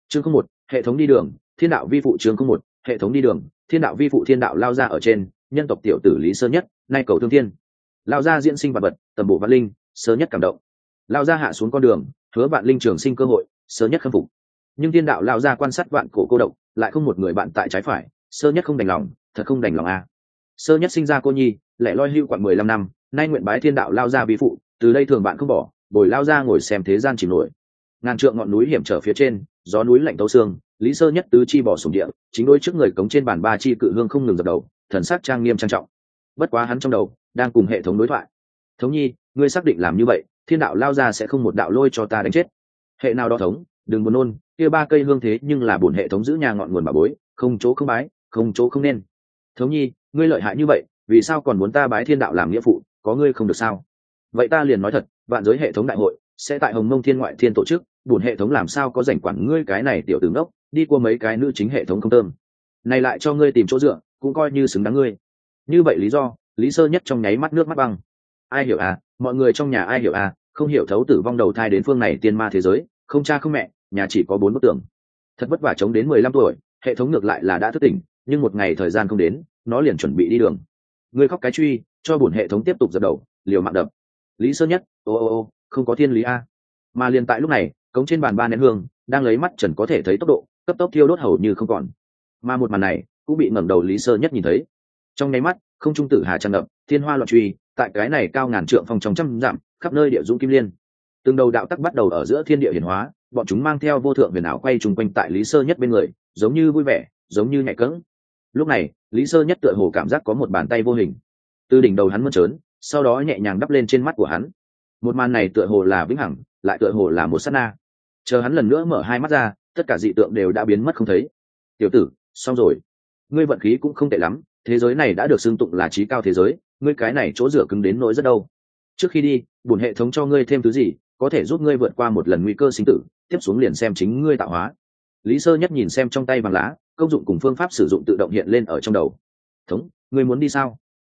chương không một hệ thống đi đường thiên đạo vi phụ. chương không một hệ thống đi đường thiên đạo vi phụ. thiên đạo lao ra ở trên, nhân tộc tiểu tử Lý Sơ Nhất nay cầu thương thiên. Lao ra diễn sinh vật vật, tầm bổ vạn linh, Sơ Nhất cảm động. Lao ra hạ xuống con đường, hứa vạn linh trường sinh cơ hội, Sơ Nhất khâm phục. Nhưng thiên đạo lao ra quan sát vạn cổ cô độc, lại không một người bạn tại trái phải, Sơ Nhất không đành lòng, thật không đành lòng a. Sơ Nhất sinh ra cô nhi, lẻ loi hưu quặng 15 năm, nay nguyện bái thiên đạo lao ra vi phụ, từ đây thường bạn không bỏ, bồi lao ra ngồi xem thế gian chìm nổi. Ngàn trượng ngọn núi hiểm trở phía trên, gió núi lạnh tấu xương, Lý Sơ Nhất tứ chi bỏ sùng địa, chính đối trước người cống trên bàn ba chi cự hương không ngừng dập đầu, thần sắc trang nghiêm trang trọng. Bất quá hắn trong đầu đang cùng hệ thống đối thoại. Thống nhi, ngươi xác định làm như vậy, thiên đạo lao ra sẽ không một đạo lôi cho ta đánh chết. Hệ nào đó thống, đừng buồn nôn, kia ba cây hương thế nhưng là bổn hệ thống giữ nhà ngọn nguồn bà bối, không chỗ không bái, không chỗ không nên. Thống nhi, ngươi lợi hại như vậy, vì sao còn muốn ta bái thiên đạo làm nghĩa phụ, có ngươi không được sao? Vậy ta liền nói thật, vạn giới hệ thống đại hội sẽ tại Hồng Mông Thiên ngoại thiên tổ chức, bổn hệ thống làm sao có rảnh quản ngươi cái này tiểu tử ngốc, đi qua mấy cái nữ chính hệ thống không tơm. Này lại cho ngươi tìm chỗ dựa, cũng coi như xứng đáng ngươi. Như vậy lý do, Lý Sơ Nhất trong nháy mắt nước mắt băng. Ai hiểu à, mọi người trong nhà ai hiểu à, không hiểu thấu tử vong đầu thai đến phương này tiên ma thế giới, không cha không mẹ, nhà chỉ có 4 bức tường. Thật vất vả chống đến 15 tuổi, hệ thống ngược lại là đã thức tỉnh, nhưng một ngày thời gian không đến, nó liền chuẩn bị đi đường. Ngươi khóc cái truy, cho bổn hệ thống tiếp tục dập đầu, liều mạng đập. Lý Sơ Nhất, ô, không có thiên lý a. Mà liền tại lúc này, cống trên bàn ba nén hương đang lấy mắt trần có thể thấy tốc độ cấp tốc thiêu đốt hầu như không còn. Mà một màn này cũng bị ngẩng đầu Lý Sơ Nhất nhìn thấy. Trong nháy mắt, không trung tử hà tràn ngập, thiên hoa loạn truy, tại cái này cao ngàn trượng phong trong trăm dặm, khắp nơi địa dũng kim liên. Từng đầu đạo tắc bắt đầu ở giữa thiên địa hiển hóa, bọn chúng mang theo vô thượng huyền ảo quay trùng quanh tại Lý Sơ Nhất bên người, giống như vui vẻ, giống như nhạy cẫng. Lúc này, Lý Sơ Nhất tựa hồ cảm giác có một bàn tay vô hình từ đỉnh đầu hắn mơn trớn, sau đó nhẹ nhàng đắp lên trên mắt của hắn. Một màn này tựa hồ là vĩnh hằng, lại tựa hồ là một sát na. Chờ hắn lần nữa mở hai mắt ra, tất cả dị tượng đều đã biến mất không thấy. Tiểu tử, xong rồi. Ngươi vận khí cũng không tệ lắm, thế giới này đã được xưng tụng là chí cao thế giới, ngươi cái này chỗ dựa cứng đến nỗi rất đâu. Trước khi đi, bổn hệ thống cho ngươi thêm thứ gì, có thể giúp ngươi vượt qua một lần nguy cơ sinh tử, tiếp xuống liền xem chính ngươi tạo hóa. Lý Sơ Nhất nhìn xem trong tay vàng lá, công dụng cùng phương pháp sử dụng tự động hiện lên ở trong đầu. Thống, ngươi muốn đi sao?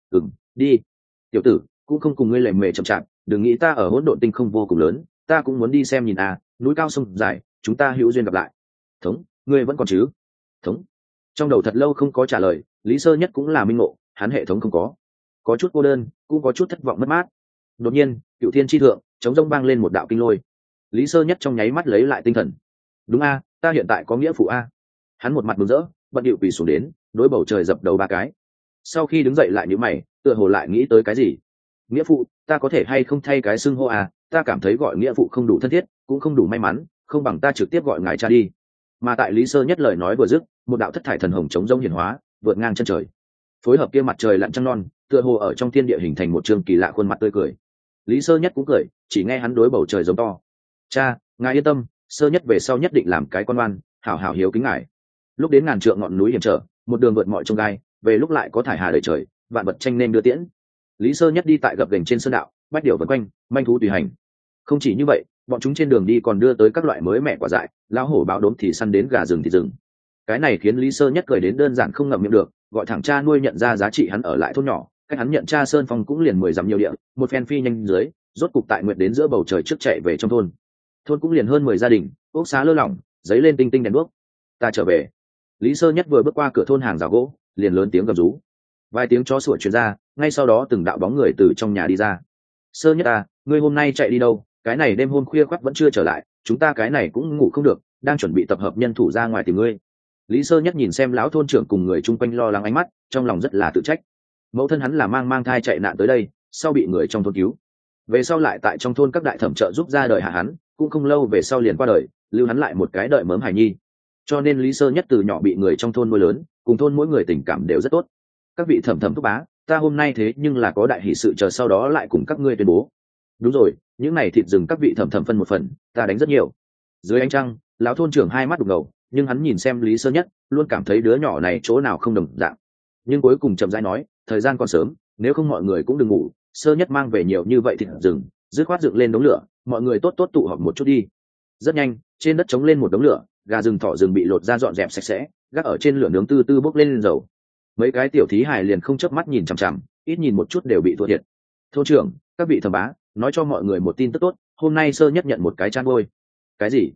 Đi. Tiểu tử, cũng không cùng ngươi lề mề chậm chạp, đừng nghĩ ta ở hỗn độn tinh không vô cùng lớn, ta cũng muốn đi xem nhìn à, núi cao sông dài, chúng ta hữu duyên gặp lại. Thống, ngươi vẫn còn chứ? Thống. Trong đầu thật lâu không có trả lời, Lý Sơ Nhất cũng là minh ngộ, hắn hệ thống không có chút cô đơn, cũng có chút thất vọng mất mát. Đột nhiên, Cựu Thiên chi thượng, chống rông vang lên một đạo kinh lôi. Lý Sơ Nhất trong nháy mắt lấy lại tinh thần. Đúng a, ta hiện tại có nghĩa phụ a. Hắn một mặt mừng rỡ, bận điệu quỳ xuống đến, đối bầu trời dập đầu 3 cái. Sau khi đứng dậy lại nhíu mày, tựa hồ lại nghĩ tới cái gì. Nghĩa phụ, ta có thể hay không thay cái xưng hô à, ta cảm thấy gọi nghĩa phụ không đủ thân thiết, cũng không đủ may mắn, không bằng ta trực tiếp gọi ngài cha đi. Mà tại Lý Sơ Nhất lời nói vừa dứt, một đạo thất thải thần hồng chống rông hiển hóa, vượt ngang chân trời. Phối hợp kia mặt trời lặn trăng non, tựa hồ ở trong thiên địa hình thành một trường kỳ lạ khuôn mặt tươi cười. Lý Sơ Nhất cũng cười, chỉ nghe hắn đối bầu trời giống to: "Cha, ngài yên tâm, Sơ Nhất về sau nhất định làm cái con ngoan, hảo hảo hiếu kính ngài." Lúc đến ngàn trượng ngọn núi hiểm trở, một đường vượt mọi chông gai, về lúc lại có thải hà đầy trời, vạn vật tranh nên đưa tiễn. Lý Sơ Nhất đi tại gập ghềnh trên sơn đạo, bách điểu vần quanh, manh thú tùy hành. Không chỉ như vậy, bọn chúng trên đường đi còn đưa tới các loại mới mẻ quả dại, lão hổ báo đốm thì săn đến gà rừng thì rừng. Cái này khiến Lý Sơ Nhất cười đến đơn giản không ngậm miệng được, gọi thẳng cha nuôi nhận ra giá trị hắn ở lại thôn nhỏ, cách hắn nhận cha sơn phong cũng liền 10 dặm nhiều địa, một phen phi nhanh dưới, rốt cục tại nguyệt đến giữa bầu trời trước chạy về trong thôn. Thôn cũng liền hơn 10 gia đình, ốc xá lơ lỏng, giấy lên tinh tinh đèn đuốc. Ta trở về. Lý Sơ Nhất vừa bước qua cửa thôn hàng rào gỗ, liền lớn tiếng gầm rú. Vài tiếng chó sủa truyền ra, ngay sau đó từng đạo bóng người từ trong nhà đi ra. Sơ Nhất à, ngươi hôm nay chạy đi đâu? Cái này đêm hôm khuya khoắt vẫn chưa trở lại, chúng ta cái này cũng ngủ không được, đang chuẩn bị tập hợp nhân thủ ra ngoài tìm ngươi. Lý Sơ Nhất nhìn xem lão thôn trưởng cùng người chung quanh lo lắng ánh mắt, trong lòng rất là tự trách. Mẫu thân hắn là mang thai chạy nạn tới đây, sau bị người trong thôn cứu. Về sau lại tại trong thôn các đại thẩm trợ giúp ra đời hạ hắn, cũng không lâu về sau liền qua đời, lưu hắn lại một cái đợi mớm hài nhi. Cho nên Lý Sơ Nhất từ nhỏ bị người trong thôn nuôi lớn, cùng thôn mỗi người tình cảm đều rất tốt. Các vị thẩm thúc bá, ta hôm nay thế nhưng là có đại hỷ sự, chờ sau đó lại cùng các ngươi tuyên bố. Đúng rồi, những này thịt rừng các vị thẩm phân một phần, ta đánh rất nhiều. Dưới ánh trăng, lão thôn trưởng hai mắt đục ngầu, nhưng hắn nhìn xem Lý Sơ Nhất, luôn cảm thấy đứa nhỏ này chỗ nào không đồng dạng. Nhưng cuối cùng chậm rãi nói, thời gian còn sớm, nếu không mọi người cũng đừng ngủ, Sơ Nhất mang về nhiều như vậy thịt rừng, dứt khoát dựng lên đống lửa, mọi người tốt tốt tụ họp một chút đi. Rất nhanh, trên đất chống lên một đống lửa, gà rừng thỏ rừng bị lột ra dọn dẹp sạch sẽ, gác ở trên lửa nướng từ từ bốc lên dầu. Mấy cái tiểu thí hài liền không chớp mắt nhìn chằm chằm, ít nhìn một chút đều bị thua thiệt. Thôn trưởng, các vị thẩm bá, nói cho mọi người một tin tức tốt, hôm nay Sơ Nhất nhận một cái chan ngôi. Cái gì?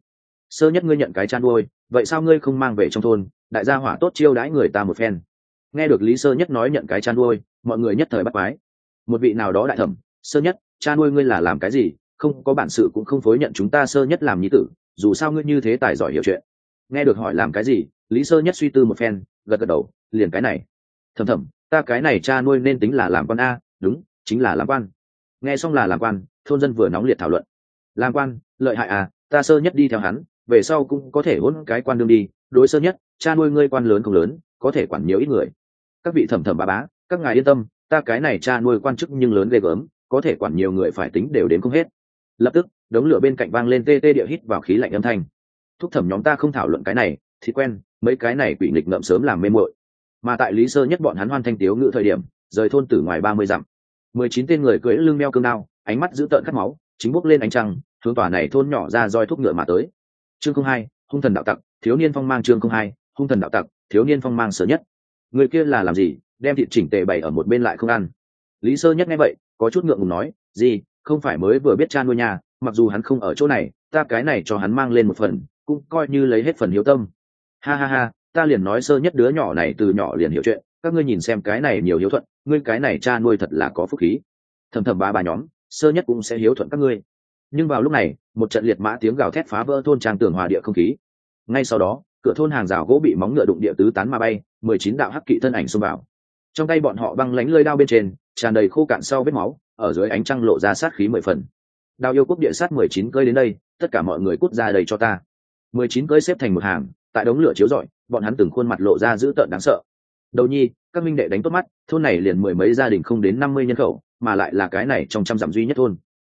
Sơ nhất ngươi nhận cái chăn nuôi, vậy sao ngươi không mang về trong thôn, đại gia hỏa tốt chiêu đãi người ta một phen. Nghe được Lý Sơ nhất nói nhận cái chăn nuôi, mọi người nhất thời bắt quái. Một vị nào đó đại thẩm: Sơ nhất, cha nuôi ngươi là làm cái gì, không có bản sự cũng không phối nhận chúng ta Sơ nhất làm nhi tử, dù sao ngươi như thế tài giỏi hiểu chuyện. Nghe được hỏi làm cái gì, Lý Sơ nhất suy tư một phen, gật gật đầu, liền cái này. Thầm thầm, ta cái này cha nuôi nên tính là làm quan a, đúng, chính là làm quan. Nghe xong là làm quan, thôn dân vừa nóng liệt thảo luận. Làm quan, lợi hại à, ta Sơ nhất đi theo hắn, về sau cũng có thể hôn cái quan đương đi. Đối Sơ nhất, cha nuôi ngươi quan lớn không lớn, có thể quản nhiều ít người. Các vị thẩm thẩm bá bá, các ngài yên tâm, ta cái này cha nuôi quan chức nhưng lớn ghê gớm, có thể quản nhiều người phải tính đều đến không hết. Lập tức đống lửa bên cạnh vang lên tê tê địa hít vào khí lạnh âm thanh. Thúc thẩm nhóm ta không thảo luận cái này thì quen, mấy cái này quỷ nghịch ngợm sớm làm mê muội. Mà tại Lý Sơ nhất bọn hắn hoan thanh tiếu ngữ thời điểm, rời thôn tử ngoài 30 dặm, 19 tên người cưỡi lưng đeo cương đao, ánh mắt dữ tợn cắt máu, chính bốc lên ánh trăng, hướng tòa này thôn nhỏ ra roi thúc ngựa mà tới. Chương 02, hung thần đạo tặc, thiếu niên phong mang. Chương 02, hung thần đạo tặc, thiếu niên phong mang. Sơ nhất, người kia là làm gì, đem thịt chỉnh tề bày ở một bên lại không ăn. Lý Sơ nhất nghe vậy có chút ngượng ngùng nói, gì, không phải mới vừa biết cha nuôi nhà, mặc dù hắn không ở chỗ này, ta cái này cho hắn mang lên một phần, cũng coi như lấy hết phần hiếu tâm. Ha ha ha, ta liền nói Sơ nhất đứa nhỏ này từ nhỏ liền hiểu chuyện, các ngươi nhìn xem cái này nhiều hiếu thuận, ngươi cái này cha nuôi thật là có phúc khí. Thầm thầm bà nhóm, Sơ nhất cũng sẽ hiếu thuận các ngươi. Nhưng vào lúc này, một trận liệt mã tiếng gào thét phá vỡ thôn trang tường hòa địa không khí. Ngay sau đó, cửa thôn hàng rào gỗ bị móng ngựa đụng địa tứ tán mà bay, 19 đạo hắc kỵ thân ảnh xông vào. Trong tay bọn họ băng lánh lơi đao bên trên tràn đầy khô cạn sau vết máu, ở dưới ánh trăng lộ ra sát khí 10 phần. Đao yêu quốc địa sát 19 cơi đến đây, tất cả mọi người cút ra đây cho ta. 19 cơi xếp thành một hàng, tại đống lửa chiếu rọi, bọn hắn từng khuôn mặt lộ ra dữ tợn đáng sợ. Đầu nhi, các minh đệ đánh tốt mắt, thôn này liền mười mấy gia đình không đến 50 nhân khẩu, mà lại là cái này trong trăm dặm duy nhất thôn.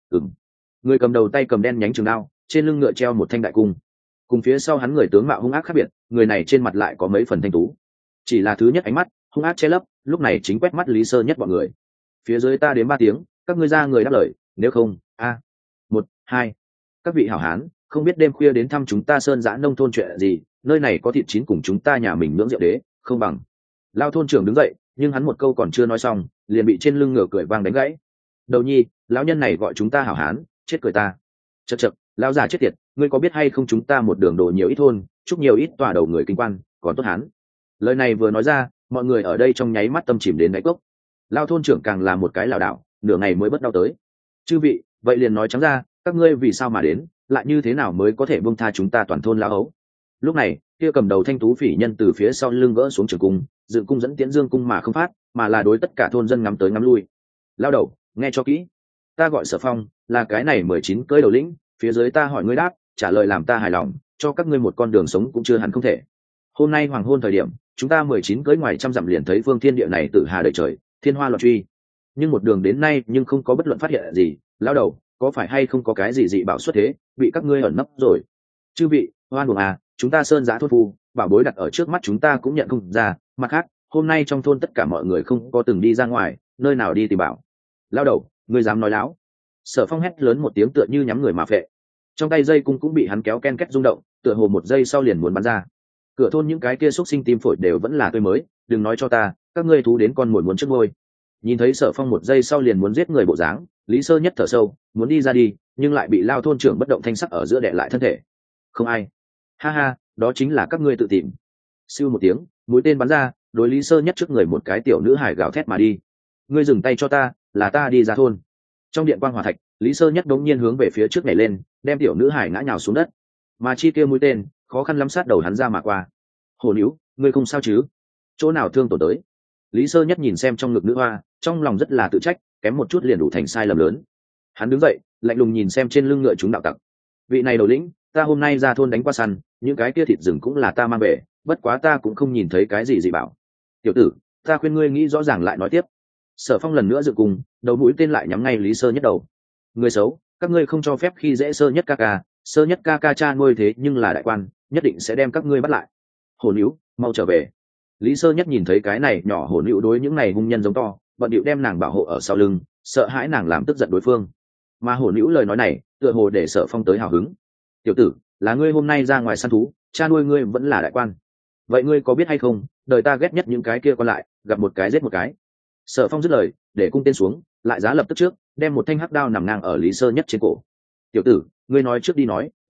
Người cầm đầu tay cầm đen nhánh trường đao, trên lưng ngựa treo một thanh đại cung. Cùng phía sau hắn người tướng mạo hung ác khác biệt, người này trên mặt lại có mấy phần thanh tú. Chỉ là thứ nhất ánh mắt hung ác che lấp, lúc này chính quét mắt Lý Sơ nhất bọn người. Phía dưới ta đến 3 tiếng, các ngươi ra người đáp lời, nếu không, a. 1, 2. Các vị hảo hán, không biết đêm khuya đến thăm chúng ta Sơn Giã nông thôn chuyện gì, nơi này có thịt chín cùng chúng ta nhà mình nướng rượu đế, không bằng. Lao thôn trưởng đứng dậy, nhưng hắn một câu còn chưa nói xong, liền bị trên lưng ngựa cười vang đánh gãy. Đầu nhi, lão nhân này gọi chúng ta hảo hán, chết cười ta. Chậc chậc, lão già chết tiệt, ngươi có biết hay không chúng ta một đường đổ nhiều ít thôn, chúc nhiều ít tòa đầu người kinh quan, còn tốt hán. Lời này vừa nói ra, mọi người ở đây trong nháy mắt tâm chìm đến đáy cốc. Lao thôn trưởng càng là một cái lảo đảo, nửa ngày mới bất đau tới. Chư vị, vậy liền nói trắng ra, các ngươi vì sao mà đến, lại như thế nào mới có thể buông tha chúng ta toàn thôn lão ấu. Lúc này, kia cầm đầu thanh tú phỉ nhân từ phía sau lưng gỡ xuống trường cung, dựng cung dẫn tiễn dương cung mà không phát, mà là đối tất cả thôn dân ngắm tới ngắm lui. Lao đầu, nghe cho kỹ, ta gọi Sở Phong, là cái này 19 cơi đầu lĩnh, phía dưới ta hỏi ngươi đáp, trả lời làm ta hài lòng, cho các ngươi một con đường sống cũng chưa hẳn không thể. Hôm nay hoàng hôn thời điểm, chúng ta 19 cưới ngoài trăm dặm liền thấy phương thiên địa này tự hà đầy trời, thiên hoa loạn truy, nhưng một đường đến nay nhưng không có bất luận phát hiện gì. Lão đầu, có phải hay không có cái gì dị bảo xuất thế, bị các ngươi ẩn nấp rồi? Chư vị, oan uổng à, chúng ta Sơn Giã thôn phu, bảo bối đặt ở trước mắt chúng ta cũng nhận không ra. Mặt khác, hôm nay trong thôn tất cả mọi người không có từng đi ra ngoài, nơi nào đi tìm bảo. Lão đầu, ngươi dám nói láo? Sở Phong hét lớn một tiếng tựa như nhắm người mà phệ. Trong tay dây cung cũng bị hắn kéo ken két rung động, tựa hồ một giây sau liền muốn bắn ra. Cửa thôn những cái kia xúc sinh tim phổi đều vẫn là tươi mới, đừng nói cho ta, các ngươi thú đến con mồi muốn trước ngôi. Nhìn thấy Sở Phong một giây sau liền muốn giết người bộ dáng, Lý Sơ nhất thở sâu, muốn đi ra đi, nhưng lại bị Lao thôn trưởng bất động thanh sắc ở giữa đè lại thân thể. Không ai. Ha ha, đó chính là các ngươi tự tìm. Siêu một tiếng, mũi tên bắn ra, đối Lý Sơ nhất trước người một cái tiểu nữ hải gào thét mà đi. Ngươi dừng tay cho ta, là ta đi ra thôn. Trong điện quang hỏa thạch, Lý Sơ nhất đống nhiên hướng về phía trước nhảy lên, đem tiểu nữ hải ngã nhào xuống đất. Mà chi kia mũi tên khó khăn lắm sát đầu hắn ra mà qua. Hồ níu, ngươi không sao chứ? Chỗ nào thương tổn tới? Lý Sơ nhất nhìn xem trong ngực nữ hoa, trong lòng rất là tự trách, kém một chút liền đủ thành sai lầm lớn. Hắn đứng dậy, lạnh lùng nhìn xem trên lưng ngựa chúng đạo tặc. Vị này đầu lĩnh, ta hôm nay ra thôn đánh qua săn, những cái kia thịt rừng cũng là ta mang về, bất quá ta cũng không nhìn thấy cái gì dị bảo. Tiểu tử, ta khuyên ngươi nghĩ rõ ràng lại nói tiếp. Sở Phong lần nữa dựng cùng, đầu mũi tên lại nhắm ngay Lý Sơ nhất đầu. Người xấu, các ngươi không cho phép khi dễ Sơ nhất ca ca, Sơ nhất ca ca cha nuôi thế nhưng là đại quan, nhất định sẽ đem các ngươi bắt lại. Hổ níu, mau trở về. Lý Sơ nhất nhìn thấy cái này nhỏ hổ níu đối những này hung nhân giống to, bận điệu đem nàng bảo hộ ở sau lưng, sợ hãi nàng làm tức giận đối phương. Mà hổ níu lời nói này tựa hồ để Sở Phong tới hào hứng. Tiểu tử, là ngươi hôm nay ra ngoài săn thú, cha nuôi ngươi vẫn là đại quan, vậy ngươi có biết hay không, đời ta ghét nhất những cái kia còn lại, gặp một cái giết một cái. Sở Phong dứt lời, để cung tên xuống, lại giá lập tức trước, đem một thanh hắc đao nằm ngang ở Lý Sơ nhất trên cổ. Tiểu tử, ngươi nói trước đi nói,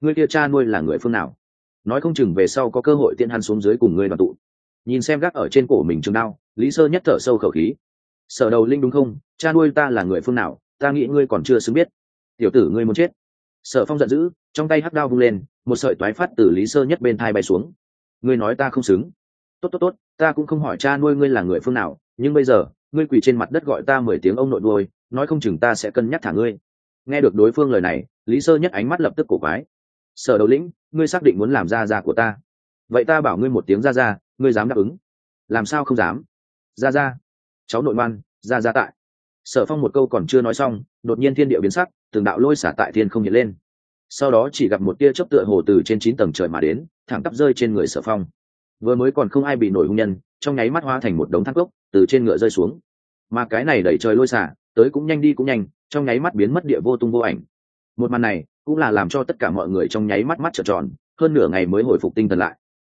ngươi kia cha nuôi là người phương nào? Nói không chừng về sau có cơ hội tiện hắn xuống dưới cùng ngươi đoàn tụ. Nhìn xem gác ở trên cổ mình trường đao, Lý Sơ Nhất thở sâu khẩu khí. Sở Đầu Linh đúng không? Cha nuôi ta là người phương nào? Ta nghĩ ngươi còn chưa xứng biết. Tiểu tử ngươi muốn chết. Sở Phong giận dữ, trong tay hắc đao vung lên, một sợi toái phát từ Lý Sơ Nhất bên thai bay xuống. Ngươi nói ta không xứng? Tốt, ta cũng không hỏi cha nuôi ngươi là người phương nào, nhưng bây giờ ngươi quỳ trên mặt đất gọi ta 10 tiếng ông nội nuôi, nói không chừng ta sẽ cân nhắc thả ngươi. Nghe được đối phương lời này, Lý Sơ Nhất ánh mắt lập tức cổ quái. Sở Đầu Lĩnh, ngươi xác định muốn làm gia của ta? Vậy ta bảo ngươi một tiếng gia, ngươi dám đáp ứng? Làm sao không dám? Gia, cháu nội ngoan, gia tại. Sở Phong một câu còn chưa nói xong, đột nhiên thiên địa biến sắc, từng đạo lôi xả tại thiên không hiện lên. Sau đó chỉ gặp một tia chớp tựa hồ từ trên 9 tầng trời mà đến, thẳng tắp rơi trên người Sở Phong. Vừa mới còn không ai bị nổi hung nhân, trong nháy mắt hóa thành một đống than cốc, từ trên ngựa rơi xuống. Mà cái này đẩy trời lôi xả, tới cũng nhanh đi cũng nhanh, trong nháy mắt biến mất địa vô tung vô ảnh. Một màn này cũng là làm cho tất cả mọi người trong nháy mắt mắt trợn tròn, hơn nửa ngày mới hồi phục tinh thần lại.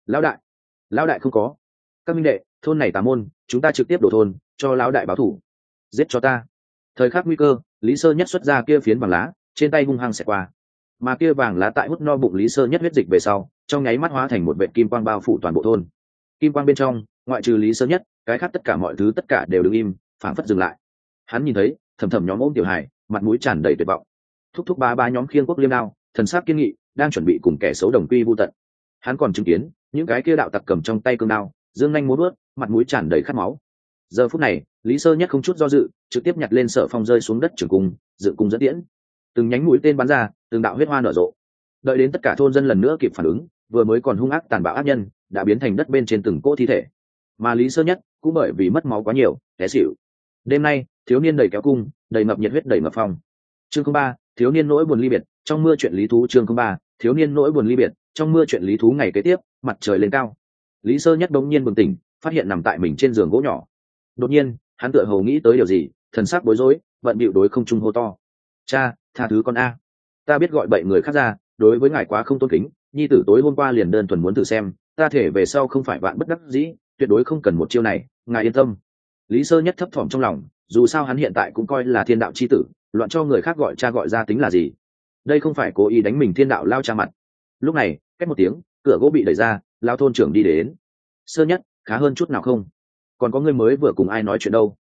Lão đại không có. Các minh đệ, thôn này tà môn, chúng ta trực tiếp đổ thôn, cho lão đại báo thủ. Giết cho ta. Thời khắc nguy cơ, Lý Sơ Nhất xuất ra kia phiến vàng lá, trên tay hung hăng xẹt qua. Mà kia vàng lá tại hút no bụng Lý Sơ Nhất huyết dịch về sau, trong nháy mắt hóa thành một vệt kim quang bao phủ toàn bộ thôn. Kim quang bên trong, ngoại trừ Lý Sơ Nhất, cái khác tất cả mọi thứ tất cả đều đứng im, phảng phất dừng lại. Hắn nhìn thấy, thầm thầm nhóm ôm tiểu hải, mặt mũi tràn đầy tuyệt vọng. Thúc ba nhóm khiêng quốc liêm đao, thần sắc kiên nghị, đang chuẩn bị cùng kẻ xấu đồng quy vu tận. Hắn còn chứng kiến những cái kia đạo tặc cầm trong tay cương đao, dương nhanh múa vuốt, mặt mũi tràn đầy khát máu. Giờ phút này, Lý Sơ Nhất không chút do dự, trực tiếp nhặt lên Sở Phong rơi xuống đất trường cung, dựng cung dẫn tiễn. Từng nhánh mũi tên bắn ra, từng đạo huyết hoa nở rộ. Đợi đến tất cả thôn dân lần nữa kịp phản ứng, vừa mới còn hung ác tàn bạo ác nhân, đã biến thành đất bên trên từng cỗ thi thể. Mà Lý Sơ Nhất cũng bởi vì mất máu quá nhiều, té xỉu. Đêm nay, thiếu niên đầy kéo cung, đầy ngập nhiệt huyết đầy ngập phong. Chương 3, thiếu niên nỗi buồn ly biệt, trong mưa chuyện lý thú. Chương 3, thiếu niên nỗi buồn ly biệt, trong mưa chuyện lý thú. Ngày kế tiếp, mặt trời lên cao. Lý Sơ Nhất đống nhiên bừng tỉnh, phát hiện nằm tại mình trên giường gỗ nhỏ. Đột nhiên, hắn tựa hồ nghĩ tới điều gì, thần sắc bối rối, bận bịu đối không trung hô to: "Cha, tha thứ con a. Ta biết gọi bậy người khác ra, đối với ngài quá không tôn kính, nhi tử tối hôm qua liền đơn thuần muốn thử xem, ta thể về sau không phải vạn bất đắc dĩ, tuyệt đối không cần một chiêu này, ngài yên tâm." Lý Sơ Nhất thấp thỏm trong lòng, dù sao hắn hiện tại cũng coi là thiên đạo chi tử, loạn cho người khác gọi cha gọi ra tính là gì? Đây không phải cố ý đánh mình thiên đạo lao cha mặt. Lúc này, cách một tiếng, cửa gỗ bị đẩy ra, lao thôn trưởng đi đến. Sơ Nhất, khá hơn chút nào không? Còn có người mới vừa cùng ai nói chuyện đâu?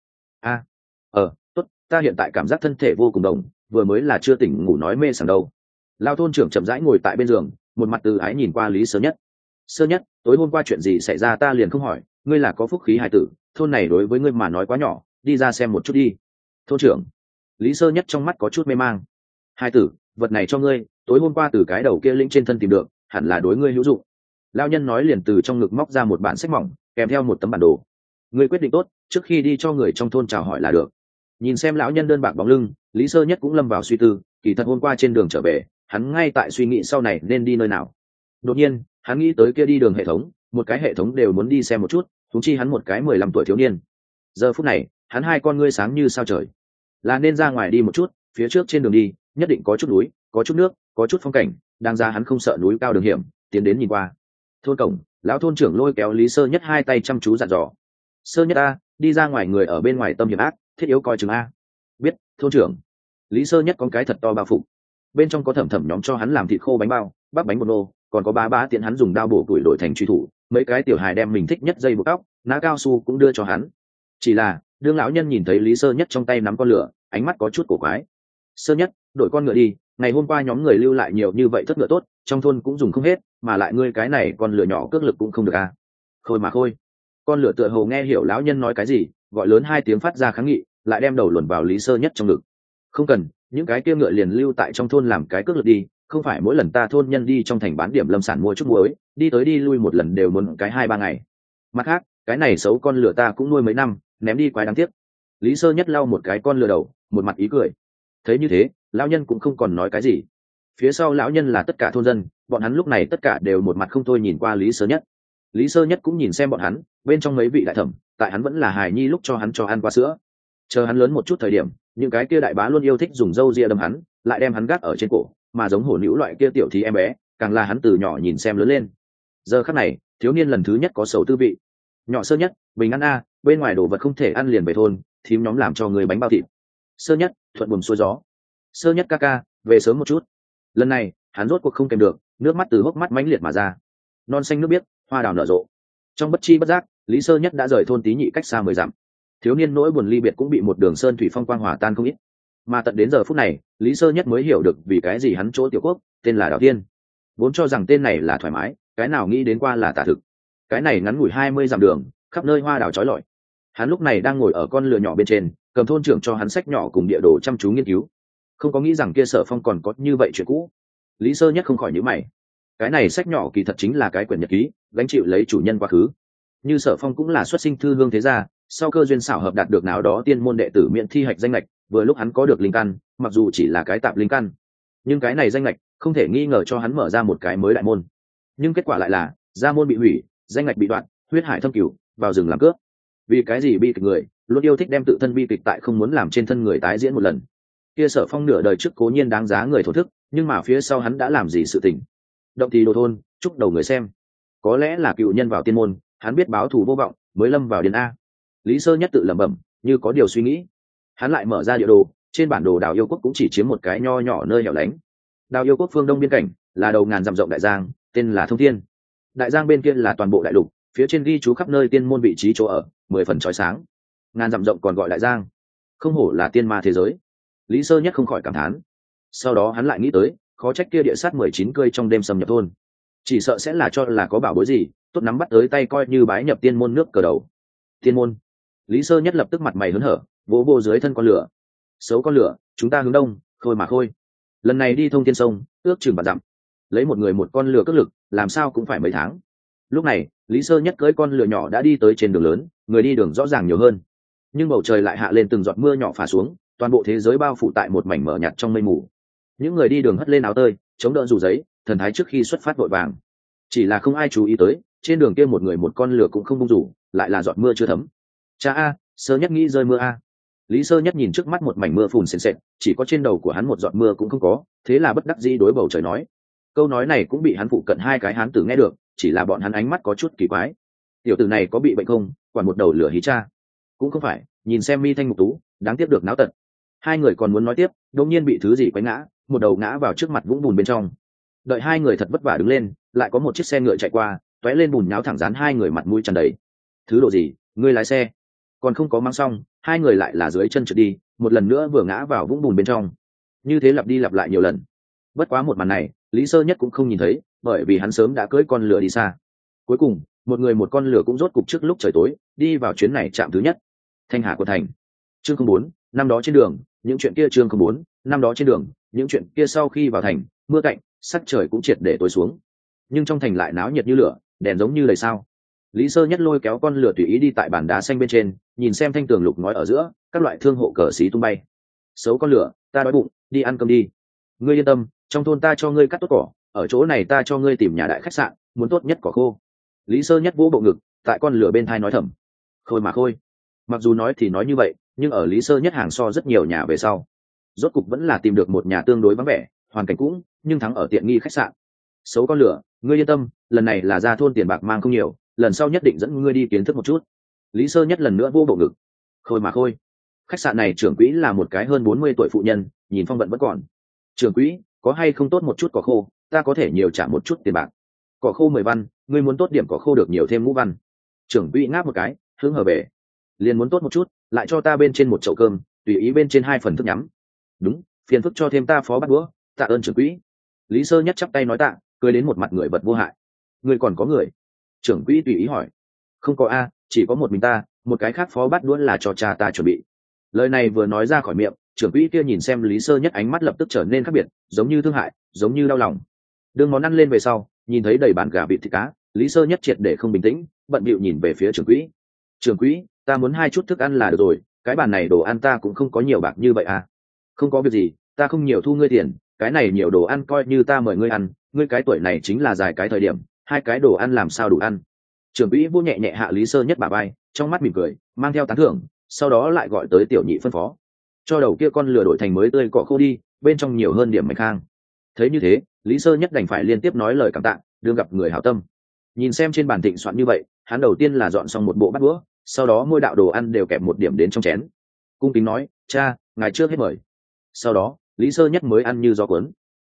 Tốt, ta hiện tại cảm giác thân thể vô cùng đồng, vừa mới là chưa tỉnh ngủ nói mê sảng đâu. Lao thôn trưởng chậm rãi ngồi tại bên giường, một mặt từ ái nhìn qua Lý Sơ Nhất. Sơ Nhất, tối hôm qua chuyện gì xảy ra ta liền không hỏi, ngươi là có phúc khí hài tử, thôn này đối với ngươi mà nói quá nhỏ, đi ra xem một chút đi. Thôn trưởng. Lý Sơ Nhất trong mắt có chút mê mang. Hài tử, vật này cho ngươi, tối hôm qua từ cái đầu kia lĩnh trên thân tìm được, hẳn là đối ngươi hữu dụng. Lao nhân nói liền từ trong ngực móc ra một bản sách mỏng, kèm theo một tấm bản đồ. Ngươi quyết định tốt, trước khi đi cho người trong thôn chào hỏi là được. Nhìn xem lão nhân đơn bạc bóng lưng, Lý Sơ Nhất cũng lâm vào suy tư, kỳ thật hôm qua trên đường trở về, hắn ngay tại suy nghĩ sau này nên đi nơi nào. Đột nhiên, hắn nghĩ tới kia đi đường hệ thống, một cái hệ thống đều muốn đi xem một chút, huống chi hắn một cái 15 tuổi thiếu niên. Giờ phút này, hắn hai con ngươi sáng như sao trời. Là nên ra ngoài đi một chút, phía trước trên đường đi, nhất định có chút núi, có chút nước, có chút phong cảnh, đang ra hắn không sợ núi cao đường hiểm, tiến đến nhìn qua. Thôn cổng, lão thôn trưởng lôi kéo Lý Sơ Nhất hai tay chăm chú dặn dò: "Sơ Nhất a, đi ra ngoài người ở bên ngoài tâm hiểm ác, thiết yếu coi chừng a." "Biết, thôn trưởng." Lý Sơ Nhất có cái thật to bao phục, bên trong có thẩm thẩm nhóm cho hắn làm thịt khô bánh bao, bắp bánh bột nô, còn có bá tiện hắn dùng dao bổ củi đổi thành truy thủ, mấy cái tiểu hài đem mình thích nhất dây buộc tóc, ná cao su cũng đưa cho hắn. Chỉ là, đương lão nhân nhìn thấy Lý Sơ Nhất trong tay nắm con lửa, ánh mắt có chút cổ quái. "Sơ Nhất, đổi con ngựa đi, ngày hôm qua nhóm người lưu lại nhiều như vậy thất ngựa tốt, trong thôn cũng dùng không hết, mà lại ngươi cái này con lửa nhỏ cước lực cũng không được à?" "Khôi mà khôi." Con lửa tựa hồ nghe hiểu lão nhân nói cái gì, gọi lớn hai tiếng phát ra kháng nghị, lại đem đầu luồn vào Lý Sơ Nhất trong ngực. "Không cần, những cái kia ngựa liền lưu tại trong thôn làm cái cước lực đi, không phải mỗi lần ta thôn nhân đi trong thành bán điểm lâm sản mua chút muối, đi tới đi lui một lần đều muốn cái 2-3 ngày. Mặt khác, cái này xấu con lửa ta cũng nuôi mấy năm, ném đi quái đáng tiếc." Lý Sơ Nhất lau một cái con lửa đầu, một mặt ý cười. Thấy như thế, lão nhân cũng không còn nói cái gì. Phía sau lão nhân là tất cả thôn dân, bọn hắn lúc này tất cả đều một mặt không thôi nhìn qua Lý Sơ Nhất. Lý Sơ Nhất cũng nhìn xem bọn hắn, bên trong mấy vị đại thẩm, tại hắn vẫn là hài nhi lúc cho hắn cho ăn qua sữa. Chờ hắn lớn một chút thời điểm, những cái kia đại bá luôn yêu thích dùng râu ria đâm hắn, lại đem hắn gác ở trên cổ, mà giống hổ nữ loại kia tiểu thí em bé, càng là hắn từ nhỏ nhìn xem lớn lên. Giờ khắc này, thiếu niên lần thứ nhất có sầu tư vị. "Nhỏ Sơ Nhất, bình ăn a, bên ngoài đồ vật không thể ăn liền về thôn, thím nhóm làm cho người bánh bao thịt." "Sơ Nhất, thuận buồm xuôi gió." "Sơ Nhất ca ca, về sớm một chút." Lần này, hắn rốt cuộc không kèm được, nước mắt từ hốc mắt mãnh liệt mà ra. Non xanh nước biếc, hoa đào nở rộ. Trong bất chi bất giác, Lý Sơ Nhất đã rời thôn Tí Nhị cách xa 10 dặm. Thiếu niên nỗi buồn ly biệt cũng bị một đường sơn thủy phong quang hòa tan không ít. Mà tận đến giờ phút này, Lý Sơ Nhất mới hiểu được vì cái gì hắn chỗ tiểu quốc tên là Đào Thiên. Vốn cho rằng tên này là thoải mái, cái nào nghĩ đến qua là tả thực. Cái này ngắn ngủi 20 dặm đường, khắp nơi hoa đào chói lọi. Hắn lúc này đang ngồi ở con lừa nhỏ bên trên, cầm thôn trưởng cho hắn sách nhỏ cùng địa đồ chăm chú nghiên cứu. Không có nghĩ rằng kia Sở Phong còn có như vậy chuyện cũ. Lý Sơ Nhất không khỏi nhíu mày. Cái này sách nhỏ kỳ thật chính là cái quyển nhật ký, gánh chịu lấy chủ nhân quá khứ. Như Sở Phong cũng là xuất sinh thư hương thế gia, sau cơ duyên xảo hợp đạt được nào đó tiên môn đệ tử miễn thi hạch danh lệch, vừa lúc hắn có được linh căn, mặc dù chỉ là cái tạp linh căn, nhưng cái này danh lệch không thể nghi ngờ cho hắn mở ra một cái mới đại môn. Nhưng kết quả lại là gia môn bị hủy, danh lệch bị đoạn, huyết hải thâm cửu, vào rừng làm cướp. Vì cái gì bi kịch người luôn yêu thích đem tự thân bi kịch tại không muốn làm trên thân người tái diễn một lần. Kia Sở Phong nửa đời trước cố nhiên đáng giá người thổ thức, nhưng mà phía sau hắn đã làm gì sự tình? Động thì đồ thôn, chúc đầu người xem. Có lẽ là cựu nhân vào tiên môn, hắn biết báo thù vô vọng, mới lâm vào điền a. Lý Sơ Nhất tự lẩm bẩm, như có điều suy nghĩ. Hắn lại mở ra địa đồ, trên bản đồ đảo yêu quốc cũng chỉ chiếm một cái nho nhỏ nơi hẻo lánh. Đảo yêu quốc phương đông biên cảnh là đầu ngàn dặm rộng đại giang, tên là Thông Thiên. Đại giang bên kia là toàn bộ đại lục, phía trên ghi chú khắp nơi tiên môn vị trí chỗ ở, 10 phần chói sáng. Ngàn dặm rộng còn gọi đại giang, không hổ là tiên ma thế giới. Lý Sơ Nhất không khỏi cảm thán. Sau đó hắn lại nghĩ tới, khó trách kia địa sát 19 cơi trong đêm xâm nhập thôn, chỉ sợ sẽ là cho là có bảo bối gì, tốt nắm bắt tới tay coi như bái nhập tiên môn nước cờ đầu. Tiên môn. Lý Sơ Nhất lập tức mặt mày hớn hở, vỗ vô dưới thân con lửa. Xấu con lửa, chúng ta hướng đông, khôi mà khôi. Lần này đi thông tiên sông, ước chừng vạn dặm. Lấy một người một con lửa cất lực, làm sao cũng phải mấy tháng. Lúc này, Lý Sơ Nhất cưỡi con lửa nhỏ đã đi tới trên đường lớn, người đi đường rõ ràng nhiều hơn. Nhưng bầu trời lại hạ lên từng giọt mưa nhỏ phả xuống, toàn bộ thế giới bao phủ tại một mảnh mờ nhạt trong mây mù. Những người đi đường hất lên áo tơi, chống đỡ dù giấy, thần thái trước khi xuất phát vội vàng. Chỉ là không ai chú ý tới, trên đường kia một người một con lửa cũng không bung rủ, lại là giọt mưa chưa thấm. Cha a, Sơ Nhất nghĩ rơi mưa a. Lý Sơ Nhất nhìn trước mắt một mảnh mưa phùn sền sệt, chỉ có trên đầu của hắn một giọt mưa cũng không có, thế là bất đắc dĩ đối bầu trời nói. Câu nói này cũng bị hắn phụ cận hai cái hán tử nghe được, chỉ là bọn hắn ánh mắt có chút kỳ quái. Tiểu tử này có bị bệnh không, quản một đầu lửa hí cha. Cũng không phải, nhìn xem mi thanh mục tú, đáng tiếc được náo tật. Hai người còn muốn nói tiếp, đột nhiên bị thứ gì quấy ngã, một đầu ngã vào trước mặt vũng bùn bên trong. Đợi hai người thật vất vả đứng lên, lại có một chiếc xe ngựa chạy qua, tóe lên bùn nháo thẳng dán hai người mặt mũi tràn đầy. Thứ độ gì, ngươi lái xe? Còn không có mang xong, hai người lại là dưới chân trượt đi, một lần nữa vừa ngã vào vũng bùn bên trong. Như thế lặp đi lặp lại nhiều lần. Bất quá một màn này, Lý Sơ Nhất cũng không nhìn thấy, bởi vì hắn sớm đã cưỡi con lửa đi xa. Cuối cùng, một người một con lửa cũng rốt cục trước lúc trời tối, đi vào chuyến này trạm thứ nhất. Thanh Hà của thành. Chương 04, năm đó trên đường, những chuyện kia chương 04, năm đó trên đường, những chuyện kia sau khi vào thành, mưa cạnh, sắc trời cũng triệt để tối xuống. Nhưng trong thành lại náo nhiệt như lửa, đèn giống như đầy sao. Lý Sơ Nhất lôi kéo con lửa tùy ý đi tại bàn đá xanh bên trên, nhìn xem thanh tường lục ngói ở giữa, các loại thương hộ cờ xí tung bay. Xấu con lửa, ta đói bụng, đi ăn cơm đi. Ngươi yên tâm, trong thôn ta cho ngươi cắt tốt cỏ, ở chỗ này ta cho ngươi tìm nhà đại khách sạn, muốn tốt nhất cỏ khô. Lý Sơ Nhất vỗ bộ ngực, tại con lửa bên thai nói thầm. Khôi mà khôi. Mặc dù nói thì nói như vậy, nhưng ở Lý Sơ Nhất hàng so rất nhiều nhà về sau, rốt cục vẫn là tìm được một nhà tương đối vắng vẻ, hoàn cảnh cũng, nhưng thắng ở tiện nghi khách sạn. Xấu con lửa, ngươi yên tâm, lần này là ra thôn tiền bạc mang không nhiều, lần sau nhất định dẫn ngươi đi kiến thức một chút. Lý Sơ Nhất lần nữa vô bộ ngực. Khôi mà khôi. Khách sạn này trưởng quỹ là một cái hơn 40 tuổi phụ nhân, nhìn phong vận vẫn còn. Trưởng quỹ, có hay không tốt một chút cỏ khô, ta có thể nhiều trả một chút tiền bạc. Cỏ khô 10 văn, ngươi muốn tốt điểm cỏ khô được nhiều thêm ngũ văn. Trưởng quỹ ngáp một cái, hướng hở về. Liền muốn tốt một chút, lại cho ta bên trên một chậu cơm, tùy ý bên trên 2 phần thức nhắm. Đúng, phiền phức cho thêm ta phó bát đũa, tạ ơn trưởng quỹ. Lý Sơ Nhất chắp tay nói tạ, cười đến một mặt người vật vô hại. Ngươi còn có người? Trưởng quỹ tùy ý hỏi. Không có a, chỉ có một mình ta, một cái khác phó bát đũa là cho cha ta chuẩn bị. Lời này vừa nói ra khỏi miệng, trưởng quỹ kia nhìn xem Lý Sơ Nhất ánh mắt lập tức trở nên khác biệt, giống như thương hại, giống như đau lòng. Đương món ăn lên về sau, nhìn thấy đầy bàn gà vịt thịt cá, Lý Sơ Nhất triệt để không bình tĩnh, bận bịu nhìn về phía trưởng quỹ. Trưởng quỹ, ta muốn 2 chút thức ăn là được rồi, cái bàn này đồ ăn ta cũng không có nhiều bạc như vậy à. Không có việc gì, ta không nhiều thu ngươi tiền, cái này nhiều đồ ăn coi như ta mời ngươi ăn, ngươi cái tuổi này chính là dài cái thời điểm, 2 cái đồ ăn làm sao đủ ăn. Trưởng quỹ vô nhẹ nhẹ hạ Lý Sơ Nhất bả vai, trong mắt mỉm cười, mang theo tán thưởng, sau đó lại gọi tới tiểu nhị phân phó. Cho đầu kia con lừa đổi thành mới tươi cỏ khô đi, bên trong nhiều hơn điểm mạch khang. Thấy như thế, Lý Sơ Nhất đành phải liên tiếp nói lời cảm tạ, đương gặp người hảo tâm. Nhìn xem trên bàn thịnh soạn như vậy, hắn đầu tiên là dọn xong một bộ bát đũa, sau đó mỗi đạo đồ ăn đều kẹp một điểm đến trong chén. Cung kính nói, cha, ngài trước hết mời. Sau đó, Lý Sơ Nhất mới ăn như gió cuốn.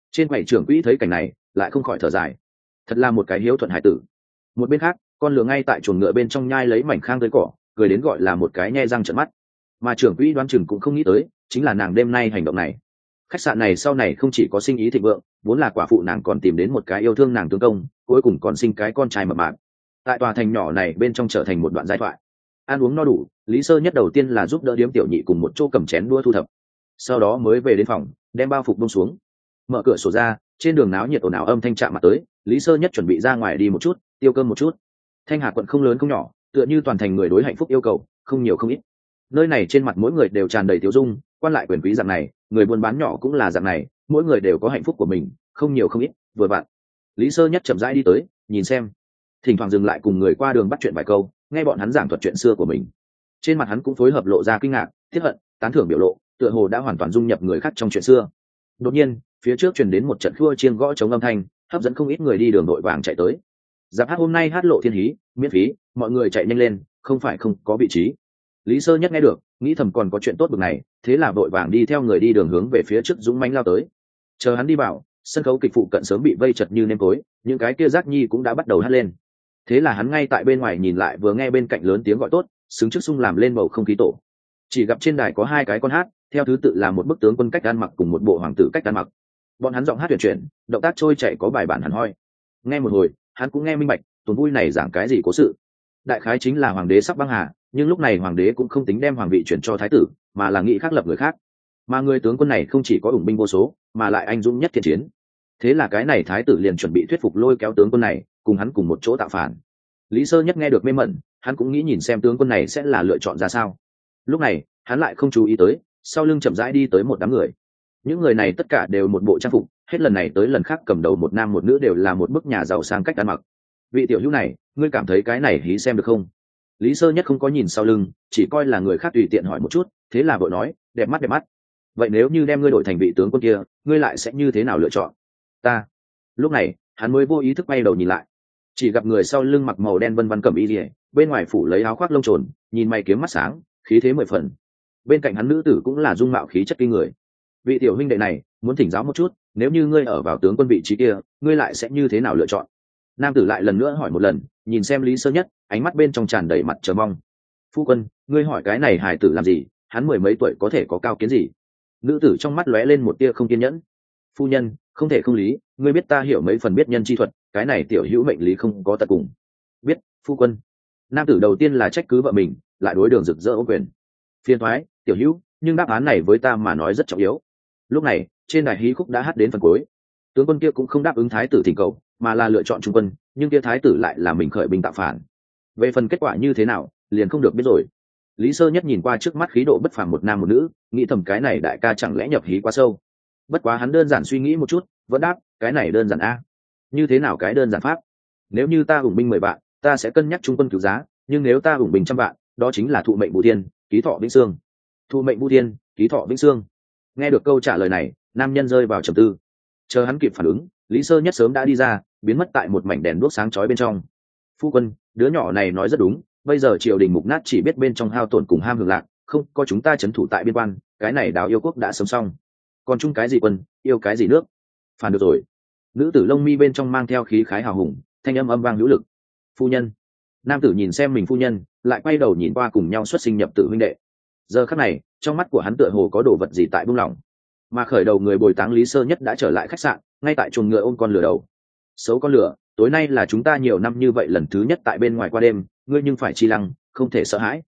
Trên quầy trưởng quỹ thấy cảnh này lại không khỏi thở dài, thật là một cái hiếu thuận hải tử. Một bên khác, con lừa ngay tại chuồng ngựa bên trong nhai lấy mảnh khang tới cỏ, cười đến gọi là một cái nhe răng trợn mắt. Mà trưởng quỹ đoán chừng cũng không nghĩ tới chính là nàng đêm nay hành động này. Khách sạn này sau này không chỉ có sinh ý thịnh vượng, vốn là quả phụ nàng còn tìm đến một cái yêu thương nàng tướng công, cuối cùng còn sinh cái con trai mập mạp. Tại tòa thành nhỏ này bên trong trở thành một đoạn giai thoại. Ăn uống no đủ, Lý Sơ Nhất đầu tiên là giúp đỡ điếm tiểu nhị cùng một chỗ cầm chén đua thu thập, sau đó mới về đến phòng đem bao phục buông xuống, mở cửa sổ ra. Trên đường náo nhiệt ồn ào âm thanh chạm mặt tới, Lý Sơ Nhất chuẩn bị ra ngoài đi một chút, tiêu cơm một chút. Thanh Hà quận không lớn không nhỏ, tựa như toàn thành người đối hạnh phúc yêu cầu không nhiều không ít. Nơi này trên mặt mỗi người đều tràn đầy tiêu dung, quan lại quyền quý dạng này, người buôn bán nhỏ cũng là dạng này, mỗi người đều có hạnh phúc của mình, không nhiều không ít, vừa vặn. Lý Sơ Nhất chậm rãi đi tới, nhìn xem, thỉnh thoảng dừng lại cùng người qua đường bắt chuyện vài câu, nghe bọn hắn giảng thuật chuyện xưa của mình. Trên mặt hắn cũng phối hợp lộ ra kinh ngạc, tiếc hận, tán thưởng biểu lộ, tựa hồ đã hoàn toàn dung nhập người khác trong chuyện xưa. Đột nhiên, phía trước truyền đến một trận khua chiêng gõ trống âm thanh, hấp dẫn không ít người đi đường đội vàng chạy tới. Giáp hát hôm nay hát lộ thiên hí, miễn phí, mọi người chạy nhanh lên, không phải không có vị trí. Lý Sơ Nhất nghe được, nghĩ thầm còn có chuyện tốt bực này, thế là vội vàng đi theo người đi đường hướng về phía trước dũng mãnh lao tới. Chờ hắn đi vào, sân khấu kịch phụ cận sớm bị vây chật như nêm tối, những cái kia giác nhi cũng đã bắt đầu hát lên. Thế là hắn ngay tại bên ngoài nhìn lại, vừa nghe bên cạnh lớn tiếng gọi tốt, xứng trước sung làm lên bầu không khí tổ. Chỉ gặp trên đài có hai cái con hát, theo thứ tự là một bức tướng quân cách ăn mặc cùng một bộ hoàng tử cách ăn mặc. Bọn hắn giọng hát tuyển chuyển, động tác trôi chảy có bài bản hẳn hoi. Nghe một hồi, hắn cũng nghe minh bạch, tuần vui này giảng cái gì cố sự. Đại khái chính là hoàng đế sắp băng hà, nhưng lúc này hoàng đế cũng không tính đem hoàng vị chuyển cho thái tử, mà là nghĩ khác lập người khác. Mà người tướng quân này không chỉ có ủng binh vô số, mà lại anh dũng nhất thiện chiến. Thế là cái này thái tử liền chuẩn bị thuyết phục lôi kéo tướng quân này, cùng hắn cùng một chỗ tạo phản. Lý Sơ Nhất nghe được mê mẩn, hắn cũng nghĩ nhìn xem tướng quân này sẽ là lựa chọn ra sao. Lúc này, hắn lại không chú ý tới, sau lưng chậm rãi đi tới một đám người. Những người này tất cả đều một bộ trang phục, hết lần này tới lần khác cầm đầu một nam một nữ đều là một bức nhà giàu sang cách ăn mặc. Vị tiểu hữu này, ngươi cảm thấy cái này hí xem được không? Lý Sơ Nhất không có nhìn sau lưng, chỉ coi là người khác tùy tiện hỏi một chút, thế là vội nói, đẹp mắt đẹp mắt. Vậy nếu như đem ngươi đổi thành vị tướng quân kia, ngươi lại sẽ như thế nào lựa chọn? Ta. Lúc này, hắn mới vô ý thức quay đầu nhìn lại, chỉ gặp người sau lưng mặc màu đen vân vân cẩm y liễu, bên ngoài phủ lấy áo khoác lông trồn, nhìn mày kiếm mắt sáng, khí thế mười phần. Bên cạnh hắn nữ tử cũng là dung mạo khí chất kinh người. Vị tiểu huynh đệ này, muốn thỉnh giáo một chút, nếu như ngươi ở vào tướng quân vị trí kia, ngươi lại sẽ như thế nào lựa chọn? Nam tử lại lần nữa hỏi một lần, nhìn xem Lý Sơ Nhất, ánh mắt bên trong tràn đầy mặt chờ mong. Phu quân, ngươi hỏi cái này hài tử làm gì? Hắn mười mấy tuổi có thể có cao kiến gì? Nữ tử trong mắt lóe lên một tia không kiên nhẫn. Phu nhân, không thể không lý, ngươi biết ta hiểu mấy phần biết nhân chi thuật, cái này tiểu hữu mệnh lý không có tận cùng. Biết, phu quân. Nam tử đầu tiên là trách cứ vợ mình, lại đối đường rực rỡ ô quyền. Phiền thoái, tiểu hữu, nhưng đáp án này với ta mà nói rất trọng yếu. Lúc này, trên đài hí khúc đã hát đến phần cuối. Tướng quân kia cũng không đáp ứng thái tử thỉnh cầu, mà là lựa chọn trung quân, nhưng kia thái tử lại là mình khởi binh tạo phản. Về phần kết quả như thế nào, liền không được biết rồi. Lý Sơ Nhất nhìn qua trước mắt khí độ bất phàm một nam một nữ, nghĩ thầm cái này đại ca chẳng lẽ nhập hí quá sâu. Bất quá hắn đơn giản suy nghĩ một chút, vẫn đáp, cái này đơn giản a. Như thế nào cái đơn giản pháp? Nếu như ta ủng binh 10 vạn, ta sẽ cân nhắc trung quân cứu giá, nhưng nếu ta ủng binh 100 vạn, đó chính là thụ mệnh bù thiên, ký thọ vĩnh xương. Thụ mệnh bù thiên, ký thọ vĩnh xương. Nghe được câu trả lời này, nam nhân rơi vào trầm tư. Chờ hắn kịp phản ứng, Lý Sơ Nhất sớm đã đi ra, biến mất tại một mảnh đèn đuốc sáng chói bên trong. Phu quân, đứa nhỏ này nói rất đúng, bây giờ triều đình mục nát chỉ biết bên trong hao tổn cùng ham hưởng lạc, không có chúng ta trấn thủ tại biên quan, cái này đào yêu quốc đã sớm xong. Còn chung cái gì quân, yêu cái gì nước? Phản được rồi. Nữ tử lông mi bên trong mang theo khí khái hào hùng, thanh âm âm vang hữu lực. Phu nhân. Nam tử nhìn xem mình phu nhân, lại quay đầu nhìn qua cùng nhau xuất sinh nhập tử huynh đệ. Giờ khắc này, trong mắt của hắn tựa hồ có đồ vật gì tại buông lỏng. Mà khởi đầu người bồi táng Lý Sơ Nhất đã trở lại khách sạn, ngay tại chuồng ngựa ôm con lửa đầu. Xấu con lửa, tối nay là chúng ta nhiều năm như vậy lần thứ nhất tại bên ngoài qua đêm, ngươi nhưng phải chi lăng, không thể sợ hãi.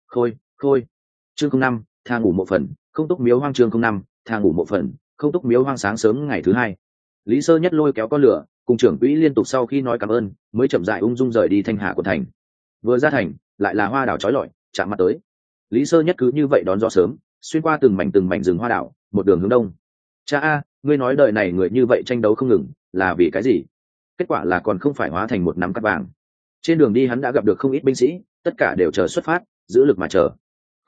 Khôi. Chương 05, thang ngủ một phần, không túc miếu hoang. Chương 05, thang ngủ một phần, không túc miếu hoang. Sáng sớm ngày thứ hai, Lý Sơ Nhất lôi kéo con lửa, cùng trưởng quỹ liên tục sau khi nói cảm ơn, mới chậm rãi ung dung rời đi Thanh Hà của thành. Vừa ra thành, lại là hoa đảo chói lọi, chạm mặt tới. Lý Sơ Nhất cứ như vậy đón gió sớm, xuyên qua từng mảnh rừng hoa đảo, một đường hướng đông. Cha a, ngươi nói đời này người như vậy tranh đấu không ngừng, là vì cái gì? Kết quả là còn không phải hóa thành một nắm cát vàng. Trên đường đi hắn đã gặp được không ít binh sĩ, tất cả đều chờ xuất phát, giữ lực mà chờ.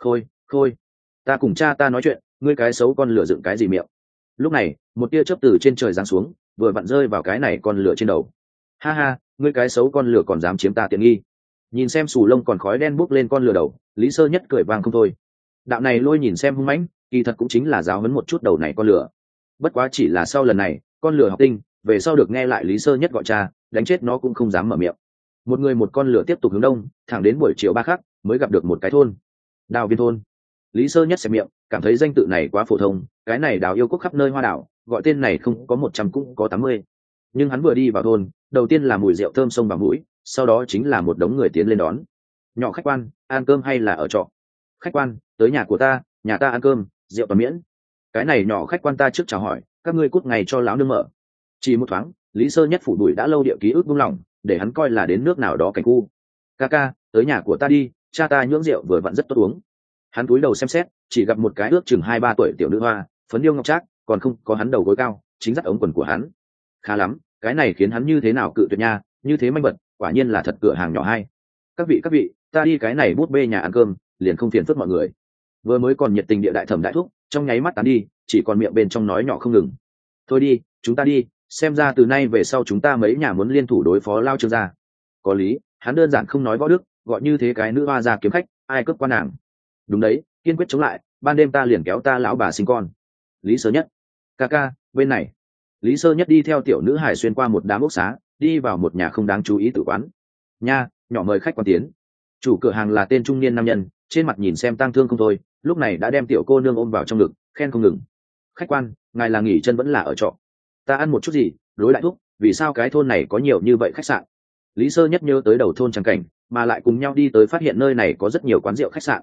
Khôi, ta cùng cha ta nói chuyện, ngươi cái xấu con lửa dựng cái gì miệng? Lúc này, một tia chớp từ trên trời giáng xuống, vừa vặn rơi vào cái này con lửa trên đầu. Ha, ngươi cái xấu con lửa còn dám chiếm ta tiện nghi. Nhìn xem xù lông còn khói đen bốc lên con lửa đầu, Lý Sơ Nhất cười vang không thôi. Đạo này lôi nhìn xem hung mãnh, kỳ thật cũng chính là giáo huấn một chút đầu này con lửa. bất quá chỉ là sau lần này con lửa học tinh về sau được nghe lại lý sơ nhất gọi cha, đánh chết nó cũng không dám mở miệng. Một người một con lửa tiếp tục hướng đông, thẳng đến buổi chiều 3 khắc mới gặp được một cái thôn, Đào Viên thôn. Lý sơ nhất xem miệng, cảm thấy danh tự này quá phổ thông, cái này đào yêu quốc khắp nơi hoa đảo, gọi tên này không có 100 cũng có 80. Nhưng hắn vừa đi vào thôn, đầu tiên là mùi rượu thơm xông vào mũi, sau đó chính là một đống người tiến lên đón. Nhỏ khách quan, ăn cơm hay là ở trọ? Khách quan, tới nhà của ta, nhà ta ăn cơm, rượu toàn miễn. Cái này nhỏ khách quan ta trước chào hỏi, các ngươi cút ngày cho láo nương mở. Chỉ một thoáng, Lý sơ nhất phủ đuổi đã lâu địa ký ức buông lỏng, để hắn coi là đến nước nào đó cảnh khu. Ca ca, tới nhà của ta đi, cha ta nhưỡng rượu vừa vặn rất tốt uống. Hắn cúi đầu xem xét, chỉ gặp một cái ước chừng 2-3 tuổi tiểu nữ hoa, phấn điêu ngọc trác, còn không có hắn đầu gối cao, chính dắt ống quần của hắn. Khá lắm, cái này khiến hắn như thế nào cự tuyệt nha, như thế manh vật, quả nhiên là thật cửa hàng nhỏ hay. Các vị, ta đi cái này bút bê nhà ăn cơm, liền không phiền phức mọi người. Vừa mới còn nhiệt tình địa đại thẩm đại thúc, trong nháy mắt tán đi, chỉ còn miệng bên trong nói nhỏ không ngừng. Thôi đi, chúng ta đi, xem ra từ nay về sau chúng ta mấy nhà muốn liên thủ đối phó Lao Trương gia. Có lý, hắn đơn giản không nói võ đức, gọi như thế cái nữ hoa ra kiếm khách, ai cướp quan nàng. Đúng đấy, kiên quyết chống lại, ban đêm ta liền kéo ta lão bà sinh con. Lý sơ nhất, ca bên này. Lý sơ nhất đi theo tiểu nữ hải xuyên qua một đám ốc xá, đi vào một nhà không đáng chú ý tử quán. Nha, nhỏ mời khách quan tiến. Chủ cửa hàng là tên trung niên nam nhân, trên mặt nhìn xem tang thương không thôi, lúc này đã đem tiểu cô nương ôm vào trong ngực, khen không ngừng. Khách quan, ngài là nghỉ chân vẫn là ở trọ? Ta ăn một chút gì, đối đại thúc, vì sao cái thôn này có nhiều như vậy khách sạn? Lý sơ nhất nhớ tới đầu thôn trắng cảnh, mà lại cùng nhau đi tới phát hiện nơi này có rất nhiều quán rượu khách sạn.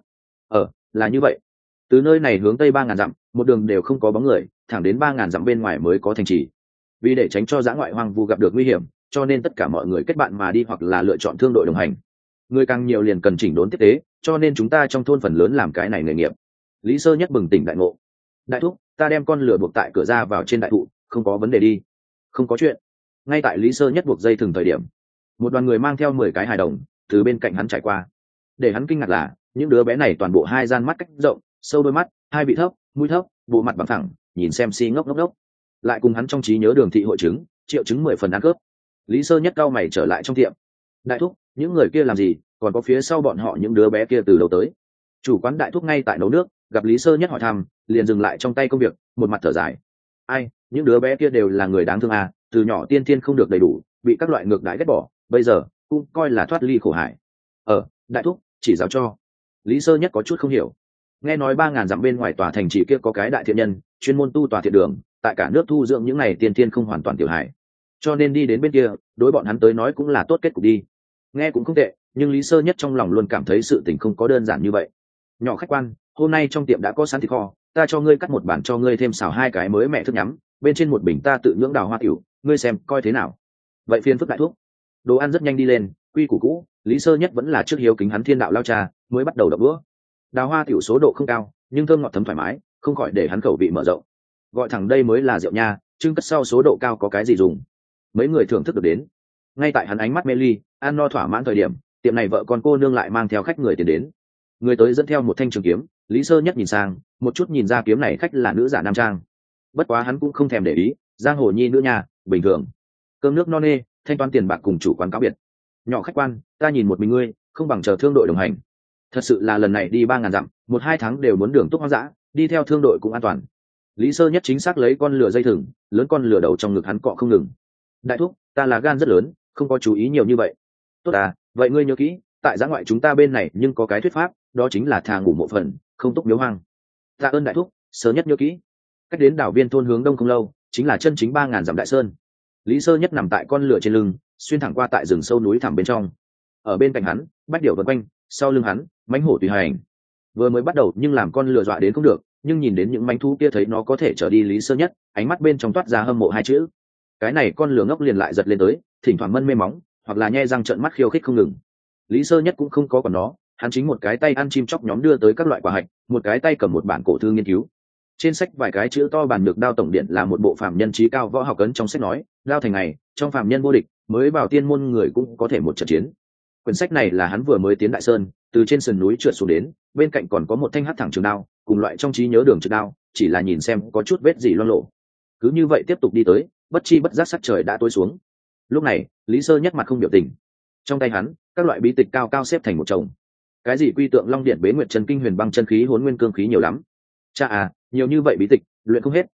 Là như vậy. Từ nơi này hướng tây 3.000 dặm, một đường đều không có bóng người, thẳng đến 3.000 dặm bên ngoài mới có thành trì. Vì để tránh cho dã ngoại hoang vu gặp được nguy hiểm, cho nên tất cả mọi người kết bạn mà đi hoặc là lựa chọn thương đội đồng hành. Người càng nhiều liền cần chỉnh đốn tiếp tế, cho nên chúng ta trong thôn phần lớn làm cái này nghề nghiệp. Lý sơ nhất bừng tỉnh đại ngộ. Đại thúc, ta đem con lửa buộc tại cửa ra vào trên đại thụ, không có vấn đề đi. Không có chuyện. Ngay tại Lý sơ nhất buộc dây thừng thời điểm, một đoàn người mang theo 10 cái hài đồng từ bên cạnh hắn trải qua. Để hắn kinh ngạc là những đứa bé này toàn bộ 2 gian mắt cách rộng, sâu đôi mắt, 2 vị thấp, mũi thấp, bộ mặt bằng thẳng, nhìn xem si ngốc ngốc ngốc. Lại cùng hắn trong trí nhớ đường thị hội chứng, triệu chứng 10 phần ăn cướp. Lý sơ nhất cao mày trở lại trong tiệm. Đại thúc, những người kia làm gì, còn có phía sau bọn họ những đứa bé kia từ đâu tới? Chủ quán đại thúc ngay tại nấu nước, gặp Lý sơ nhất hỏi thăm, liền dừng lại trong tay công việc, một mặt thở dài. Ai, những đứa bé kia đều là người đáng thương à, từ nhỏ tiên thiên không được đầy đủ, bị các loại ngược đãi ghét bỏ, bây giờ cũng coi là thoát ly khổ hải. Đại thúc, chỉ giáo cho. Lý sơ nhất có chút không hiểu. Nghe nói 3.000 dặm bên ngoài tòa thành trì kia có cái đại thiện nhân, chuyên môn tu tòa thiện đường, tại cả nước thu dưỡng những này tiên thiên không hoàn toàn tiểu hải, cho nên đi đến bên kia, đối bọn hắn tới nói cũng là tốt kết cục đi. Nghe cũng không tệ, nhưng Lý sơ nhất trong lòng luôn cảm thấy sự tình không có đơn giản như vậy. Nhỏ khách quan, hôm nay trong tiệm đã có sẵn thịt kho, ta cho ngươi cắt một bản cho ngươi thêm xào 2 cái mới mẹ thức nhắm, bên trên một bình ta tự nhưỡng đào hoa tiểu, ngươi xem coi thế nào. Vậy phiền phức đại thuốc. Đồ ăn rất nhanh đi lên, quy củ cũ, Lý sơ nhất vẫn là trước hiếu kính hắn thiên đạo lao trà, mới bắt đầu đập bữa. Đào hoa tiểu số độ không cao, nhưng thơm ngọt thấm thoải mái, không khỏi để hắn khẩu vị mở rộng. Gọi thẳng đây mới là rượu nha, trưng cất sau số độ cao có cái gì dùng. Mấy người thưởng thức được đến. Ngay tại hắn ánh mắt mê ly, ăn no thỏa mãn thời điểm, tiệm này vợ con cô nương lại mang theo khách người tiền đến. Người tới dẫn theo một thanh trường kiếm, Lý sơ nhất nhìn sang, một chút nhìn ra kiếm này khách là nữ giả nam trang. Bất quá hắn cũng không thèm để ý, giang hồ nhi nữ nhà, bình thường. Cơm nước no nê, thanh toán tiền bạc cùng chủ quán cáo biệt. Nhỏ khách quan, ta nhìn một mình ngươi, không bằng chờ thương đội đồng hành. Thật sự là lần này đi 3.000 dặm, 1-2 tháng đều muốn đường túc hoang dã, đi theo thương đội cũng an toàn. Lý sơ nhất chính xác lấy con lửa dây thừng, lớn con lửa đầu trong ngực hắn cọ không ngừng. Đại thúc, ta là gan rất lớn, không có chú ý nhiều như vậy. Tốt à, vậy ngươi nhớ kỹ, tại giã ngoại chúng ta bên này nhưng có cái thuyết pháp, đó chính là thà ngủ mộ phần, không túc miếu hoang. Tạ ơn đại thúc, sơ nhất nhớ kỹ. Cách đến đảo Viên thôn hướng đông không lâu, chính là chân chính 3.000 dặm đại sơn. Lý sơ nhất nằm tại con lửa trên lưng, xuyên thẳng qua tại rừng sâu núi thẳm bên trong. Ở bên cạnh hắn, bách điểu vần quanh, sau lưng hắn, mãnh hổ tùy hành. Vừa mới bắt đầu nhưng làm con lửa dọa đến không được, nhưng nhìn đến những mãnh thú kia thấy nó có thể trở đi Lý sơ nhất, ánh mắt bên trong toát ra hâm mộ 2 chữ. Cái này con lửa ngốc liền lại giật lên tới, thỉnh thoảng mân mê móng, hoặc là nhe răng trợn mắt khiêu khích không ngừng. Lý sơ nhất cũng không có còn nó, hắn chính một cái tay ăn chim chóc nhóm đưa tới các loại quả hạch, một cái tay cầm một bản cổ thư nghiên cứu. Trên sách vài cái chữ to bản được đao tổng điện là một bộ phàm nhân trí cao võ học ấn trong sách nói, đao thành ngày, trong phàm nhân vô địch, mới vào tiên môn người cũng có thể một trận chiến. Quyển sách này là hắn vừa mới tiến đại sơn, từ trên sườn núi trượt xuống đến, bên cạnh còn có một thanh hắc thẳng trường đao, cùng loại trong trí nhớ đường trượt đao, chỉ là nhìn xem có chút vết gì loang lổ. Cứ như vậy tiếp tục đi tới, bất chi bất giác sắc trời đã tối xuống. Lúc này, Lý sơ nhất mặt không biểu tình. Trong tay hắn, các loại bí tịch cao cao xếp thành một chồng. Cái gì quy tượng long điện bế nguyệt chân kinh huyền băng chân khí hỗn nguyên cương khí nhiều lắm. Cha à, nhiều như vậy bí tịch, luyện không hết,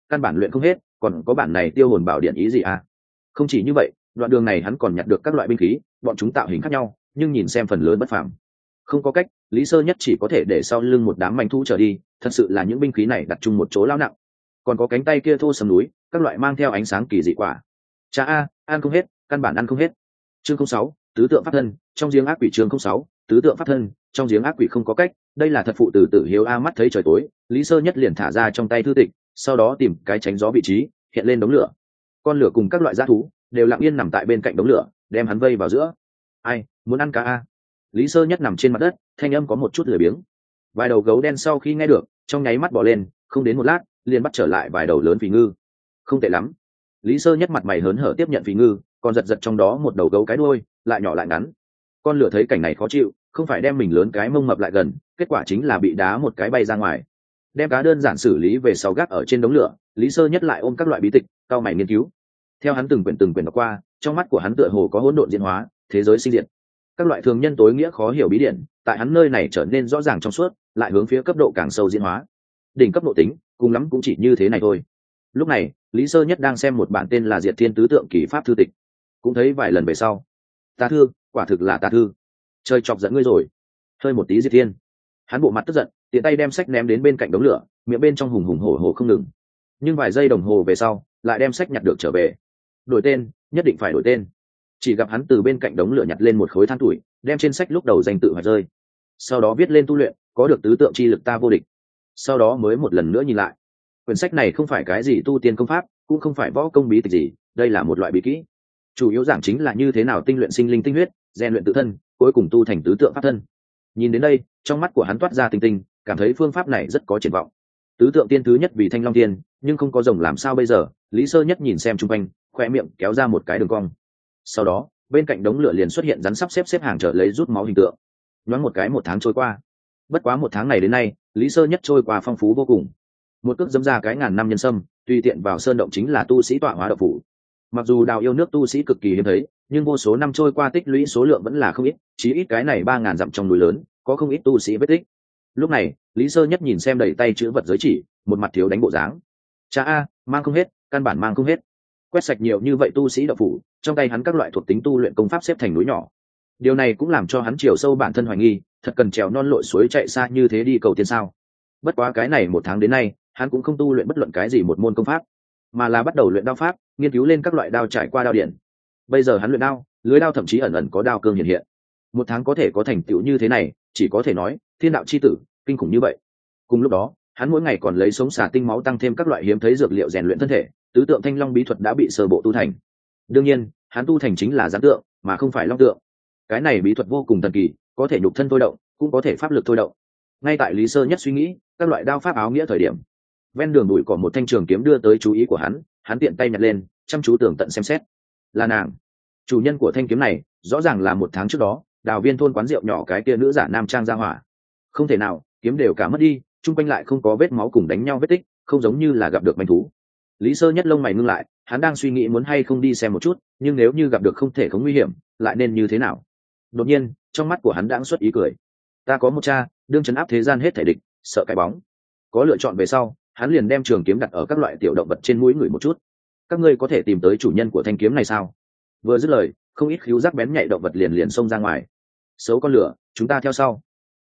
căn bản luyện không hết, còn có bản này tiêu hồn bảo điện ý gì à? Không chỉ như vậy, đoạn đường này hắn còn nhặt được các loại binh khí, bọn chúng tạo hình khác nhau nhưng nhìn xem phần lớn bất phàm. Không có cách, Lý Sơ Nhất chỉ có thể để sau lưng một đám manh thú trở đi, thật sự là những binh khí này đặt chung một chỗ lao nặng. Còn có cánh tay kia thô sầm núi, các loại mang theo ánh sáng kỳ dị quả. Cha a, ăn không hết, căn bản ăn không hết. Chương 06, tứ tượng pháp thân, trong giếng ác quỷ. Chương 06, tứ tượng pháp thân, trong giếng ác quỷ. Không có cách, đây là thật phụ tử Tử Hiếu a. Mắt thấy trời tối, Lý Sơ Nhất liền thả ra trong tay thư tịch, sau đó tìm cái tránh gió vị trí, hiện lên đống lửa. Con lửa cùng các loại dã thú đều lặng yên nằm tại bên cạnh đống lửa, đem hắn vây vào giữa. Ai muốn ăn cá a? Lý Sơ Nhất nằm trên mặt đất, thanh âm có một chút lười biếng. Vài đầu gấu đen sau khi nghe được, trong nháy mắt bỏ lên, không đến một lát liền bắt trở lại vài đầu lớn phì ngư. Không tệ lắm. Lý Sơ Nhất mặt mày hớn hở tiếp nhận phì ngư, còn giật giật trong đó một đầu gấu cái đuôi, lại nhỏ lại ngắn. Con lửa thấy cảnh này khó chịu, không phải đem mình lớn cái mông mập lại gần, kết quả chính là bị đá một cái bay ra ngoài. Đem cá đơn giản xử lý về sau gác ở trên đống lửa, Lý Sơ Nhất lại ôm các loại bí tịch, cau mày nghiên cứu. Theo hắn từng quyển đọc qua, trong mắt của hắn tựa hồ có hỗn độn diễn hóa, thế giới sinh diệt. Các loại thường nhân tối nghĩa khó hiểu bí điển, tại hắn nơi này trở nên rõ ràng trong suốt, lại hướng phía cấp độ càng sâu diễn hóa. Đỉnh cấp độ tính, cùng lắm cũng chỉ như thế này thôi. Lúc này, Lý Sơ Nhất đang xem một bản tên là Diệt Thiên Tứ Tượng Kỳ Pháp thư tịch, cũng thấy vài lần về sau. Tà thư, quả thực là tà thư. Trời chọc giận ngươi rồi. Hơi một tí Diệt Thiên. Hắn bộ mặt tức giận, tiện tay đem sách ném đến bên cạnh đống lửa, miệng bên trong hùng hùng hổ hổ không ngừng. Nhưng vài giây đồng hồ về sau, lại đem sách nhặt được trở về. Đổi tên, nhất định phải đổi tên. Chỉ gặp hắn từ bên cạnh đống lửa nhặt lên một khối than tuổi, đem trên sách lúc đầu danh tự hoài rơi. Sau đó viết lên tu luyện, có được tứ tượng chi lực ta vô địch. Sau đó mới một lần nữa nhìn lại. Quyển sách này không phải cái gì tu tiên công pháp, cũng không phải võ công bí tịch gì, đây là một loại bí kỹ. Chủ yếu giảng chính là như thế nào tinh luyện sinh linh tinh huyết, rèn luyện tự thân, cuối cùng tu thành tứ tượng pháp thân. Nhìn đến đây, trong mắt của hắn toát ra tinh tinh, cảm thấy phương pháp này rất có triển vọng. Tứ tượng tiên thứ nhất vì Thanh Long Tiên, nhưng không có rồng làm sao bây giờ? Lý Sơ Nhất nhìn xem xung quanh, khoe miệng kéo ra một cái đường cong. Sau đó, bên cạnh đống lửa liền xuất hiện rắn sắp xếp hàng chờ lấy rút máu hình tượng. Nhoáng một cái 1 tháng trôi qua. Bất quá 1 tháng này đến nay, Lý Sơ Nhất trôi qua phong phú vô cùng. Một cước dẫm ra cái ngàn năm nhân sâm, tùy tiện vào sơn động chính là tu sĩ tọa hóa động phủ. Mặc dù đào yêu nước tu sĩ cực kỳ hiếm thấy, nhưng vô số năm trôi qua tích lũy số lượng vẫn là không ít, chí ít cái này 3000 dặm trong núi lớn, có không ít tu sĩ vết tích. Lúc này, Lý Sơ Nhất nhìn xem đầy tay chữ vật giới chỉ, một mặt thiếu đánh bộ dáng. Cha a, mang không hết, căn bản mang không hết. Quét sạch nhiều như vậy tu sĩ động phủ, trong tay hắn các loại thuộc tính tu luyện công pháp xếp thành núi nhỏ. Điều này cũng làm cho hắn chiều sâu bản thân hoài nghi, thật cần trèo non lội suối chạy xa như thế đi cầu tiên sao? Bất quá cái này 1 tháng đến nay, hắn cũng không tu luyện bất luận cái gì một môn công pháp, mà là bắt đầu luyện đao pháp, nghiên cứu lên các loại đao trải qua đao điện. Bây giờ hắn luyện đao, lưới đao thậm chí ẩn ẩn có đao cương hiện hiện. 1 tháng có thể có thành tựu như thế này, chỉ có thể nói thiên đạo chi tử kinh khủng như vậy. Cùng lúc đó, hắn mỗi ngày còn lấy sống xả tinh máu tăng thêm các loại hiếm thấy dược liệu rèn luyện thân thể, tứ tượng thanh long bí thuật đã bị sơ bộ tu thành. Đương nhiên, hắn tu thành chính là gián tượng, mà không phải long tượng. Cái này bí thuật vô cùng thần kỳ, có thể nhục thân thôi động, cũng có thể pháp lực thôi động. Ngay tại Lý Sơ Nhất suy nghĩ các loại đao pháp áo nghĩa thời điểm, ven đường bụi cỏ một thanh trường kiếm đưa tới chú ý của hắn tiện tay nhặt lên, chăm chú tường tận xem xét. Là nàng, chủ nhân của thanh kiếm này, rõ ràng là 1 tháng trước đó, Đào Viên thôn quán rượu nhỏ cái kia nữ giả nam trang ra hỏa. Không thể nào, kiếm đều cả mất đi, chung quanh lại không có vết máu cùng đánh nhau vết tích, không giống như là gặp được manh thú. Lý Sơ Nhất lông mày ngưng lại, hắn đang suy nghĩ muốn hay không đi xem một chút, nhưng nếu như gặp được không thể không nguy hiểm, lại nên như thế nào? Đột nhiên, trong mắt của hắn đãng xuất ý cười. Ta có một cha, đương trấn áp thế gian hết thể địch, sợ cái bóng. Có lựa chọn về sau, hắn liền đem trường kiếm đặt ở các loại tiểu động vật trên mũi người một chút. Các ngươi có thể tìm tới chủ nhân của thanh kiếm này sao? Vừa dứt lời, không ít khíu giác bén nhạy động vật liền xông ra ngoài. Xấu con lửa, chúng ta theo sau.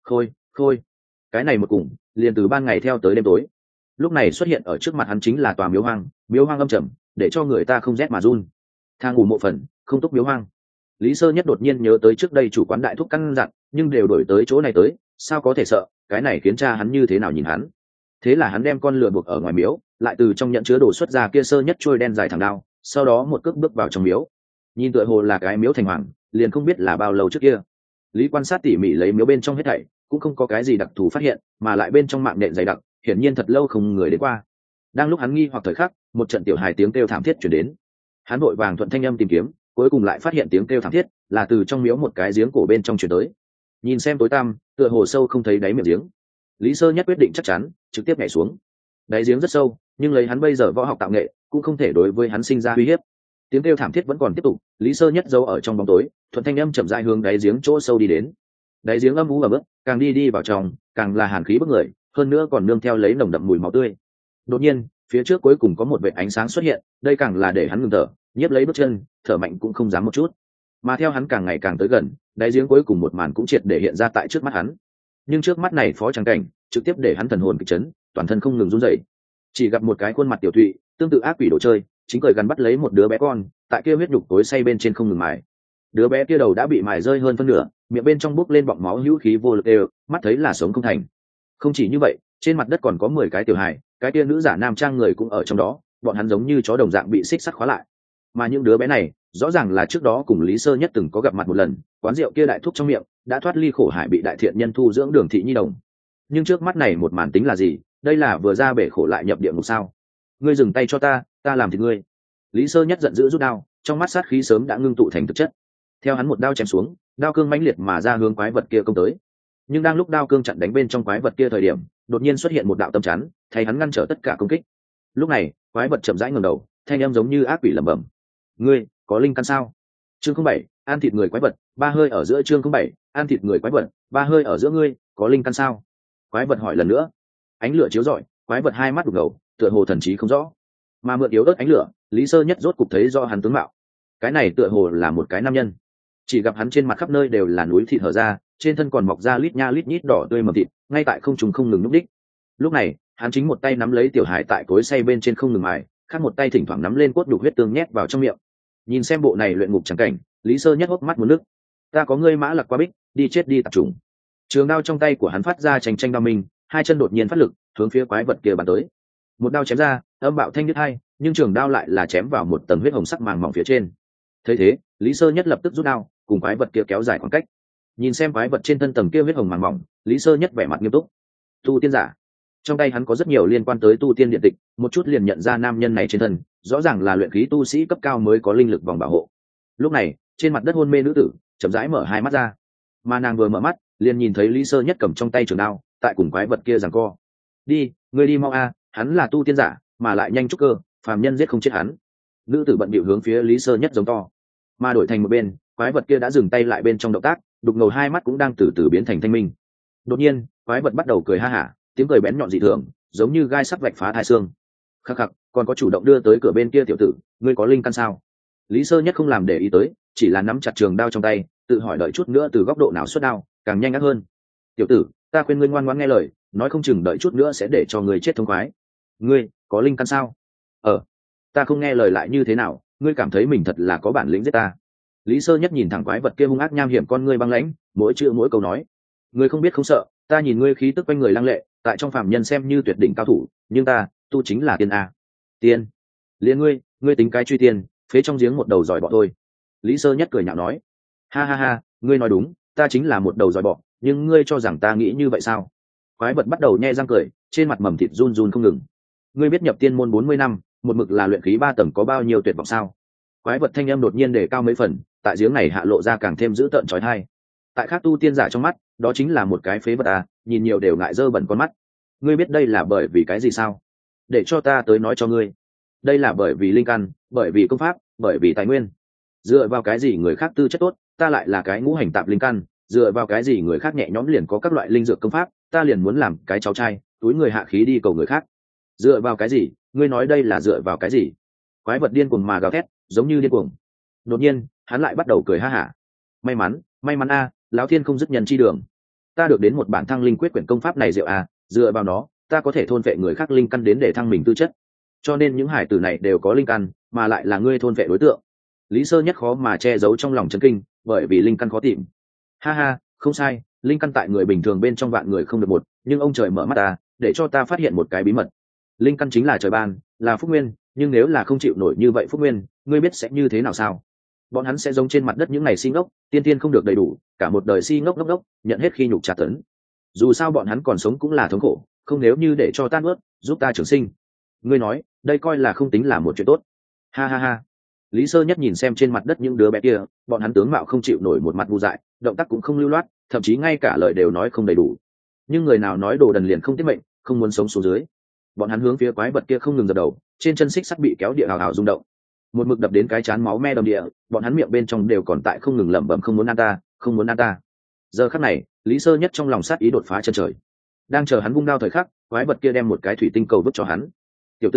Khôi. Cái này một cùng, liền từ ban ngày theo tới đêm tối. Lúc này xuất hiện ở trước mặt hắn chính là tòa miếu hoang âm trầm, để cho người ta không rét mà run. Thang ngủ mộ phần, không túc miếu hoang. Lý Sơ Nhất đột nhiên nhớ tới trước đây chủ quán đại thúc căn dặn, nhưng đều đổi tới chỗ này tới, sao có thể sợ? Cái này khiến cha hắn như thế nào nhìn hắn? Thế là hắn đem con lừa buộc ở ngoài miếu, lại từ trong nhận chứa đồ xuất ra kia sơ nhất trôi đen dài thẳng đao, sau đó một cước bước vào trong miếu. Nhìn tựa hồ là cái miếu thành hoàng, liền không biết là bao lâu trước kia. Lý quan sát tỉ mỉ lấy miếu bên trong hết thảy, cũng không có cái gì đặc thù phát hiện, mà lại bên trong mạng nện dày đặc, hiển nhiên thật lâu không người đến qua. Đang lúc hắn nghi hoặc thời khắc, một trận tiểu hài tiếng kêu thảm thiết truyền đến. Hắn vội vàng thuận thanh âm tìm kiếm, cuối cùng lại phát hiện tiếng kêu thảm thiết là từ trong miếu một cái giếng cổ bên trong truyền tới. Nhìn xem tối tăm, tựa hồ sâu không thấy đáy miệng giếng. Lý Sơ Nhất quyết định chắc chắn, trực tiếp nhảy xuống. Đáy giếng rất sâu, nhưng lấy hắn bây giờ võ học tạo nghệ, cũng không thể đối với hắn sinh ra uy hiếp. Tiếng kêu thảm thiết vẫn còn tiếp tục, Lý Sơ Nhất giấu ở trong bóng tối, thuận thanh âm chậm rãi hướng đáy giếng chỗ sâu đi đến. Đáy giếng âm u ẩm ướt, càng đi vào trong, càng là hàn khí bức người, hơn nữa còn nương theo lấy nồng đậm mùi máu tươi. Đột nhiên, phía trước cuối cùng có một vệt ánh sáng xuất hiện, đây càng là để hắn ngừng thở, nhiếp lấy bước chân, thở mạnh cũng không dám một chút. Mà theo hắn càng ngày càng tới gần, đáy giếng cuối cùng một màn cũng triệt để hiện ra tại trước mắt hắn. Nhưng trước mắt này phó trắng cảnh trực tiếp để hắn thần hồn kịch chấn, toàn thân không ngừng run rẩy. Chỉ gặp một cái khuôn mặt tiểu thụy, tương tự ác quỷ đồ chơi, chính cười gắn bắt lấy một đứa bé con, tại kia huyết nhục tối say bên trên không ngừng mài. Đứa bé kia đầu đã bị mài rơi hơn phân nửa, miệng bên trong bốc lên bọng máu hữu khí vô lực đều, mắt thấy là sống không thành. Không chỉ như vậy, trên mặt đất còn có 10 cái tiểu hài, cái kia nữ giả nam trang người cũng ở trong đó, bọn hắn giống như chó đồng dạng bị xích sắt khóa lại. Mà những đứa bé này, rõ ràng là trước đó cùng Lý Sơ Nhất từng có gặp mặt một lần, quán rượu kia đại thúc trong miệng đã thoát ly khổ hải bị đại thiện nhân thu dưỡng Đường Thị Nhi đồng. Nhưng trước mắt này một màn tính là gì, đây là vừa ra bể khổ lại nhập địa ngục sao? Ngươi dừng tay cho ta làm thịt ngươi. Lý Sơ Nhất giận dữ rút đao, trong mắt sát khí sớm đã ngưng tụ thành thực chất. Theo hắn một đao chém xuống, đao cương mãnh liệt mà ra hướng quái vật kia công tới. Nhưng đang lúc đao cương chặn đánh bên trong quái vật kia thời điểm, đột nhiên xuất hiện một đạo tâm chắn, thay hắn ngăn trở tất cả công kích. Lúc này, quái vật chậm rãi ngẩng đầu, thanh âm giống như ác quỷ lẩm bẩm: "Ngươi có linh căn sao?" Chương 07, ăn thịt người quái vật, ba hơi ở giữa. Chương 07, ăn thịt người quái vật, ba hơi ở giữa. Ngươi có linh căn sao? Quái vật hỏi lần nữa. Ánh lửa chiếu rọi, quái vật hai mắt đục ngầu, tựa hồ thần trí không rõ. Mà mượn yếu ớt ánh lửa, Lý Sơ Nhất rốt cục thấy rõ hắn tướng mạo. Cái này tựa hồ là một cái nam nhân. Chỉ gặp hắn trên mặt khắp nơi đều là núi thịt hở ra, trên thân còn mọc ra lít nha lít nhít đỏ tươi mầm thịt, ngay tại không trùng không ngừng núp đích. Lúc này, hắn chính một tay nắm lấy tiểu hải tại cối xay bên trên không ngừng mài, khác một tay thỉnh thoảng nắm lên cốt đục huyết tương nhét vào trong miệng. Nhìn xem bộ này luyện ngục chẳng cảnh, Lý Sơ Nhất hốc mắt muốn nước. Ta có ngươi mã lạc qua bích, đi chết đi tạp trùng. Trường đao trong tay của hắn phát ra tranh tranh đao minh, hai chân đột nhiên phát lực, hướng phía quái vật kia bắn tới. Một đao chém ra, âm bạo thanh nhất hai, nhưng trường đao lại là chém vào một tầng huyết hồng sắc màng mỏng phía trên. Thấy thế, Lý Sơ Nhất lập tức rút đao, cùng quái vật kia kéo dài khoảng cách. Nhìn xem quái vật trên thân tầng kia huyết hồng màng mỏng, Lý Sơ Nhất vẻ mặt nghiêm túc. Tu tiên giả. Trong tay hắn có rất nhiều liên quan tới tu tiên điện tịch, một chút liền nhận ra nam nhân này trên thân, rõ ràng là luyện khí tu sĩ cấp cao mới có linh lực vòng bảo hộ. Lúc này, trên mặt đất hôn mê nữ tử chậm rãi mở hai mắt ra, mà nàng vừa mở mắt, liền nhìn thấy Lý Sơ Nhất cầm trong tay trường đao, tại cùng quái vật kia giằng co. Đi, ngươi đi mau a, hắn là tu tiên giả, mà lại nhanh trúc cơ, phàm nhân giết không chết hắn. Nữ tử bận bịu hướng phía Lý Sơ Nhất giống to. Mà đổi thành một bên, quái vật kia đã dừng tay lại bên trong động tác, đục ngầu hai mắt cũng đang từ từ biến thành thanh minh. Đột nhiên, quái vật bắt đầu cười ha hả, tiếng cười bén nhọn dị thường, giống như gai sắc vạch phá thai xương. Khắc khắc, còn có chủ động đưa tới cửa bên kia tiểu tử, ngươi có linh căn sao? Lý Sơ Nhất không làm để ý tới, chỉ là nắm chặt trường đao trong tay, tự hỏi đợi chút nữa từ góc độ nào xuất đao càng nhanh ác hơn. Tiểu tử, ta khuyên ngươi ngoan ngoãn nghe lời, nói không chừng đợi chút nữa sẽ để cho ngươi chết thống khoái. Ngươi có linh căn sao? Ta không nghe lời lại như thế nào, ngươi cảm thấy mình thật là có bản lĩnh giết ta? Lý Sơ Nhất nhìn thẳng quái vật kia hung ác nham hiểm con ngươi băng lãnh, mỗi chữ mỗi câu nói. Ngươi không biết không sợ, ta nhìn ngươi khí tức quanh người lăng lệ, tại trong phàm nhân xem như tuyệt đỉnh cao thủ, nhưng ta, tu chính là tiên a. Tiên? Liên ngươi tính cái truy tiên, phế trong giếng một đầu giỏi bọ thôi. Lý Sơ Nhất cười nhạo nói. Ha ha ha, ngươi nói đúng, ta chính là một đầu giỏi bọ, nhưng ngươi cho rằng ta nghĩ như vậy sao? Quái vật bắt đầu nhe răng cười, trên mặt mầm thịt run run không ngừng. Ngươi biết nhập tiên môn 40 năm, một mực là luyện khí 3 tầng có bao nhiêu tuyệt vọng sao? Quái vật thanh âm đột nhiên đề cao mấy phần, tại giếng này hạ lộ ra càng thêm dữ tợn chói tai. Tại khác tu tiên giả trong mắt, đó chính là một cái phế vật à, nhìn nhiều đều ngại dơ bẩn con mắt. Ngươi biết đây là bởi vì cái gì sao? Để cho ta tới nói cho ngươi. Đây là bởi vì linh căn, bởi vì công pháp, bởi vì tài nguyên. Dựa vào cái gì người khác tư chất tốt, ta lại là cái ngũ hành tạp linh căn, dựa vào cái gì người khác nhẹ nhõm liền có các loại linh dược công pháp, ta liền muốn làm cái cháu trai, túi người hạ khí đi cầu người khác. Dựa vào cái gì? Ngươi nói đây là dựa vào cái gì? Quái vật điên cuồng mà gào thét, giống như điên cuồng. Đột nhiên, hắn lại bắt đầu cười ha hả. May mắn a, lão thiên không dứt nhân chi đường. Ta được đến một bản thăng linh quyết quyển công pháp này diệu a, dựa vào nó, ta có thể thôn vệ người khác linh căn đến để thăng mình tư chất. Cho nên những hải tử này đều có linh căn, mà lại là ngươi thôn vệ đối tượng. Lý Sơ Nhất khó mà che giấu trong lòng chấn kinh, bởi vì linh căn khó tìm. Ha ha, không sai, linh căn tại người bình thường bên trong vạn người không được một, nhưng ông trời mở mắt ta, để cho ta phát hiện một cái bí mật. Linh căn chính là trời ban, là phúc nguyên, nhưng nếu là không chịu nổi như vậy phúc nguyên, ngươi biết sẽ như thế nào sao? Bọn hắn sẽ giống trên mặt đất những ngày si ngốc, tiên tiên không được đầy đủ, cả một đời si ngốc ngốc ngốc, nhận hết khi nhục tra tấn. Dù sao bọn hắn còn sống cũng là thống khổ, không nếu như để cho tan ướt, giúp ta trường sinh. Ngươi nói, đây coi là không tính là một chuyện tốt. Ha ha ha. Lý Sơ Nhất nhìn xem trên mặt đất những đứa bé kia, bọn hắn tướng mạo không chịu nổi một mặt ngu dại, động tác cũng không lưu loát, thậm chí ngay cả lời đều nói không đầy đủ. Nhưng người nào nói đồ đần liền không tiết mệnh, không muốn sống xuống dưới. Bọn hắn hướng phía quái vật kia không ngừng dập đầu, trên chân xích sắt bị kéo địa hào hào rung động. Một mực đập đến cái chán máu me đầm địa, bọn hắn miệng bên trong đều còn tại không ngừng lẩm bẩm không muốn ăn ta, không muốn ăn ta. Giờ khắc này, Lý Sơ Nhất trong lòng sát ý đột phá chân trời. Đang chờ hắn vung đao thời khắc, quái vật kia đem một cái thủy tinh cầu vứt cho hắn. Tiểu tử,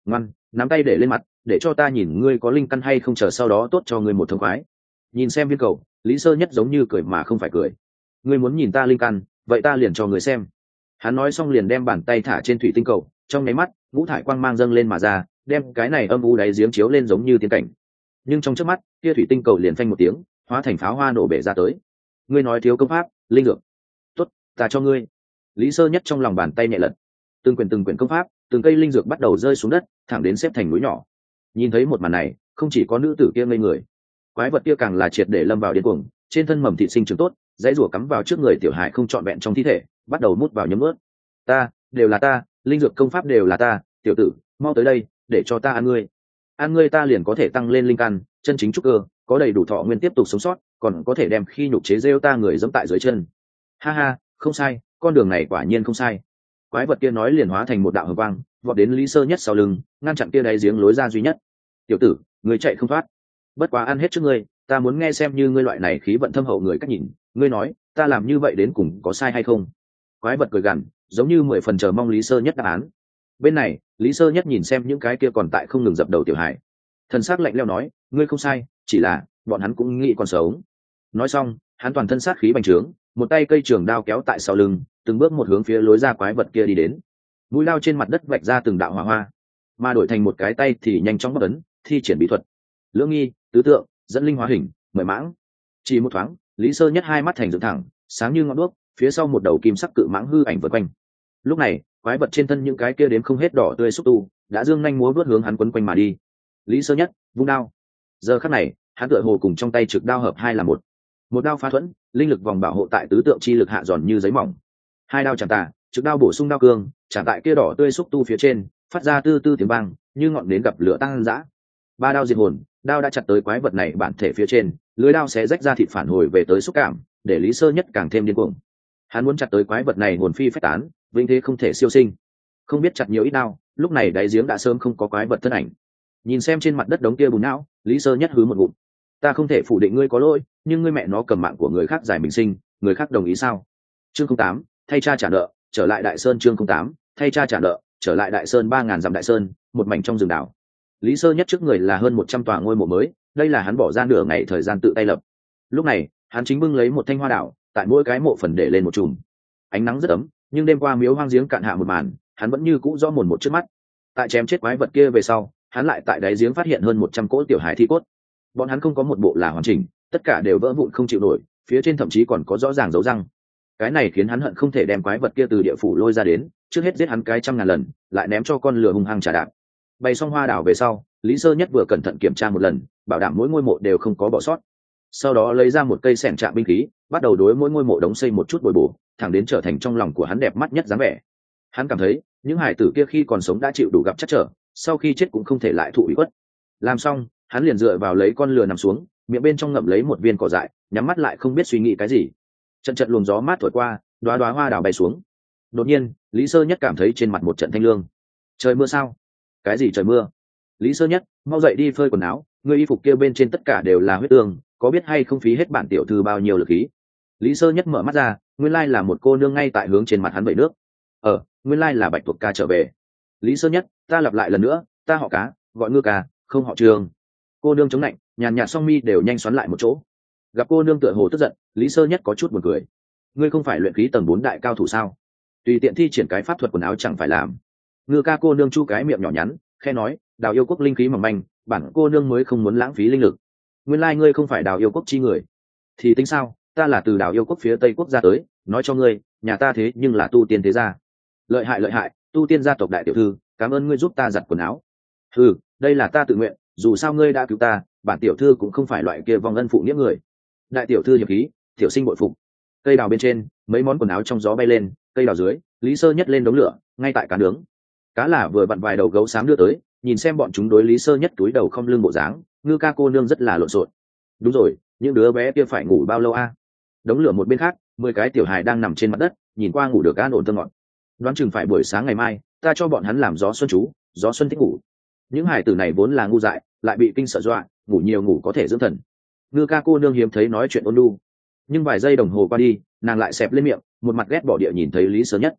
Ngoan, nắm tay để lên mặt, để cho ta nhìn ngươi có linh căn hay không, chờ sau đó tốt cho ngươi một thông khoái. Nhìn xem viên cầu, Lý Sơ Nhất giống như cười mà không phải cười. Ngươi muốn nhìn ta linh căn, vậy ta liền cho ngươi xem. Hắn nói xong liền đem bàn tay thả trên thủy tinh cầu, trong nháy mắt ngũ thải quang mang dâng lên mà ra, đem cái này âm u đáy giếng chiếu lên giống như tiên cảnh. Nhưng trong chớp mắt kia thủy tinh cầu liền phanh một tiếng, hóa thành pháo hoa nổ bể ra tới. Ngươi nói thiếu công pháp linh dược, tốt, ta cho ngươi. Lý Sơ Nhất trong lòng bàn tay nhẹ lật, từng quyển công pháp, từng cây linh dược bắt đầu rơi xuống đất, thẳng đến xếp thành núi nhỏ. Nhìn thấy một màn này, không chỉ có nữ tử kia ngây người, quái vật kia càng là triệt để lâm vào điên cuồng, trên thân mầm thịt sinh trưởng tốt, dãy rủa cắm vào trước người tiểu hải không trọn vẹn trong thi thể, bắt đầu mút vào nhấm ướt. Ta, đều là ta, linh dược công pháp đều là ta, tiểu tử, mau tới đây, để cho ta ăn ngươi. Ăn ngươi ta liền có thể tăng lên linh căn, chân chính trúc cơ, có đầy đủ thọ nguyên tiếp tục sống sót, còn có thể đem khi nhục chế rêu ta người dẫm tại dưới chân. Ha ha, không sai, con đường này quả nhiên không sai. Quái vật kia nói liền hóa thành một đạo hồng quang, vọt đến Lý Sơ Nhất sau lưng, ngăn chặn kia đáy giếng lối ra duy nhất. Tiểu tử, ngươi chạy không thoát. Bất quá ăn hết trước ngươi, ta muốn nghe xem như ngươi loại này khí vận thâm hậu người cách nhìn, ngươi nói, ta làm như vậy đến cùng có sai hay không? Quái vật cười gằn, giống như 10 phần chờ mong Lý Sơ Nhất đáp án. Bên này, Lý Sơ Nhất nhìn xem những cái kia còn tại không ngừng dập đầu tiểu hải, thần sắc lạnh lẽo nói, ngươi không sai, chỉ là bọn hắn cũng nghĩ còn sống. Nói xong, hắn toàn thân sát khí bành trướng, một tay cây trường đao kéo tại sau lưng, từng bước một hướng phía lối ra quái vật kia đi đến. Mũi lao trên mặt đất vạch ra từng đạo hỏa hoa, mà đổi thành một cái tay thì nhanh chóng bất ấn, thi triển bí thuật lưỡng nghi tứ tượng, dẫn linh hóa hình, mời mãng. Chỉ một thoáng, Lý Sơ Nhất hai mắt thành dựng thẳng, sáng như ngọn đuốc, phía sau một đầu kim sắc cự mãng hư ảnh vượt quanh. Lúc này, quái vật trên thân những cái kia đếm không hết đỏ tươi xúc tu đã dương nhanh múa vớt hướng hắn quấn quanh mà đi. Lý Sơ Nhất vung đao, giờ khắc này hắn tựa hồ cùng trong tay trực đao hợp hai là một đao phá thuẫn, linh lực vòng bảo hộ tại tứ tượng chi lực hạ giòn như giấy mỏng. Hai đao chạm tà, trực đao bổ sung đao cương, chạm tại kia đỏ tươi xúc tu phía trên, phát ra tư tư tiếng vang, như ngọn nến gặp lửa tăng dã. Ba đao diệt hồn, đao đã chặt tới quái vật này bản thể phía trên, lưới đao sẽ rách ra thịt phản hồi về tới xúc cảm, để Lý Sơ Nhất càng thêm điên cuồng. Hắn muốn chặt tới quái vật này hồn phi phách tán, vĩnh thế không thể siêu sinh. Không biết chặt nhiều ít đao, lúc này đáy giếng đã sớm không có quái vật thân ảnh. Nhìn xem trên mặt đất đống kia bùn não, Lý Sơ Nhất hứ một ngụm. Ta không thể phủ định ngươi có lỗi, nhưng ngươi mẹ nó cầm mạng của người khác giải bình sinh, người khác đồng ý sao? Chương 08, thay cha trả nợ, trở lại Đại Sơn. Chương 08, thay cha trả nợ, trở lại Đại Sơn. 3000 dặm Đại Sơn, một mảnh trong rừng đảo. Lý Sơ Nhất trước người là hơn 100 tòa ngôi mộ mới, đây là hắn bỏ ra nửa ngày thời gian tự tay lập. Lúc này, hắn chính bưng lấy một thanh hoa đảo, tại mỗi cái mộ phần để lên một chùm. Ánh nắng rất ấm, nhưng đêm qua miếu hoang giếng cạn hạ một màn, hắn vẫn như cũ rõ mồn một trước mắt. Tại chém chết quái vật kia về sau, hắn lại tại đáy giếng phát hiện hơn 100 cỗ tiểu hải thi cốt. Bọn hắn không có một bộ là hoàn chỉnh, tất cả đều vỡ vụn không chịu nổi, phía trên thậm chí còn có rõ ràng dấu răng. Cái này khiến hắn hận không thể đem quái vật kia từ địa phủ lôi ra đến, trước hết giết hắn cái 100.000 lần, lại ném cho con lừa hung hăng trả đạp. Bày xong hoa đảo về sau, Lý Sơ Nhất vừa cẩn thận kiểm tra một lần, bảo đảm mỗi ngôi mộ đều không có bỏ sót. Sau đó lấy ra một cây xẻng chạm binh khí, bắt đầu đối mỗi ngôi mộ đóng xây một chút bồi bổ, thẳng đến trở thành trong lòng của hắn đẹp mắt nhất dáng vẻ. Hắn cảm thấy, những hải tử kia khi còn sống đã chịu đủ gặp trắc trở, sau khi chết cũng không thể lại thụ ủy khuất. Làm xong, hắn liền dựa vào lấy con lừa nằm xuống, miệng bên trong ngậm lấy một viên cỏ dại, nhắm mắt lại không biết suy nghĩ cái gì. Trận trận luồng gió mát thổi qua, đóa đóa hoa đào bay xuống. Đột nhiên, Lý Sơ Nhất cảm thấy trên mặt một trận thanh lương. Trời mưa sao? Cái gì trời mưa? Lý Sơ Nhất, mau dậy đi phơi quần áo, người y phục kia bên trên tất cả đều là huyết tương, có biết hay không phí hết bản tiểu thư bao nhiêu lực khí. Lý Sơ Nhất mở mắt ra, nguyên lai là một cô nương ngay tại hướng trên mặt hắn vẩy nước. Nguyên lai là Bạch Tuộc ca trở về. Lý Sơ Nhất, ta lặp lại lần nữa, ta họ Cá, gọi Ngư Ca, không họ Trường. Cô nương chống lạnh, nhàn nhạt song mi đều nhanh xoắn lại một chỗ. Gặp cô nương tựa hồ tức giận, Lý Sơ Nhất có chút buồn cười. Ngươi không phải luyện khí tầng 4 đại cao thủ sao? Tùy tiện thi triển cái pháp thuật quần áo chẳng phải làm. Ngư Ca cô nương chu cái miệng nhỏ nhắn, khe nói, Đào Yêu Quốc linh khí mỏng manh, bản cô nương mới không muốn lãng phí linh lực. Nguyên lai ngươi không phải Đào Yêu Quốc chi người. Thì tính sao, ta là từ Đào Yêu Quốc phía Tây Quốc gia tới, nói cho ngươi, nhà ta thế nhưng là tu tiên thế gia. Lợi hại, tu tiên gia tộc đại tiểu thư, cảm ơn ngươi giúp ta giặt quần áo. Đây là ta tự nguyện, dù sao ngươi đã cứu ta, bản tiểu thư cũng không phải loại kia vong ân phụ nghĩa người. Đại tiểu thư hiệp khí, tiểu sinh bội phục. Cây đào bên trên, mấy món quần áo trong gió bay lên, cây đào dưới, Lý Sơ Nhất lên đống lửa, ngay tại cá nướng. Cá là vừa vặn vài đầu gấu xám đưa tới, nhìn xem bọn chúng đối Lý Sơ Nhất túi đầu không lưng bộ dáng, Ngư Ca cô nương rất là lộn xộn. Đúng rồi, những đứa bé kia phải ngủ bao lâu a? Đống lửa một bên khác, 10 cái tiểu hài đang nằm trên mặt đất, nhìn qua ngủ được an ổn thơ ngọt. Đoán chừng phải buổi sáng ngày mai, ta cho bọn hắn làm gió xuân chú, gió xuân thích ngủ. Những hài tử này vốn là ngu dại, lại bị kinh sợ dọa, ngủ nhiều ngủ có thể dưỡng thần. Ngư Ca cô nương hiếm thấy nói chuyện ôn nhu, nhưng vài giây đồng hồ qua đi, nàng lại xẹp lên miệng, một mặt ghét bỏ địa nhìn thấy Lý Sơ Nhất.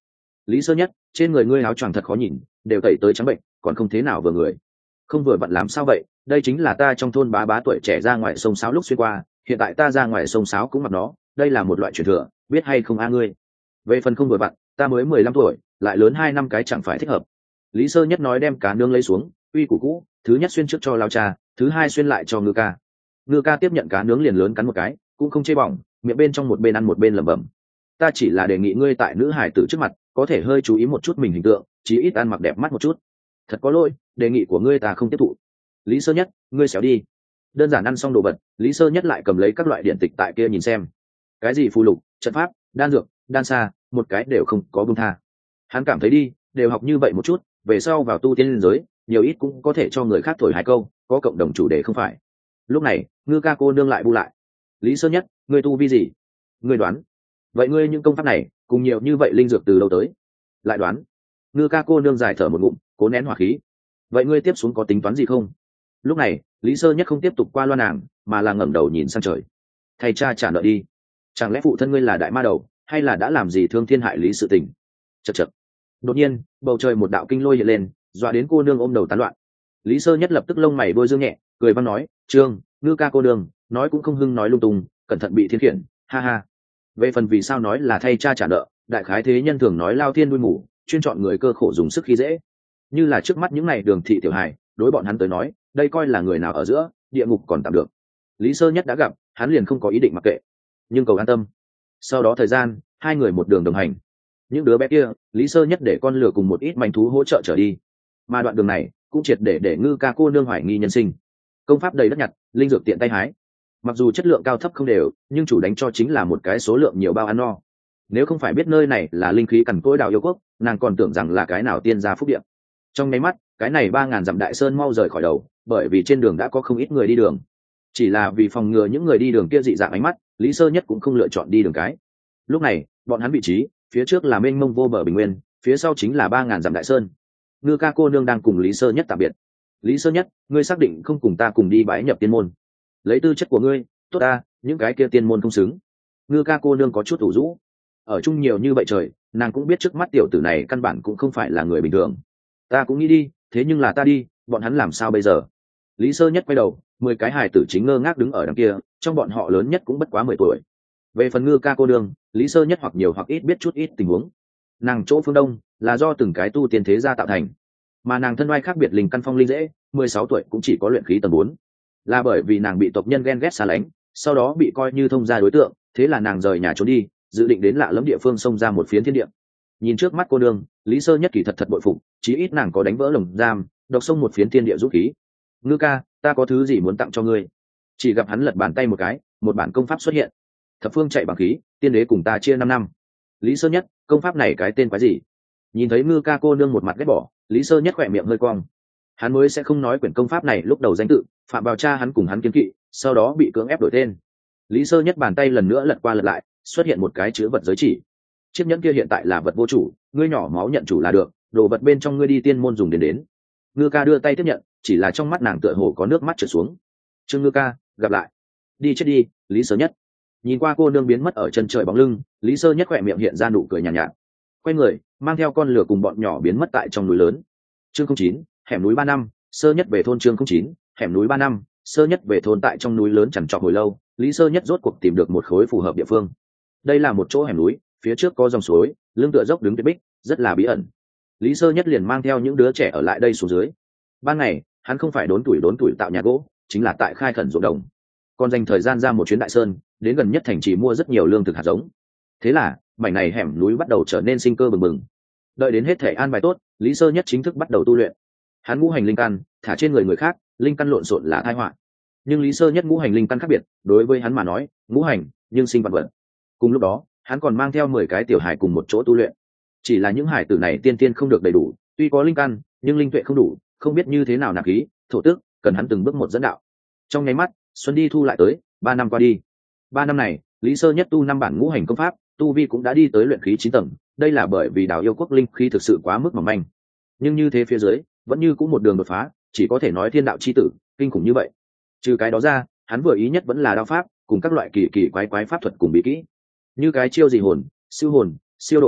Lý Sơ Nhất, trên người ngươi áo choàng thật khó nhìn, đều tẩy tới trắng bệnh, còn không thế nào vừa người. Không vừa vặn làm sao vậy? Đây chính là ta trong thôn bá bá tuổi trẻ ra ngoài sông sáo lúc xuyên qua, hiện tại ta ra ngoài sông sáo cũng mặc nó, đây là một loại truyền thừa, biết hay không a ngươi? Về phần không vừa vặn, ta mới 15 tuổi, lại lớn 2 năm cái chẳng phải thích hợp. Lý Sơ Nhất nói đem cá nướng lấy xuống, uy củ cũ, thứ nhất xuyên trước cho lao cha, thứ hai xuyên lại cho Ngư Ca. Ngư Ca tiếp nhận cá nướng liền lớn cắn một cái, cũng không chê bỏng, miệng bên trong một bên ăn một bên lẩm bẩm. Ta chỉ là đề nghị ngươi tại nữ hải tử trước mặt có thể hơi chú ý một chút mình hình tượng, chí ít ăn mặc đẹp mắt một chút. Thật có lỗi, đề nghị của ngươi ta không tiếp thụ. Lý Sơ Nhất, ngươi xéo đi. Đơn giản ăn xong đồ vật, Lý Sơ Nhất lại cầm lấy các loại điện tịch tại kia nhìn xem. Cái gì phù lục, trận pháp, đan dược, đan xa, một cái đều không có buông tha. Hắn cảm thấy đi, đều học như vậy một chút, về sau vào tu tiên giới, nhiều ít cũng có thể cho người khác thổi hai câu, có cộng đồng chủ đề không phải. Lúc này, Ngư Ca cô nương lại bu lại. Lý Sơ Nhất, ngươi tu vi gì? Ngươi đoán. Vậy ngươi những công pháp này, cùng nhiều như vậy linh dược từ đâu tới? Lại đoán. Ngư Ca cô nương dài thở một ngụm, cố nén hỏa khí. Vậy ngươi tiếp xuống có tính toán gì không? Lúc này, Lý Sơ Nhất không tiếp tục qua loa nàng, mà là ngẩng đầu nhìn sang trời. Thầy cha trả nợ đi. Chẳng lẽ phụ thân ngươi là đại ma đầu, hay là đã làm gì thương thiên hại lý sự tình? Chậc chậc. Đột nhiên, bầu trời một đạo kinh lôi hiện lên, dọa đến cô nương ôm đầu tán loạn. Lý Sơ Nhất lập tức lông mày bôi dương nhẹ, cười văn nói, Trương, Ngư Ca cô nương, nói cũng không hưng nói lung tung, cẩn thận bị thiên khiển, ha ha. Về phần vì sao nói là thay cha trả nợ, đại khái thế nhân thường nói lao thiên đuôi mù, chuyên chọn người cơ khổ dùng sức khi dễ. Như là trước mắt những này Đường thị tiểu hài, đối bọn hắn tới nói, đây coi là người nào ở giữa, địa ngục còn tạm được. Lý Sơ Nhất đã gặp, hắn liền không có ý định mặc kệ, nhưng cầu an tâm. Sau đó thời gian, hai người một đường đồng hành. Những đứa bé kia, Lý Sơ Nhất để con lừa cùng một ít manh thú hỗ trợ trở đi, mà đoạn đường này cũng triệt để Ngư Ca cô nương hoài nghi nhân sinh. Công pháp đầy đất nhặt, linh dược tiện tay hái, mặc dù chất lượng cao thấp không đều, nhưng chủ đánh cho chính là một cái số lượng nhiều bao ăn no. Nếu không phải biết nơi này là linh khí cằn cỗi đào yêu quốc, nàng còn tưởng rằng là cái nào tiên gia phúc điện. Trong nháy mắt, cái này 3.000 dặm đại sơn mau rời khỏi đầu, bởi vì trên đường đã có không ít người đi đường. Chỉ là vì phòng ngừa những người đi đường kia dị dạng ánh mắt, Lý Sơ Nhất cũng không lựa chọn đi đường cái. Lúc này, bọn hắn vị trí, phía trước là mênh mông vô bờ bình nguyên, phía sau chính là 3.000 dặm đại sơn. Ngư Ca cô nương đang cùng Lý Sơ Nhất tạm biệt. Lý Sơ Nhất, ngươi xác định không cùng ta cùng đi bái nhập tiên môn? Lấy tư chất của ngươi, tốt ta, những cái kia tiên môn không xứng. Ngư Ca cô nương có chút ủ rũ. Ở chung nhiều như vậy trời, nàng cũng biết trước mắt tiểu tử này căn bản cũng không phải là người bình thường. Ta cũng nghĩ đi, thế nhưng là ta đi, bọn hắn làm sao bây giờ? Lý Sơ Nhất quay đầu, 10 cái hài tử chính ngơ ngác đứng ở đằng kia, trong bọn họ lớn nhất cũng bất quá 10 tuổi. Về phần Ngư Ca cô nương, Lý Sơ Nhất hoặc nhiều hoặc ít biết chút ít tình huống. Nàng chỗ phương đông là do từng cái tu tiên thế gia tạo thành, mà nàng thân oai khác biệt linh căn phong linh dễ, 16 tuổi cũng chỉ có luyện khí tầng 4. Là bởi vì nàng bị tộc nhân ghen ghét xa lánh, sau đó bị coi như thông gia đối tượng, thế là nàng rời nhà trốn đi, dự định đến lạ lẫm địa phương xông ra một phiến thiên địa. Nhìn trước mắt cô nương, Lý Sơ Nhất kỳ thật bội phục, chí ít nàng có đánh vỡ lồng giam, độc xông một phiến thiên địa rút khí. Ngư Ca, ta có thứ gì muốn tặng cho ngươi? Chỉ gặp hắn lật bàn tay một cái, một bản công pháp xuất hiện. Thập phương chạy bằng khí, tiên đế cùng ta chia 5 năm. Lý Sơ Nhất, công pháp này cái tên quái gì? Nhìn thấy Ngư Ca cô nương một mặt ghét bỏ, Lý Sơ Nhất khỏe miệng hơi cong. Hắn mới sẽ không nói quyển công pháp này lúc đầu danh tự, phạm vào cha hắn cùng hắn kiên kỵ, sau đó bị cưỡng ép đổi tên. Lý Sơ Nhất bàn tay lần nữa lật qua lật lại, xuất hiện một cái chữ vật giới chỉ. Chiếc nhẫn kia hiện tại là vật vô chủ, ngươi nhỏ máu nhận chủ là được, đồ vật bên trong ngươi đi tiên môn dùng đến. Ngư Ca đưa tay tiếp nhận, chỉ là trong mắt nàng tựa hồ có nước mắt trượt xuống. Trương Ngư Ca, gặp lại. Đi chết đi, Lý Sơ Nhất. Nhìn qua cô nương biến mất ở chân trời bóng lưng, Lý Sơ Nhất khỏe miệng hiện ra nụ cười nhàn nhạt. Quay người, mang theo con lửa cùng bọn nhỏ biến mất tại trong núi lớn. Chương 09, hẻm núi 3 năm, Sơ Nhất về thôn. Chương 09, hẻm núi 3 năm, Sơ Nhất về thôn. Tại trong núi lớn chằn trọc hồi lâu, Lý Sơ Nhất rốt cuộc tìm được một khối phù hợp địa phương. Đây là một chỗ hẻm núi, phía trước có dòng suối, lưng tựa dốc đứng tuyệt bích, rất là bí ẩn. Lý Sơ Nhất liền mang theo những đứa trẻ ở lại đây xuống dưới. Ban ngày, hắn không phải đốn tuổi tạo nhà gỗ, chính là tại khai khẩn ruộng đồng. Còn dành thời gian ra một chuyến đại sơn, đến gần nhất thành trì mua rất nhiều lương thực hạt giống. Thế là, mảnh này hẻm núi bắt đầu trở nên sinh cơ bừng bừng. Đợi đến hết thể an bài tốt, Lý Sơ Nhất chính thức bắt đầu tu luyện. Hắn ngũ hành linh căn thả trên người khác, linh căn lộn xộn là tai họa. Nhưng Lý Sơ Nhất ngũ hành linh căn khác biệt, đối với hắn mà nói, ngũ hành nhưng sinh vật vật. Cùng lúc đó, hắn còn mang theo 10 cái tiểu hải cùng một chỗ tu luyện. Chỉ là những hải tử này tiên tiên không được đầy đủ, tuy có linh căn, nhưng linh tuệ không đủ, không biết như thế nào nạp khí, thổ tức, cần hắn từng bước một dẫn đạo. Trong nháy mắt, xuân đi thu lại tới, 3 năm qua đi. 3 năm này, Lý Sơ Nhất tu 5 bản ngũ hành công pháp, tu vi cũng đã đi tới luyện khí 9 tầng, đây là bởi vì đào yêu quốc linh khí thực sự quá mức mỏng manh. Nhưng như thế phía dưới, vẫn như cũng một đường đột phá, chỉ có thể nói thiên đạo chi tử, kinh khủng như vậy. Trừ cái đó ra, hắn vừa ý nhất vẫn là đao pháp, cùng các loại kỳ kỳ quái quái pháp thuật cùng bí kỹ. Như cái chiêu gì hồn, siêu độ chi thuật,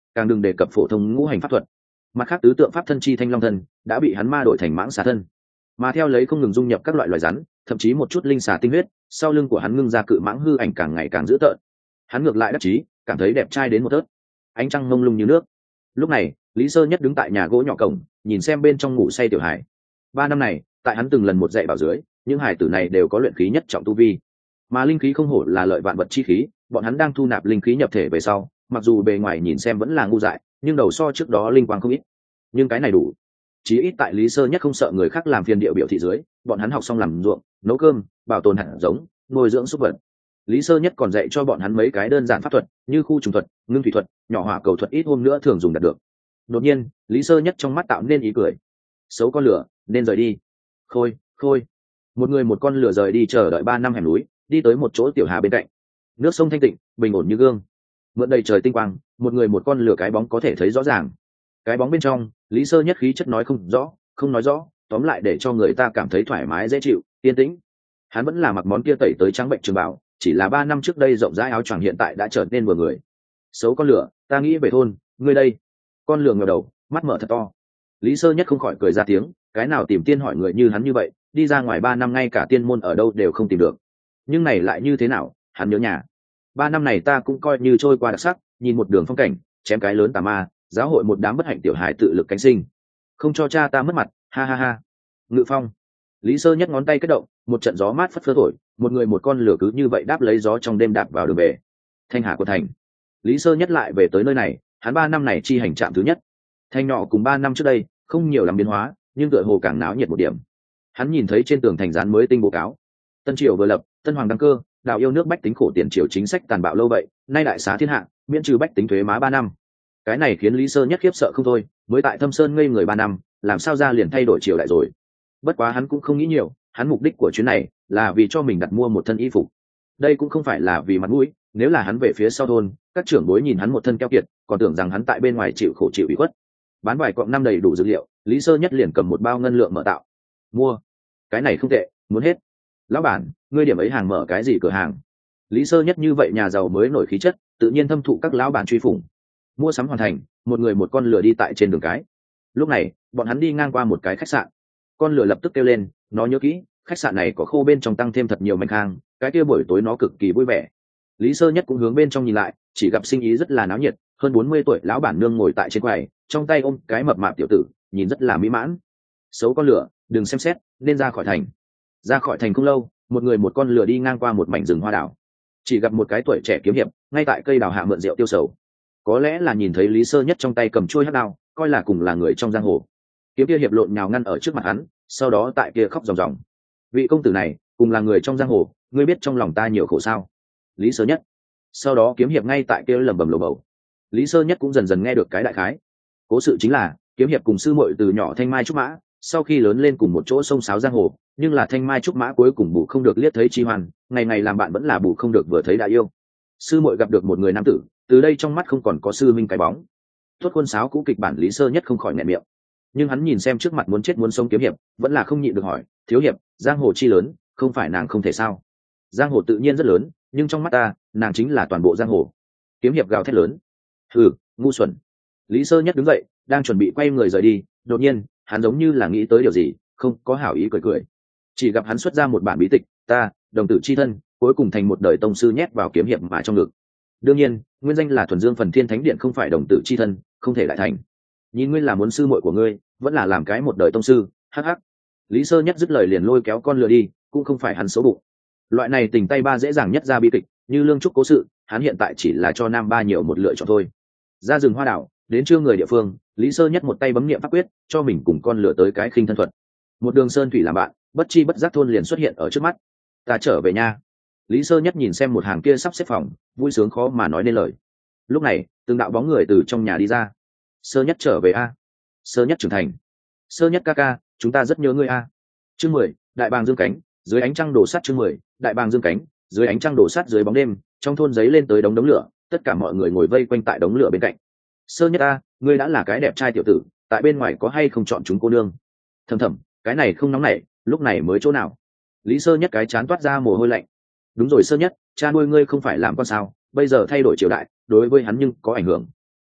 càng đừng đề cập phổ thông ngũ hành pháp thuật. Mặt khác tứ tượng pháp thân chi thanh long thân đã bị hắn ma đổi thành mãng xà thân, mà theo lấy không ngừng dung nhập các loại loài rắn, thậm chí một chút linh xà tinh huyết, sau lưng của hắn ngưng ra cự mãng hư ảnh càng ngày càng dữ tợn. Hắn ngược lại đắc chí, cảm thấy đẹp trai đến một tớt. Ánh trăng mông lung như nước. Lúc này Lý Sơ Nhất đứng tại nhà gỗ nhỏ cổng, nhìn xem bên trong ngủ say tiểu hải. 3 năm này tại hắn từng lần một dạy bảo dưới, những hải tử này đều có luyện khí nhất trọng tu vi, mà linh khí không hổ là lợi vạn vật chi khí. Bọn hắn đang thu nạp linh khí nhập thể về sau, mặc dù bề ngoài nhìn xem vẫn là ngu dại, nhưng đầu so trước đó linh quang không ít. Nhưng cái này đủ, chí ít tại Lý Sơ Nhất không sợ người khác làm phiền địa biểu thị dưới, bọn hắn học xong làm ruộng, nấu cơm, bảo tồn hạt giống, nuôi dưỡng súc vật. Lý Sơ Nhất còn dạy cho bọn hắn mấy cái đơn giản pháp thuật, như khu trùng thuật, ngưng thủy thuật, nhỏ hỏa cầu thuật, ít hôm nữa thường dùng đạt được. Đột nhiên Lý Sơ Nhất trong mắt tạo nên ý cười. Xấu con lửa, nên rời đi. Khôi khôi. Một người một con lửa rời đi, chờ đợi 3 năm hẻm núi, đi tới một chỗ tiểu hà bên cạnh. Nước sông thanh tịnh, bình ổn như gương, mượn đầy trời tinh quang, một người một con lửa cái bóng có thể thấy rõ ràng. Cái bóng bên trong Lý Sơ Nhất khí chất nói không rõ, không nói rõ, tóm lại để cho người ta cảm thấy thoải mái dễ chịu, yên tĩnh. Hắn vẫn là mặc món kia tẩy tới trắng bệnh trường bảo, chỉ là 3 năm trước đây rộng rãi áo choàng hiện tại đã trở nên vừa người. Xấu con lửa, ta nghĩ về thôn, ngươi đây. Con lửa ngẩng đầu, mắt mở thật to. Lý Sơ Nhất không khỏi cười ra tiếng, cái nào tìm tiên hỏi người như hắn như vậy, đi ra ngoài 3 năm ngay cả tiên môn ở đâu đều không tìm được. Nhưng này lại như thế nào, hắn nhớ nhà. 3 năm này ta cũng coi như trôi qua đặc sắc, nhìn một đường phong cảnh, chém cái lớn tà ma, giáo hội một đám bất hạnh tiểu hài tự lực cánh sinh, không cho cha ta mất mặt, ha ha ha. Ngự phong. Lý Sơ Nhất ngón tay kết động, một trận gió mát phất phơ thổi, một người một con lửa cứ như vậy đáp lấy gió trong đêm đạp vào đường về. Thanh Hà của thành. Lý Sơ Nhất lại về tới nơi này, hắn 3 năm này chi hành trạm thứ nhất. Thanh nhỏ cùng 3 năm trước đây không nhiều làm biến hóa, nhưng tựa hồ càng náo nhiệt một điểm. Hắn nhìn thấy trên tường thành dán mới tinh bố cáo: Tân triều vừa lập, tân hoàng đăng cơ, đạo yêu nước bách tính khổ tiền triều chính sách tàn bạo lâu vậy, nay đại xá thiên hạ, miễn trừ bách tính thuế má 3 năm. Cái này khiến Lý Sơ Nhất khiếp sợ không thôi, mới tại Thâm Sơn ngây người 3 năm, làm sao ra liền thay đổi triều đại rồi. Bất quá hắn cũng không nghĩ nhiều, hắn mục đích của chuyến này là vì cho mình đặt mua một thân y phục. Đây cũng không phải là vì mặt mũi, nếu là hắn về phía sau thôn, các trưởng bối nhìn hắn một thân keo kiệt, còn tưởng rằng hắn tại bên ngoài chịu khổ chịu ủy khuất. Bán vài cọng năm đầy đủ dược liệu, Lý Sơ Nhất liền cầm một bao ngân lượng mở tạo. Mua. Cái này không tệ, muốn hết. Lão bản, ngươi điểm ấy hàng mở cái gì cửa hàng? Lý Sơ Nhất như vậy nhà giàu mới nổi khí chất, tự nhiên thâm thụ các lão bản truy phủng. Mua sắm hoàn thành, một người một con lửa đi tại trên đường cái. Lúc này bọn hắn đi ngang qua một cái khách sạn, con lửa lập tức kêu lên, nó nhớ kỹ, khách sạn này có khô bên trong tăng thêm thật nhiều mảnh khang, cái kia buổi tối nó cực kỳ vui vẻ. Lý Sơ Nhất cũng hướng bên trong nhìn lại, chỉ gặp sinh ý rất là náo nhiệt, hơn 40 tuổi lão bản nương ngồi tại trên quầy, trong tay ôm cái mập mạp tiểu tử, nhìn rất là mỹ mãn. Xấu con lửa, đừng xem xét, nên ra khỏi thành. Ra khỏi thành không lâu, một người một con lửa đi ngang qua một mảnh rừng hoa đào, chỉ gặp một cái tuổi trẻ kiếm hiệp ngay tại cây đào hạ mượn rượu tiêu sầu. Có lẽ là nhìn thấy Lý Sơ Nhất trong tay cầm chuôi hắc đao, coi là cùng là người trong giang hồ. Kiếm kia hiệp lộn nhào ngăn ở trước mặt hắn, sau đó tại kia khóc ròng ròng: vị công tử này cùng là người trong giang hồ, ngươi biết trong lòng ta nhiều khổ sao? Lý Sơ Nhất. Sau đó kiếm hiệp ngay tại kia lẩm bẩm lầu bầu. Lý Sơ Nhất cũng dần dần nghe được cái đại khái. Cố sự chính là kiếm hiệp cùng sư muội từ nhỏ thanh mai trúc mã, sau khi lớn lên cùng một chỗ sông sáo giang hồ, nhưng là thanh mai trúc mã cuối cùng bù không được liếc thấy chi hoàn, ngày ngày làm bạn vẫn là bù không được vừa thấy đã yêu. Sư muội gặp được một người nam tử, từ đây trong mắt không còn có sư minh cái bóng. Tuốt khuôn sáo cũ kịch bản Lý Sơ Nhất không khỏi nghẹn miệng. Nhưng hắn nhìn xem trước mặt muốn chết muốn sống kiếm hiệp, vẫn là không nhịn được hỏi: thiếu hiệp, giang hồ chi lớn, không phải nàng không thể sao? Giang hồ tự nhiên rất lớn, nhưng trong mắt ta, nàng chính là toàn bộ giang hồ. Kiếm hiệp gào thét lớn: hừ, ngu xuẩn. Lý Sơ Nhất đứng dậy, đang chuẩn bị quay người rời đi, đột nhiên hắn giống như là nghĩ tới điều gì, không có hảo ý cười cười. Chỉ gặp hắn xuất ra một bản bí tịch: ta đồng tử chi thân, cuối cùng thành một đời tông sư, nhét vào kiếm hiệp mà trong ngực. Đương nhiên nguyên danh là Thuần Dương Phần Thiên Thánh Điện, không phải đồng tử chi thân, không thể lại thành. Nhìn ngươi là muốn sư muội của ngươi, vẫn là làm cái một đời tông sư, hắc hắc. Lý Sơ Nhất dứt lời liền lôi kéo con lừa đi, cũng không phải hắn xấu bụng. Loại này tình tay ba dễ dàng nhất ra bi kịch, như lương trúc cố sự, hắn hiện tại chỉ là cho nam ba nhiều một lựa chọn thôi. Ra rừng hoa đảo, đến trưa người địa phương, Lý Sơ Nhất một tay bấm niệm pháp quyết, cho mình cùng con lừa tới cái khinh thân thuật. Một đường sơn thủy làm bạn, bất chi bất giác thôn liền xuất hiện ở trước mắt. Ta trở về nha. Lý Sơ Nhất nhìn xem một hàng kia sắp xếp phòng, vui sướng khó mà nói nên lời. Lúc này từng đạo bóng người từ trong nhà đi ra. Sơ Nhất trở về a. Sơ Nhất trưởng thành. Sơ Nhất ca ca, chúng ta rất nhớ ngươi a. Chương 10, đại bàng dương cánh, dưới ánh trăng đổ sắt. Chương 10, đại bàng dương cánh, dưới ánh trăng đổ sắt. Dưới bóng đêm, trong thôn giấy lên tới đống lửa, tất cả mọi người ngồi vây quanh tại đống lửa bên cạnh. Sơ Nhất a, ngươi đã là cái đẹp trai tiểu tử, tại bên ngoài có hay không chọn chúng cô nương? Thầm thầm, cái này không nóng nảy, lúc này mới chỗ nào? Lý Sơ Nhất cái chán toát ra mồ hôi lạnh. Đúng rồi Sơ Nhất, cha nuôi ngươi không phải làm con sao, bây giờ thay đổi triều đại, đối với hắn nhưng có ảnh hưởng.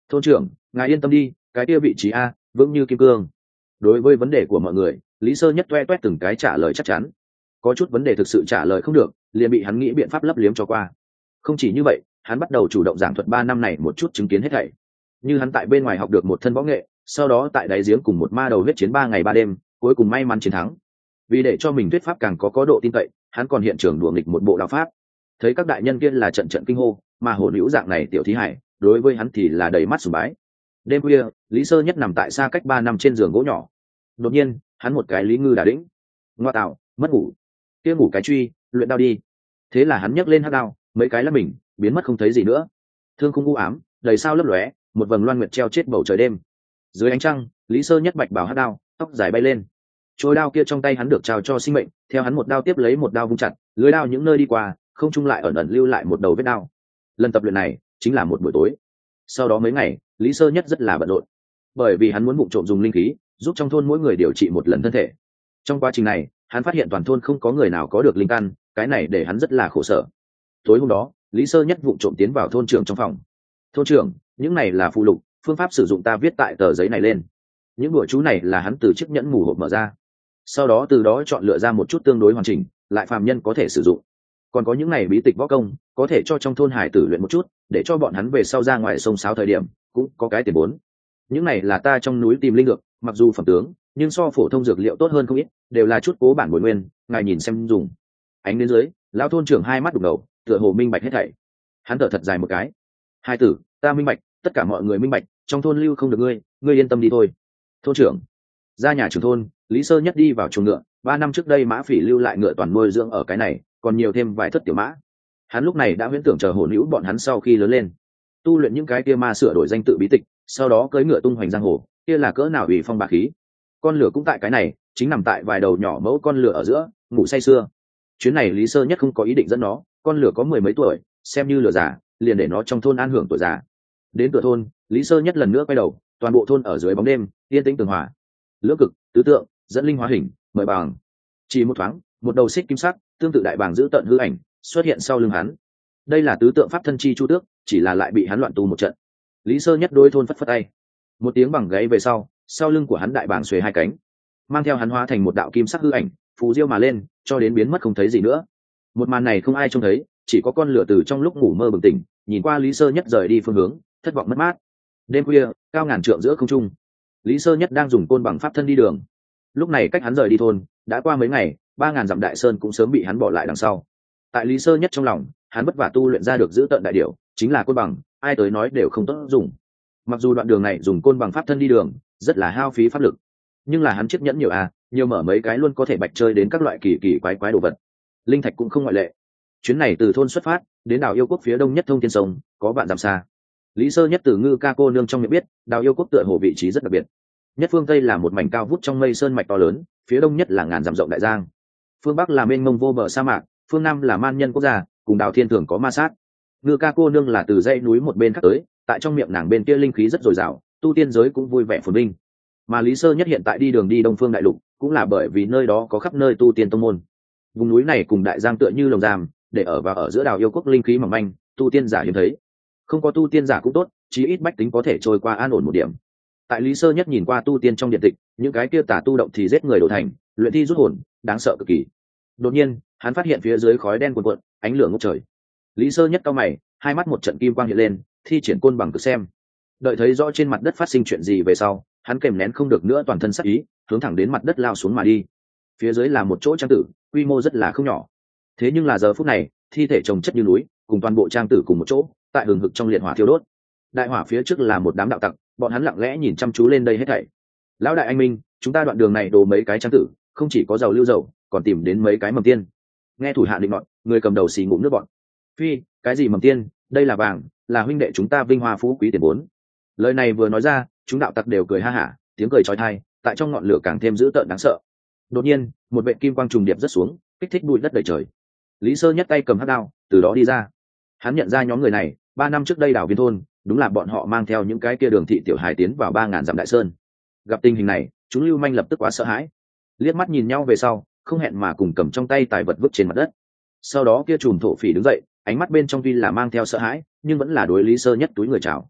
Thôn trưởng, ngài yên tâm đi, cái kia vị trí a vững như kim cương. Đối với vấn đề của mọi người, Lý Sơ Nhất toe toét từng cái trả lời chắc chắn. Có chút vấn đề thực sự trả lời không được, liền bị hắn nghĩ biện pháp lấp liếm cho qua. Không chỉ như vậy, hắn bắt đầu chủ động giảng thuật 3 năm này một chút chứng kiến hết thảy. Như hắn tại bên ngoài học được một thân võ nghệ, sau đó tại đáy giếng cùng một ma đầu huyết chiến 3 ngày 3 đêm, cuối cùng may mắn chiến thắng. Vì để cho mình thuyết pháp càng có độ tin cậy, hắn còn hiện trường đùa nghịch một bộ đạo pháp. Thấy các đại nhân kia là trận trận kinh hô, mà hồn hữu dạng này tiểu thí hải, đối với hắn thì là đầy mắt sùng bái. Đêm khuya, Lý Sơ Nhất nằm tại xa cách 3 năm trên giường gỗ nhỏ. Đột nhiên, hắn một cái lý ngư đả đĩnh. Ngoa tạo, mất ngủ. Kia ngủ cái truy, luyện đao đi. Thế là hắn nhấc lên hắc đao, mấy cái là mình, biến mất không thấy gì nữa. Thương khung u ám, đầy sao lấp lóe, một vầng loan nguyệt treo chết bầu trời đêm. Dưới ánh trăng, Lý Sơ Nhất bạch bảo hắc đao, tóc dài bay lên. Trôi đao kia trong tay hắn được trao cho sinh mệnh, theo hắn một đao tiếp lấy một đao vung chặt, lưới đao những nơi đi qua, không trung lại ẩn ẩn lưu lại một đầu vết đao. Lần tập luyện này chính là một buổi tối. Sau đó mấy ngày, Lý Sơ Nhất rất là bận rộn, bởi vì hắn muốn vụng trộm dùng linh khí giúp trong thôn mỗi người điều trị một lần thân thể. Trong quá trình này, hắn phát hiện toàn thôn không có người nào có được linh căn, cái này để hắn rất là khổ sở. Tối hôm đó, Lý Sơ Nhất vụng trộm tiến vào thôn trưởng trong phòng. Thôn trưởng, những này là phụ lục, phương pháp sử dụng ta viết tại tờ giấy này lên. Những đùa chú này là hắn từ chiếc nhẫn mù hộp mở ra, sau đó từ đó chọn lựa ra một chút tương đối hoàn chỉnh, lại phàm nhân có thể sử dụng. Còn có những này bí tịch võ công, có thể cho trong thôn hải tử luyện một chút, để cho bọn hắn về sau ra ngoài sông sáo thời điểm cũng có cái tiền vốn. Những này là ta trong núi tìm linh dược, mặc dù phẩm tướng, nhưng so phổ thông dược liệu tốt hơn không ít, đều là chút cố bản bồi nguyên, ngài nhìn xem dùng. Ánh đến dưới, lão thôn trưởng hai mắt đục ngầu, tựa hồ minh bạch hết thảy. Hắn thở thật dài một cái. Hai tử, ta minh bạch, tất cả mọi người minh bạch, trong thôn lưu không được ngươi yên tâm đi thôi. Thôn trưởng. Ra nhà trưởng thôn, Lý Sơ Nhất đi vào chuồng ngựa. 3 năm trước đây Mã Phỉ lưu lại ngựa toàn nuôi dưỡng ở cái này, còn nhiều thêm vài thất tiểu mã. Hắn lúc này đã huyễn tưởng chờ hồn hữu bọn hắn sau khi lớn lên, tu luyện những cái kia ma sửa đổi danh tự bí tịch, sau đó cưỡi ngựa tung hoành giang hồ, kia là cỡ nào ủy phong bá khí. Con lửa cũng tại cái này, chính nằm tại vài đầu nhỏ mẫu con lửa ở giữa, ngủ say sưa. Chuyến này Lý Sơ Nhất không có ý định dẫn nó, con lửa có 10 mấy tuổi, xem như lửa già, liền để nó trong thôn an hưởng tuổi già. Đến cửa thôn, Lý Sơ Nhất lần nữa quay đầu, toàn bộ thôn ở dưới bóng đêm, yên tĩnh tường hòa. Lưỡng cực, tứ tượng, dẫn linh hóa hình, mời bàng. Chỉ một thoáng, một đầu xích kim sắc, tương tự đại bàng giữ tận hư ảnh xuất hiện sau lưng hắn. Đây là tứ tượng pháp thân chi chu tước, chỉ là lại bị hắn loạn tu một trận. Lý Sơ Nhất đối thôn phất phất tay, một tiếng bằng gáy về sau lưng của hắn đại bàng xuề hai cánh, mang theo hắn hóa thành một đạo kim sắc hư ảnh, phù diêu mà lên, cho đến biến mất không thấy gì nữa. Một màn này không ai trông thấy, chỉ có con lửa từ trong lúc ngủ mơ bừng tỉnh, nhìn qua Lý Sơ Nhất rời đi phương hướng, thất vọng mất mát. Đêm khuya, cao ngàn trượng giữa không trung, Lý Sơ Nhất đang dùng côn bằng pháp thân đi đường. Lúc này cách hắn rời đi thôn đã qua mấy ngày, 3000 dặm đại sơn cũng sớm bị hắn bỏ lại đằng sau. Tại Lý Sơ Nhất trong lòng, hắn vất vả tu luyện ra được giữ tận đại điểu, chính là côn bằng, ai tới nói đều không tốt dùng. Mặc dù đoạn đường này dùng côn bằng pháp thân đi đường rất là hao phí pháp lực, nhưng là hắn chiếc nhẫn nhiều nhiều mở mấy cái luôn có thể bạch chơi đến các loại kỳ kỳ quái quái đồ vật. Linh thạch cũng không ngoại lệ. Chuyến này từ thôn xuất phát đến đảo Yêu Quốc phía đông nhất thông thiên sông, có vạn dặm xa. Lý Sơ Nhất từ Ngư Ca cô nương trong miệng biết, đảo Yêu Quốc tựa hồ vị trí rất đặc biệt. Nhất phương tây là một mảnh cao vút trong mây sơn mạch to lớn, phía đông nhất là ngàn dặm rộng đại giang, phương bắc là mênh mông vô bờ sa mạc, phương nam là man nhân quốc gia, cùng đảo thiên thường có ma sát. Ngư Ca cô nương là từ dãy núi một bên khác tới, tại trong miệng nàng bên kia linh khí rất dồi dào, tu tiên giới cũng vui vẻ phồn vinh. Mà Lý Sơ Nhất hiện tại đi đường đi Đông Phương đại lục, cũng là bởi vì nơi đó có khắp nơi tu tiên tông môn. Vùng núi này cùng đại giang tựa như lồng giam, để ở và ở giữa đảo Yêu Quốc linh khí mỏng manh, tu tiên giả hiếm thấy. Không có tu tiên giả cũng tốt, chí ít bách tính có thể trôi qua an ổn một điểm. Tại Lý Sơ Nhất nhìn qua tu tiên trong điện tịch, những cái kia tà tu động thì giết người đổ thành, luyện thi rút hồn, đáng sợ cực kỳ. Đột nhiên, hắn phát hiện phía dưới khói đen cuồn cuộn, ánh lửa ngút trời. Lý Sơ Nhất cau mày, hai mắt một trận kim quang hiện lên, thi triển côn bằng cực xem. Đợi thấy rõ trên mặt đất phát sinh chuyện gì về sau, hắn kèm nén không được nữa toàn thân sắc ý, hướng thẳng đến mặt đất lao xuống mà đi. Phía dưới là một chỗ trang tử, quy mô rất là không nhỏ. Thế nhưng là giờ phút này, thi thể chồng chất như núi, cùng toàn bộ trang tử cùng một chỗ, tại hừng hực trong liệt hỏa thiêu đốt. Đại hỏa phía trước là một đám đạo tặc, bọn hắn lặng lẽ nhìn chăm chú lên đây hết thảy. Lão đại anh minh, chúng ta đoạn đường này đổ mấy cái trang tử, không chỉ có dầu lưu dầu, còn tìm đến mấy cái mầm tiên. Nghe thủ hạ định nọt, người cầm đầu xì ngụm nước bọn. Phi, cái gì mầm tiên, đây là vàng, là huynh đệ chúng ta vinh hoa phú quý tiền vốn. Lời này vừa nói ra, chúng đạo tặc đều cười ha hả, tiếng cười chói tai, tại trong ngọn lửa càng thêm dữ tợn đáng sợ. Đột nhiên, một vệt kim quang trùng điệp rất xuống, kích thích bụi đất đầy trời. Lý Sơ Nhất tay cầm hắc đao, từ đó đi ra. Hắn nhận ra nhóm người này, 3 năm trước đây đảo Viên thôn, đúng là bọn họ mang theo những cái kia đường thị tiểu hài tiến vào 3000 dặm đại sơn. Gặp tình hình này, chúng lưu manh lập tức quá sợ hãi, liếc mắt nhìn nhau về sau, không hẹn mà cùng cầm trong tay tài vật vứt trên mặt đất. Sau đó kia trùm thổ phỉ đứng dậy, ánh mắt bên trong tuy là mang theo sợ hãi, nhưng vẫn là đối Lý Sơ Nhất túi người chào.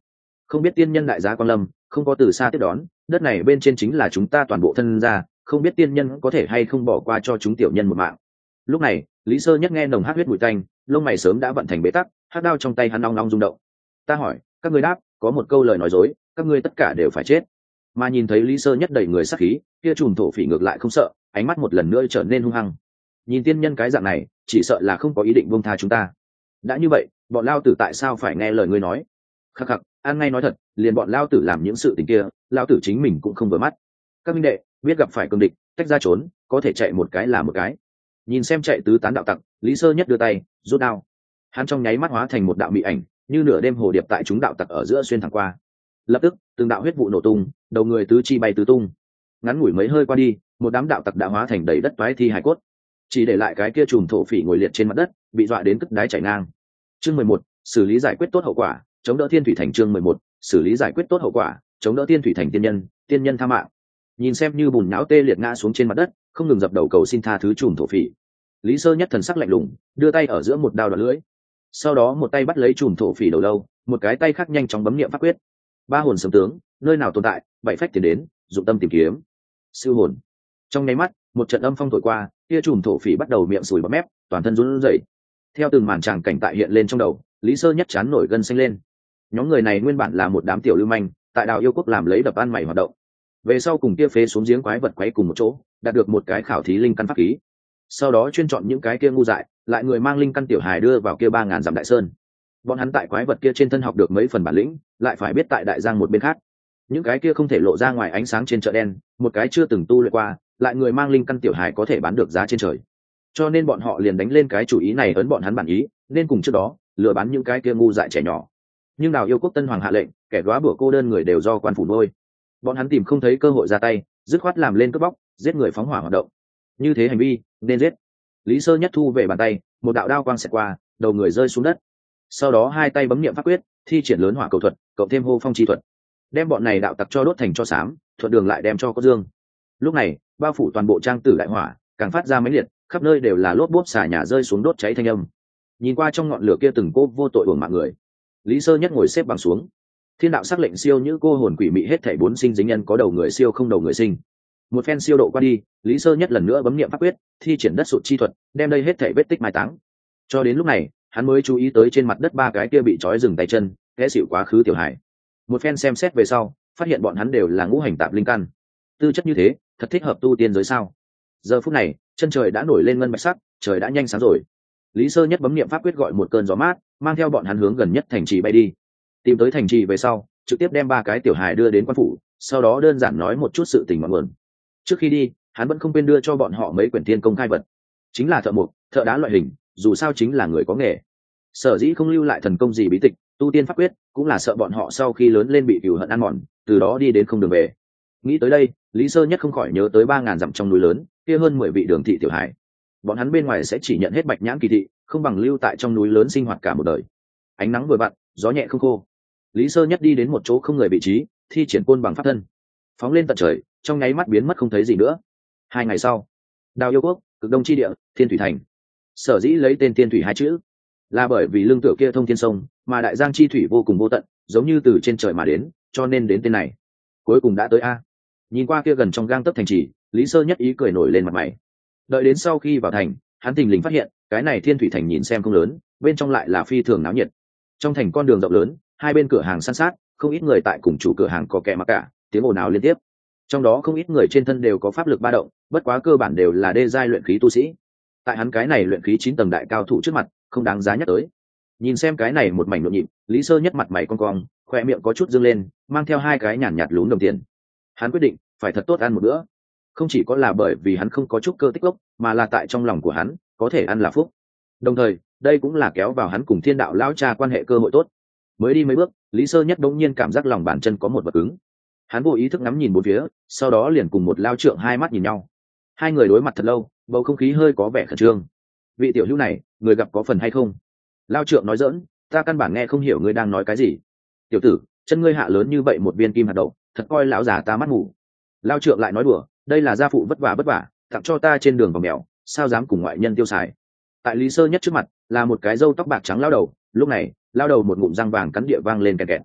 không biết tiên nhân đại giá quan lâm, không có từ xa tiếp đón, đất này bên trên chính là chúng ta toàn bộ thân gia, không biết tiên nhân có thể hay không bỏ qua cho chúng tiểu nhân một mạng. Lúc này Lý Sơ Nhất nghe nồng hát huyết mùi tanh, lông mày sớm đã vận thành bế tắc, hắc đao trong tay hắn long long rung động. Ta hỏi, các ngươi đáp, có một câu lời nói dối, các ngươi tất cả đều phải chết. Mà nhìn thấy Lý Sơ Nhất đầy người sát khí, kia trùm thổ phỉ ngược lại không sợ, ánh mắt một lần nữa trở nên hung hăng. Nhìn tiên nhân cái dạng này, chỉ sợ là không có ý định buông tha chúng ta. Đã như vậy, bọn lao tử tại sao phải nghe lời ngươi nói? Khắc khắc, an ngay nói thật, liền bọn lao tử làm những sự tình kia, lao tử chính mình cũng không vừa mắt. Các minh đệ, biết gặp phải cương địch, tách ra trốn, có thể chạy một cái là một cái. Nhìn xem chạy tứ tán đạo tặc, Lý Sơ Nhất đưa tay rút đao, hắn trong nháy mắt hóa thành một đạo mị ảnh, như nửa đêm hồ điệp tại chúng đạo tặc ở giữa xuyên thẳng qua. Lập tức từng đạo huyết vụ nổ tung, đầu người tứ chi bay tứ tung. Ngắn ngủi mấy hơi qua đi, một đám đạo tặc đã hóa thành đầy đất toái thi hài cốt, chỉ để lại cái kia chùm thổ phỉ ngồi liệt trên mặt đất, bị dọa đến cất đái chảy ngang. Chương 11, xử lý giải quyết tốt hậu quả, chống đỡ thiên thủy thành. Chương 11, xử lý giải quyết tốt hậu quả, chống đỡ thiên thủy thành. Tiên nhân tha mạng. Nhìn xem như bùn nhão tê liệt ngã xuống trên mặt đất, không ngừng dập đầu cầu xin tha thứ chùm thổ phỉ. Lý Sơ Nhất thần sắc lạnh lùng, đưa tay ở giữa một đao đoạn lưỡi, sau đó một tay bắt lấy chùm thổ phỉ đầu lâu, một cái tay khác nhanh chóng bấm niệm pháp quyết. Ba hồn sớm tướng, nơi nào tồn tại, bảy phách tiến đến, dụng tâm tìm kiếm. Siêu hồn. Trong nháy mắt, một trận âm phong thổi qua, kia chùm thổ phỉ bắt đầu miệng sùi bọt mép, toàn thân run rẩy. Theo từng màn tràng cảnh tại hiện lên trong đầu, Lý Sơ Nhất chán nổi gân xanh lên. Nhóm người này nguyên bản là một đám tiểu lưu manh, tại Đào Yêu Quốc làm lấy đập ăn mày hoạt động. Về sau cùng kia phế xuống giếng quái vật quấy cùng một chỗ, đạt được một cái khảo thí linh căn pháp khí. Sau đó chuyên chọn những cái kia ngu dại, lại người mang linh căn tiểu hài đưa vào kia 3000 dặm đại sơn. Bọn hắn tại quái vật kia trên thân học được mấy phần bản lĩnh, lại phải biết tại đại giang một bên khác, những cái kia không thể lộ ra ngoài ánh sáng trên chợ đen, một cái chưa từng tu luyện qua, lại người mang linh căn tiểu hài có thể bán được giá trên trời. Cho nên bọn họ liền đánh lên cái chủ ý này, ấn bọn hắn bản ý, nên cùng trước đó lừa bán những cái kia ngu dại trẻ nhỏ. Nhưng Đào Yêu Quốc tân hoàng hạ lệnh, kẻ góa bữa cô đơn người đều do quan phủ nuôi. Bọn hắn tìm không thấy cơ hội ra tay, dứt khoát làm lên cướp bóc, giết người phóng hỏa hoạt động. Như thế hành vi nên giết. Lý Sơ Nhất thu về bàn tay, một đạo đao quang xẹt qua, đầu người rơi xuống đất. Sau đó hai tay bấm niệm pháp quyết, thi triển lớn hỏa cầu thuật, cộng thêm hô phong chi thuật, đem bọn này đạo tặc cho đốt thành cho xám, thuận đường lại đem cho có dương. Lúc này, bao phủ toàn bộ trang tử đại hỏa, càng phát ra mãnh liệt, khắp nơi đều là lốp bốp xà nhà rơi xuống đốt cháy thanh âm. Nhìn qua trong ngọn lửa kia từng cô vô tội uổng mạng người, Lý Sơ Nhất ngồi xếp bằng xuống. Thiên đạo sắc lệnh siêu như cô hồn quỷ mị hết thảy bốn sinh dính nhân, có đầu người siêu không đầu người sinh. Một phen siêu độ qua đi, Lý Sơ Nhất lần nữa bấm niệm pháp quyết, thi triển đất sụt chi thuật, đem đây hết thảy vết tích mai táng. Cho đến lúc này, hắn mới chú ý tới trên mặt đất ba cái kia bị trói dừng tay chân, kẻ xỉu quá khứ tiểu hải. Một phen xem xét về sau, phát hiện bọn hắn đều là ngũ hành tạp linh căn. Tư chất như thế, thật thích hợp tu tiên giới sao? Giờ phút này, chân trời đã nổi lên ngân bạch sắc, trời đã nhanh sáng rồi. Lý Sơ Nhất bấm niệm pháp quyết gọi một cơn gió mát, mang theo bọn hắn hướng gần nhất thành trì bay đi. Tìm tới thành trì về sau, trực tiếp đem ba cái tiểu hài đưa đến quan phủ, sau đó đơn giản nói một chút sự tình ngọn nguồn. Trước khi đi, hắn vẫn không quên đưa cho bọn họ mấy quyển thiên công khai vật, chính là thợ mộc, thợ đá loại hình, dù sao chính là người có nghề. Sở dĩ không lưu lại thần công gì bí tịch, tu tiên pháp quyết, cũng là sợ bọn họ sau khi lớn lên bị cừu hận ăn mòn, từ đó đi đến không đường về. Nghĩ tới đây, Lý Sơ Nhất không khỏi nhớ tới 3000 dặm trong núi lớn, kia hơn 10 vị đường thị tiểu hải. Bọn hắn bên ngoài sẽ chỉ nhận hết bạch nhãn kỳ thị, không bằng lưu tại trong núi lớn sinh hoạt cả một đời. Ánh nắng vừa vặn, gió nhẹ không khô. Lý Sơ Nhất đi đến một chỗ không người vị trí, thi triển côn bằng pháp thân, phóng lên tận trời, trong nháy mắt biến mất không thấy gì nữa. 2 ngày sau, Đào Yêu Quốc, cực đông chi địa, Thiên Thủy Thành. Sở dĩ lấy tên Thiên Thủy hai chữ, là bởi vì lưng tựa kia thông thiên sông, mà đại giang chi thủy vô cùng vô tận, giống như từ trên trời mà đến, cho nên đến tên này. Cuối cùng đã tới a. Nhìn qua kia gần trong gang tấc thành trì, Lý Sơ Nhất ý cười nổi lên mặt mày. Đợi đến sau khi vào thành, hắn thình lình phát hiện, cái này Thiên Thủy Thành nhìn xem không lớn, bên trong lại là phi thường náo nhiệt. Trong thành con đường rộng lớn, hai bên cửa hàng san sát, không ít người tại cùng chủ cửa hàng có kẻ mặc cả, tiếng ồn ào liên tiếp. Trong đó không ít người trên thân đều có pháp lực ba động, bất quá cơ bản đều là đê giai luyện khí tu sĩ. Tại hắn cái này luyện khí 9 tầng đại cao thủ trước mặt, không đáng giá nhắc tới. Nhìn xem cái này một mảnh nhộn nhịp, Lý Sơ Nhất mặt mày cong cong, khoe miệng có chút dương lên, mang theo hai cái nhàn nhạt lún đồng tiền. Hắn quyết định phải thật tốt ăn một bữa. Không chỉ có là bởi vì hắn không có chút cơ tích lốc, mà là tại trong lòng của hắn, có thể ăn là phúc. Đồng thời, đây cũng là kéo vào hắn cùng Thiên Đạo lão cha quan hệ cơ hội tốt. Mới đi mấy bước, Lý Sơ Nhất đống nhiên cảm giác lòng bàn chân có một vật cứng. Hắn vô ý thức ngắm nhìn bốn phía, sau đó liền cùng một lao trượng hai mắt nhìn nhau. Hai người đối mặt thật lâu, bầu không khí hơi có vẻ khẩn trương. Vị tiểu hữu này, người gặp có phần hay không? Lao trượng nói giỡn, ta căn bản nghe không hiểu ngươi đang nói cái gì. Tiểu tử, chân ngươi hạ lớn như vậy một viên kim hạt đậu, thật coi lão già ta mắt mù. Lao trượng lại nói đùa, đây là gia phụ vất vả tặng cho ta trên đường vòng mèo, sao dám cùng ngoại nhân tiêu xài. Tại Lý Sơ Nhất trước mặt là một cái râu tóc bạc trắng lao đầu, lúc này lao đầu một ngụm răng vàng cắn địa vang lên kẹt kẹt.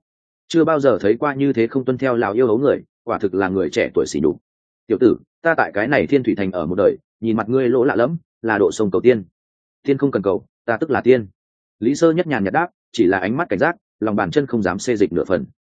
chưa bao giờ thấy qua như thế không tuân theo lão yêu hấu người, quả thực là người trẻ tuổi xỉ nhục. Tiểu tử, ta tại cái này thiên thủy thành ở một đời, nhìn mặt ngươi lỗ lạ lẫm, là độ sông cầu tiên. Tiên không cần cầu, ta tức là tiên. Lý Sơ Nhất nhàn nhạt đáp, chỉ là ánh mắt cảnh giác, lòng bàn chân không dám xê dịch nửa phần.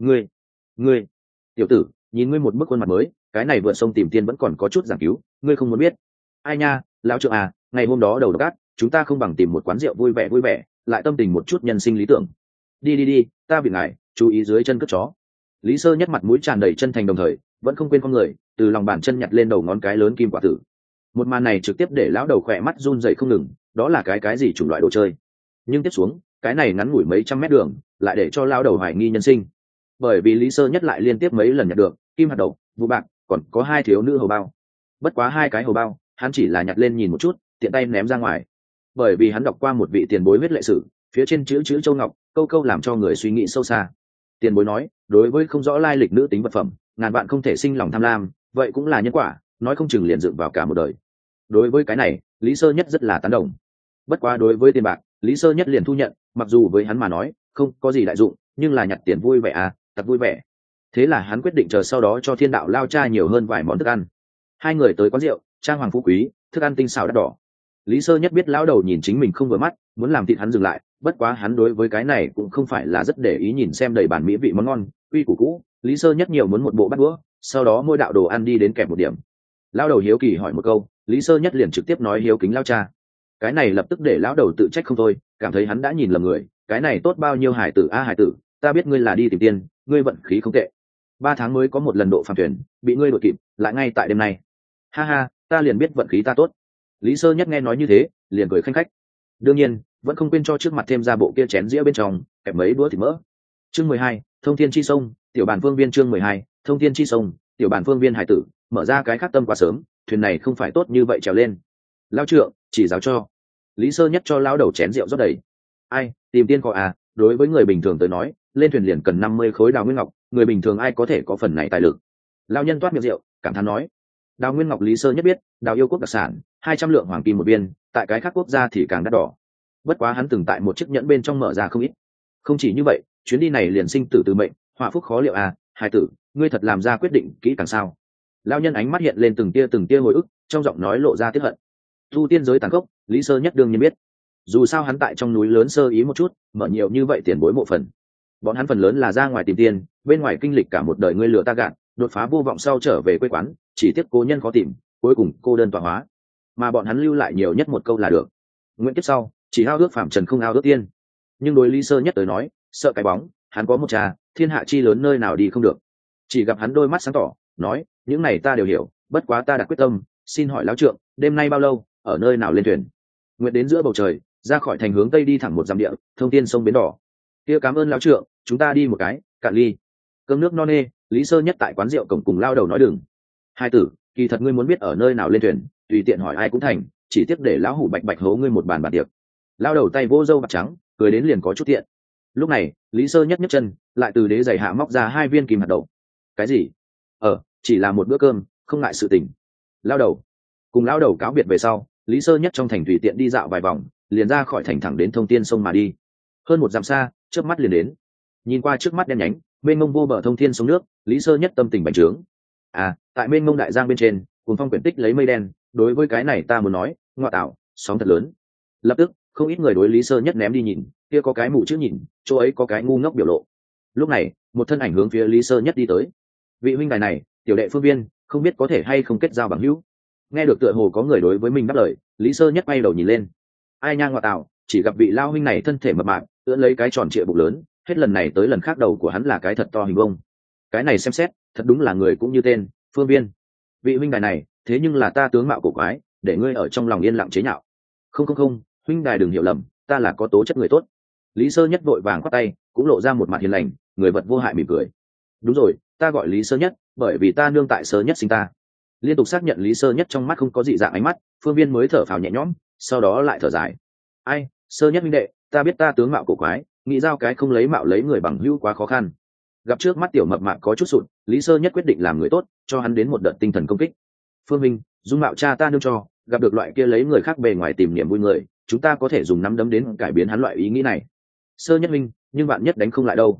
Ngươi, tiểu tử, nhìn ngươi một bức khuôn mặt mới, cái này vượt sông tìm tiên vẫn còn có chút giảng cứu, ngươi không muốn biết. Ai nha, lão trượng à, ngày hôm đó đầu độc, chúng ta không bằng tìm một quán rượu vui vẻ, lại tâm tình một chút nhân sinh lý tưởng. Đi, ta bị ngại, chú ý dưới chân cất chó. Lý Sơ Nhất mặt mũi tràn đầy chân thành, đồng thời vẫn không quên con người, từ lòng bàn chân nhặt lên đầu ngón cái lớn kim quả tử. Một màn này trực tiếp để lão đầu khỏe mắt run rẩy không ngừng, đó là cái gì chủng loại đồ chơi. Nhưng tiếp xuống, cái này ngắn ngủi mấy trăm mét đường, lại để cho lão đầu hoài nghi nhân sinh. Bởi vì Lý Sơ Nhất lại liên tiếp mấy lần nhặt được kim hạt đậu, vụ bạc, còn có 2 thiếu nữ hầu bao. Bất quá 2 cái hầu bao, hắn chỉ là nhặt lên nhìn một chút, tiện tay ném ra ngoài. Bởi vì hắn đọc qua một vị tiền bối huyết lệ sử, phía trên chữ châu ngọc, câu làm cho người suy nghĩ sâu xa. Tiền bối nói, đối với không rõ lai lịch nữ tính vật phẩm, ngàn vạn không thể sinh lòng tham lam, vậy cũng là nhân quả, nói không chừng liền dựng vào cả một đời. Đối với cái này, Lý Sơ Nhất rất là tán đồng. Bất quá đối với tiền bạc, Lý Sơ Nhất liền thu nhận, mặc dù với hắn mà nói không có gì đại dụng, nhưng là nhặt tiền vui vẻ à, thật vui vẻ. Thế là hắn quyết định chờ sau đó cho Thiên Đạo lao cha nhiều hơn vài món thức ăn. 2 người tới quán rượu, trang hoàng phú quý, thức ăn tinh xảo đắt đỏ. Lý Sơ Nhất biết lão đầu nhìn chính mình không vừa mắt, muốn làm thịt hắn dừng lại, bất quá hắn đối với cái này cũng không phải là rất để ý, nhìn xem đầy bàn mỹ vị món ngon, quy củ cũ, Lý Sơ Nhất nhiều muốn một bộ bát đũa, sau đó mỗi đạo đồ ăn đi đến kèm một điểm. Lão đầu hiếu kỳ hỏi một câu, Lý Sơ Nhất liền trực tiếp nói hiếu kính lao cha. Cái này lập tức để lão đầu tự trách không thôi, cảm thấy hắn đã nhìn lầm người, cái này tốt bao nhiêu hải tử a hải tử, ta biết ngươi là đi tìm tiền, ngươi vận khí không tệ. 3 tháng mới có một lần độ phàm thuyền, bị ngươi đuổi kịp, lại ngay tại đêm nay. Ha ha, ta liền biết vận khí ta tốt. Lý Sơ Nhất nghe nói như thế, liền cười khanh khách. Đương nhiên, vẫn không quên cho trước mặt thêm ra bộ kia chén dĩa bên trong, kẹp mấy đũa thịt mỡ. Chương 12, Thông Thiên chi sông, tiểu bản phương viên. Chương 12, Thông Thiên chi sông, tiểu bản phương viên hải tử, mở ra cái khắc tâm quá sớm, thuyền này không phải tốt như vậy trèo lên. Lão trượng, chỉ giáo cho. Lý Sơ Nhất cho lão đầu chén rượu rót đầy. Ai, tìm tiên có à, đối với người bình thường tới nói, lên thuyền liền cần 50 khối đào nguyên ngọc, người bình thường ai có thể có phần này tài lực. Lão nhân toát miệng rượu, cảm thán nói. Đào nguyên ngọc Lý Sơ Nhất biết, đào yêu quốc đặc sản, 200 lượng hoàng kim một viên, tại cái khác quốc gia thì càng đắt đỏ. Bất quá hắn từng tại một chiếc nhẫn bên trong mở ra không ít. Không chỉ như vậy, chuyến đi này liền sinh tử từ mệnh, họa phúc khó liệu à, hai tử, ngươi thật làm ra quyết định kỹ càng sao? Lão nhân ánh mắt hiện lên từng tia hồi ức, trong giọng nói lộ ra tiếc hận. Tu tiên giới tàn khốc, Lý Sơ Nhất đương nhiên biết. Dù sao hắn tại trong núi lớn sơ ý một chút, mở nhiều như vậy tiền bối mộ phần. Bọn hắn phần lớn là ra ngoài tìm tiền, bên ngoài kinh lịch cả một đời ngươi lừa ta gạt, đột phá vô vọng sau trở về quê quán, chỉ tiếc cố nhân khó tìm, cuối cùng cô đơn tọa hóa. Mà bọn hắn lưu lại nhiều nhất một câu là được. Nguyện tiếp sau, chỉ ao ước phạm trần không ao ước tiên. Nhưng đối Lý Sơ Nhất tới nói, sợ cái bóng, hắn có một trà, thiên hạ chi lớn nơi nào đi không được. Chỉ gặp hắn đôi mắt sáng tỏ, nói, những này ta đều hiểu, bất quá ta đã quyết tâm, xin hỏi lão trượng, đêm nay bao lâu, ở nơi nào lên thuyền? Nguyện đến giữa bầu trời, ra khỏi thành hướng tây đi thẳng một dặm địa, thông tiên sông bến đỏ. Kia cảm ơn lão trượng, chúng ta đi một cái, cạn ly. Cơm nước no nê, Lý Sơ Nhất tại quán rượu cổng cùng lao đầu nói đừng. Hai tử, kỳ thật ngươi muốn biết ở nơi nào lên thuyền, tùy tiện hỏi ai cũng thành, chỉ tiếc để lão hủ bạch bạch hố ngươi một bàn tiệc. Lao đầu tay vô râu bạc trắng, cười đến liền có chút tiện. Lúc này, Lý Sơ Nhất nhấc chân, lại từ đế giày hạ móc ra 2 viên kim hạt đậu. Cái gì? Chỉ là một bữa cơm, không ngại sự tình. Lao đầu. Cùng lao đầu cáo biệt về sau, Lý Sơ Nhất trong thành tùy tiện đi dạo vài vòng, liền ra khỏi thành thẳng đến thông tiên sông mà đi. Hơn một dặm xa, chớp mắt liền đến. Nhìn qua trước mắt đen nhánh, mênh mông vô bờ thông thiên sông nước, Lý Sơ Nhất tâm tình bành trướng. Tại mênh mông đại giang bên trên, cùng phong quyển tích lấy mây đen, đối với cái này ta muốn nói, ngoại tạo, sóng thật lớn. Lập tức, không ít người đối Lý Sơ Nhất ném đi nhìn, kia có cái mù chữ nhìn, chỗ ấy có cái ngu ngốc biểu lộ. Lúc này, một thân ảnh hướng phía Lý Sơ Nhất đi tới. Vị huynh đài này, tiểu đệ Phương Viên, không biết có thể hay không kết giao bằng hữu. Nghe được tựa hồ có người đối với mình đáp lời, Lý Sơ Nhất quay đầu nhìn lên. Ai nha ngoại tạo, chỉ gặp vị lao huynh này thân thể mập mạp, ưỡn lấy cái tròn trịa bụng lớn, hết lần này tới lần khác đầu của hắn là cái thật to hình vông. Cái này xem xét, thật đúng là người cũng như tên, Phương Viên. Vị huynh đài này, thế nhưng là ta tướng mạo cổ quái, để ngươi ở trong lòng yên lặng chế nhạo. Không, huynh đài đừng hiểu lầm, ta là có tố chất người tốt. Lý Sơ Nhất vội vàng khoát tay, cũng lộ ra một mặt hiền lành, người vật vô hại mỉm cười. Đúng rồi, ta gọi Lý Sơ Nhất, bởi vì ta nương tại Sơ Nhất sinh ta. Liên tục xác nhận Lý Sơ Nhất trong mắt không có dị dạng ánh mắt, Phương Viên mới thở phào nhẹ nhõm, sau đó lại thở dài. Ai, Sơ Nhất huynh đệ, ta biết ta tướng mạo cổ quái, nghĩ giao cái không lấy mạo lấy người bằng hữu quá khó khăn. Gặp trước mắt tiểu mập mạp có chút sụt, Lý Sơ Nhất quyết định làm người tốt, cho hắn đến một đợt tinh thần công kích. Phương Minh, dung mạo cha ta nương cho, gặp được loại kia lấy người khác bề ngoài tìm niềm vui người, chúng ta có thể dùng nắm đấm đến cải biến hắn loại ý nghĩ này. Sơ Nhất huynh, nhưng bạn nhất đánh không lại đâu.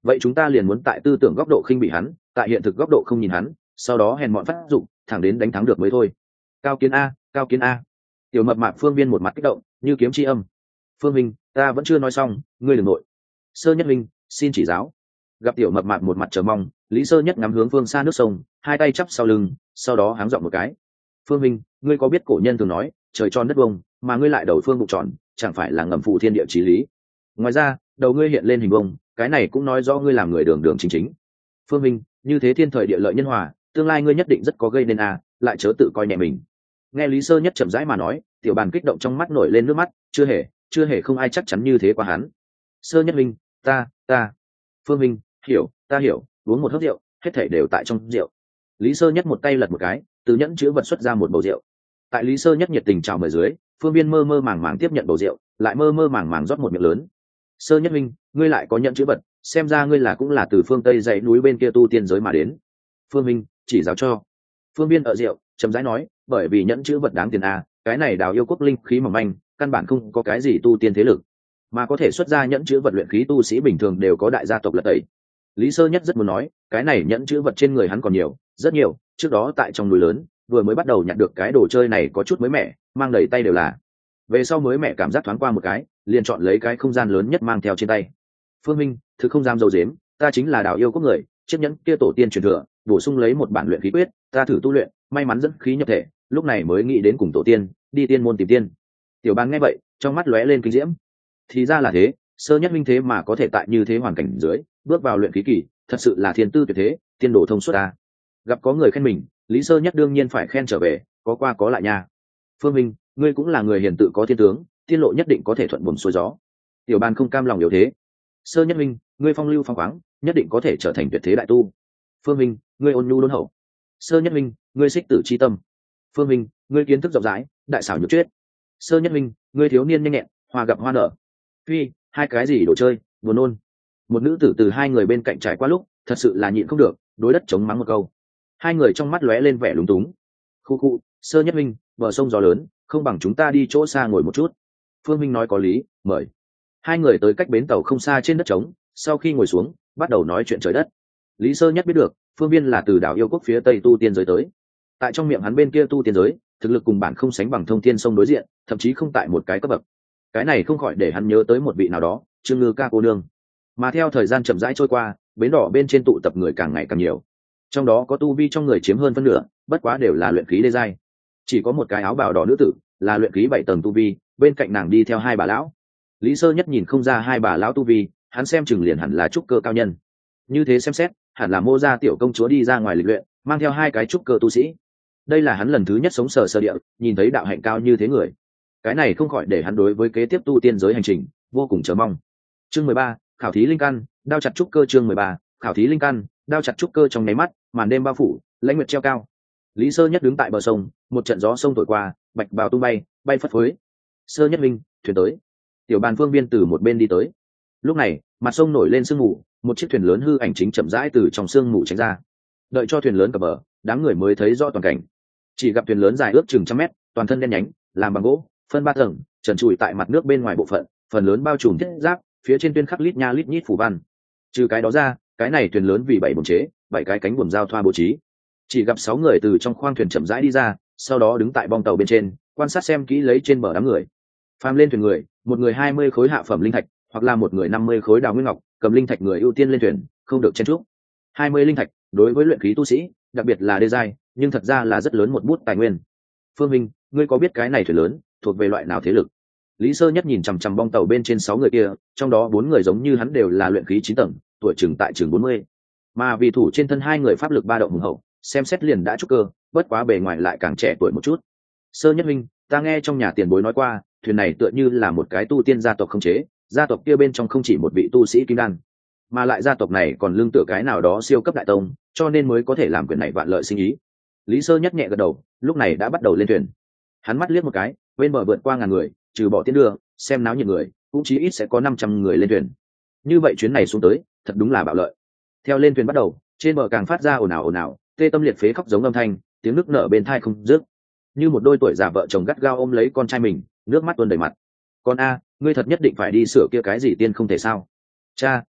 vậy chúng ta liền muốn tại tư tưởng góc độ khinh bị hắn, tại hiện thực góc độ không nhìn hắn, sau đó hèn mọn phát dụng thẳng đến đánh thắng được mới thôi. Cao kiến a, cao kiến a. Tiểu mập mạp Phương Viên một mặt kích động như kiếm chi âm. Phương Minh, ta vẫn chưa nói xong, ngươi đừng nội. Sơ Nhất Minh, xin chỉ giáo. Gặp tiểu mập mạp một mặt chờ mong, Lý Sơ Nhất ngắm hướng phương xa nước sông, hai tay chắp sau lưng, sau đó háng giọng một cái. Phương Minh, ngươi có biết cổ nhân thường nói trời tròn đất vuông, mà ngươi lại đầu phương bụng tròn, chẳng phải là ngầm phụ thiên địa chí lý? Ngoài ra, đầu ngươi hiện lên hình vuông, cái này cũng nói rõ ngươi làm người đường đường chính chính. Phương Minh, như thế thiên thời địa lợi nhân hòa, tương lai ngươi nhất định rất có gây nên a, lại chớ tự coi nhẹ mình. Nghe Lý Sơ Nhất chậm rãi mà nói, tiểu bàn kích động trong mắt nổi lên nước mắt, chưa hề không ai chắc chắn như thế qua hắn. Sơ Nhất Minh, ta. Phương Minh, ta hiểu, uống một hớp rượu, hết thảy đều tại trong rượu. Lý Sơ Nhất một tay lật một cái, từ nhẫn chứa vật xuất ra một bầu rượu. Tại Lý Sơ Nhất nhiệt tình chào mời dưới, Phương Viên mơ mơ màng màng tiếp nhận bầu rượu, lại mơ mơ màng màng rót một miệng lớn. Sơ Nhất Minh, ngươi lại có nhẫn chứa vật, xem ra ngươi cũng là từ phương Tây dãy núi bên kia tu tiên giới mà đến. Phương Minh, chỉ giáo cho. Phương Viên ở rượu, chậm rãi nói, bởi vì nhẫn chứa vật đáng tiền a, cái này Đào Yêu quốc linh khí mỏng manh, căn bản không có cái gì tu tiên thế lực, mà có thể xuất ra nhẫn chứa vật luyện khí tu sĩ bình thường đều có đại gia tộc lật tẩy. Lý Sơ Nhất rất muốn nói, cái này nhẫn chứa vật trên người hắn còn nhiều, rất nhiều, trước đó tại trong núi lớn, vừa mới bắt đầu nhặt được cái đồ chơi này có chút mới mẻ, mang đầy tay đều là. Về sau mới mẻ cảm giác thoáng qua một cái, liền chọn lấy cái không gian lớn nhất mang theo trên tay. Phương Minh, thực không dám dầu dếm, ta chính là Đào Yêu quốc người, chiếc nhẫn kia tổ tiên truyền thừa, bổ sung lấy một bản luyện khí quyết, ta thử tu luyện, may mắn dẫn khí nhập thể, lúc này mới nghĩ đến cùng tổ tiên, đi tiên môn tìm tiên. Tiểu Bàn nghe vậy, trong mắt lóe lên kinh diễm. Thì ra là thế, Sơ Nhất Minh thế mà có thể tại như thế hoàn cảnh dưới bước vào luyện khí kỳ, thật sự là thiên tư tuyệt thế, tiên đồ thông suốt ta. Gặp có người khen mình, Lý Sơ Nhất đương nhiên phải khen trở về, có qua có lại nha. Phương Minh, ngươi cũng là người hiền tự có thiên tướng, tiên lộ nhất định có thể thuận buồm xuôi gió. Tiểu Bàn không cam lòng yếu thế. Sơ Nhất Minh, ngươi phong lưu phong khoáng, nhất định có thể trở thành tuyệt thế đại tu. Phương Minh, ngươi ôn nhu đôn hậu. Sơ Nhất Minh, ngươi xích tử chi tâm. Phương Minh, ngươi kiến thức rộng rãi, đại xảo nhược chuyết. Sơ Nhất Minh, ngươi thiếu niên nhanh nhẹn, hòa gặp hoa nở. Phi, hai cái gì đồ chơi, buồn nôn. Một nữ tử từ hai người bên cạnh trải qua lúc, thật sự là nhịn không được, đối đất chống mắng một câu. Hai người trong mắt lóe lên vẻ lúng túng. Khu, Sơ Nhất Minh, bờ sông gió lớn, không bằng chúng ta đi chỗ xa ngồi một chút. Phương Minh nói có lý, mời. Hai người tới cách bến tàu không xa trên đất trống, sau khi ngồi xuống, bắt đầu nói chuyện trời đất. Lý Sơ Nhất biết được, Phương Viên là từ Đào Yêu quốc phía Tây tu tiên giới tới. Tại trong miệng hắn bên kia tu tiên giới, thực lực cùng bản không sánh bằng Thông Thiên Sông đối diện, thậm chí không tại một cái cấp bậc. Cái này không khỏi để hắn nhớ tới một vị nào đó, Trương Ngư ca cô nương. Mà theo thời gian chậm rãi trôi qua, bến đỏ bên trên tụ tập người càng ngày càng nhiều. Trong đó có tu vi trong người chiếm hơn phân nửa, bất quá đều là luyện khí đê giai. Chỉ có một cái áo bào đỏ nữ tử, là luyện khí 7 tầng tu vi, bên cạnh nàng đi theo hai bà lão. Lý Sơ Nhất nhìn không ra hai bà lão tu vi, hắn xem chừng liền hẳn là trúc cơ cao nhân. Như thế xem xét, hẳn là Mô gia tiểu công chúa đi ra ngoài lịch luyện, mang theo hai cái trúc cơ tu sĩ. Đây là hắn lần thứ nhất sống sờ sờ địa, nhìn thấy đạo hạnh cao như thế người. Cái này không khỏi để hắn đối với kế tiếp tu tiên giới hành trình vô cùng chờ mong. Chương 13, khảo thí linh căn, đao chặt trúc cơ. Chương 13, khảo thí linh căn, đao chặt trúc cơ. Trong nháy mắt, màn đêm bao phủ, lãnh nguyệt treo cao. Lý Sơ Nhất đứng tại bờ sông, một trận gió sông thổi qua, bạch bào tung bay, bay phất phới. Sơ Nhất Minh, thuyền tới. Tiểu Bàn Phương Viên từ một bên đi tới. Lúc này, mặt sông nổi lên sương mù, một chiếc thuyền lớn hư ảnh chính chậm rãi từ trong sương mù tránh ra. Đợi cho thuyền lớn cập bờ, đám người mới thấy rõ toàn cảnh. Chỉ gặp thuyền lớn dài ước chừng 100 mét, toàn thân đen nhánh, làm bằng gỗ, phân 3 tầng, trần trụi tại mặt nước bên ngoài bộ phận, phần lớn bao trùm thiết giáp, phía trên tuyên khắc lít nha lít nhít phù văn. Trừ cái đó ra, cái này thuyền lớn vì 7 buồm chế, 7 cái cánh buồm giao thoa bố trí. Chỉ gặp 6 người từ trong khoang thuyền chậm rãi đi ra, sau đó đứng tại bong tàu bên trên, quan sát xem kỹ lấy trên bờ đám người. Phàm lên thuyền người, một người 20 khối hạ phẩm linh thạch, hoặc là một người 50 khối đào nguyên ngọc, cầm linh thạch người ưu tiên lên thuyền, không được chen chúc. 20 linh thạch, đối với luyện khí tu sĩ, đặc biệt là đê giai, nhưng thật ra là rất lớn một bút tài nguyên. Phương Minh, ngươi có biết cái này thuyền lớn thuộc về loại nào thế lực? Lý Sơ Nhất nhìn chằm chằm bong tàu bên trên 6 người kia, trong đó 4 người giống như hắn đều là luyện khí 9 tầng, tuổi chừng tại chừng 40. Mà vì thủ trên thân hai người pháp lực ba động hùng hậu, xem xét liền đã trúc cơ, bất quá bề ngoài lại càng trẻ tuổi một chút. Sơ Nhất Minh, ta nghe trong nhà tiền bối nói qua, thuyền này tựa như là một cái tu tiên gia tộc không chế, gia tộc kia bên trong không chỉ một vị tu sĩ kim đan, mà lại gia tộc này còn lương tựa cái nào đó siêu cấp đại tông, cho nên mới có thể làm quyền này vạn lợi sinh ý. Lý Sơ Nhất nhẹ gật đầu, lúc này đã bắt đầu lên thuyền. Hắn mắt liếc một cái, bên bờ vượt qua ngàn người, trừ bỏ tiến đường, xem náo nhiệt người, cũng chí ít sẽ có 500 người lên thuyền. Như vậy chuyến này xuống tới, thật đúng là bạo lợi. Theo lên thuyền bắt đầu, trên bờ càng phát ra ồn ào, tê tâm liệt phế khóc giống âm thanh, tiếng nước nở bên tai không dứt. Như một đôi tuổi già vợ chồng gắt gao ôm lấy con trai mình, nước mắt tuôn đầy mặt. Con a, ngươi thật nhất định phải đi sửa kia cái gì tiên không thể sao? Cha, mẹ,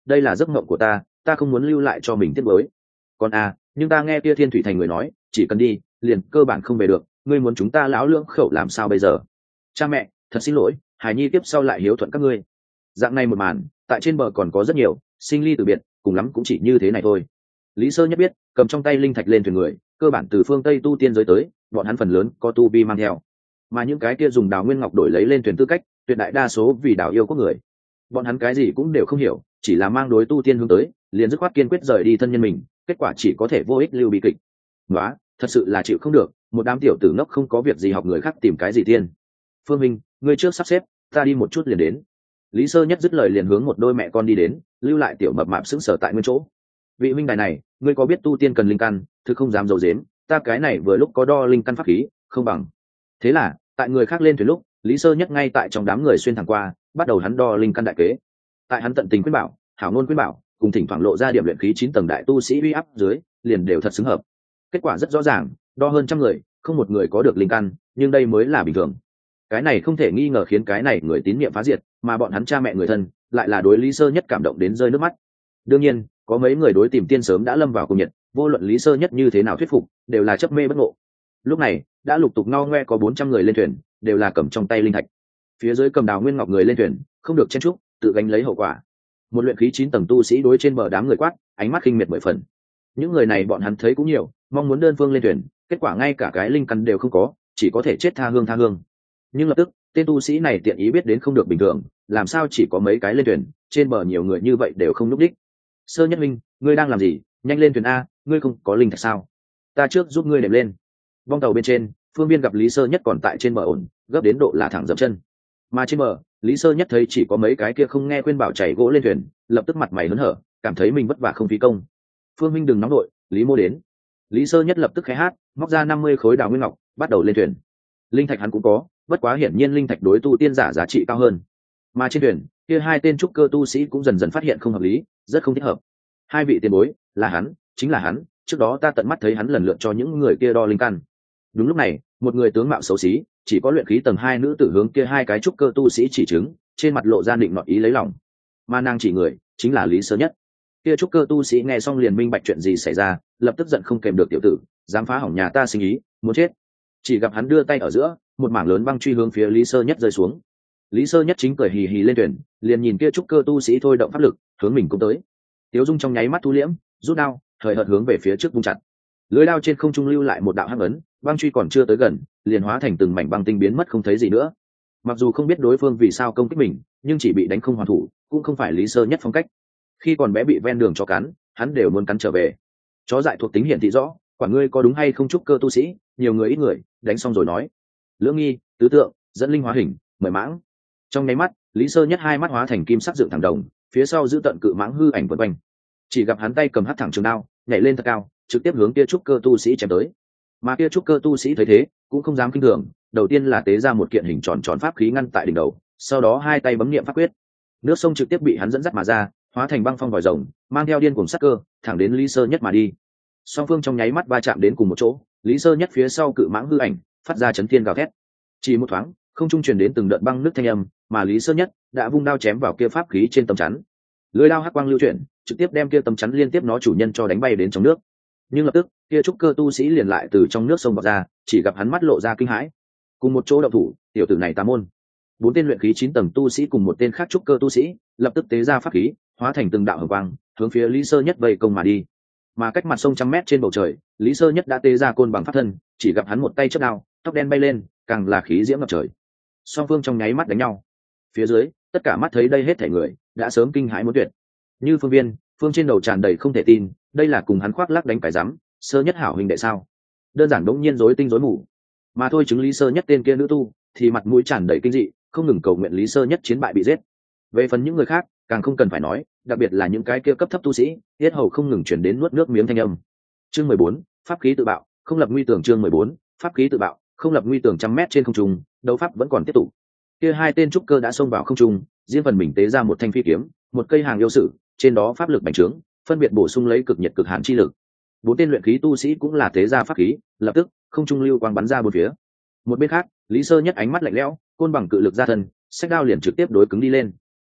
đây là giấc mộng của ta không muốn lưu lại cho mình tiếc nuối. Còn nhưng ta nghe kia Thiên Thủy Thành người nói chỉ cần đi liền cơ bản không về được, ngươi muốn chúng ta lão lưỡng khẩu làm sao bây giờ? Cha mẹ, thật xin lỗi, hải nhi tiếp sau lại hiếu thuận các ngươi. Dạng này một màn tại trên bờ còn có rất nhiều, sinh ly từ biệt cùng lắm cũng chỉ như thế này thôi. Lý Sơ Nhất biết cầm trong tay linh thạch lên thuyền người cơ bản từ phương Tây tu tiên giới tới, bọn hắn phần lớn có tu vi mang theo, mà những cái kia dùng đào nguyên ngọc đổi lấy lên thuyền tư cách tuyệt đại đa số vì đào yêu quốc người. Bọn hắn cái gì cũng đều không hiểu, chỉ là mang đối tu tiên hướng tới, liền dứt khoát kiên quyết rời đi thân nhân mình, kết quả chỉ có thể vô ích lưu bi kịch. Nóa, thật sự là chịu không được, một đám tiểu tử ngốc không có việc gì học người khác tìm cái gì tiên. Phương Minh, ngươi trước sắp xếp, ta đi một chút liền đến. Lý Sơ Nhất dứt lời liền hướng một đôi mẹ con đi đến, lưu lại tiểu mập mạp sững sờ tại nguyên chỗ. Vị huynh đài này, ngươi có biết tu tiên cần linh căn, thực không dám dầu dếm, ta cái này vừa lúc có đo linh căn pháp khí, không bằng. Thế là, tại người khác lên thuyền lúc, Lý Sơ Nhất ngay tại trong đám người xuyên thẳng qua, bắt đầu hắn đo linh căn đại kế. Tại hắn tận tình khuyên bảo, hảo ngôn khuyên bảo, cùng thỉnh thoảng lộ ra điểm luyện khí 9 tầng đại tu sĩ uy áp dưới, liền đều thật xứng hợp. Kết quả rất rõ ràng, đo hơn trăm người, không một người có được linh căn, nhưng đây mới là bình thường. Cái này không thể nghi ngờ khiến cái này người tín niệm phá diệt, mà bọn hắn cha mẹ người thân lại là đối Lý Sơ Nhất cảm động đến rơi nước mắt. Đương nhiên, có mấy người đối tìm tiên sớm đã lâm vào cùng nhiệt, vô luận Lý Sơ Nhất như thế nào thuyết phục, đều là chấp mê bất ngộ. Lúc này, đã lục tục ngao ngoe có 400 người lên thuyền, đều là cầm trong tay linh thạch. Phía dưới cầm đào nguyên ngọc người lên thuyền, không được chen chúc, tự gánh lấy hậu quả. Một luyện khí 9 tầng tu sĩ đối trên bờ đám người quát, ánh mắt khinh miệt 10 phần. Những người này bọn hắn thấy cũng nhiều, mong muốn đơn phương lên thuyền, kết quả ngay cả cái linh căn đều không có, chỉ có thể chết tha hương. Nhưng lập tức, tên tu sĩ này tiện ý biết đến không được bình thường, làm sao chỉ có mấy cái lên thuyền, trên bờ nhiều người như vậy đều không lúc đích. Sơ Nhất Minh, ngươi đang làm gì? Nhanh lên thuyền a, ngươi không có linh thạch sao? Ta trước giúp ngươi đệm lên. Vong tàu bên trên, Phương Viên gặp Lý Sơ Nhất còn tại trên bờ ổn, gấp đến độ là thẳng dậm chân. Mà trên bờ, Lý Sơ Nhất thấy chỉ có mấy cái kia không nghe khuyên bảo chảy gỗ lên thuyền, lập tức mặt mày hớn hở, cảm thấy mình vất vả không phí công. Phương Minh đừng nóng đội, Lý Mô đến. Lý Sơ Nhất lập tức khẽ hát, móc ra 50 khối đào nguyên ngọc, bắt đầu lên thuyền. Linh thạch hắn cũng có, bất quá hiển nhiên linh thạch đối tu tiên giả giá trị cao hơn. Mà trên thuyền, kia hai tên trúc cơ tu sĩ cũng dần dần phát hiện không hợp lý, rất không thích hợp. Hai vị tiền bối, là hắn, chính là hắn, trước đó ta tận mắt thấy hắn lần lượt cho những người kia đo linh căn. Đúng lúc này, một người tướng mạo xấu xí, chỉ có luyện khí tầng 2 nữ tử hướng kia hai cái trúc cơ tu sĩ chỉ chứng, trên mặt lộ ra định nọ ý lấy lòng. Mà nàng chỉ người, chính là Lý Sơ Nhất. Kia trúc cơ tu sĩ nghe xong liền minh bạch chuyện gì xảy ra, lập tức giận không kèm được tiểu tử, dám phá hỏng nhà ta sinh ý, muốn chết. Chỉ gặp hắn đưa tay ở giữa, một mảng lớn băng truy hướng phía Lý Sơ Nhất rơi xuống. Lý Sơ Nhất chính cười hì hì lên thuyền, liền nhìn kia trúc cơ tu sĩ thôi động pháp lực, hướng mình cũng tới. Tiếu Dung trong nháy mắt thu liễm, rút đao, hời hợt hướng về phía trước vung chặt. Lưỡi đao trên không trung lưu lại một đạo hắc ấn, băng truy còn chưa tới gần, liền hóa thành từng mảnh băng tinh biến mất không thấy gì nữa. Mặc dù không biết đối phương vì sao công kích mình, nhưng chỉ bị đánh không hoàn thủ, cũng không phải Lý Sơ Nhất phong cách. Khi còn bé bị ven đường chó cắn, hắn đều muốn cắn trở về. Chó dại thuộc tính hiển thị rõ, quả ngươi có đúng hay không trúc cơ tu sĩ, nhiều người ít người, đánh xong rồi nói. Lưỡng nghi, tứ tượng, dẫn linh hóa hình, mời mãng. Trong nháy mắt, Lý Sơ Nhất hai mắt hóa thành kim sắc dựng thẳng đồng, phía sau giữ tận cự mãng hư ảnh vần quanh. Chỉ gặp hắn tay cầm hắc thẳng trường đao, nhảy lên thật cao, trực tiếp hướng kia trúc cơ tu sĩ chém tới. Mà kia trúc cơ tu sĩ thấy thế, cũng không dám kinh thường, đầu tiên là tế ra một kiện hình tròn tròn pháp khí ngăn tại đỉnh đầu, sau đó hai tay bấm niệm pháp quyết. Nước sông trực tiếp bị hắn dẫn dắt mà ra, hóa thành băng phong vòi rồng, mang theo điên cuồng sát cơ, thẳng đến Lý Sơ Nhất mà đi. Song phương trong nháy mắt va chạm đến cùng một chỗ, Lý Sơ Nhất phía sau cự mãng hư ảnh, phát ra chấn thiên gào thét. Chỉ một thoáng, không trung truyền đến từng đợt băng nước thanh âm, mà Lý Sơ Nhất đã vung đao chém vào kia pháp khí trên tấm chắn. Lưỡi đao hắc quang lưu chuyển, trực tiếp đem kia tấm chắn liên tiếp nó chủ nhân cho đánh bay đến trong nước. Nhưng lập tức, kia trúc cơ tu sĩ liền lại từ trong nước sông bọt ra, chỉ gặp hắn mắt lộ ra kinh hãi. Cùng một chỗ động thủ, tiểu tử này tà môn. 4 tên luyện khí 9 tầng tu sĩ cùng một tên khác trúc cơ tu sĩ, lập tức tế ra pháp khí, hóa thành từng đạo hồng quang, hướng phía Lý Sơ Nhất vây công mà đi. Mà cách mặt sông trăm mét trên bầu trời, Lý Sơ Nhất đã tế ra côn bằng pháp thân, chỉ gặp hắn một tay chớp đao, tóc đen bay lên, càng là khí diễm ngập trời. Song phương trong nháy mắt đánh nhau. Phía dưới, tất cả mắt thấy đây hết thảy người, đã sớm kinh hãi muốn tuyệt. Như Phương Viên, Phương trên đầu tràn đầy không thể tin, đây là cùng hắn khoác lác đánh cái rắm, Sơ Nhất hảo huynh đệ sao? Đơn giản đống nhiên rối tinh rối mù. Mà thôi chứng Lý Sơ Nhất tên kia nữ tu, thì mặt mũi tràn đầy kinh dị, không ngừng cầu nguyện Lý Sơ Nhất chiến bại bị giết. Về phần những người khác, càng không cần phải nói, đặc biệt là những cái kia cấp thấp tu sĩ, tiết hầu không ngừng chuyển đến nuốt nước miếng thanh âm. Chương 14, pháp khí tự bạo, không lập nguy tưởng. Chương 14, pháp khí tự bạo, không lập nguy tưởng. trăm mét trên không trung, đấu pháp vẫn còn tiếp tục. Kia hai tên trúc cơ đã xông vào không trung, riêng phần mình tế ra một thanh phi kiếm, một cây hàng yêu sử, trên đó pháp lực bành trướng, phân biệt bổ sung lấy cực nhiệt cực hàn chi lực. 4 tên luyện khí tu sĩ cũng là tế ra pháp khí, lập tức không trung lưu quang bắn ra bốn phía. Một bên khác, Lý Sơ Nhất ánh mắt lạnh lẽo, côn bằng cự lực ra thân, xách đao liền trực tiếp đối cứng đi lên.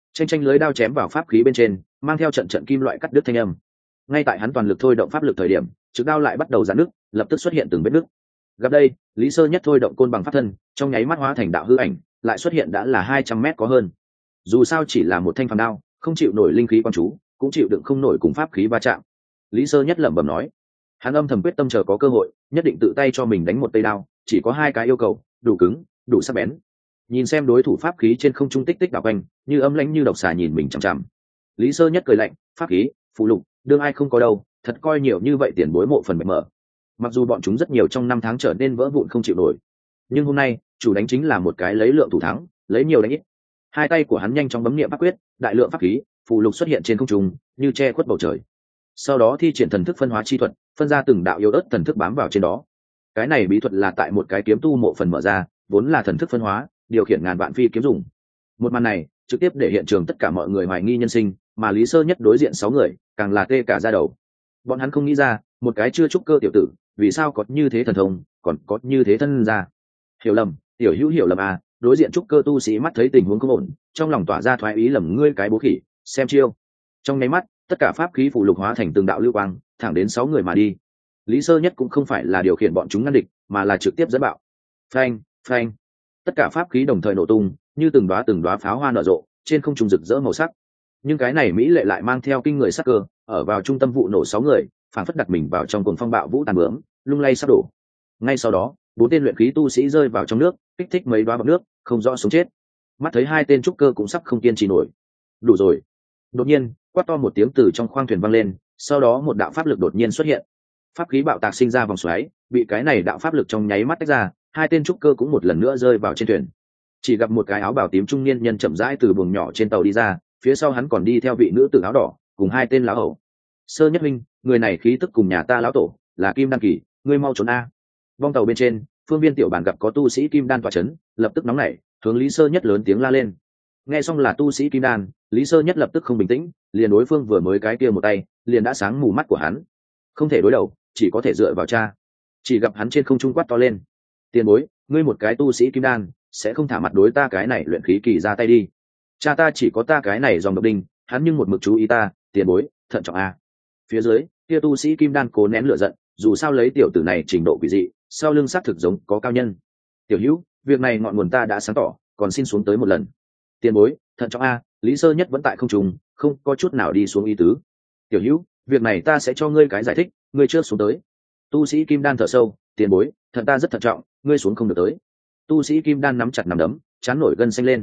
tranh lưới đao chém vào pháp khí bên trên, mang theo trận trận kim loại cắt đứt thanh âm. Ngay tại hắn toàn lực thôi động pháp lực thời điểm, trực đao lại bắt đầu giãn nứt, lập tức xuất hiện từng vết nứt. Gặp đây, Lý Sơ Nhất thôi động côn bằng pháp thân, trong nháy mắt hóa thành đạo hư ảnh, lại xuất hiện đã là 200 mét có hơn. Dù sao chỉ là một thanh phàm đao, không chịu nổi linh khí quan chú, cũng chịu đựng không nổi cùng pháp khí va chạm. Lý Sơ Nhất lẩm bẩm nói, hắn âm thầm quyết tâm chờ có cơ hội, nhất định tự tay cho mình đánh một tay đao, chỉ có hai cái yêu cầu, đủ cứng, đủ sắc bén. Nhìn xem đối thủ pháp khí trên không trung tích tích đảo quanh, như âm lãnh như độc xà nhìn mình chằm chằm. Lý Sơ Nhất cười lạnh, pháp khí, phụ lục, đương ai không có đâu, thật coi nhiều như vậy tiền bối mộ phần mệt mở. Mặc dù bọn chúng rất nhiều trong năm tháng trở nên vỡ vụn không chịu nổi, nhưng hôm nay chủ đánh chính là một cái lấy lượng thủ thắng, lấy nhiều đánh ít. Hai tay của hắn nhanh chóng bấm niệm pháp quyết, đại lượng pháp khí, phụ lục xuất hiện trên không trung, như che khuất bầu trời. Sau đó thi triển thần thức phân hóa chi thuật, phân ra từng đạo yếu ớt thần thức bám vào trên đó. Cái này bí thuật là tại một cái kiếm tu mộ phần mở ra, vốn là thần thức phân hóa, điều khiển ngàn vạn phi kiếm dùng. Một màn này trực tiếp để hiện trường tất cả mọi người hoài nghi nhân sinh, mà Lý Sơ Nhất đối diện 6 người, càng là tê cả da đầu. Bọn hắn không nghĩ ra, một cái chưa trúc cơ tiểu tử, vì sao có như thế thần thông, còn có như thế thân ra. Hiểu lầm, tiểu hữu hiểu lầm à, đối diện trúc cơ tu sĩ mắt thấy tình huống không ổn, trong lòng tỏa ra thoái ý lầm ngươi cái bố khỉ, xem chiêu. Trong nháy mắt, tất cả pháp khí phụ lục hóa thành từng đạo lưu quang, thẳng đến 6 người mà đi. Lý Sơ Nhất cũng không phải là điều khiển bọn chúng ngăn địch, mà là trực tiếp dẫn bạo. Phanh, phanh. Tất cả pháp khí đồng thời nổ tung, như từng đóa pháo hoa nở rộ, trên không trung rực rỡ màu sắc. Nhưng cái này mỹ lệ lại mang theo kinh người sắc cơ, ở vào trung tâm vụ nổ 6 người, phản phất đặt mình vào trong cuồng phong bạo vũ tàn bướm, lung lay sắp đổ. Ngay sau đó, 4 tên luyện khí tu sĩ rơi vào trong nước, kích thích mấy đóa bọt nước, không rõ sống chết. Mắt thấy 2 tên trúc cơ cũng sắp không kiên trì nổi. Đủ rồi. Đột nhiên, quát to một tiếng từ trong khoang thuyền vang lên, sau đó một đạo pháp lực đột nhiên xuất hiện. Pháp khí bạo tạc sinh ra vòng xoáy, bị cái này đạo pháp lực trong nháy mắt tách ra, 2 tên trúc cơ cũng một lần nữa rơi vào trên thuyền. Chỉ gặp một cái áo bào tím trung niên nhân chậm rãi từ buồng nhỏ trên tàu đi ra, phía sau hắn còn đi theo vị nữ tử áo đỏ, cùng 2 tên lão hầu. Sơ Nhất huynh, người này khí tức cùng nhà ta lão tổ, là Kim Đan kỳ, ngươi mau trốn a. Vong tàu bên trên, phương viên tiểu bản gặp có tu sĩ Kim Đan tọa chấn, lập tức nóng nảy, hướng Lý Sơ Nhất lớn tiếng la lên. Nghe xong là tu sĩ Kim Đan, Lý Sơ Nhất lập tức không bình tĩnh, liền đối phương vừa mới cái kia một tay, liền đã sáng mù mắt của hắn. Không thể đối đầu, chỉ có thể dựa vào cha. Chỉ gặp hắn trên không trung quát to lên, tiền bối, ngươi một cái tu sĩ Kim Đan, sẽ không thả mặt đối ta cái này luyện khí kỳ ra tay đi. Cha ta chỉ có ta cái này dòng độc đinh, hắn nhưng một mực chú ý ta, tiền bối, thận trọng a. Phía dưới, kia tu sĩ Kim Đan cố nén lửa giận, dù sao lấy tiểu tử này trình độ quỷ dị, sau lưng xác thực giống có cao nhân. Tiểu hữu, việc này ngọn nguồn ta đã sáng tỏ, còn xin xuống tới một lần. Tiền bối, thận trọng a. Lý Sơ Nhất vẫn tại không trung, không có chút nào đi xuống ý tứ. Tiểu hữu, việc này ta sẽ cho ngươi cái giải thích, ngươi trước xuống tới. Tu sĩ Kim Đan thở sâu, tiền bối, thận ta rất thận trọng, ngươi xuống không được tới. Tu sĩ Kim Đan nắm chặt nắm đấm, chán nổi gân xanh lên.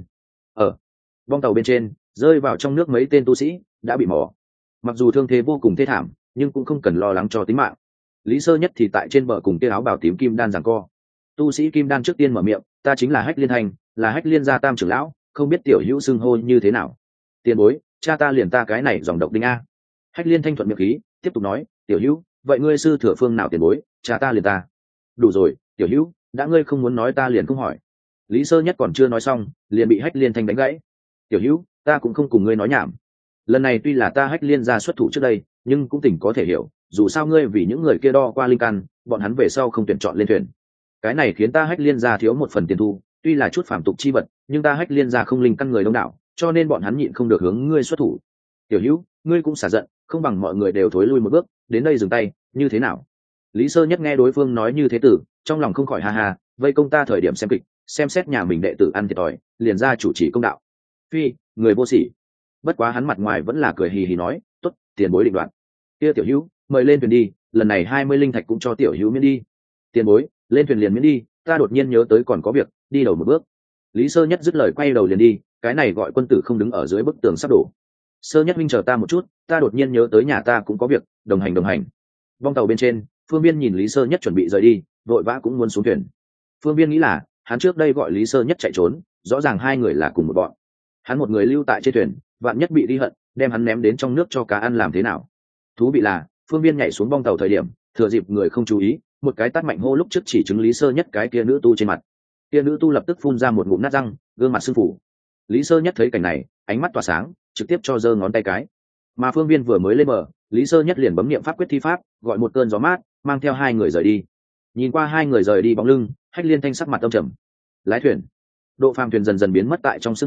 Vong tàu bên trên, rơi vào trong nước mấy tên tu sĩ đã bị mỏ. Mặc dù thương thế vô cùng thê thảm, nhưng cũng không cần lo lắng cho tính mạng. Lý Sơ Nhất thì tại trên bờ cùng kia áo bào tím Kim Đan giằng co. Tu sĩ Kim Đan trước tiên mở miệng, ta chính là Hách Liên Thành, là Hách Liên gia tam trưởng lão, không biết tiểu hữu xưng hô như thế nào. Tiền bối, cha ta liền ta cái này dòng độc đinh a. Hách Liên Thanh thuận miệng khí, tiếp tục nói, tiểu hữu, vậy ngươi sư thừa phương nào tiền bối, cha ta liền ta. Đủ rồi, tiểu hữu, đã ngươi không muốn nói ta liền không hỏi. Lý Sơ Nhất còn chưa nói xong, liền bị Hách Liên Thanh đánh gãy. Tiểu hữu, ta cũng không cùng ngươi nói nhảm. Lần này tuy là ta Hách Liên gia xuất thủ trước đây, nhưng cũng tỉnh có thể hiểu, dù sao ngươi vì những người kia đo qua linh căn, bọn hắn về sau không tuyển chọn lên thuyền. Cái này khiến ta Hách Liên gia thiếu một phần tiền thu, tuy là chút phàm tục chi vật, nhưng ta Hách Liên gia không linh căn người đông đảo, cho nên bọn hắn nhịn không được hướng ngươi xuất thủ. Tiểu hữu, ngươi cũng xả giận, không bằng mọi người đều thối lui một bước, đến đây dừng tay, như thế nào? Lý Sơ Nhất nghe đối phương nói như thế tử, trong lòng không khỏi ha ha, vây công ta thời điểm xem kịch, xem xét nhà mình đệ tử ăn thiệt thòi, liền ra chủ trì công đạo. Phi, người vô sỉ. Bất quá hắn mặt ngoài vẫn là cười hì hì nói, tốt, tiền bối định đoạt. Kia tiểu hữu, mời lên thuyền đi, lần này 20 linh thạch cũng cho tiểu hữu miễn đi. Tiền bối, lên thuyền liền miễn đi, ta đột nhiên nhớ tới còn có việc, đi đầu một bước. Lý Sơ Nhất dứt lời quay đầu liền đi, cái này gọi quân tử không đứng ở dưới bức tường sắp đổ. Sơ Nhất huynh chờ ta một chút, ta đột nhiên nhớ tới nhà ta cũng có việc, đồng hành đồng hành. Vong tàu bên trên, Phương Biên nhìn Lý Sơ Nhất chuẩn bị rời đi, vội vã cũng muốn xuống thuyền. Phương Biên nghĩ là, hắn trước đây gọi Lý Sơ Nhất chạy trốn, rõ ràng hai người là cùng một bọn. Hắn một người lưu tại trên thuyền, vạn nhất bị đi hận, đem hắn ném đến trong nước cho cá ăn làm thế nào? Thú vị là, Phương Biên nhảy xuống bong tàu thời điểm, thừa dịp người không chú ý, một cái tát mạnh hô lúc trước chỉ chứng Lý Sơ Nhất cái kia nữ tu trên mặt. Kia nữ tu lập tức phun ra một ngụm nát răng, gương mặt sưng phù. Lý Sơ Nhất thấy cảnh này, ánh mắt tỏa sáng, trực tiếp cho giơ ngón tay cái. Mà Phương Biên vừa mới lên bờ, Lý Sơ Nhất liền bấm niệm pháp quyết thi pháp, gọi một cơn gió mát, mang theo hai người rời đi. Nhìn qua hai người rời đi bóng lưng, Hách Liên Thanh sắc mặt âm trầm. Lái thuyền. Độ phàm thuyền dần dần biến mất tại trong sương mù,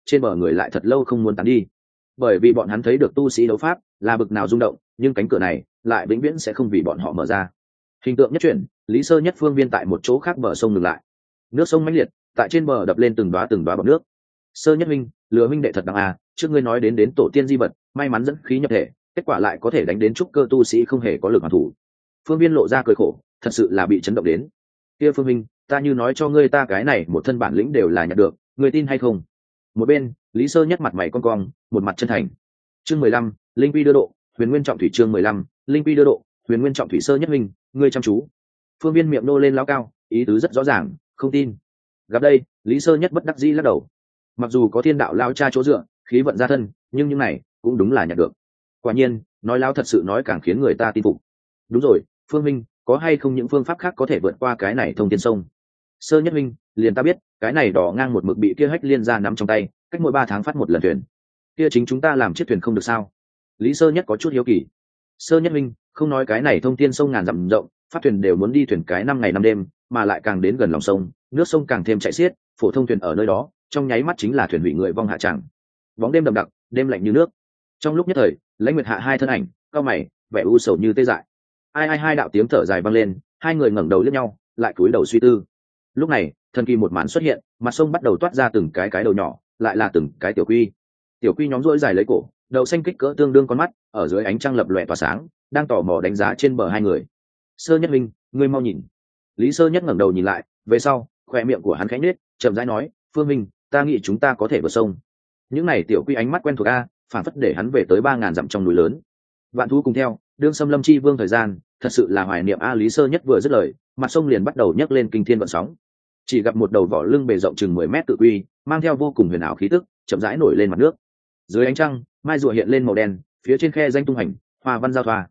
trên bờ người lại thật lâu không muốn tán đi, bởi vì bọn hắn thấy được tu sĩ đấu pháp là bực nào rung động, nhưng cánh cửa này lại vĩnh viễn sẽ không vì bọn họ mở ra. Hình tượng nhất chuyển, Lý Sơ Nhất phương viên tại một chỗ khác bờ sông ngừng lại. Nước sông mãnh liệt, tại trên bờ đập lên từng đóa bọt nước. Sơ Nhất huynh, lừa huynh đệ thật đáng à, trước ngươi nói đến tổ tiên di vật, may mắn dẫn khí nhập thể, kết quả lại có thể đánh đến trúc cơ tu sĩ không hề có lực hoàn thủ. Phương Viên lộ ra cười khổ, thật sự là bị chấn động đến. Kia Phương huynh, ta như nói cho ngươi ta cái này một thân bản lĩnh đều là nhận được, ngươi tin hay không? Một bên, Lý Sơ Nhất mặt mày cong cong, một mặt chân thành. Chương 15, linh quy đưa độ, Huyền Nguyên trọng thủy. Chương 15, linh quy đưa độ, Huyền Nguyên trọng thủy. Sơ Nhất huynh, ngươi chăm chú. Phương Viên miệng nô lên lao cao, ý tứ rất rõ ràng, không tin. Gặp đây, Lý Sơ Nhất bất đắc dĩ lắc đầu. Mặc dù có thiên đạo lao cha chỗ dựa, khí vận gia thân, nhưng những này cũng đúng là nhận được. Quả nhiên, nói lao thật sự nói càng khiến người ta tin phục. Đúng rồi, Phương minh, có hay không những phương pháp khác có thể vượt qua cái này thông thiên sông? Sơ Nhất huynh, liền ta biết, cái này đỏ ngang một mực bị kia Hách Liên ra nắm trong tay, cách mỗi 3 tháng phát một lần thuyền. Kia chính chúng ta làm chiếc thuyền không được sao? Lý Sơ Nhất có chút hiếu kỳ. Sơ Nhất huynh, không nói cái này thông thiên sông ngàn dặm rộng, pháp thuyền đều muốn đi thuyền cái 5 ngày 5 đêm, mà lại càng đến gần lòng sông, nước sông càng thêm chảy xiết, phổ thông thuyền ở nơi đó, trong nháy mắt chính là thuyền hủy người vong hạ tràng. Bóng đêm đậm đặc, đêm lạnh như nước. Trong lúc nhất thời, Lãnh Nguyệt Hạ hai thân ảnh, cao mày, vẻ u sầu như tê dại. Ai hai đạo tiếng thở dài vang lên, hai người ngẩng đầu liếc nhau, lại cúi đầu suy tư. Lúc này, thần kỳ một màn xuất hiện, mặt sông bắt đầu toát ra từng cái đầu nhỏ, lại là từng cái tiểu quy. Tiểu quy nhóm rỗi dài lấy cổ, đầu xanh kích cỡ tương đương con mắt, ở dưới ánh trăng lập lòe tỏa sáng, đang tò mò đánh giá trên bờ hai người. Sơ Nhất huynh, ngươi mau nhìn. Lý Sơ Nhất ngẩng đầu nhìn lại, về sau, khóe miệng của hắn khẽ nhếch, chậm rãi nói, Phương minh, ta nghĩ chúng ta có thể vượt sông. Những này tiểu quy ánh mắt quen thuộc a, phản phất để hắn về tới 3000 dặm trong núi lớn. Vạn thú cùng theo, đương xâm lâm chi vương thời gian, thật sự là hoài niệm a. Lý Sơ Nhất vừa dứt lời, mặt sông liền bắt đầu nhấc lên kinh thiên vận sóng. Chỉ gặp một đầu vỏ lưng bề rộng chừng 10 mét tự quy, mang theo vô cùng huyền ảo khí tức, chậm rãi nổi lên mặt nước. Dưới ánh trăng, mai rùa hiện lên màu đen, phía trên khe danh tung hành, hoa văn giao thoa.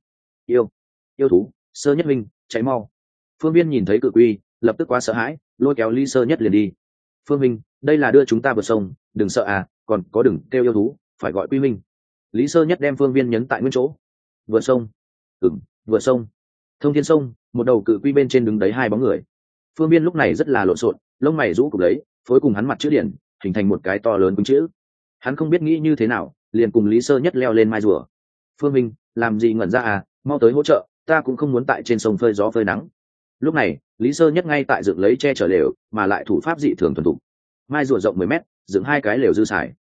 Yêu thú, Sơ Nhất huynh, cháy mau. Phương Viên nhìn thấy cự quy, lập tức quá sợ hãi, lôi kéo Lý Sơ Nhất liền đi. Phương Minh, đây là đưa chúng ta vượt sông, đừng sợ à, còn có đừng kêu yêu thú, phải gọi quy minh. Lý Sơ Nhất đem Phương Viên nhấn tại nguyên chỗ. Vượt sông. Vượt sông. Thông thiên sông, một đầu cự quy bên trên đứng đấy hai bóng người. Phương Viên lúc này rất là lộn xộn, lông mày rũ cục đấy, phối cùng hắn mặt chữ điển, hình thành một cái to lớn cứng chữ. Hắn không biết nghĩ như thế nào, liền cùng Lý Sơ Nhất leo lên mai rùa. Phương Minh, làm gì ngẩn ra à, mau tới hỗ trợ, ta cũng không muốn tại trên sông phơi gió phơi nắng. Lúc này, Lý Sơ Nhất ngay tại dựng lấy che chở lều, mà lại thủ pháp dị thường thuần thục. Mai rùa rộng 10 mét, dựng 2 cái lều dư xài.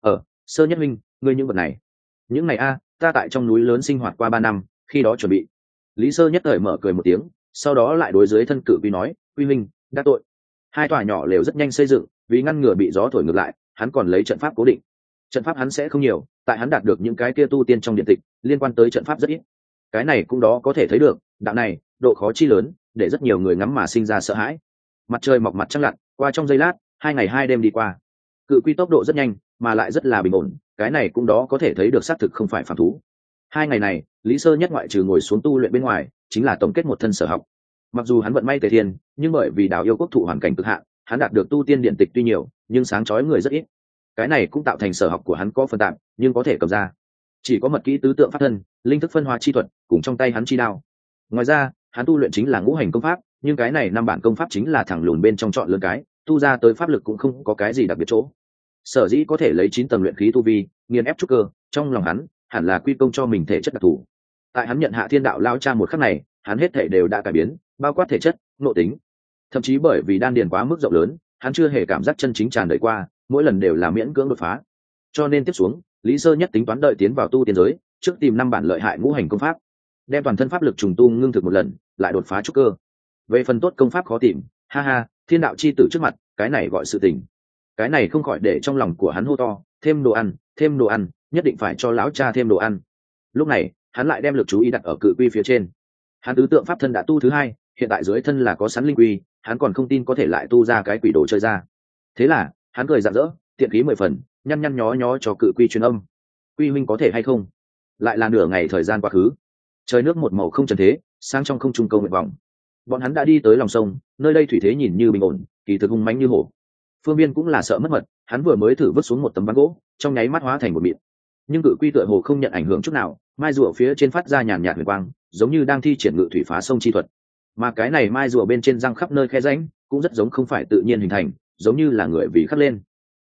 Sơ Nhất huynh, ngươi những vật này. Những này a, ta tại trong núi lớn sinh hoạt qua 3 năm, khi đó chuẩn bị. Lý Sơ Nhất cởi mở cười một tiếng, sau đó lại đối dưới thân cự quy nói, quy huynh, đã tội. 2 tòa nhỏ lều rất nhanh xây dựng, vì ngăn ngừa bị gió thổi ngược lại, hắn còn lấy trận pháp cố định. Trận pháp hắn sẽ không nhiều, tại hắn đạt được những cái kia tu tiên trong điện tịch, liên quan tới trận pháp rất ít. Cái này cũng đó có thể thấy được, đạo này, độ khó chi lớn, để rất nhiều người ngắm mà sinh ra sợ hãi. Mặt trời mọc mặt trăng lặn, qua trong giây lát, 2 ngày 2 đêm đi qua. Cự quy tốc độ rất nhanh, mà lại rất là bình ổn, cái này cũng đó có thể thấy được xác thực không phải phàm thú. 2 ngày này, Lý Sơ Nhất ngoại trừ ngồi xuống tu luyện bên ngoài, chính là tổng kết một thân sở học. Mặc dù hắn vận may tề thiên, nhưng bởi vì Đào Yêu Quốc thụ hoàn cảnh cực hạn, hắn đạt được tu tiên điện tịch tuy nhiều, nhưng sáng chói người rất ít. Cái này cũng tạo thành sở học của hắn có phần tạm, nhưng có thể cầm ra. Chỉ có mật kỹ tứ tượng pháp thân, linh thức phân hóa chi thuật, cùng trong tay hắn chi đao. Ngoài ra, hắn tu luyện chính là ngũ hành công pháp, nhưng cái này 5 bản công pháp chính là thẳng lùn bên trong chọn lớn cái, tu ra tới pháp lực cũng không có cái gì đặc biệt chỗ. Sở dĩ có thể lấy 9 tầng luyện khí tu vi, nghiền ép trúc cơ, trong lòng hắn, hẳn là quy công cho mình thể chất đặc thù. Tại hắn nhận hạ thiên đạo lao cha một khắc này, hắn hết thể đều đã cải biến, bao quát thể chất, nội tính. Thậm chí bởi vì đan điền quá mức rộng lớn, hắn chưa hề cảm giác chân chính tràn đầy qua, mỗi lần đều là miễn cưỡng đột phá. Cho nên tiếp xuống, Lý Sơ Nhất tính toán đợi tiến vào tu tiên giới, trước tìm 5 bản lợi hại ngũ hành công pháp, đem toàn thân pháp lực trùng tu ngưng thực một lần, lại đột phá trúc cơ. Về phần tốt công pháp khó tìm, ha ha, thiên đạo chi tử trước mặt, cái này gọi sự tình. Cái này không khỏi để trong lòng của hắn hô to, thêm đồ ăn, nhất định phải cho lão cha thêm đồ ăn. Lúc này, hắn lại đem lực chú ý đặt ở cự quy phía trên. Hắn tứ tượng pháp thân đã tu thứ 2, hiện tại dưới thân là có sẵn linh quy, hắn còn không tin có thể lại tu ra cái quỷ đồ chơi ra. Thế là, hắn cười rạng rỡ, tiện khí 10 phần, nhăn nhăn nhó nhó cho cự quy truyền âm. Quy huynh có thể hay không? Lại là nửa ngày thời gian quá khứ. Trời nước một màu không trần thế, sang trong không trung câu nguyện vọng. Bọn hắn đã đi tới lòng sông, nơi đây thủy thế nhìn như bình ổn, kỳ thực hung mãnh như hổ. Phương Viên cũng là sợ mất mật, hắn vừa mới thử vứt xuống một tấm ván gỗ, trong nháy mắt hóa thành một mịn. Nhưng cự quy tựa hồ không nhận ảnh hưởng chút nào, mai rùa phía trên phát ra nhàn nhạt huyền quang, giống như đang thi triển ngự thủy phá sông chi thuật. Mà cái này mai rùa bên trên răng khắp nơi khe rãnh, cũng rất giống không phải tự nhiên hình thành, giống như là người vì khắc lên.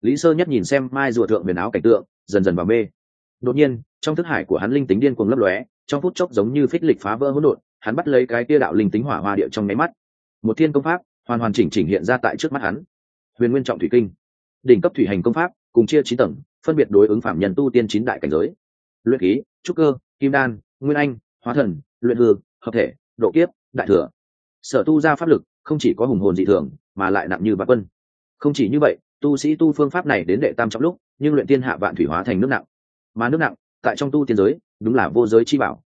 Lý Sơ Nhất nhìn xem mai rùa thượng huyền áo cảnh tượng, dần dần vào mê. Đột nhiên, trong thức hải của hắn linh tính điên cuồng lấp lóe, trong phút chốc giống như phích lịch phá vỡ hỗn độn, hắn bắt lấy cái kia đạo linh tính hỏa hoa địa trong nháy mắt. Một thiên công pháp, hoàn hoàn chỉnh chỉnh hiện ra tại trước mắt hắn. Huyền Nguyên Trọng Thủy Kinh, đỉnh cấp thủy hành công pháp, cùng chia 9 tầng, phân biệt đối ứng phạm nhân tu tiên 9 đại cảnh giới. Luyện khí, trúc cơ, kim đan, nguyên anh, hóa thần, luyện hư, hợp thể, độ kiếp, đại thừa. Sở tu ra pháp lực, không chỉ có hùng hồn dị thường, mà lại nặng như vạn quân. Không chỉ như vậy, tu sĩ tu phương pháp này đến đệ tam trọng lúc, nhưng luyện tiên hạ vạn thủy hóa thành nước nặng. Mà nước nặng, tại trong tu tiên giới, đúng là vô giới chi bảo.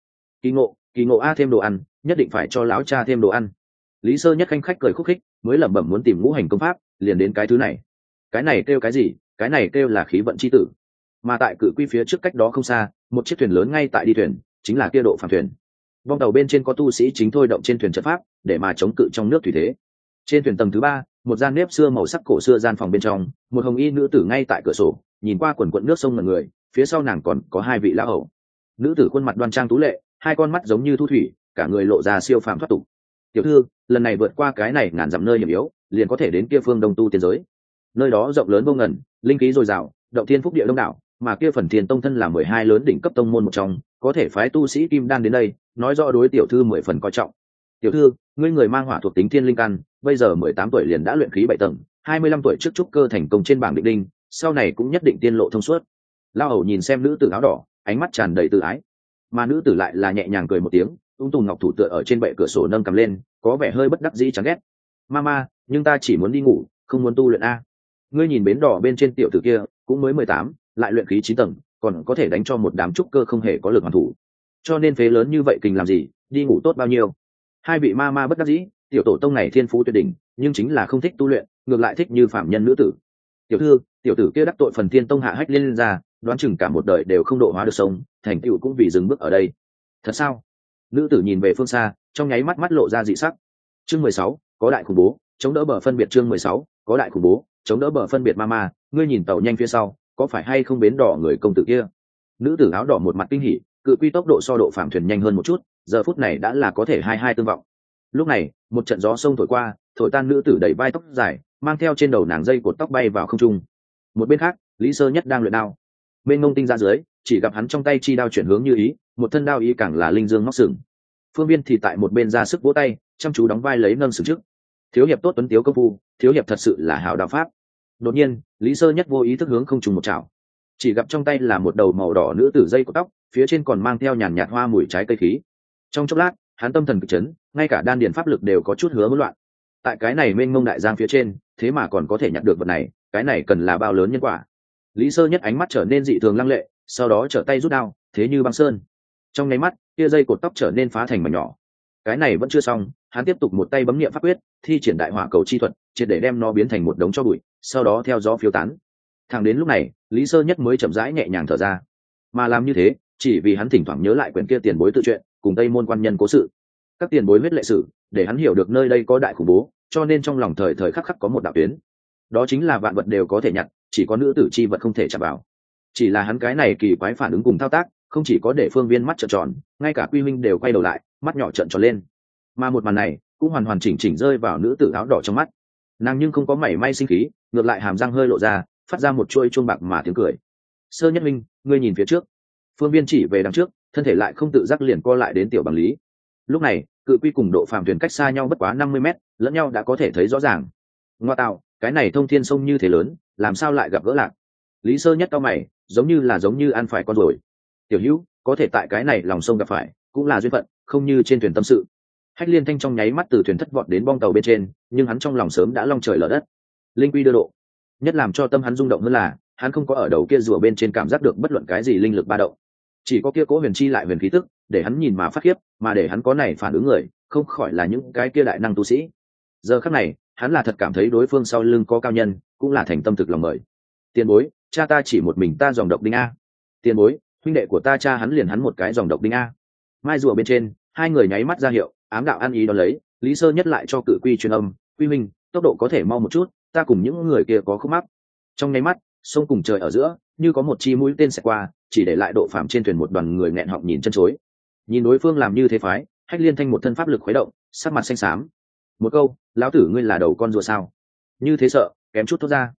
Kỳ ngộ a thêm đồ ăn, nhất định phải cho lão cha thêm đồ ăn. Lý Sơ Nhất khanh khách cười khúc khích, mới lẩm bẩm muốn tìm ngũ hành công pháp, liền đến cái thứ này. Cái này kêu cái gì? Cái này kêu là khí vận chi tử. Mà tại cự quy phía trước cách đó không xa, một chiếc thuyền lớn ngay tại đi thuyền, chính là kia độ phàm thuyền. Vong tàu bên trên có tu sĩ chính thôi động trên thuyền trận pháp, để mà chống cự trong nước thủy thế. Trên thuyền tầng thứ 3, một gian nếp xưa màu sắc cổ xưa gian phòng bên trong, một hồng y nữ tử ngay tại cửa sổ, nhìn qua quần quần nước sông ngần người, phía sau nàng còn có 2 vị lão hầu. Nữ tử khuôn mặt đoan trang tú lệ, 2 con mắt giống như thu thủy, cả người lộ ra siêu phàm thoát tục. Tiểu thư, lần này vượt qua cái này ngàn dặm nơi hiểm yếu, liền có thể đến kia phương đông tu tiên giới. Nơi đó rộng lớn vô ngần, linh khí dồi dào, động thiên phúc địa đông đảo, mà kia phần thiên tông thân là 12 lớn đỉnh cấp tông môn một trong, có thể phái tu sĩ kim đan đến đây, nói rõ đối tiểu thư 10 phần coi trọng. Tiểu thư, ngươi người mang hỏa thuộc tính thiên linh căn, bây giờ 18 tuổi liền đã luyện khí 7 tầng, 25 tuổi trước trúc cơ thành công trên bảng định đinh, sau này cũng nhất định tiên lộ thông suốt. Lao hầu nhìn xem nữ tử áo đỏ, ánh mắt tràn đầy tự ái, mà nữ tử lại là nhẹ nhàng cười một tiếng, ung tùng ngọc thủ tựa ở trên bệ cửa sổ nâng cầm lên, có vẻ hơi bất đắc dĩ chán ghét. Mama, nhưng ta chỉ muốn đi ngủ, không muốn tu luyện a. Ngươi nhìn bến đỏ bên trên tiểu tử kia, cũng mới 18, lại luyện khí 9 tầng, còn có thể đánh cho một đám trúc cơ không hề có lực hoàn thủ. Cho nên phế lớn như vậy kình làm gì, đi ngủ tốt bao nhiêu. 2 vị mama bất đắc dĩ, tiểu tổ tông này thiên phú tuyệt đỉnh, nhưng chính là không thích tu luyện, ngược lại thích như phạm nhân nữ tử. Tiểu thư, tiểu tử kia đắc tội phần thiên tông hạ hách lên ra, đoán chừng cả một đời đều không độ hóa được sông, thành tựu cũng vì dừng bước ở đây. Thật sao? Nữ tử nhìn về phương xa, trong nháy mắt mắt lộ ra dị sắc. Chương 16, có đại khủng bố, chống đỡ bờ phân biệt. Chương 16, có đại khủng bố, chống đỡ bờ phân biệt. Mama, ngươi nhìn tàu nhanh phía sau, có phải hay không bến đỏ người công tử kia? Nữ tử áo đỏ một mặt kinh hỉ, cự quy tốc độ so độ phạm thuyền nhanh hơn một chút, giờ phút này đã là có thể hai tương vọng. Lúc này, một trận gió sông thổi qua, thổi tan nữ tử đẩy vai tóc dài, mang theo trên đầu nàng dây cột tóc bay vào không trung. Một bên khác, Lý Sơ Nhất đang luyện đao. Bên ngông tinh ra dưới, chỉ gặp hắn trong tay chi đao chuyển hướng như ý, một thân đao ý càng là linh dương móc sừng. Phương Viên thì tại một bên ra sức vỗ tay, chăm chú đóng vai lấy nâng sừng trước. Thiếu hiệp tốt tuấn tiếu công phu, thiếu hiệp thật sự là hảo đạo pháp. Đột nhiên, Lý Sơ Nhất vô ý thức hướng không trùng một chảo. Chỉ gặp trong tay là một đầu màu đỏ nữ tử dây của tóc, phía trên còn mang theo nhàn nhạt hoa mùi trái cây khí. Trong chốc lát, hắn tâm thần kịch chấn, ngay cả đan điền pháp lực đều có chút hứa hỗn loạn. Tại cái này mênh mông đại giang phía trên, thế mà còn có thể nhặt được vật này, cái này cần là bao lớn nhân quả. Lý Sơ Nhất ánh mắt trở nên dị thường lăng lệ, sau đó trở tay rút đao, thế như băng sơn. Trong nháy mắt, kia dây cột tóc trở nên phá thành mảnh nhỏ. Cái này vẫn chưa xong, hắn tiếp tục một tay bấm niệm pháp quyết, thi triển đại hỏa cầu chi thuật, triệt để đem nó biến thành một đống tro bụi, sau đó theo gió phiêu tán. Thẳng đến lúc này, Lý Sơ Nhất mới chậm rãi nhẹ nhàng thở ra. Mà làm như thế, chỉ vì hắn thỉnh thoảng nhớ lại quyển kia tiền bối tự truyện, cùng Tây môn quan nhân cố sự. Các tiền bối huyết lệ sử, để hắn hiểu được nơi đây có đại khủng bố, cho nên trong lòng thời thời khắc khắc có một đạo tuyến. Đó chính là vạn vật đều có thể nhặt, chỉ có nữ tử chi vật không thể chạm vào. Chỉ là hắn cái này kỳ quái phản ứng cùng thao tác, không chỉ có để Phương Viên mắt trợn tròn, ngay cả Quy Minh đều quay đầu lại, mắt nhỏ trợn tròn lên. Mà một màn này cũng hoàn hoàn chỉnh chỉnh rơi vào nữ tử áo đỏ trong mắt. Nàng nhưng không có mảy may sinh khí, ngược lại hàm răng hơi lộ ra, phát ra một chuôi chuông bạc mà tiếng cười. Sơ Nhất Minh, ngươi nhìn phía trước. Phương Viên chỉ về đằng trước, thân thể lại không tự giác liền co lại đến tiểu bằng lý. Lúc này, cự quy cùng độ phàm thuyền cách xa nhau bất quá 50 mét, lẫn nhau đã có thể thấy rõ ràng. Ngoa tạo, cái này thông thiên sông như thế lớn, làm sao lại gặp gỡ lạc? Lý Sơ Nhất cau mày, giống như ăn phải con rồi. Tiểu Hữu, có thể tại cái này lòng sông gặp phải, cũng là duyên phận, không như trên thuyền tâm sự. Hách Liên Thanh trong nháy mắt từ thuyền thất vọt đến bong tàu bên trên, nhưng hắn trong lòng sớm đã long trời lở đất. Linh quy đưa độ. Nhất làm cho tâm hắn rung động hơn là, hắn không có ở đầu kia rùa bên trên cảm giác được bất luận cái gì linh lực ba động. Chỉ có kia cố huyền chi lại huyền khí tức, để hắn nhìn mà phát khiếp, mà để hắn có này phản ứng người, không khỏi là những cái kia đại năng tu sĩ. Giờ khắc này, hắn là thật cảm thấy đối phương sau lưng có cao nhân, cũng là thành tâm thực lòng mời. Tiền bối, cha ta chỉ một mình ta dòng độc đinh a. Tiền bối, huynh đệ của ta cha hắn liền hắn một cái dòng độc đinh a. Mai rùa bên trên, hai người nháy mắt ra hiệu, ám đạo ăn ý đón lấy. Lý Sơ Nhất lại cho cự quy truyền âm, quy minh, tốc độ có thể mau một chút, ta cùng những người kia có khúc mắc. Trong nháy mắt, sông cùng trời ở giữa, như có một chi mũi tên xẹt qua, chỉ để lại độ phạm trên thuyền một đoàn người nghẹn họng nhìn chân chối. Nhìn đối phương làm như thế phái, Hách Liên Thanh một thân pháp lực khuấy động, sắc mặt xanh xám. Một câu, lão tử ngươi là đầu con rùa sao? Như thế sợ, kém chút thốt ra.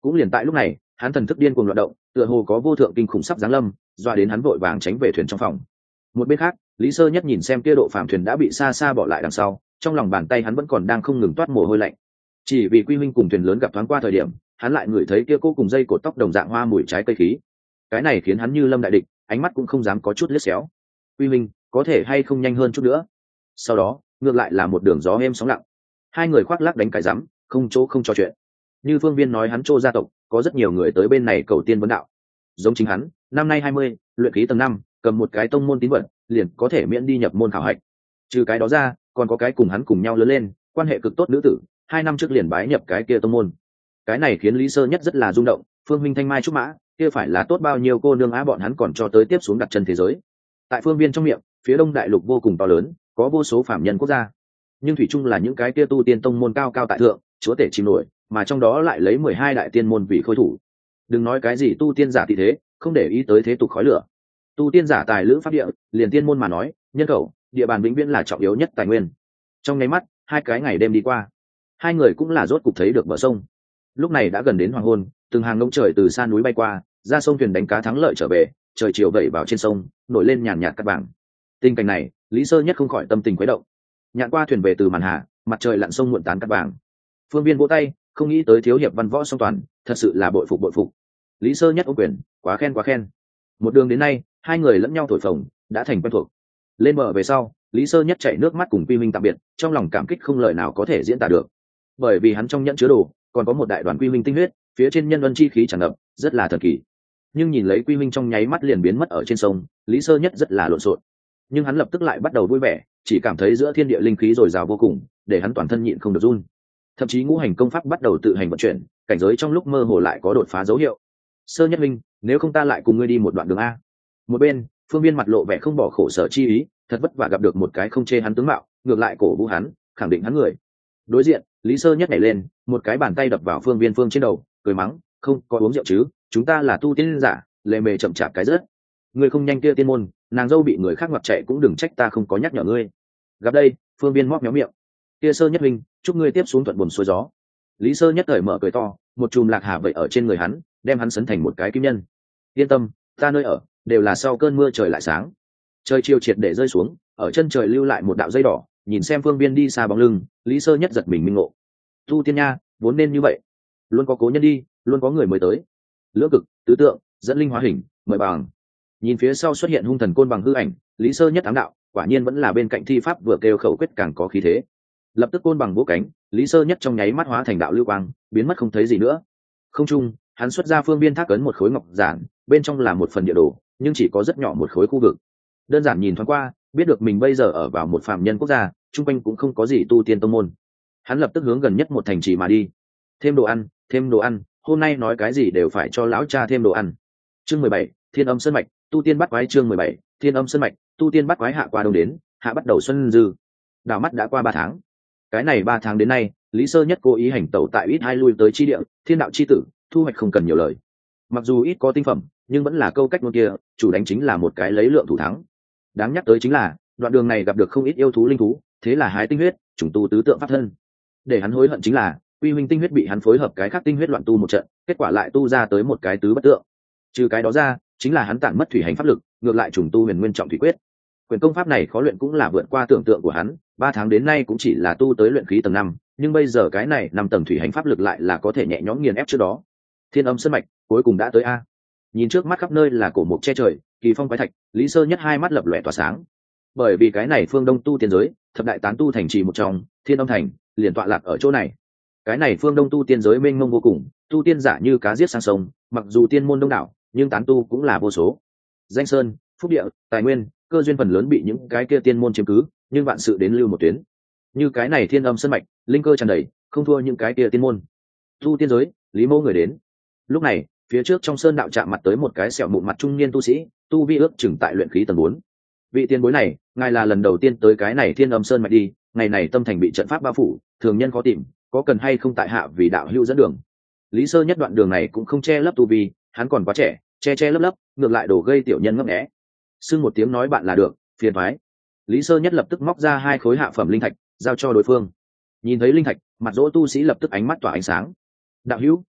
Cũng liền tại lúc này, hắn thần thức điên cuồng loạn động, tựa hồ có vô thượng kinh khủng sắp giáng lâm, doa đến hắn vội vàng tránh về thuyền trong phòng. Một bên khác, Lý Sơ Nhất nhìn xem kia độ phàm thuyền đã bị xa xa bỏ lại đằng sau, trong lòng bàn tay hắn vẫn còn đang không ngừng toát mồ hôi lạnh. Chỉ vì Quy huynh cùng thuyền lớn gặp thoáng qua thời điểm, hắn lại ngửi thấy kia cô cùng dây cột tóc đồng dạng hoa mùi trái cây khí. Cái này khiến hắn như lâm đại địch, ánh mắt cũng không dám có chút liếc xéo. Quy huynh, có thể hay không nhanh hơn chút nữa? Sau đó, ngược lại là một đường gió êm sóng lặng. Hai người khoác lác đánh cái rắm, không chỗ không trò chuyện. Như Phương Viên nói hắn Trô gia tộc, có rất nhiều người tới bên này cầu tiên vấn đạo. Giống chính hắn, năm nay 20, luyện khí tầng 5, cầm một cái tông môn tín vật, liền có thể miễn đi nhập môn khảo hạch. Trừ cái đó ra, còn có cái cùng hắn cùng nhau lớn lên, quan hệ cực tốt nữ tử, 2 năm trước liền bái nhập cái kia tông môn. Cái này khiến Lý Sơ Nhất rất là rung động, Phương huynh thanh mai trúc mã, kia phải là tốt bao nhiêu cô nương á, bọn hắn còn cho tới tiếp xuống đặt chân thế giới. Tại Phương Viên trong miệng, phía Đông đại lục vô cùng to lớn, có vô số phạm nhân quốc gia, nhưng thủy chung là những cái kia tu tiên tông môn cao cao tại thượng, chúa tể chìm nổi, mà trong đó lại lấy 12 đại tiên môn vì khôi thủ. Đừng nói cái gì tu tiên giả tỷ thế, không để ý tới thế tục khói lửa. Tu tiên giả tài lữ pháp địa, liền tiên môn mà nói, nhân khẩu, địa bàn vĩnh viễn là trọng yếu nhất tài nguyên. Trong nháy mắt, 2 cái ngày đêm đi qua, hai người cũng là rốt cục thấy được bờ sông. Lúc này đã gần đến hoàng hôn, từng hàng ngông trời từ xa núi bay qua, ra sông thuyền đánh cá thắng lợi trở về, trời chiều vẩy vào trên sông, nổi lên nhàn nhạt cát vàng. Tình cảnh này, Lý Sơ Nhất không khỏi tâm tình quấy động. Nhạn qua thuyền về từ màn hà, mặt trời lặn sông muộn tán cát vàng. Phương Viên vỗ tay, không nghĩ tới thiếu hiệp văn võ song toàn, thật sự là bội phục. Lý Sơ Nhất ôm quyền, quá khen. Một đường đến nay, hai người lẫn nhau thổi phồng, đã thành quen thuộc. Lên bờ về sau, Lý Sơ Nhất chảy nước mắt cùng Quy Minh tạm biệt, trong lòng cảm kích không lời nào có thể diễn tả được. Bởi vì hắn trong nhẫn chứa đồ, còn có một đại đoàn Quy Minh tinh huyết, phía trên nhân ân chi khí tràn ngập, rất là thần kỳ. Nhưng nhìn lấy Quy Minh trong nháy mắt liền biến mất ở trên sông, Lý Sơ Nhất rất là lộn xộn. Nhưng hắn lập tức lại bắt đầu vui vẻ, chỉ cảm thấy giữa thiên địa linh khí dồi dào vô cùng, để hắn toàn thân nhịn không được run. Thậm chí ngũ hành công pháp bắt đầu tự hành vận chuyển, cảnh giới trong lúc mơ hồ lại có đột phá dấu hiệu. Sơ Nhất minh, nếu không ta lại cùng ngươi đi một đoạn đường a. Một bên, Phương Viên mặt lộ vẻ không bỏ khổ sở chi ý, thật vất vả gặp được một cái không chê hắn tướng mạo, ngược lại cổ vũ hắn, khẳng định hắn người. Đối diện, Lý Sơ Nhất nhảy lên, một cái bàn tay đập vào Phương Viên trên đầu, cười mắng, không có uống rượu chứ, chúng ta là tu tiên giả, lề mề chậm chạp cái rớt. Ngươi không nhanh kia tiên môn, nàng dâu bị người khác ngoặt chạy cũng đừng trách ta không có nhắc nhở ngươi. Gặp đây, Phương Viên móc méo miệng, kia Sơ Nhất minh, chúc ngươi tiếp xuống thuận buồm xuôi gió. Lý Sơ Nhất thời mở cười to, một chùm lạc hà vậy ở trên người hắn, đem hắn sấn thành một cái kim nhân. Yên tâm, ta nơi ở đều là sau cơn mưa trời lại sáng. Trời chiều triệt để rơi xuống, ở chân trời lưu lại một đạo dây đỏ, nhìn xem Phương Viên đi xa bóng lưng, Lý Sơ Nhất giật mình minh ngộ. Tu tiên nha, vốn nên như vậy, luôn có cố nhân đi, luôn có người mới tới. Lưỡng cực, tứ tượng, dẫn linh hóa hình, mời bằng. Nhìn phía sau xuất hiện hung thần côn bằng hư ảnh, Lý Sơ Nhất ám đạo, quả nhiên vẫn là bên cạnh thi pháp vừa kêu khẩu quyết càng có khí thế. Lập tức côn bằng vỗ cánh, Lý Sơ Nhất trong nháy mắt hóa thành đạo lưu quang, biến mất không thấy gì nữa. Không trung, hắn xuất ra Phương Viên thác ấn một khối ngọc giản, bên trong là một phần địa đồ, nhưng chỉ có rất nhỏ một khối khu vực. Đơn giản nhìn thoáng qua, biết được mình bây giờ ở vào một phàm nhân quốc gia, chung quanh cũng không có gì tu tiên tông môn. Hắn lập tức hướng gần nhất một thành trì mà đi. Thêm đồ ăn, hôm nay nói cái gì đều phải cho lão cha thêm đồ ăn. Chương 17, Thiên Âm Sơn mạch, tu tiên bắt quái. Chương 17, Thiên Âm Sơn mạch, tu tiên bắt quái. Hạ qua đông đến, hạ bắt đầu xuân dư. Đảo mắt đã qua 3 tháng. Cái này 3 tháng đến nay, Lý Sơ Nhất cố ý hành tẩu tại ít hai lui tới chi địa, thiên đạo chi tử, thu hoạch không cần nhiều lời. Mặc dù ít có tinh phẩm, nhưng vẫn là câu cách ngôn kia, chủ đánh chính là một cái lấy lượng thủ thắng. Đáng nhắc tới chính là, đoạn đường này gặp được không ít yêu thú linh thú, thế là hái tinh huyết, trùng tu tứ tượng pháp thân. Để hắn hối hận chính là, Quy huynh tinh huyết bị hắn phối hợp cái khác tinh huyết loạn tu một trận, kết quả lại tu ra tới một cái tứ bất tượng. Trừ cái đó ra, chính là hắn tản mất thủy hành pháp lực, ngược lại trùng tu huyền nguyên trọng thủy quyết. Quyền công pháp này khó luyện cũng là vượt qua tưởng tượng của hắn, 3 tháng đến nay cũng chỉ là tu tới luyện khí tầng 5, nhưng bây giờ cái này 5 tầng thủy hành pháp lực lại là có thể nhẹ nhõm nghiền ép trước đó. Thiên Âm Sơn mạch, cuối cùng đã tới a. Nhìn trước mắt khắp nơi là cổ mục che trời, kỳ phong quái thạch, Lý Sơ Nhất hai mắt lập lòe tỏa sáng. Bởi vì cái này phương Đông tu tiên giới, thập đại tán tu thành trì một trong, Thiên Âm thành, liền tọa lạc ở chỗ này. Cái này phương Đông tu tiên giới mênh mông vô cùng, tu tiên giả như cá giết sang sông, mặc dù tiên môn đông đảo, nhưng tán tu cũng là vô số. Danh sơn, phúc địa, tài nguyên, cơ duyên phần lớn bị những cái kia tiên môn chiếm cứ, nhưng vạn sự đến lưu một tuyến. Như cái này Thiên Âm Sơn mạch, linh cơ tràn đầy, không thua những cái kia tiên môn. Tu tiên giới, Lý Mô người đến. Lúc này, phía trước trong sơn đạo chạm mặt tới một cái sẹo mụn mặt trung niên tu sĩ, tu vi ước chừng tại luyện khí tầng 4. Vị tiền bối này, ngài là lần đầu tiên tới cái này Thiên Âm Sơn mạch đi, ngày này tâm thành bị trận pháp bao phủ, thường nhân khó tìm, có cần hay không tại hạ vì đạo hữu dẫn đường. Lý Sơ Nhất đoạn đường này cũng không che lấp tu vi, hắn còn quá trẻ, che lấp, ngược lại đổ gây tiểu nhân ngấp nghé. Xưng một tiếng nói bạn là được, phiền thoái. Lý Sơ Nhất lập tức móc ra 2 khối hạ phẩm linh thạch, giao cho đối phương. Nhìn thấy linh thạch, mặt dỗ tu sĩ lập tức ánh mắt tỏa ánh sáng. Đạo hữu,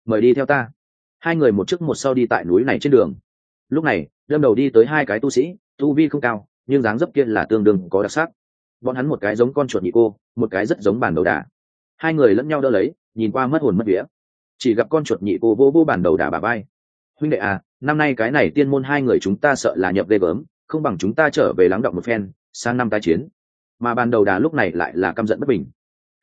mời đi theo ta. Hai người một trước một sau đi tại núi này trên đường. Lúc này đâm đầu đi tới hai cái tu sĩ, tu vi không cao nhưng dáng dấp kia là tương đương có đặc sắc. Bọn hắn một cái giống con chuột nhị cô, một cái rất giống bản đầu đà. Hai người lẫn nhau đỡ lấy, nhìn qua mất hồn mất vía. Chỉ gặp con chuột nhị cô vô vô bản đầu đà bà bay. Huynh đệ à, năm nay cái này tiên môn hai người chúng ta sợ là nhập ghê gớm, không bằng chúng ta trở về lắng đọng một phen, sang năm tái chiến. Mà ban đầu đà lúc này lại là căm giận bất bình.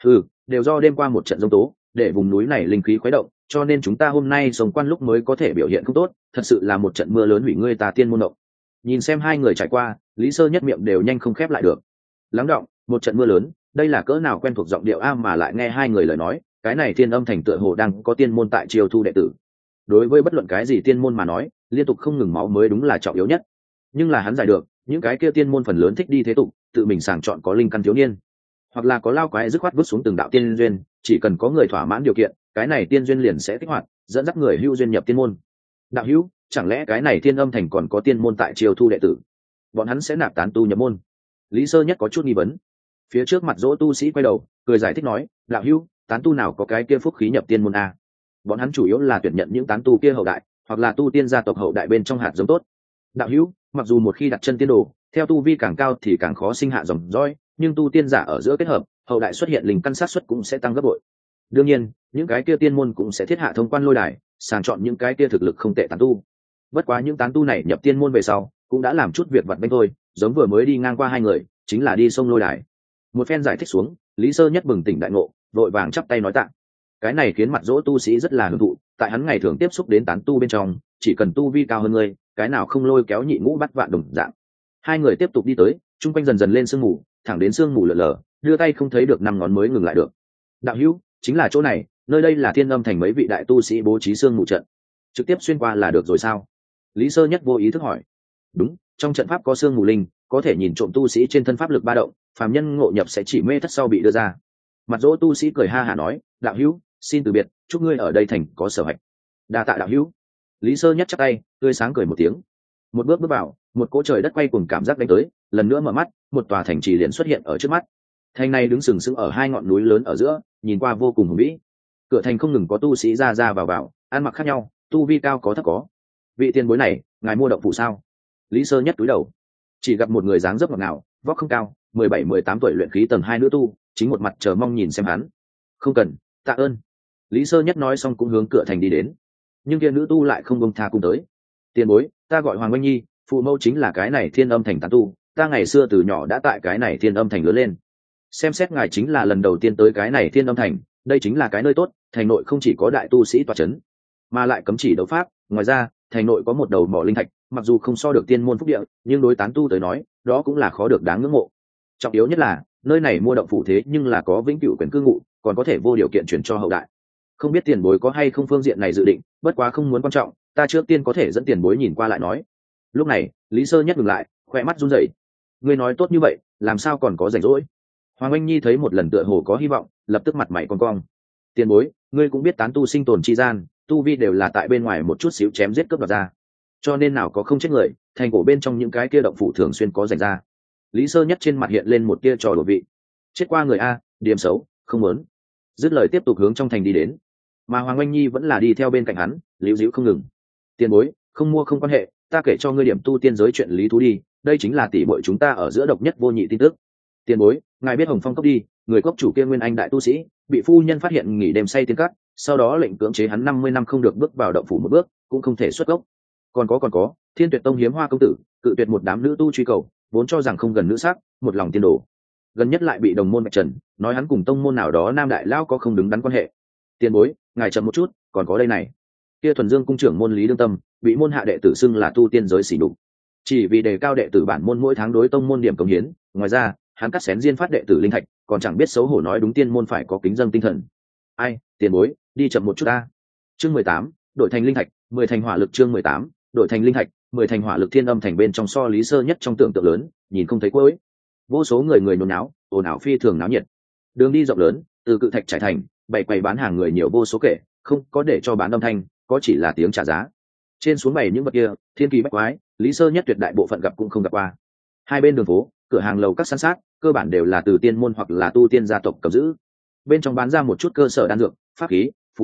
Đều do đêm qua một trận giông tố, để vùng núi này linh khí khuấy động, cho nên chúng ta hôm nay sống quan lúc mới có thể biểu hiện không tốt, thật sự là một trận mưa lớn hủy ngươi ta tiên môn động. Nhìn xem hai người trải qua, Lý Sơ Nhất miệng đều nhanh không khép lại được. Lắng động, một trận mưa lớn, đây là cỡ nào quen thuộc giọng điệu a, mà lại nghe hai người lời nói, cái này Thiên Âm Thành tựa hồ đang có tiên môn tại chiêu thu đệ tử. Đối với bất luận cái gì tiên môn mà nói, liên tục không ngừng máu mới đúng là trọng yếu nhất. Nhưng là hắn giải được, những cái kia tiên môn phần lớn thích đi thế tục, tự mình sàng chọn có linh căn thiếu niên, hoặc là có lao quái dứt khoát vứt xuống từng đạo tiên duyên, chỉ cần có người thỏa mãn điều kiện, cái này tiên duyên liền sẽ kích hoạt, dẫn dắt người hữu duyên nhập tiên môn. Đạo hữu, chẳng lẽ cái này Thiên Âm Thành còn có tiên môn tại chiêu thu đệ tử? Bọn hắn sẽ nạp tán tu nhập môn? Lý Sơ Nhất có chút nghi vấn. Phía trước mặt dỗ tu sĩ quay đầu cười giải thích nói, đạo hữu, tán tu nào có cái kia phúc khí nhập tiên môn a? Bọn hắn chủ yếu là tuyển nhận những tán tu kia hậu đại, hoặc là tu tiên gia tộc hậu đại bên trong hạt giống tốt. Đạo hữu, mặc dù một khi đặt chân tiên đồ, theo tu vi càng cao thì càng khó sinh hạ dòng dõi, nhưng tu tiên giả ở giữa kết hợp, hậu đại xuất hiện linh căn sát suất cũng sẽ tăng gấp bội. Đương nhiên, những cái kia tiên môn cũng sẽ thiết hạ thông quan lôi đài, sàng chọn những cái kia thực lực không tệ tán tu. Bất quá những tán tu này nhập tiên môn về sau, cũng đã làm chút việc vặt bênh thôi, giống vừa mới đi ngang qua hai người, chính là đi sông lôi đài. Một phen giải thích xuống, Lý Sơ Nhất bừng tỉnh đại ngộ, vội vàng chắp tay nói tạ. Cái này khiến mặt dỗ tu sĩ rất là hưởng thụ, tại hắn ngày thường tiếp xúc đến tán tu bên trong, chỉ cần tu vi cao hơn ngươi, cái nào không lôi kéo nhị ngũ bắt vạn đồng dạng. Hai người tiếp tục đi tới, trung quanh dần dần lên sương mù, thẳng đến sương mù lờ lờ, đưa tay không thấy được năm ngón mới ngừng lại được. Đạo hữu, chính là chỗ này, nơi đây là Thiên Âm Thành mấy vị đại tu sĩ bố trí sương mù trận, trực tiếp xuyên qua là được rồi sao? Lý Sơ Nhất vô ý thức hỏi. Đúng, trong trận pháp có sương mù linh, có thể nhìn trộm tu sĩ trên thân pháp lực ba động, phàm nhân ngộ nhập sẽ chỉ mê thất sau bị đưa ra. Mặt dỗ tu sĩ cười ha hả nói, đạo hữu, xin từ biệt, chúc ngươi ở đây thành có sở hạnh. Đa tạ đạo hữu. Lý Sơ Nhất chắp tay, tươi sáng cười một tiếng. Một bước bước vào, một cỗ trời đất quay cuồng cảm giác đánh tới, lần nữa mở mắt, một tòa thành trì liền xuất hiện ở trước mắt. Thành này đứng sừng sững ở hai ngọn núi lớn ở giữa, nhìn qua vô cùng hùng vĩ. Cửa thành không ngừng có tu sĩ ra ra vào, ăn mặc khác nhau, tu vi cao có thấp có. Vị tiền bối này, ngài mua động phủ sao? Lý Sơ Nhất cúi đầu, chỉ gặp một người dáng dấp ngọt ngào, vóc không cao, 17-18 tuổi luyện khí tầng 2 nữ tu, chính một mặt chờ mong nhìn xem hắn. Không cần, tạ ơn. Lý Sơ Nhất nói xong cũng hướng cửa thành đi đến, nhưng kia nữ tu lại không buông tha cung tới. Tiền bối, ta gọi Hoàng Oanh Nhi, phụ mẫu chính là cái này Thiên Âm Thành tán tu, ta ngày xưa từ nhỏ đã tại cái này Thiên Âm Thành lớn lên. Xem xét ngài chính là lần đầu tiên tới cái này Thiên Âm Thành, đây chính là cái nơi tốt, thành nội không chỉ có đại tu sĩ tọa chấn, mà lại cấm chỉ đấu pháp, ngoài ra, thành nội có một đầu mỏ linh thạch, mặc dù không so được tiên môn phúc địa, nhưng đối tán tu tới nói, đó cũng là khó được đáng ngưỡng mộ. Trọng yếu nhất là, nơi này mua động phủ thế nhưng là có vĩnh cửu quyền cư ngụ, còn có thể vô điều kiện chuyển cho hậu đại. Không biết tiền bối có hay không phương diện này dự định, bất quá không muốn quan trọng, ta trước tiên có thể dẫn tiền bối nhìn qua lại nói. Lúc này, Lý Sơ Nhất ngừng lại, khỏe mắt run rẩy. Ngươi nói tốt như vậy, làm sao còn có rảnh rỗi? Hoàng Anh Nhi thấy một lần tựa hồ có hy vọng, lập tức mặt mày cong cong. Tiền bối, ngươi cũng biết tán tu sinh tồn chi gian, tu vi đều là tại bên ngoài một chút xíu chém giết cướp đoạt ra, cho nên nào có không chết người, thành cổ bên trong những cái kia động phủ thường xuyên có rảnh ra. Lý Sơ Nhất trên mặt hiện lên một tia trò đùa vị. Chết qua người a, điểm xấu, không muốn. Dứt lời tiếp tục hướng trong thành đi đến, mà Hoàng Anh Nhi vẫn là đi theo bên cạnh hắn, líu díu không ngừng. Tiền bối, không mua không quan hệ, ta kể cho ngươi điểm tu tiên giới chuyện lý thú đi, đây chính là tỷ muội chúng ta ở giữa độc nhất vô nhị tin tức. Tiền bối, ngài biết Hồng Phong cốc đi, người cốc chủ kia nguyên anh đại tu sĩ, bị phu nhân phát hiện nghỉ đêm say tiên cát, sau đó lệnh cưỡng chế hắn 50 năm không được bước vào động phủ một bước, cũng không thể xuất cốc. Còn có, Thiên Tuyệt Tông Hiếm Hoa công tử, cự tuyệt một đám nữ tu truy cầu, vốn cho rằng không gần nữ sắc, một lòng tiên đồ. Gần nhất lại bị đồng môn bạch trần, nói hắn cùng tông môn nào đó nam đại lao có không đứng đắn quan hệ. Tiền bối, ngài chậm một chút, còn có đây này. Kia Thuần Dương cung trưởng môn Lý Đương Tâm, bị môn hạ đệ tử xưng là tu tiên giới sỉ nhục. Chỉ vì đề cao đệ tử bản môn mỗi tháng đối tông môn điểm cống hiến, ngoài ra, hắn cắt xén diên phát đệ tử linh thạch, còn chẳng biết xấu hổ nói đúng tiên môn phải có kính dâng tinh thần. Ai, tiền bối, đi chậm một chút ta. Chương 18, đổi thành linh thạch, 10 thành hỏa lực. Chương 18, đổi thành linh thạch, 10 thành hỏa lực. Thiên Âm Thành bên trong so Lý Sơ Nhất trong tưởng tượng lớn, nhìn không thấy cuối. Vô số người nhốn náo, ồn ào phi thường náo nhiệt. Đường đi rộng lớn, từ cự thạch trải thành, bày quầy bán hàng người nhiều vô số kể, không có để cho bán âm thanh, có chỉ là tiếng trả giá. Trên xuống bày những vật kia, thiên kỳ bách quái, Lý Sơ Nhất tuyệt đại bộ phận gặp cũng không gặp qua. Hai bên đường phố, cửa hàng lầu các san sát, cơ bản đều là từ tiên môn hoặc là tu tiên gia tộc cầm giữ. Bên trong bán ra một chút cơ sở đan dược, pháp khí, phù lục,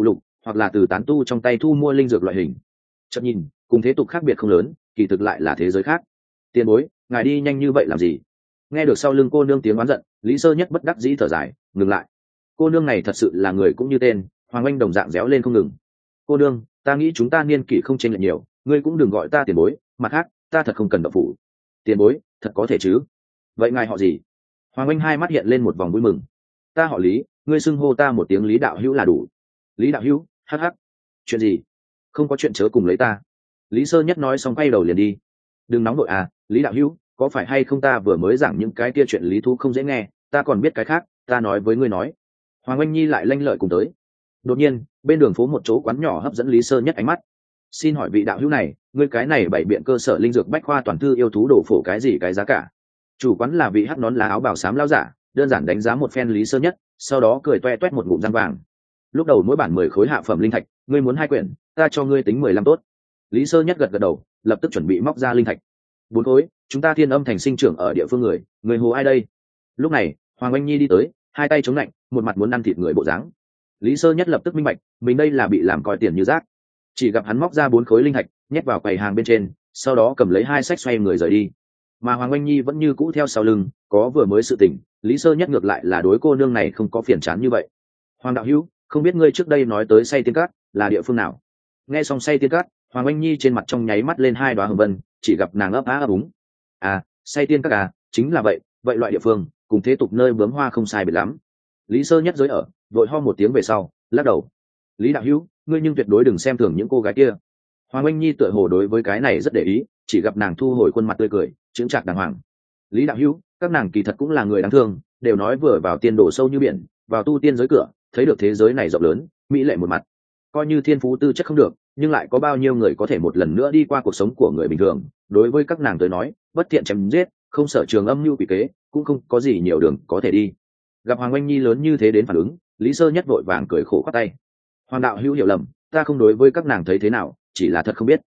hoặc là từ tán tu trong tay thu mua linh dược loại hình. Chợt nhìn cùng thế tục khác biệt không lớn, kỳ thực lại là thế giới khác. Tiền bối, ngài đi nhanh như vậy làm gì? Nghe được sau lưng cô nương tiếng oán giận, Lý Sơ Nhất bất đắc dĩ thở dài, ngừng lại. Cô nương này thật sự là người cũng như tên, Hoàng Anh đồng dạng réo lên không ngừng. Cô nương, ta nghĩ chúng ta niên kỷ không chênh lệch nhiều, ngươi cũng đừng gọi ta tiền bối, mặt khác, ta thật không cần động phủ. Tiền bối, thật có thể chứ? Vậy ngài họ gì? Hoàng Anh hai mắt hiện lên một vòng vui mừng. Ta họ Lý, ngươi xưng hô ta một tiếng Lý đạo hữu là đủ. Lý đạo hữu, hắc hắc. Chuyện gì? Không có chuyện chớ cùng lấy ta. Lý Sơ Nhất nói xong quay đầu liền đi. Đừng nóng nội à, Lý đạo hữu, có phải hay không ta vừa mới giảng những cái kia chuyện lý thú không dễ nghe, ta còn biết cái khác, ta nói với ngươi nói. Hoàng Anh Nhi lại lanh lợi cùng tới. Đột nhiên, bên đường phố một chỗ quán nhỏ hấp dẫn Lý Sơ Nhất ánh mắt. Xin hỏi vị đạo hữu này, ngươi cái này bảy biện cơ sở linh dược bách khoa toàn thư yêu thú đổ phổ cái gì cái giá cả? Chủ quán là vị hắc nón lá áo bào xám lão giả, đơn giản đánh giá một phen Lý Sơ Nhất, sau đó cười toe toét một ngụm răng vàng. Lúc đầu mỗi bản 10 khối hạ phẩm linh thạch, ngươi muốn 2 quyển, ta cho ngươi tính 15 tốt. Lý Sơ Nhất gật gật đầu, lập tức chuẩn bị móc ra linh thạch. 4 khối, chúng ta Thiên Âm thành sinh trưởng ở địa phương người hồ ai đây? Lúc này, Hoàng Anh Nhi đi tới, hai tay chống lạnh, một mặt muốn ăn thịt người bộ dáng. Lý Sơ Nhất lập tức minh bạch, mình đây là bị làm coi tiền như rác. Chỉ gặp hắn móc ra 4 khối linh thạch, nhét vào quầy hàng bên trên, sau đó cầm lấy 2 sách xoay người rời đi. Mà Hoàng Anh Nhi vẫn như cũ theo sau lưng, có vừa mới sự tỉnh, Lý Sơ Nhất ngược lại là đối cô nương này không có phiền chán như vậy. Hoàng đạo hữu, không biết ngươi trước đây nói tới Say Tiên Cát là địa phương nào? Nghe xong Say Tiên Cát, Hoàng Anh Nhi trên mặt trong nháy mắt lên 2 đóa hồng vân, chỉ gặp nàng ấp á ấp úng. À, Say Tiên Cát à, chính là vậy, vậy loại địa phương, cùng thế tục nơi bướm hoa không sai biệt lắm. Lý Sơ Nhất giới ở, vội ho một tiếng về sau, lắc đầu. Lý đạo hữu, ngươi nhưng tuyệt đối đừng xem thường những cô gái kia. Hoàng Anh Nhi tựa hồ đối với cái này rất để ý, chỉ gặp nàng thu hồi khuôn mặt tươi cười, chững chạc đàng hoàng. Lý đạo hữu, các nàng kỳ thật cũng là người đáng thương, đều nói vừa vào tiên đổ sâu như biển, vào tu tiên giới cửa, thấy được thế giới này rộng lớn, mỹ lệ một mặt. Coi như thiên phú tư chất không được, nhưng lại có bao nhiêu người có thể một lần nữa đi qua cuộc sống của người bình thường. Đối với các nàng tới nói, bất thiện chém giết, không sợ trường âm mưu quỷ kế, cũng không có gì nhiều đường có thể đi. Gặp Hoàng Anh Nhi lớn như thế đến phản ứng, Lý Sơ Nhất vội vàng cười khổ khoát tay. Hoàng đạo hữu hiểu lầm, ta không đối với các nàng thấy thế nào, chỉ là thật không biết.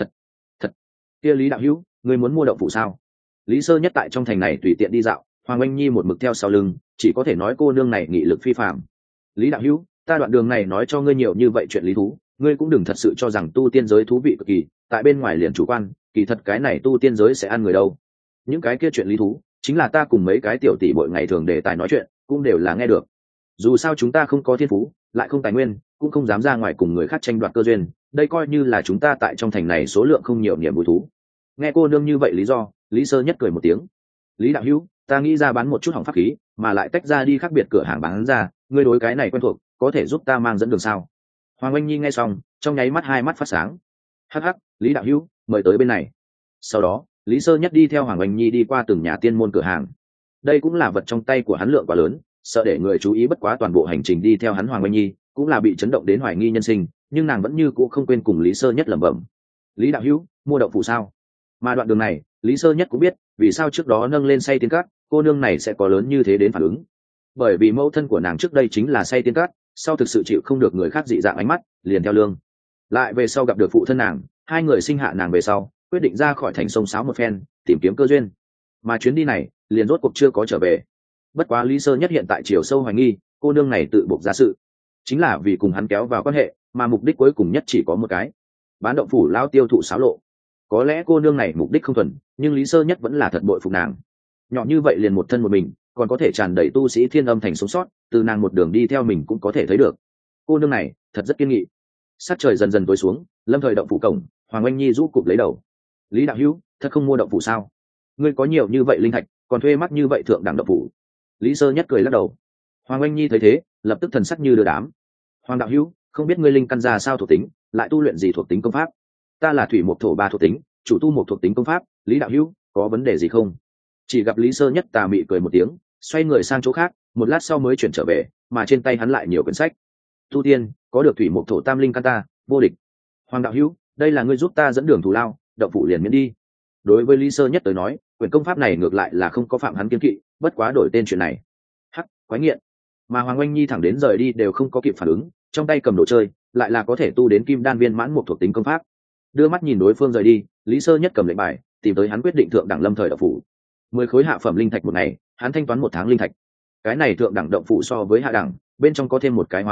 Thật kia Lý đạo hữu, ngươi muốn mua động phủ sao? Lý Sơ Nhất tại trong thành này tùy tiện đi dạo, Hoàng Anh Nhi một mực theo sau lưng, chỉ có thể nói cô nương này nghị lực phi phàm. Lý đạo hữu, ta đoạn đường này nói cho ngươi nhiều như vậy chuyện lý thú, ngươi cũng đừng thật sự cho rằng tu tiên giới thú vị cực kỳ, tại bên ngoài liền chủ quan, kỳ thật cái này tu tiên giới sẽ ăn người đâu. Những cái kia chuyện lý thú, chính là ta cùng mấy cái tiểu tỷ bội ngày thường để tài nói chuyện, cũng đều là nghe được. Dù sao chúng ta không có thiên phú, lại không tài nguyên, cũng không dám ra ngoài cùng người khác tranh đoạt cơ duyên, đây coi như là chúng ta tại trong thành này số lượng không nhiều niềm vui thú. Nghe cô nương như vậy lý do, Lý Sơ Nhất cười một tiếng. Lý đạo hữu, ta nghĩ ra bán một chút hỏng pháp khí, mà lại tách ra đi khác biệt cửa hàng bán ra, ngươi đối cái này quen thuộc, có thể giúp ta mang dẫn đường sao? Hoàng Anh Nhi nghe xong, trong nháy mắt hai mắt phát sáng. Hắc hắc, Lý đạo hữu, mời tới bên này. Sau đó, Lý Sơ Nhất đi theo Hoàng Anh Nhi đi qua từng nhà tiên môn cửa hàng. Đây cũng là vật trong tay của hắn lượng quá lớn, sợ để người chú ý, bất quá toàn bộ hành trình đi theo hắn Hoàng Anh Nhi cũng là bị chấn động đến hoài nghi nhân sinh, nhưng nàng vẫn như cũ không quên cùng Lý Sơ Nhất lẩm bẩm. Lý đạo hữu, mua đậu phụ sao? Mà đoạn đường này, Lý Sơ Nhất cũng biết, vì sao trước đó nâng lên Say Tiên Cát, cô nương này sẽ có lớn như thế đến phản ứng. Bởi vì mẫu thân của nàng trước đây chính là Say Tiên Cát, sau thực sự chịu không được người khác dị dạng ánh mắt, liền theo lương. Lại về sau gặp được phụ thân nàng, hai người sinh hạ nàng về sau, quyết định ra khỏi thành sông sáo một phen, tìm kiếm cơ duyên. Mà chuyến đi này, liền rốt cuộc chưa có trở về. Bất quá Lý Sơ Nhất hiện tại chiều sâu hoài nghi, cô nương này tự buộc ra sự, chính là vì cùng hắn kéo vào quan hệ, mà mục đích cuối cùng nhất chỉ có một cái: bán động phủ lao tiêu thụ xáo lộ. Có lẽ cô nương này mục đích không thuần, nhưng Lý Sơ Nhất vẫn là thật bội phục nàng. Nhỏ như vậy liền một thân một mình, còn có thể tràn đầy tu sĩ Thiên Âm thành sống sót, từ nàng một đường đi theo mình cũng có thể thấy được. Cô nương này thật rất kiên nghị. Sát trời dần dần tối xuống, lâm thời động phủ cổng, Hoàng Anh Nhi rũ cụp lấy đầu. Lý đạo hữu, thật không mua động phủ sao? Ngươi có nhiều như vậy linh thạch, còn thuê mắc như vậy thượng đẳng động phủ? Lý Sơ Nhất cười lắc đầu. Hoàng Anh Nhi thấy thế, lập tức thần sắc như đưa đám. Hoàng đạo hữu, không biết ngươi linh căn ra sao thuộc tính, lại tu luyện gì thuộc tính công pháp? Ta là thủy mộc thổ ba thuộc tính, chủ tu một thuộc tính công pháp. Lý đạo hữu, có vấn đề gì không? Chỉ gặp Lý Sơ Nhất tà mị cười một tiếng, xoay người sang chỗ khác, một lát sau mới chuyển trở về, mà trên tay hắn lại nhiều quyển sách. Tu tiên, có được thủy mộc thổ tam linh căn ta, vô địch. Hoàng đạo hữu, đây là ngươi giúp ta dẫn đường thù lao, động phủ liền miễn đi. Đối với Lý Sơ Nhất tới nói, quyển công pháp này ngược lại là không có phạm hắn kiên kỵ, bất quá đổi tên chuyện này. Hắc, quái nghiện. Mà Hoàng Anh Nhi thẳng đến rời đi đều không có kịp phản ứng, trong tay cầm đồ chơi, lại là có thể tu đến kim đan viên mãn một thuộc tính công pháp. Đưa mắt nhìn đối phương rời đi, Lý Sơ Nhất cầm lệnh bài, tìm tới hắn quyết định thượng đẳng lâm thời động phủ. 10 khối hạ phẩm linh thạch một ngày, hắn thanh toán 1 tháng linh thạch. Cái này thượng đẳng động phủ so với hạ đẳng, bên trong có thêm một cái hóa linh trận,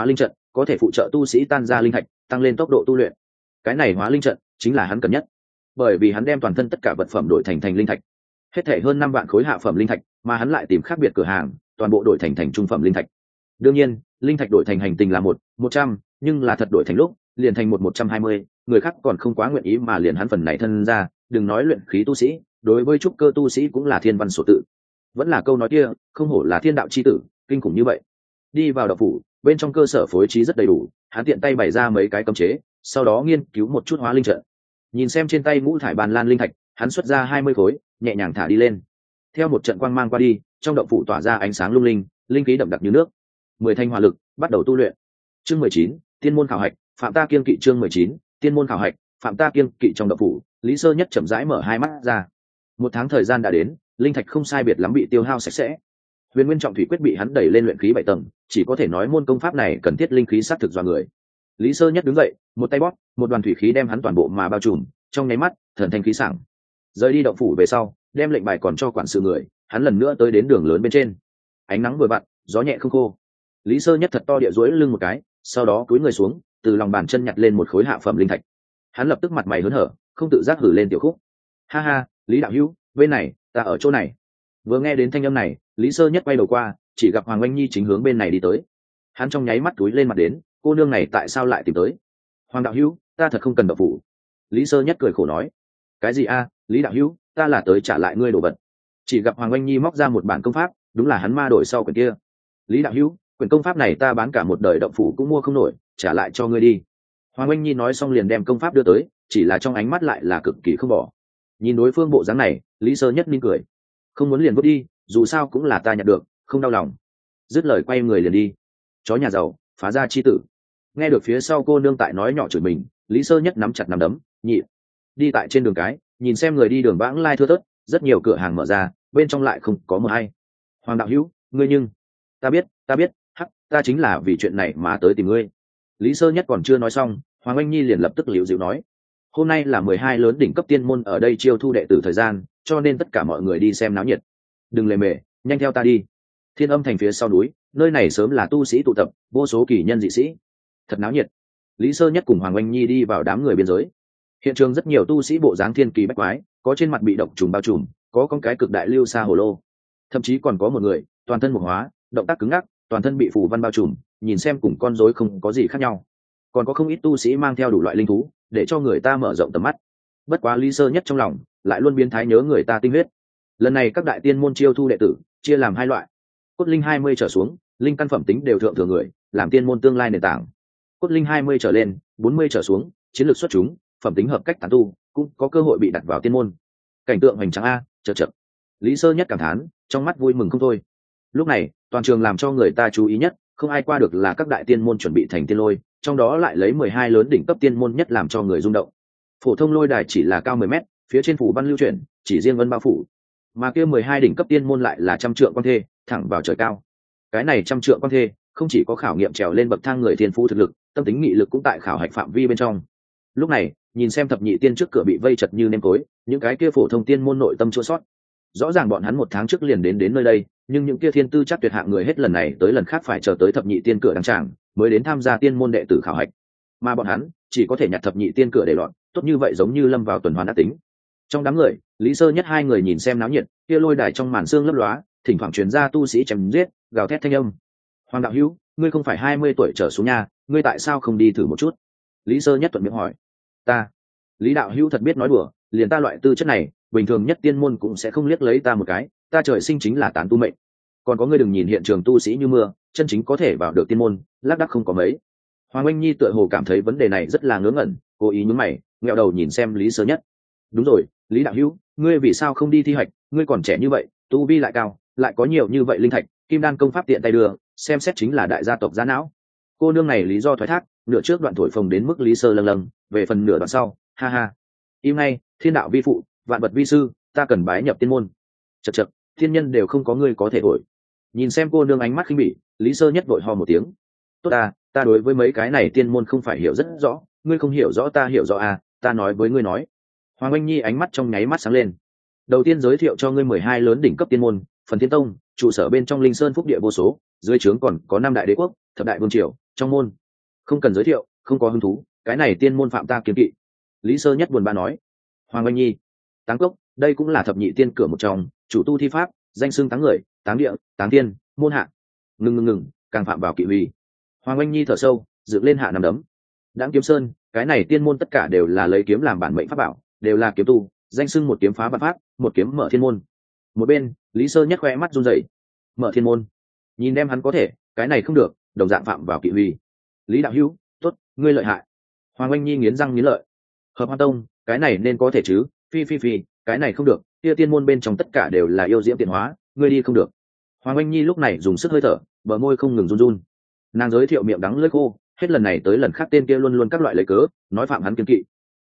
có thể phụ trợ tu sĩ tan ra linh thạch, tăng lên tốc độ tu luyện. Cái này hóa linh trận chính là hắn cần nhất, bởi vì hắn đem toàn thân tất cả vật phẩm đổi thành linh thạch, hết thể hơn 5 vạn khối hạ phẩm linh thạch, mà hắn lại tìm khác biệt cửa hàng toàn bộ đổi thành trung phẩm linh thạch. Đương nhiên linh thạch đổi thành hành tình là 100, nhưng là thật đổi thành lúc liền thành 120, người khác còn không quá nguyện ý mà liền hắn phần này thân ra, đừng nói luyện khí tu sĩ, đối với trúc cơ tu sĩ cũng là thiên văn sổ tự. Vẫn là câu nói kia, không hổ là thiên đạo chi tử, kinh khủng như vậy. Đi vào đạo phủ, bên trong cơ sở phối trí rất đầy đủ, hắn tiện tay bày ra mấy cái cấm chế, sau đó nghiên cứu một chút hóa linh trận. Nhìn xem trên tay ngũ thải bàn lan linh thạch, hắn xuất ra 20 khối, nhẹ nhàng thả đi lên. Theo một trận quang mang qua đi, trong động phủ tỏa ra ánh sáng lung linh, linh khí đậm đặc như nước. 10 thanh hỏa lực, bắt đầu tu luyện. Chương 19, tiên môn khảo hạch, phạm ta kiên kỵ. Chương 19, tiên môn khảo hạch, phạm ta kiên kỵ. Trong động phủ, Lý Sơ Nhất chậm rãi mở hai mắt ra. 1 tháng thời gian đã đến, linh thạch không sai biệt lắm bị tiêu hao sạch sẽ. Huyền Nguyên Trọng Thủy Quyết bị hắn đẩy lên luyện khí 7 tầng, chỉ có thể nói môn công pháp này cần thiết linh khí sát thực do người. Lý Sơ Nhất đứng dậy, một tay bóp, một đoàn thủy khí đem hắn toàn bộ mà bao trùm, trong nháy mắt, thần thanh khí sảng. Rời đi động phủ về sau, đem lệnh bài còn cho quản sự người, hắn lần nữa tới đến đường lớn bên trên. Ánh nắng vừa vặn, gió nhẹ không khô. Lý Sơ Nhất thật to địa duỗi lưng một cái, sau đó cúi người xuống, từ lòng bàn chân nhặt lên một khối hạ phẩm linh thạch. Hắn lập tức mặt mày hớn hở, không tự giác hử lên tiểu khúc. Ha ha, Lý đạo hữu, bên này, ta ở chỗ này. Vừa nghe đến thanh âm này, Lý Sơ Nhất quay đầu qua, chỉ gặp Hoàng Oanh Nhi chính hướng bên này đi tới. Hắn trong nháy mắt túi lên mặt đến, cô nương này tại sao lại tìm tới? Hoàng đạo hữu, ta thật không cần đậu phủ. Lý Sơ Nhất cười khổ nói. Cái gì a, Lý đạo hữu, ta là tới trả lại ngươi đồ vật. Chỉ gặp Hoàng Oanh Nhi móc ra một bản công pháp, đúng là hắn ma đổi sau quyển kia. Lý đạo hữu, quyển công pháp này ta bán cả một đời động phủ cũng mua không nổi, trả lại cho ngươi đi. Hoàng Oanh Nhi nói xong liền đem công pháp đưa tới, chỉ là trong ánh mắt lại là cực kỳ không bỏ. Nhìn đối phương bộ dáng này, Lý Sơ Nhất mỉm cười. Không muốn liền vứt đi, dù sao cũng là ta nhặt được, không đau lòng. Dứt lời quay người liền đi. Chó nhà giàu, phá gia chi tử. Nghe được phía sau cô nương tại nói nhỏ chửi mình, Lý Sơ Nhất nắm chặt nắm đấm, nhịn. Đi tại trên đường cái, nhìn xem người đi đường vãng lai thưa thớt, rất nhiều cửa hàng mở ra, bên trong lại không có một ai. Hoàng đạo hữu, ngươi nhưng ta biết, hắc, ta chính là vì chuyện này mà tới tìm ngươi. Lý Sơ Nhất còn chưa nói xong, Hoàng Oanh Nhi liền lập tức liễu dịu nói: hôm nay là 12 lớn đỉnh cấp tiên môn ở đây chiêu thu đệ tử thời gian, cho nên tất cả mọi người đi xem náo nhiệt. Đừng lề mề, nhanh theo ta đi. Thiên Âm thành phía sau núi, nơi này sớm là tu sĩ tụ tập, vô số kỳ nhân dị sĩ, thật náo nhiệt. Lý Sơ Nhất cùng Hoàng Oanh Nhi đi vào đám người biên giới. Hiện trường rất nhiều tu sĩ bộ dáng thiên kỳ bách quái, có trên mặt bị độc trùng bao trùm, có con cái cực đại lưu sa hồ lô, thậm chí còn có một người toàn thân mộc hóa, động tác cứng ngắc, toàn thân bị phù văn bao trùm, nhìn xem cùng con rối không có gì khác nhau. Còn có không ít tu sĩ mang theo đủ loại linh thú, để cho người ta mở rộng tầm mắt. Bất quá Lý Sơ Nhất trong lòng lại luôn biến thái nhớ người ta tinh huyết. Lần này các đại tiên môn chiêu thu đệ tử chia làm 2 loại: cốt linh 20 trở xuống, linh căn phẩm tính đều thượng thừa người, làm tiên môn tương lai nền tảng; cốt linh 20 trở lên, 40 trở xuống, chiến lược xuất chúng, phẩm tính hợp cách tán tu, cũng có cơ hội bị đặt vào tiên môn. Cảnh tượng hoành tráng a, chật. Lý Sơ Nhất cảm thán, trong mắt vui mừng không thôi. Lúc này, toàn trường làm cho người ta chú ý nhất, không ai qua được là các đại tiên môn chuẩn bị thành tiên lôi, trong đó lại lấy 12 lớn đỉnh cấp tiên môn nhất làm cho người rung động. Phổ thông lôi đài chỉ là cao 10 mét, phía trên phủ văn lưu chuyển, chỉ riêng vân bao phủ, mà kia 12 đỉnh cấp tiên môn lại là trăm trượng quan thê, thẳng vào trời cao. Cái này trăm trượng quan thê, không chỉ có khảo nghiệm trèo lên bậc thang người thiên phú thực lực, tâm tính nghị lực cũng tại khảo hạch phạm vi bên trong. Lúc này, nhìn xem thập nhị tiên trước cửa bị vây chật như nêm tối, những cái kia phổ thông tiên môn nội tâm chua sót. Rõ ràng bọn hắn 1 tháng trước liền đến nơi đây, nhưng những kia thiên tư chắc tuyệt hạng người hết lần này tới lần khác phải chờ tới thập nhị tiên cửa đăng tràng mới đến tham gia tiên môn đệ tử khảo hạch, mà bọn hắn chỉ có thể nhặt thập nhị tiên cửa để lọt, tốt như vậy giống như lâm vào tuần hoàn ác tính. Trong đám người, Lý Sơ Nhất 2 người nhìn xem náo nhiệt, kia lôi đài trong màn sương lấp lóa, thỉnh thoảng truyền ra tu sĩ chém giết, gào thét thanh âm. Hoàng đạo hữu, ngươi không phải 20 tuổi trở xuống nha, ngươi tại sao không đi thử một chút? Lý Sơ Nhất thuận miệng hỏi. Ta, Lý đạo hữu thật biết nói đùa, liền ta loại tư chất này, bình thường nhất tiên môn cũng sẽ không liếc lấy ta một cái, ta trời sinh chính là tán tu mệnh. Còn có ngươi đừng nhìn hiện trường tu sĩ như mưa, chân chính có thể vào được tiên môn, lác đác không có mấy. Hoàng Oanh Nhi tựa hồ cảm thấy vấn đề này rất là ngớ ngẩn, cố ý nhún mày, ngẹo đầu nhìn xem Lý Sơ Nhất. Đúng rồi, Lý đạo hữu, ngươi vì sao không đi thi hoạch? Ngươi còn trẻ như vậy, tu vi lại cao, lại có nhiều như vậy linh thạch, kim đan công pháp tiện tay đưa, xem xét chính là đại gia tộc giá não. Cô nương này lý do thoái thác, nửa trước đoạn thổi phồng đến mức Lý Sơ lâng lâng, về phần nửa đoạn sau, ha ha. Im ngay, thiên đạo vi phụ, vạn vật vi sư, ta cần bái nhập tiên môn. Chậc, thiên nhân đều không có ngươi có thể đổi. Nhìn xem cô nương ánh mắt khinh bỉ, Lý Sơ Nhất vội ho một tiếng. Tốt ta đối với mấy cái này tiên môn không phải hiểu rất rõ, ngươi không hiểu rõ ta hiểu rõ à, ta nói với ngươi nói. Hoàng Oanh Nhi ánh mắt trong nháy mắt sáng lên. Đầu tiên giới thiệu cho ngươi 12 lớn đỉnh cấp tiên môn, Phần Thiên Tông, trụ sở bên trong Linh Sơn phúc địa vô số, dưới trướng còn có 5 đại đế quốc, thập đại vương triều, trong môn Không cần giới thiệu, không có hứng thú, cái này tiên môn phạm ta kiên kỵ. Lý Sơ Nhất buồn bã nói. Hoàng Oanh Nhi, Táng Cốc, đây cũng là thập nhị tiên cửa một trong, chủ tu thi pháp, danh xưng táng người, táng địa, táng tiên, môn hạ. Ngừng, càng phạm vào kỵ huy. Hoàng Oanh Nhi thở sâu, dựng lên hạ nằm đấm. Đãng Kiếm Sơn, cái này tiên môn tất cả đều là lấy kiếm làm bản mệnh pháp bảo, đều là kiếm tu, danh xưng một kiếm phá vạn pháp, một kiếm mở thiên môn. Một bên, Lý Sơ Nhất khoe mắt run rẩy. Mở thiên môn, nhìn đem hắn có thể, cái này không được, đồng dạng phạm vào kỵ huy. Lý đạo hữu, tốt, ngươi lợi hại. Hoàng Oanh Nhi nghiến răng nghiến lợi. Hợp Hoa Tông, cái này nên có thể chứ? Phi, cái này không được, kia tiên môn bên trong tất cả đều là yêu diễm tiện hóa, ngươi đi không được. Hoàng Oanh Nhi lúc này dùng sức hơi thở, bờ môi không ngừng run run. Nàng giới thiệu miệng đắng lưỡi khô, hết lần này tới lần khác tên kia luôn luôn các loại lấy cớ, nói phạm hắn kiên kỵ.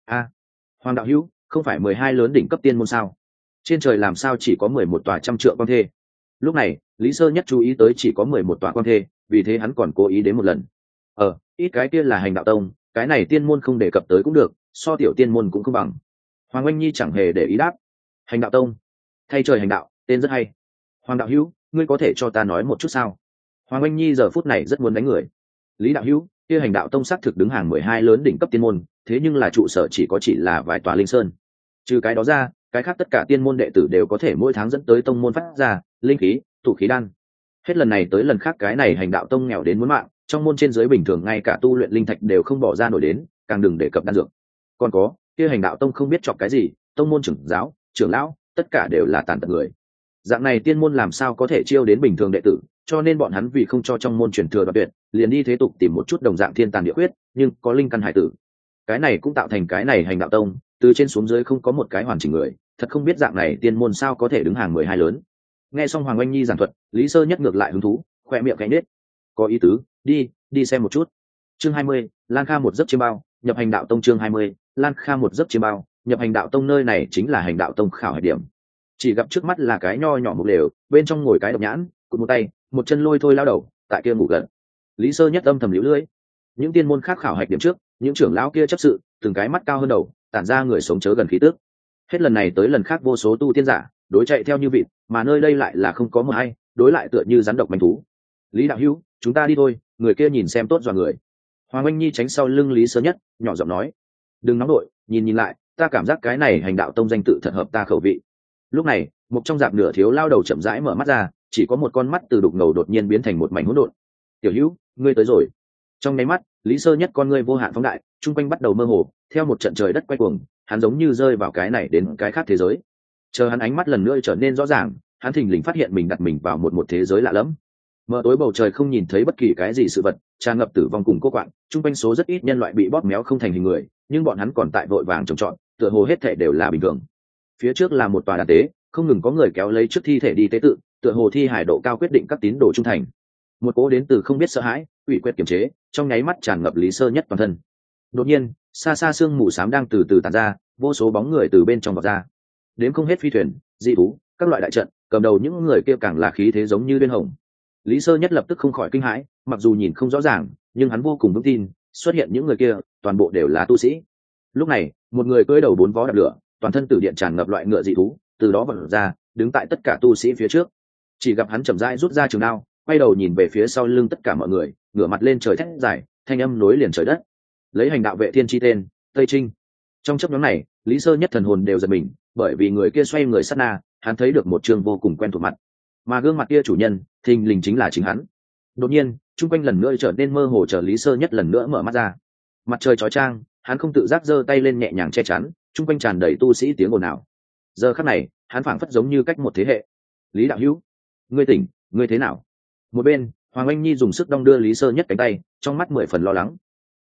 Hoàng đạo hữu, không phải 12 lớn đỉnh cấp tiên môn sao? Trên trời làm sao chỉ có 11 tòa trăm trượng quan thê? Lúc này, Lý Sơ Nhất chú ý tới chỉ có 11 tòa quan thê, vì thế hắn còn cố ý đến một lần. Ít cái kia là Hành Đạo Tông, cái này tiên môn không đề cập tới cũng được, so tiểu tiên môn cũng không bằng. Hoàng Oanh Nhi chẳng hề để ý đáp. Hành Đạo Tông, thay trời hành đạo, tên rất hay. Hoàng đạo hữu, ngươi có thể cho ta nói một chút sao? Hoàng Oanh Nhi giờ phút này rất muốn đánh người. Lý đạo hữu, kia Hành Đạo Tông xác thực đứng hàng 12 lớn đỉnh cấp tiên môn, thế nhưng là trụ sở chỉ là vài tòa linh sơn. Trừ cái đó ra, cái khác tất cả tiên môn đệ tử đều có thể mỗi tháng dẫn tới tông môn phát ra linh khí, tụ khí đan. Hết lần này tới lần khác cái này Hành Đạo Tông nghèo đến muốn mạng, trong môn trên dưới bình thường ngay cả tu luyện linh thạch đều không bỏ ra nổi đến, càng đừng đề cập đan dược. Còn có, kia Hành Đạo Tông không biết chọc cái gì, tông môn trưởng giáo, trưởng lão, tất cả đều là tàn tật người. Dạng này tiên môn làm sao có thể chiêu đến bình thường đệ tử, cho nên bọn hắn vì không cho trong môn truyền thừa đoạt tuyệt, liền đi thế tục tìm một chút đồng dạng thiên tàn địa huyết, nhưng có linh căn hải tử. Cái này cũng tạo thành cái này Hành Đạo Tông, từ trên xuống dưới không có một cái hoàn chỉnh người, thật không biết dạng này tiên môn sao có thể đứng hàng 12 lớn. Nghe xong Hoàng Oanh Nhi giảng thuật, Lý Sơ Nhất ngược lại hứng thú, khoe miệng cánh nết. Có ý tứ, đi xem một chút. Chương 20, Lan Kha một giấc chiêm bao, nhập Hành Đạo Tông. Chương 20, Lan Kha một giấc chiêm bao, nhập Hành Đạo Tông. Nơi này chính là Hành Đạo Tông khảo hải điểm. Chỉ gặp trước mắt là cái nho nhỏ mục lều, bên trong ngồi cái độc nhãn, cụt một tay, một chân lôi thôi lao đầu, tại kia ngủ gần. Lý Sơ Nhất âm thầm liễu lưỡi. Những tiên môn khác khảo hạch điểm trước, những trưởng lão kia chấp sự, từng cái mắt cao hơn đầu, tản ra người sống chớ gần khí tức. Hết lần này tới lần khác vô số tu tiên giả, đối chạy theo như vịt, mà nơi đây lại là không có một ai, đối lại tựa như rắn độc manh thú. Lý đạo hữu, chúng ta đi thôi, người kia nhìn xem tốt dọa người. Hoàng Oanh Nhi tránh sau lưng Lý Sơ Nhất, nhỏ giọng nói. Đừng nóng đội, nhìn lại, ta cảm giác cái này Hành Đạo Tông danh tự thật hợp ta khẩu vị. Lúc này, một trong dạp nửa thiếu lao đầu chậm rãi mở mắt ra, chỉ có một con mắt từ đục ngầu đột nhiên biến thành một mảnh hỗn độn. Tiểu hữu, ngươi tới rồi. Trong nháy mắt, Lý Sơ Nhất con ngươi vô hạn phóng đại, trung quanh bắt đầu mơ hồ, theo một trận trời đất quay cuồng, hắn giống như rơi vào cái này đến cái khác thế giới. Chờ hắn ánh mắt lần nữa trở nên rõ ràng, hắn thình lình phát hiện mình đặt mình vào một thế giới lạ lẫm. Mờ tối bầu trời không nhìn thấy bất kỳ cái gì sự vật, tràn ngập tử vong cùng cô quạng, trung quanh số rất ít nhân loại bị bóp méo không thành hình người, nhưng bọn hắn còn tại vội vàng trồng trọt, tựa hồ hết thể đều là bình thường. Phía trước là một tòa đàn tế, không ngừng có người kéo lấy trước thi thể đi tế tự, tựa hồ thi hải độ cao quyết định các tín đồ trung thành. Một cố đến từ không biết sợ hãi, ủy quyết kiềm chế, trong nháy mắt tràn ngập Lý Sơ Nhất toàn thân. Đột nhiên, xa xa sương mù xám đang từ từ tàn ra, vô số bóng người từ bên trong vọt ra. Đến không hết phi thuyền, dị thú, các loại đại trận, cầm đầu những người kia càng là khí thế giống như điên hồng. Lý Sơ Nhất lập tức không khỏi kinh hãi, mặc dù nhìn không rõ ràng, nhưng hắn vô cùng vững tin, xuất hiện những người kia, toàn bộ đều là tu sĩ. Lúc này, một người cưỡi đầu 4 vó đạp lửa, toàn thân tử điện tràn ngập loại ngựa dị thú, từ đó vọt ra, đứng tại tất cả tu sĩ phía trước. Chỉ gặp hắn chậm rãi rút ra trường đao, quay đầu nhìn về phía sau lưng tất cả mọi người, ngửa mặt lên trời thét dài, thanh âm nối liền trời đất. Lấy Hành Đạo Vệ Thiên chi tên, Tây Trinh. Trong chốc ngắn này, Lý Sơ Nhất thần hồn đều giật mình, bởi vì người kia xoay người sát na, hắn thấy được một trường vô cùng quen thuộc mặt, mà gương mặt kia chủ nhân, thình lình chính là chính hắn. Đột nhiên, trung quanh lần nữa trở nên mơ hồ, chờ Lý Sơ Nhất lần nữa mở mắt ra. Mặt trời chói chang, hắn không tự giác giơ tay lên nhẹ nhàng che chắn, trung quanh tràn đầy tu sĩ tiếng ồn ào. Giờ khắc này, hắn phảng phất giống như cách một thế hệ. Lý đạo hữu, ngươi tỉnh, ngươi thế nào? Một bên, Hoàng Oanh Nhi dùng sức đong đưa Lý Sơ Nhất cánh tay, trong mắt 10 phần lo lắng.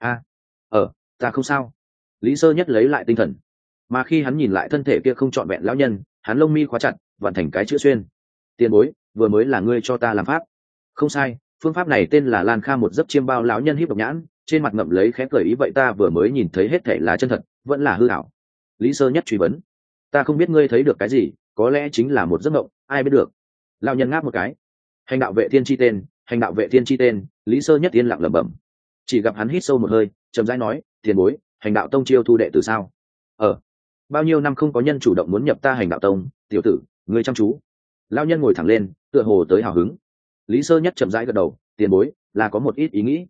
Ta không sao. Lý Sơ Nhất lấy lại tinh thần, mà khi hắn nhìn lại thân thể kia không trọn vẹn lão nhân, hắn lông mi khóa chặt, vặn thành cái chữ xuyên. Tiền bối, vừa mới là ngươi cho ta làm pháp. Không sai, phương pháp này tên là Lan Kha một giấc chiêm bao. Lão nhân híp độc nhãn, trên mặt ngậm lấy khẽ cười ý. Vậy ta vừa mới nhìn thấy hết thể là chân thật, vẫn là hư ảo? Lý Sơ Nhất truy vấn. Ta không biết ngươi thấy được cái gì, có lẽ chính là một giấc mộng, ai biết được. Lão nhân ngáp một cái. Hành Đạo Vệ Thiên chi tên, Hành Đạo Vệ Thiên chi tên. Lý Sơ Nhất yên lặng lẩm bẩm. Chỉ gặp hắn hít sâu một hơi, chậm rãi nói, tiền bối, Hành Đạo Tông chiêu thu đệ từ sao? Bao nhiêu năm không có nhân chủ động muốn nhập ta Hành Đạo Tông, tiểu tử, ngươi chăm chú. Lão nhân ngồi thẳng lên, tựa hồ tới hào hứng. Lý Sơ Nhất chậm rãi gật đầu, tiền bối, là có một ít ý nghĩ.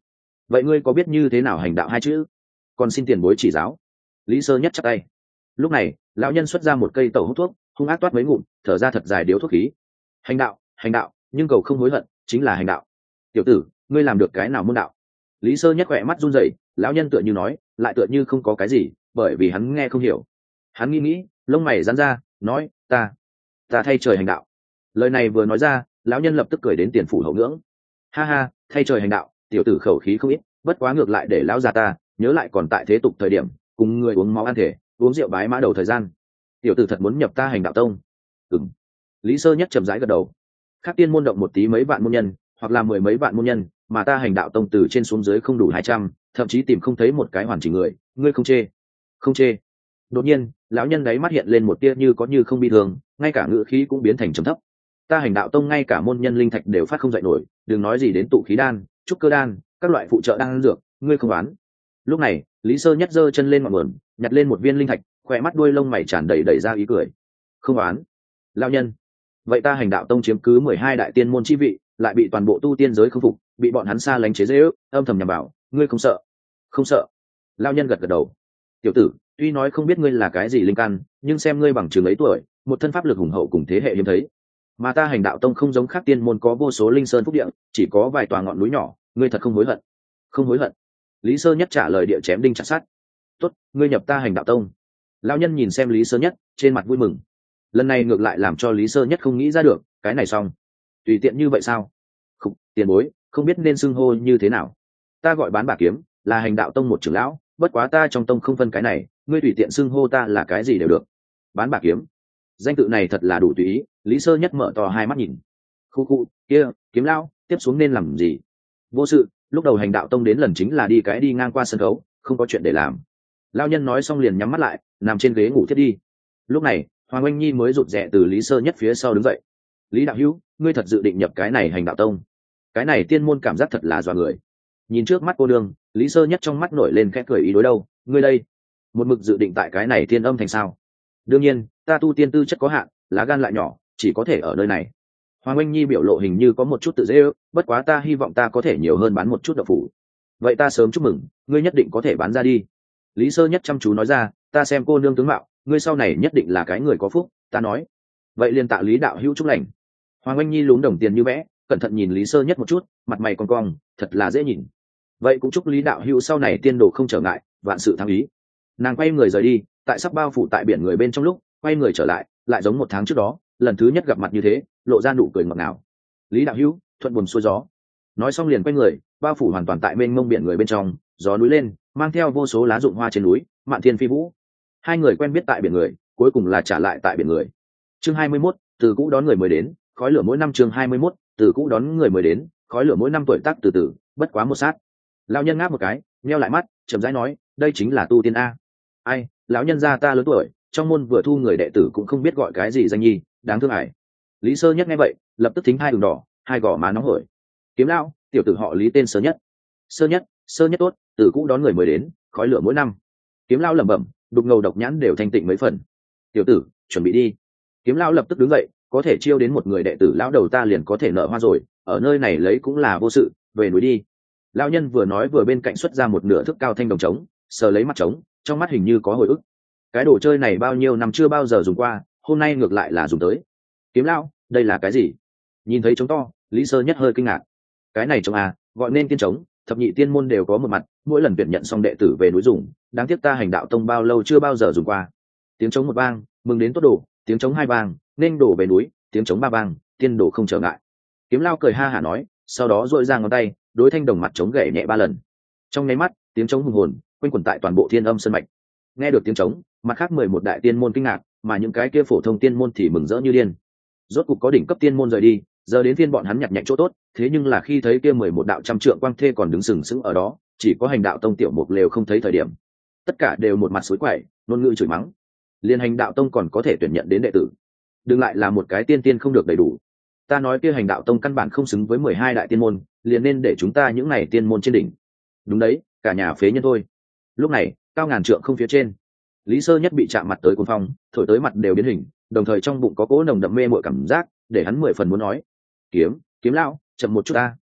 vậy ngươi có biết như thế nào hành đạo hai chữ? Còn xin tiền bối chỉ giáo. Lý Sơ Nhất chắp tay. Lúc này lão nhân xuất ra một cây tẩu hút thuốc, hung ác toát mấy ngụm, thở ra thật dài điếu thuốc khí. Hành đạo, nhưng cầu không hối hận chính là hành đạo. Tiểu tử, ngươi làm được cái nào môn đạo? Lý Sơ Nhất khỏe mắt run rẩy, lão nhân tựa như nói, lại tựa như không có cái gì, bởi vì hắn nghe không hiểu. Hắn nghĩ, lông mày giãn ra, nói, ta thay trời hành đạo. Lời này vừa nói ra, lão nhân lập tức cười đến tiền phủ hậu ngưỡng. Ha ha, thay trời hành đạo, tiểu tử khẩu khí không ít, bất quá ngược lại để lão già ta nhớ lại còn tại thế tục thời điểm, cùng người uống máu ăn thể, uống rượu bái mã đầu thời gian. Tiểu tử thật muốn nhập ta hành đạo tông. Ừm. Lý Sơ Nhất chậm rãi gật đầu. Khác tiên môn động một tí mấy vạn môn nhân, hoặc là mười mấy vạn môn nhân, mà ta hành đạo tông từ trên xuống dưới không đủ 200, thậm chí tìm không thấy một cái hoàn chỉnh người, ngươi không chê? Không chê. Đột nhiên, lão nhân đấy mắt hiện lên một tia như có như không bi thương, ngay cả ngữ khí cũng biến thành trầm thấp. Ta hành đạo tông ngay cả môn nhân linh thạch đều phát không dậy nổi, đừng nói gì đến tụ khí đan, trúc cơ đan, các loại phụ trợ đan dược, ngươi không bán. Lúc này, Lý Sơ Nhất giơ chân lên ngọn nguồn, nhặt lên một viên linh thạch, khỏe mắt đuôi lông mày tràn đầy đầy ra ý cười. Không bán. Lão nhân, vậy ta hành đạo tông chiếm cứ 12 đại tiên môn chi vị, lại bị toàn bộ tu tiên giới không phục, bị bọn hắn xa lánh chế giễu, âm thầm nhằm vào, ngươi không sợ? Không sợ. Lão nhân gật gật đầu. Tiểu tử, tuy nói không biết ngươi là cái gì linh căn, nhưng xem ngươi bằng trường ấy tuổi, một thân pháp lực hùng hậu cùng thế hệ hiếm thấy. Mà ta hành đạo tông không giống khác tiên môn có vô số linh sơn phúc địa, chỉ có vài tòa ngọn núi nhỏ, ngươi thật không hối hận? Không hối hận. Lý Sơ Nhất trả lời địa chém đinh chặt sắt. Tốt, ngươi nhập ta hành đạo tông. Lão nhân nhìn xem Lý Sơ Nhất, trên mặt vui mừng. Lần này ngược lại làm cho Lý Sơ Nhất không nghĩ ra được, cái này xong. Tùy tiện như vậy sao? Không, tiền bối, không biết nên xưng hô như thế nào. Ta gọi Bán Bà Kiếm, là hành đạo tông một trưởng lão, bất quá ta trong tông không phân cái này, ngươi tùy tiện xưng hô ta là cái gì đều được. Bán Bà Kiếm, danh tự này thật là đủ tùy ý. Lý Sơ Nhất mở to hai mắt nhìn. Khu kia, Kiếm lão, tiếp xuống nên làm gì? Vô sự, lúc đầu hành đạo tông đến lần chính là đi ngang qua sân khấu, không có chuyện để làm. Lão nhân nói xong liền nhắm mắt lại, nằm trên ghế ngủ thiết đi. Lúc này Hoàng Oanh Nhi mới rụt rè từ Lý Sơ Nhất phía sau đứng dậy. Lý đạo hữu, ngươi thật dự định nhập cái này hành đạo tông? Cái này tiên môn cảm giác thật là dọa người. Nhìn trước mắt cô đương, Lý Sơ Nhất trong mắt nổi lên khẽ cười ý đối đâu, ngươi đây một mực dự định tại cái này tiên âm thành sao? Đương nhiên, ta tu tiên tư chất có hạn, lá gan lại nhỏ, chỉ có thể ở nơi này. Hoàng Oanh Nhi biểu lộ hình như có một chút tự dễ ước, bất quá ta hy vọng ta có thể nhiều hơn bán một chút đậu phủ. Vậy ta sớm chúc mừng, ngươi nhất định có thể bán ra đi. Lý Sơ Nhất chăm chú nói ra, ta xem cô nương tướng mạo, ngươi sau này nhất định là cái người có phúc, ta nói. Vậy liền tạ Lý đạo hữu chúc lành. Hoàng Oanh Nhi lún đồng tiền như vẽ, cẩn thận nhìn Lý Sơ Nhất một chút, mặt mày cong cong, thật là dễ nhìn. Vậy cũng chúc Lý đạo hữu sau này tiên đồ không trở ngại, vạn sự thắng ý. Nàng quay người rời đi, tại sắp bao phủ tại biển người bên trong lúc, quay người trở lại, lại giống một tháng trước đó, lần thứ nhất gặp mặt như thế, lộ ra nụ cười ngọt ngào. Lý đạo hữu, thuận buồm xuôi gió. Nói xong liền quay người, bao phủ hoàn toàn tại mênh mông biển người bên trong, gió núi lên, mang theo vô số lá rụng hoa trên núi, mạn thiên phi vũ. Hai người quen biết tại biển người, cuối cùng là trả lại tại biển người. Chương 21, từ cũ đón người mới đến, khói lửa mỗi năm. Chương 21, từ cũ đón người mới đến, khói lửa mỗi năm. Tuổi tác từ từ, bất quá một sát. Lão nhân ngáp một cái, nheo lại mắt, chậm rãi nói, đây chính là tu tiên a. Ai, lão nhân gia ta lớn tuổi, trong môn vừa thu người đệ tử cũng không biết gọi cái gì danh nhi, đáng thương ải. Lý Sơ Nhất nghe vậy, lập tức thính hai đường đỏ, hai gò má nóng hổi. Kiếm lão, tiểu tử họ Lý tên Sơ Nhất. Sơ Nhất tốt, từ cũ đón người mới đến, khói lửa mỗi năm. Kiếm lão lẩm bẩm, đục ngầu độc nhãn đều thanh tịnh mấy phần. Tiểu tử, chuẩn bị đi. Kiếm lão lập tức đứng dậy, có thể chiêu đến một người đệ tử lão đầu ta liền có thể nợ hoa rồi, ở nơi này lấy cũng là vô sự, về núi đi. Lão nhân vừa nói vừa bên cạnh xuất ra một nửa thước cao thanh đồng trống, sờ lấy mặt trống, trong mắt hình như có hồi ức. Cái đồ chơi này bao nhiêu năm chưa bao giờ dùng qua, hôm nay ngược lại là dùng tới. Kiếm lão, đây là cái gì? Nhìn thấy trống to, Lý Sơ Nhất hơi kinh ngạc. Cái này trống à, gọi nên tiên trống, thập nhị tiên môn đều có một mặt, mỗi lần tuyển nhận xong đệ tử về núi dùng, đáng tiếc ta hành đạo tông bao lâu chưa bao giờ dùng qua. Tiếng trống một vang, mừng đến tốt đồ, tiếng trống hai vang, nên đổ về núi, tiếng trống ba vang, tiên đồ không trở ngại. Kiếm lão cười ha hả nói, sau đó duỗi ra ngón tay, đối thanh đồng mặt trống gảy nhẹ 3 lần. Trong nháy mắt, tiếng trống hùng hồn quanh quẩn tại toàn bộ thiên âm sơn mạch. Nghe được tiếng trống, mặt khác 11 đại tiên môn kinh ngạc, mà những cái kia phổ thông tiên môn thì mừng rỡ như điên. Rốt cục có đỉnh cấp tiên môn rời đi, giờ đến phiên bọn hắn nhặt nhạnh chỗ tốt, thế nhưng là khi thấy kia 11 đạo trăm trượng quang thê còn đứng sừng sững ở đó, chỉ có hành đạo tông tiểu mục lều không thấy thời điểm. Tất cả đều một mặt xối quẩy, ngôn ngữ chửi mắng. Liên hành đạo tông còn có thể tuyển nhận đến đệ tử, đừng lại là một cái tiên tiên không được đầy đủ. Ta nói kia hành đạo tông căn bản không xứng với 12 đại tiên môn, liền nên để chúng ta những này tiên môn trên đỉnh. Đúng đấy, cả nhà phế nhân thôi. Lúc này, cao ngàn trượng không phía trên, Lý Sơ Nhất bị chạm mặt tới cuồng phong, thổi tới mặt đều biến hình, đồng thời trong bụng có cỗ nồng đậm mê muội cảm giác, để hắn 10 phần muốn nói: kiếm lão, chậm một chút ta.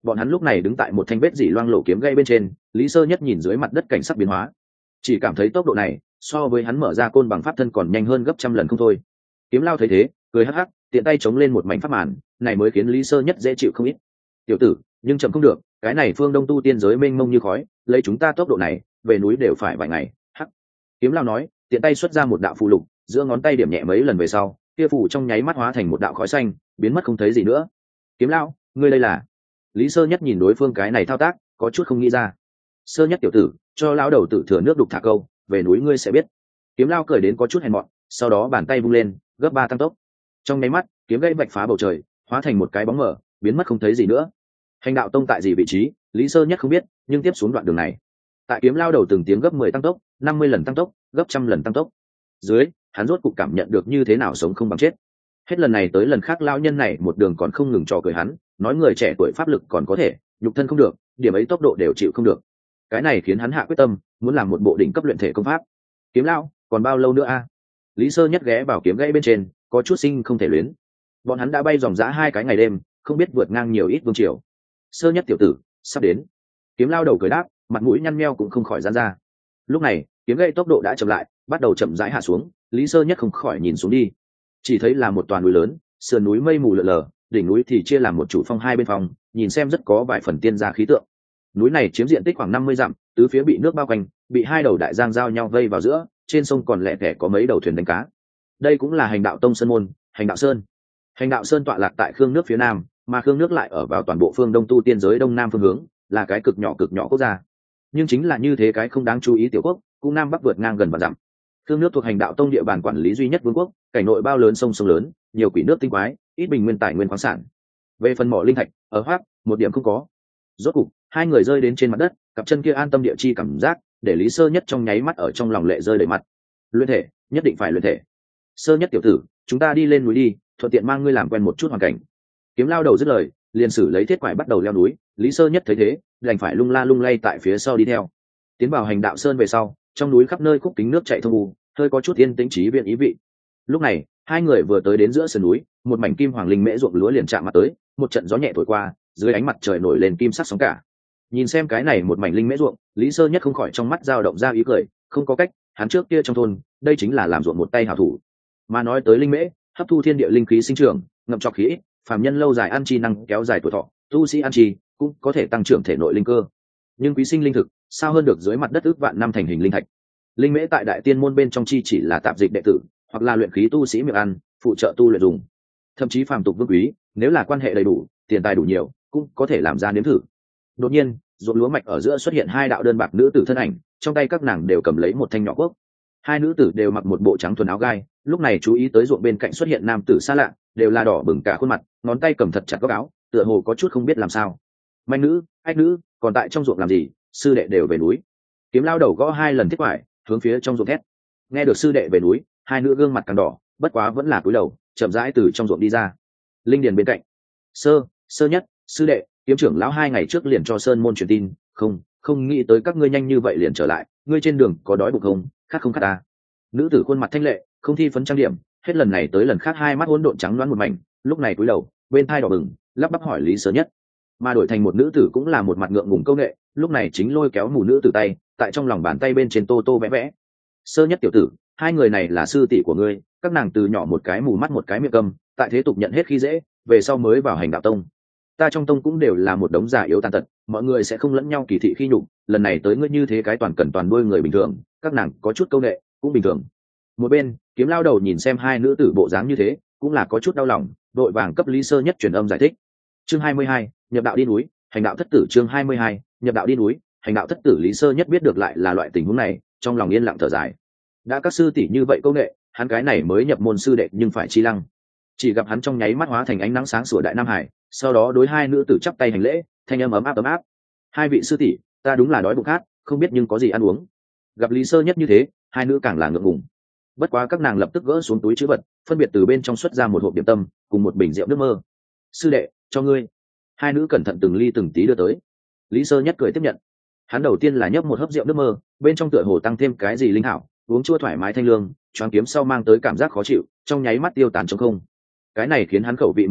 bọn hắn lúc này đứng tại một thanh vết dỉ loang lổ kiếm gây bên trên. Lý Sơ Nhất nhìn dưới mặt đất cảnh sắc biến hóa, chỉ cảm thấy tốc độ này so với hắn mở ra côn bằng pháp thân còn nhanh hơn gấp trăm lần không thôi. Kiếm Lao thấy thế cười hắc hắc, tiện tay chống lên một mảnh pháp màn, này mới khiến Lý Sơ Nhất dễ chịu không ít. Tiểu tử, nhưng chậm không được, cái này phương Đông tu tiên giới mênh mông như khói, lấy chúng ta tốc độ này về núi đều phải vài ngày. Hắc. Kiếm Lao nói, tiện tay xuất ra một đạo phù lục, giữa ngón tay điểm nhẹ mấy lần về sau, kia phù trong nháy mắt hóa thành một đạo khói xanh, biến mất không thấy gì nữa. Kiếm Lao, ngươi đây là? Lý Sơ Nhất nhìn đối phương cái này thao tác, có chút không nghĩ ra. Sơ Nhất tiểu tử, cho lão đầu tử thừa nước đục thả câu, về núi ngươi sẽ biết. Kiếm Lao cười đến có chút hèn mọn, sau đó bàn tay vung lên, gấp 3 tăng tốc. Trong nháy mắt, kiếm gãy vạch phá bầu trời, hóa thành một cái bóng mờ, biến mất không thấy gì nữa. Hành đạo tông tại gì vị trí, Lý Sơ Nhất không biết, nhưng tiếp xuống đoạn đường này, tại kiếm lao đầu từng tiếng gấp 10 tăng tốc, 50 lần tăng tốc, gấp trăm lần tăng tốc. Dưới, hắn rốt cục cảm nhận được như thế nào sống không bằng chết. Hết lần này tới lần khác lao nhân này một đường còn không ngừng trò cười hắn, nói người trẻ tuổi pháp lực còn có thể, nhục thân không được, điểm ấy tốc độ đều chịu không được. Cái này khiến hắn hạ quyết tâm, muốn làm một bộ đỉnh cấp luyện thể công pháp. Kiếm lao, còn bao lâu nữa a? Lý Sơ Nhất ghé vào kiếm gãy bên trên, có chút sinh không thể luyến. Bọn hắn đã bay dòng dã 2 cái ngày đêm, không biết vượt ngang nhiều ít vương triều. Sơ Nhất tiểu tử, sắp đến. Kiếm lao đầu cười đáp, mặt mũi nhăn nheo cũng không khỏi giãn ra. Lúc này, kiếm gãy tốc độ đã chậm lại, bắt đầu chậm rãi hạ xuống. Lý Sơ Nhất không khỏi nhìn xuống đi, chỉ thấy là một toàn núi lớn, sườn núi mây mù lượn lờ, đỉnh núi thì chia làm một chủ phong hai bên phòng, nhìn xem rất có vài phần tiên gia khí tượng. Núi này chiếm diện tích khoảng 50 dặm, tứ phía bị nước bao quanh, bị 2 đầu đại giang giao nhau vây vào giữa, trên sông còn lẻ tẻ có mấy đầu thuyền đánh cá. Đây cũng là Hành đạo tông sơn môn, Hành đạo sơn. Hành đạo sơn tọa lạc tại Khương nước phía nam, mà Khương nước lại ở vào toàn bộ phương Đông tu tiên giới đông nam phương hướng, là cái cực nhỏ quốc gia. Nhưng chính là như thế cái không đáng chú ý tiểu quốc, cũng nam bắc vượt ngang gần vạn dặm. Khương nước thuộc Hành đạo tông địa bàn quản lý duy nhất vương quốc, cảnh nội bao lớn sông lớn, nhiều quỷ nước tinh quái, ít bình nguyên tài nguyên khoáng sản. Về phần mỏ linh thạch, ở Hoắc, một điểm không có. Rốt cục, 2 người rơi đến trên mặt đất, cặp chân kia an tâm địa chi cảm giác, để Lý Sơ Nhất trong nháy mắt ở trong lòng lệ rơi đầy mặt. Luyện thể, nhất định phải luyện thể. Sơ Nhất tiểu tử, chúng ta đi lên núi đi, thuận tiện mang ngươi làm quen một chút hoàn cảnh. Kiếm lao đầu dứt lời, liền sử lấy thiết quải bắt đầu leo núi. Lý Sơ Nhất thấy thế, đành phải lung la lung lay tại phía sau đi theo. Tiến vào Hành đạo sơn về sau, trong núi khắp nơi khúc kính nước chảy thông u, hơi có chút yên tĩnh trí viện ý vị. Lúc này, 2 người vừa tới đến giữa sườn núi, một mảnh kim hoàng linh mễ ruộng lúa liền chạm mặt tới, một trận gió nhẹ thổi qua, dưới ánh mặt trời nổi lên kim sắc sóng cả. Nhìn xem cái này một mảnh linh mễ ruộng, Lý Sơ Nhất không khỏi trong mắt dao động ra ý cười, không có cách, hắn trước kia trong thôn, đây chính là làm ruộng một tay hảo thủ. Mà nói tới linh mễ, hấp thu thiên địa linh khí sinh trưởng, ngậm trọc khí, phàm nhân lâu dài ăn chi năng kéo dài tuổi thọ, tu sĩ ăn chi cũng có thể tăng trưởng thể nội linh cơ. Nhưng quý sinh linh thực, sao hơn được dưới mặt đất ước vạn năm thành hình linh thạch. Linh mễ tại đại tiên môn bên trong chi chỉ là tạp dịch đệ tử, hoặc là luyện khí tu sĩ miệng ăn, phụ trợ tu luyện dùng. Thậm chí phàm tục vương quý, nếu là quan hệ đầy đủ, tiền tài đủ nhiều, cũng có thể làm ra nếm thử. Đột nhiên, ruộng lúa mạch ở giữa xuất hiện 2 đạo đơn bạc nữ tử thân ảnh, trong tay các nàng đều cầm lấy một thanh nhỏ cuốc. 2 nữ tử đều mặc một bộ trắng thuần áo gai, lúc này chú ý tới ruộng bên cạnh xuất hiện nam tử xa lạ, đều là đỏ bừng cả khuôn mặt, ngón tay cầm thật chặt góc áo, tựa hồ có chút không biết làm sao. Manh nữ, ách nữ, còn tại trong ruộng làm gì? Sư đệ đều về núi. Kiếm lao đầu gõ 2 lần thiết quải, hướng phía trong ruộng thét. Nghe được sư đệ về núi, 2 nữ gương mặt càng đỏ, bất quá vẫn là cúi đầu, chậm rãi từ trong ruộng đi ra. Linh điền bên cạnh, Sơ Nhất, sư đệ, kiếm trưởng lão 2 ngày trước liền cho sơn môn truyền tin, không nghĩ tới các ngươi nhanh như vậy liền trở lại, ngươi trên đường có đói bụng không, khát không khát ta? Nữ tử khuôn mặt thanh lệ, không thi phấn trang điểm, hết lần này tới lần khác 2 mắt hỗn độn trắng loáng một mảnh, lúc này cúi đầu, bên thai đỏ bừng, lắp bắp hỏi Lý Sơ Nhất. Mà đổi thành một nữ tử cũng là một mặt ngượng ngùng câu nghệ, lúc này chính lôi kéo mù nữ tử tay, tại trong lòng bàn tay bên trên tô tô vẽ vẽ. Sơ Nhất tiểu tử, 2 người này là sư tỷ của ngươi, các nàng từ nhỏ một cái mù mắt một cái miệng câm, tại thế tục nhận hết khi dễ, về sau mới vào Hành đạo tông. Ta trong tông cũng đều là một đống già yếu tàn tật, mọi người sẽ không lẫn nhau kỳ thị khi nhục, lần này tới ngươi như thế cái toàn cẩn toàn đuôi người bình thường, các nàng có chút câu nệ, cũng bình thường. Một bên, kiếm lao đầu nhìn xem 2 nữ tử bộ dáng như thế, cũng là có chút đau lòng, đội vàng cấp Lý Sơ Nhất truyền âm giải thích. Chương 22, nhập đạo đi núi, Hành đạo thất tử. Chương 22, nhập đạo đi núi, Hành đạo thất tử. Lý Sơ Nhất biết được lại là loại tình huống này, trong lòng yên lặng thở dài. Đã các sư tỷ như vậy câu nệ, hắn cái này mới nhập môn sư đệ nhưng phải chi lăng. Chỉ gặp hắn trong nháy mắt hóa thành ánh nắng sáng sủa đại nam hải, sau đó đối 2 nữ tử chắp tay hành lễ, thanh âm ấm áp. 2 vị sư tỷ, ta đúng là đói bụng khát, không biết nhưng có gì ăn uống. Gặp Lý Sơ Nhất như thế, 2 nữ càng là ngượng ngùng. Bất quá các nàng lập tức gỡ xuống túi trữ vật, phân biệt từ bên trong xuất ra một hộp điểm tâm cùng một bình rượu nước mơ. Sư đệ, cho ngươi. 2 nữ cẩn thận từng ly từng tí đưa tới. Lý Sơ Nhất cười tiếp nhận. Hắn đầu tiên là nhấp một hớp rượu nước mơ, bên trong tựa hồ tăng thêm cái gì linh hảo, uống chua thoải mái thanh lương, choáng kiếm sau mang tới cảm giác khó chịu, trong nháy mắt tiêu tán trống không. Cái này khiến hắn khẩu vị mở rộng,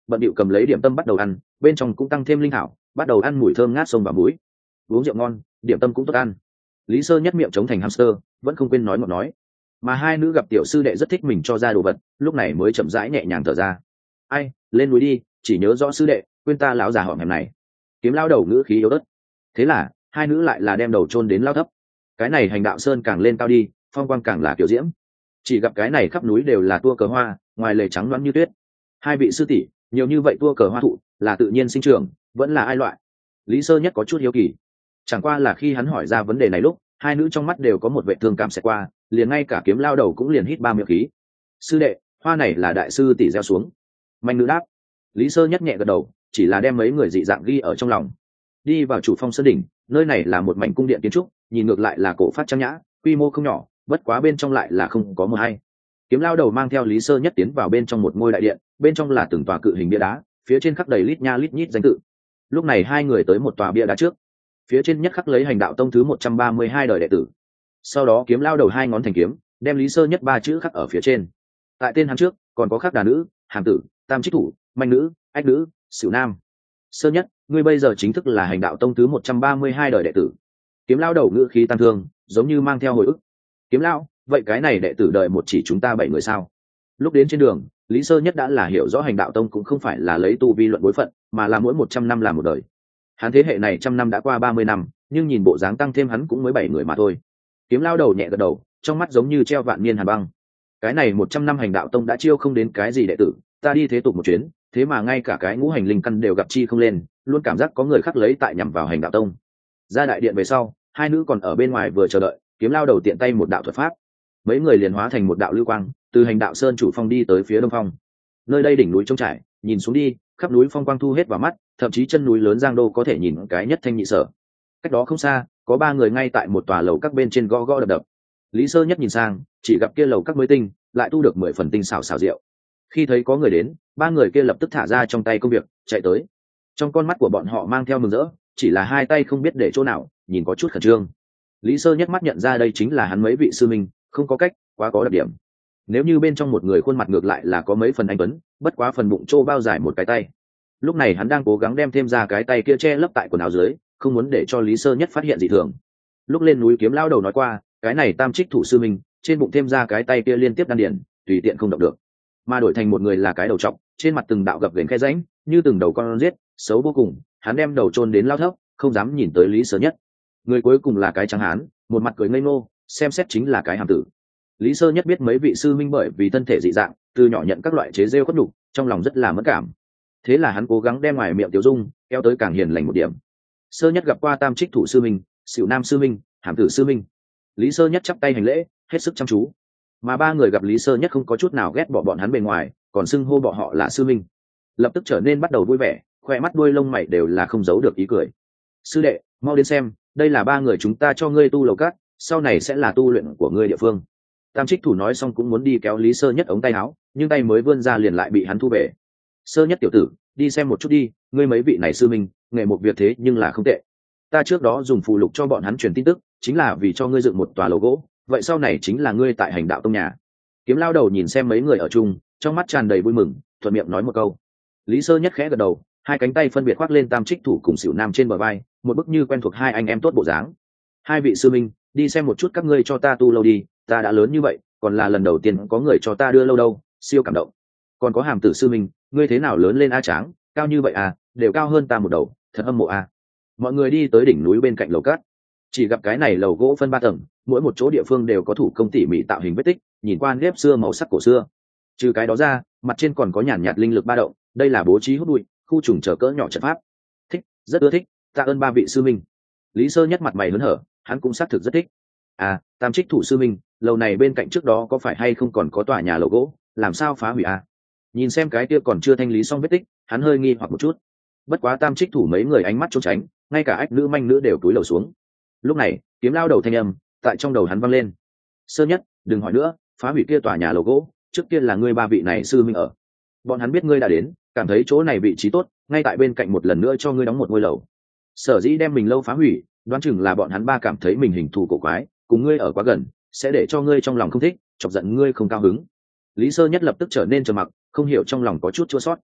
bận điệu cầm lấy điểm tâm bắt đầu ăn, bên trong cũng tăng thêm linh thảo, bắt đầu ăn mùi thơm ngát sông và mũi. Uống rượu ngon, điểm tâm cũng tốt ăn. Lý Sơ Nhất miệng trống thành hamster, vẫn không quên nói ngọt nói. Mà hai nữ gặp tiểu sư đệ rất thích mình cho ra đồ vật, lúc này mới chậm rãi nhẹ nhàng thở ra. Ai, lên núi đi, chỉ nhớ rõ sư đệ, quên ta lão già hỏm hẻm này. Kiếm lao đầu ngữ khí yếu ớt. Thế là hai nữ lại là đem đầu chôn đến lao thấp. Cái này hành đạo sơn càng lên cao đi, phong quang càng là kiểu diễm. Chỉ gặp cái này khắp núi đều là tua cờ hoa, ngoài lề trắng loáng như tuyết. Hai vị sư tỷ, nhiều như vậy tua cờ hoa thụ, là tự nhiên sinh trưởng, vẫn là ai loại? Lý Sơ Nhất có chút hiếu kỳ. Chẳng qua là khi hắn hỏi ra vấn đề này lúc, hai nữ trong mắt đều có một vẻ thương cảm sẽ qua, liền ngay cả kiếm lao đầu cũng liền hít ba miệng khí. Sư đệ, hoa này là đại sư tỷ gieo xuống. Manh nữ đáp. Lý Sơ Nhất nhẹ gật đầu, chỉ là đem mấy người dị dạng ghi ở trong lòng. Đi vào chủ phong sơn đỉnh, nơi này là một mảnh cung điện kiến trúc, nhìn ngược lại là cổ phát trang nhã, quy mô không nhỏ, bất quá bên trong lại là không có mờ hay. Kiếm lao đầu mang theo Lý Sơ Nhất tiến vào bên trong một ngôi đại điện, bên trong là từng tòa cự hình bia đá, phía trên khắc đầy lít nha lít nhít danh tự. Lúc này hai người tới một tòa bia đá trước, phía trên nhất khắc lấy hành đạo tông thứ 132 đời đệ tử. Sau đó kiếm lao đầu hai ngón thành kiếm, đem Lý Sơ Nhất ba chữ khắc ở phía trên. Tại tên hắn trước còn có khắc đà nữ, hàm tử, tam trích thủ, manh nữ, ách nữ, xỉu nam. Sơ Nhất, ngươi bây giờ chính thức là hành đạo tông thứ 132 đời đệ tử. Kiếm lao đầu ngữ khí tăng thương, giống như mang theo hồi ức. Kiếm lao, vậy cái này đệ tử đời một chỉ chúng ta 7 người sao? Lúc đến trên đường, Lý Sơ Nhất đã là hiểu rõ hành đạo tông cũng không phải là lấy tu vi luận bối phận, mà là mỗi 100 năm làm một đời. Hắn thế hệ này 100 năm đã qua 30 năm, nhưng nhìn bộ dáng tăng thêm hắn cũng mới 7 người mà thôi. Kiếm lao đầu nhẹ gật đầu, trong mắt giống như treo vạn niên hàn băng. Cái này 100 năm hành đạo tông đã chiêu không đến cái gì đệ tử, ta đi thế tục một chuyến, thế mà ngay cả cái ngũ hành linh căn đều gặp chi không lên, luôn cảm giác có người khác lấy tại nhằm vào hành đạo tông. Ra đại điện về sau, hai nữ còn ở bên ngoài vừa chờ đợi, kiếm lao đầu tiện tay một đạo thuật pháp, mấy người liền hóa thành một đạo lưu quang, từ hành đạo sơn chủ phong đi tới phía đông phong. Nơi đây đỉnh núi trống trải, nhìn xuống đi, khắp núi phong quang thu hết vào mắt, thậm chí chân núi lớn Giang Đô có thể nhìn cái nhất thanh nhị sở. Cách đó không xa, có ba người ngay tại một tòa lầu các bên trên gõ gõ đập đập. Lý Sơ Nhất nhìn sang, chỉ gặp kia lầu các mới tinh, lại tu được 10 phần tinh xảo xảo diệu. Khi thấy có người đến, ba người kia lập tức thả ra trong tay công việc, chạy tới. Trong con mắt của bọn họ mang theo mừng rỡ, chỉ là hai tay không biết để chỗ nào, nhìn có chút khẩn trương. Lý Sơ Nhất mắt nhận ra đây chính là hắn mấy vị sư minh, không có cách, quá có đặc điểm. Nếu như bên trong một người khuôn mặt ngược lại là có mấy phần anh tuấn, bất quá phần bụng trô bao dài một cái tay. Lúc này hắn đang cố gắng đem thêm ra cái tay kia che lấp tại quần áo dưới, không muốn để cho Lý Sơ Nhất phát hiện dị thường. Lúc lên núi kiếm lao đầu nói qua, cái này tam trích thủ sư minh, trên bụng thêm ra cái tay kia liên tiếp đan điển, tùy tiện không động được. Mà đổi thành một người là cái đầu trọc, trên mặt từng đạo gập ghềnh khe rãnh, như từng đầu con giết, xấu vô cùng. Hắn đem đầu chôn đến lao thấp, không dám nhìn tới Lý Sơ Nhất. Người cuối cùng là cái trắng hán, một mặt cười ngây ngô, xem xét chính là cái hàm tử. Lý Sơ Nhất biết mấy vị sư minh bởi vì thân thể dị dạng, từ nhỏ nhận các loại chế rêu khuất nhục, trong lòng rất là mất cảm. Thế là hắn cố gắng đem ngoài miệng tiểu dung kéo tới càng hiền lành một điểm. Sơ Nhất gặp qua tam trích thủ sư minh, xỉu nam sư minh, hàm tử sư minh. Lý Sơ Nhất chắp tay hành lễ, hết sức chăm chú. Mà ba người gặp Lý Sơ Nhất không có chút nào ghét bỏ bọn hắn bề ngoài, còn xưng hô bọn họ là sư minh, lập tức trở nên bắt đầu vui vẻ, khoe mắt đuôi lông mày đều là không giấu được ý cười. Sư đệ, mau đến xem, đây là ba người chúng ta cho ngươi tu lầu cát, sau này sẽ là tu luyện của ngươi địa phương. Tam trích thủ nói xong cũng muốn đi kéo Lý Sơ Nhất ống tay áo, nhưng tay mới vươn ra liền lại bị hắn thu về. Sơ Nhất tiểu tử, đi xem một chút đi, ngươi mấy vị này sư minh, nghề một việc thế nhưng là không tệ. Ta trước đó dùng phù lục cho bọn hắn truyền tin tức, chính là vì cho ngươi dựng một tòa lầu gỗ, vậy sau này chính là ngươi tại hành đạo tông nhà. Kiếm lao đầu nhìn xem mấy người ở chung, trong mắt tràn đầy vui mừng, thuận miệng nói một câu. Lý Sơ Nhất khẽ gật đầu, hai cánh tay phân biệt khoác lên tam trích thủ cùng xỉu nam trên bờ vai, một bức như quen thuộc hai anh em tốt bộ dáng. Hai vị sư minh, đi xem một chút các ngươi cho ta tu lâu đi, ta đã lớn như vậy, còn là lần đầu tiên có người cho ta đưa lâu đâu, siêu cảm động. Còn có hàm tử sư minh, ngươi thế nào lớn lên a tráng, cao như vậy à, đều cao hơn ta một đầu, thật hâm mộ a. Mọi người đi tới đỉnh núi bên cạnh lầu cát, chỉ gặp cái này lầu gỗ phân 3 tầng, mỗi một chỗ địa phương đều có thủ công tỉ mỉ tạo hình vết tích, nhìn qua nếp xưa màu sắc cổ xưa. Trừ cái đó ra, mặt trên còn có nhàn nhạt linh lực ba động, đây là bố trí hút bụi, khu trùng trở cỡ nhỏ trận pháp. Thích, rất ưa thích, tạ ơn ba vị sư minh. Lý Sơ Nhất mặt mày hớn hở, hắn cũng xác thực rất thích. À, tam trích thủ sư minh, lầu này bên cạnh trước đó có phải hay không còn có tòa nhà lầu gỗ, làm sao phá hủy à? Nhìn xem cái kia còn chưa thanh lý xong vết tích, hắn hơi nghi hoặc một chút. Bất quá tam trích thủ mấy người ánh mắt trốn tránh, ngay cả ách nữ manh nữ đều cúi đầu xuống. Lúc này, kiếm lao đầu thanh âm tại trong đầu hắn vang lên. Sơ Nhất, đừng hỏi nữa, phá hủy kia tòa nhà lầu gỗ, trước kia là ngươi ba vị này sư minh ở. Bọn hắn biết ngươi đã đến, cảm thấy chỗ này vị trí tốt, ngay tại bên cạnh một lần nữa cho ngươi đóng một ngôi lầu. Sở dĩ đem mình lâu phá hủy, đoán chừng là bọn hắn ba cảm thấy mình hình thù cổ quái, cùng ngươi ở quá gần, sẽ để cho ngươi trong lòng không thích, chọc giận ngươi không cao hứng. Lý Sơ Nhất lập tức trở nên trầm mặc, không hiểu trong lòng có chút chua xót.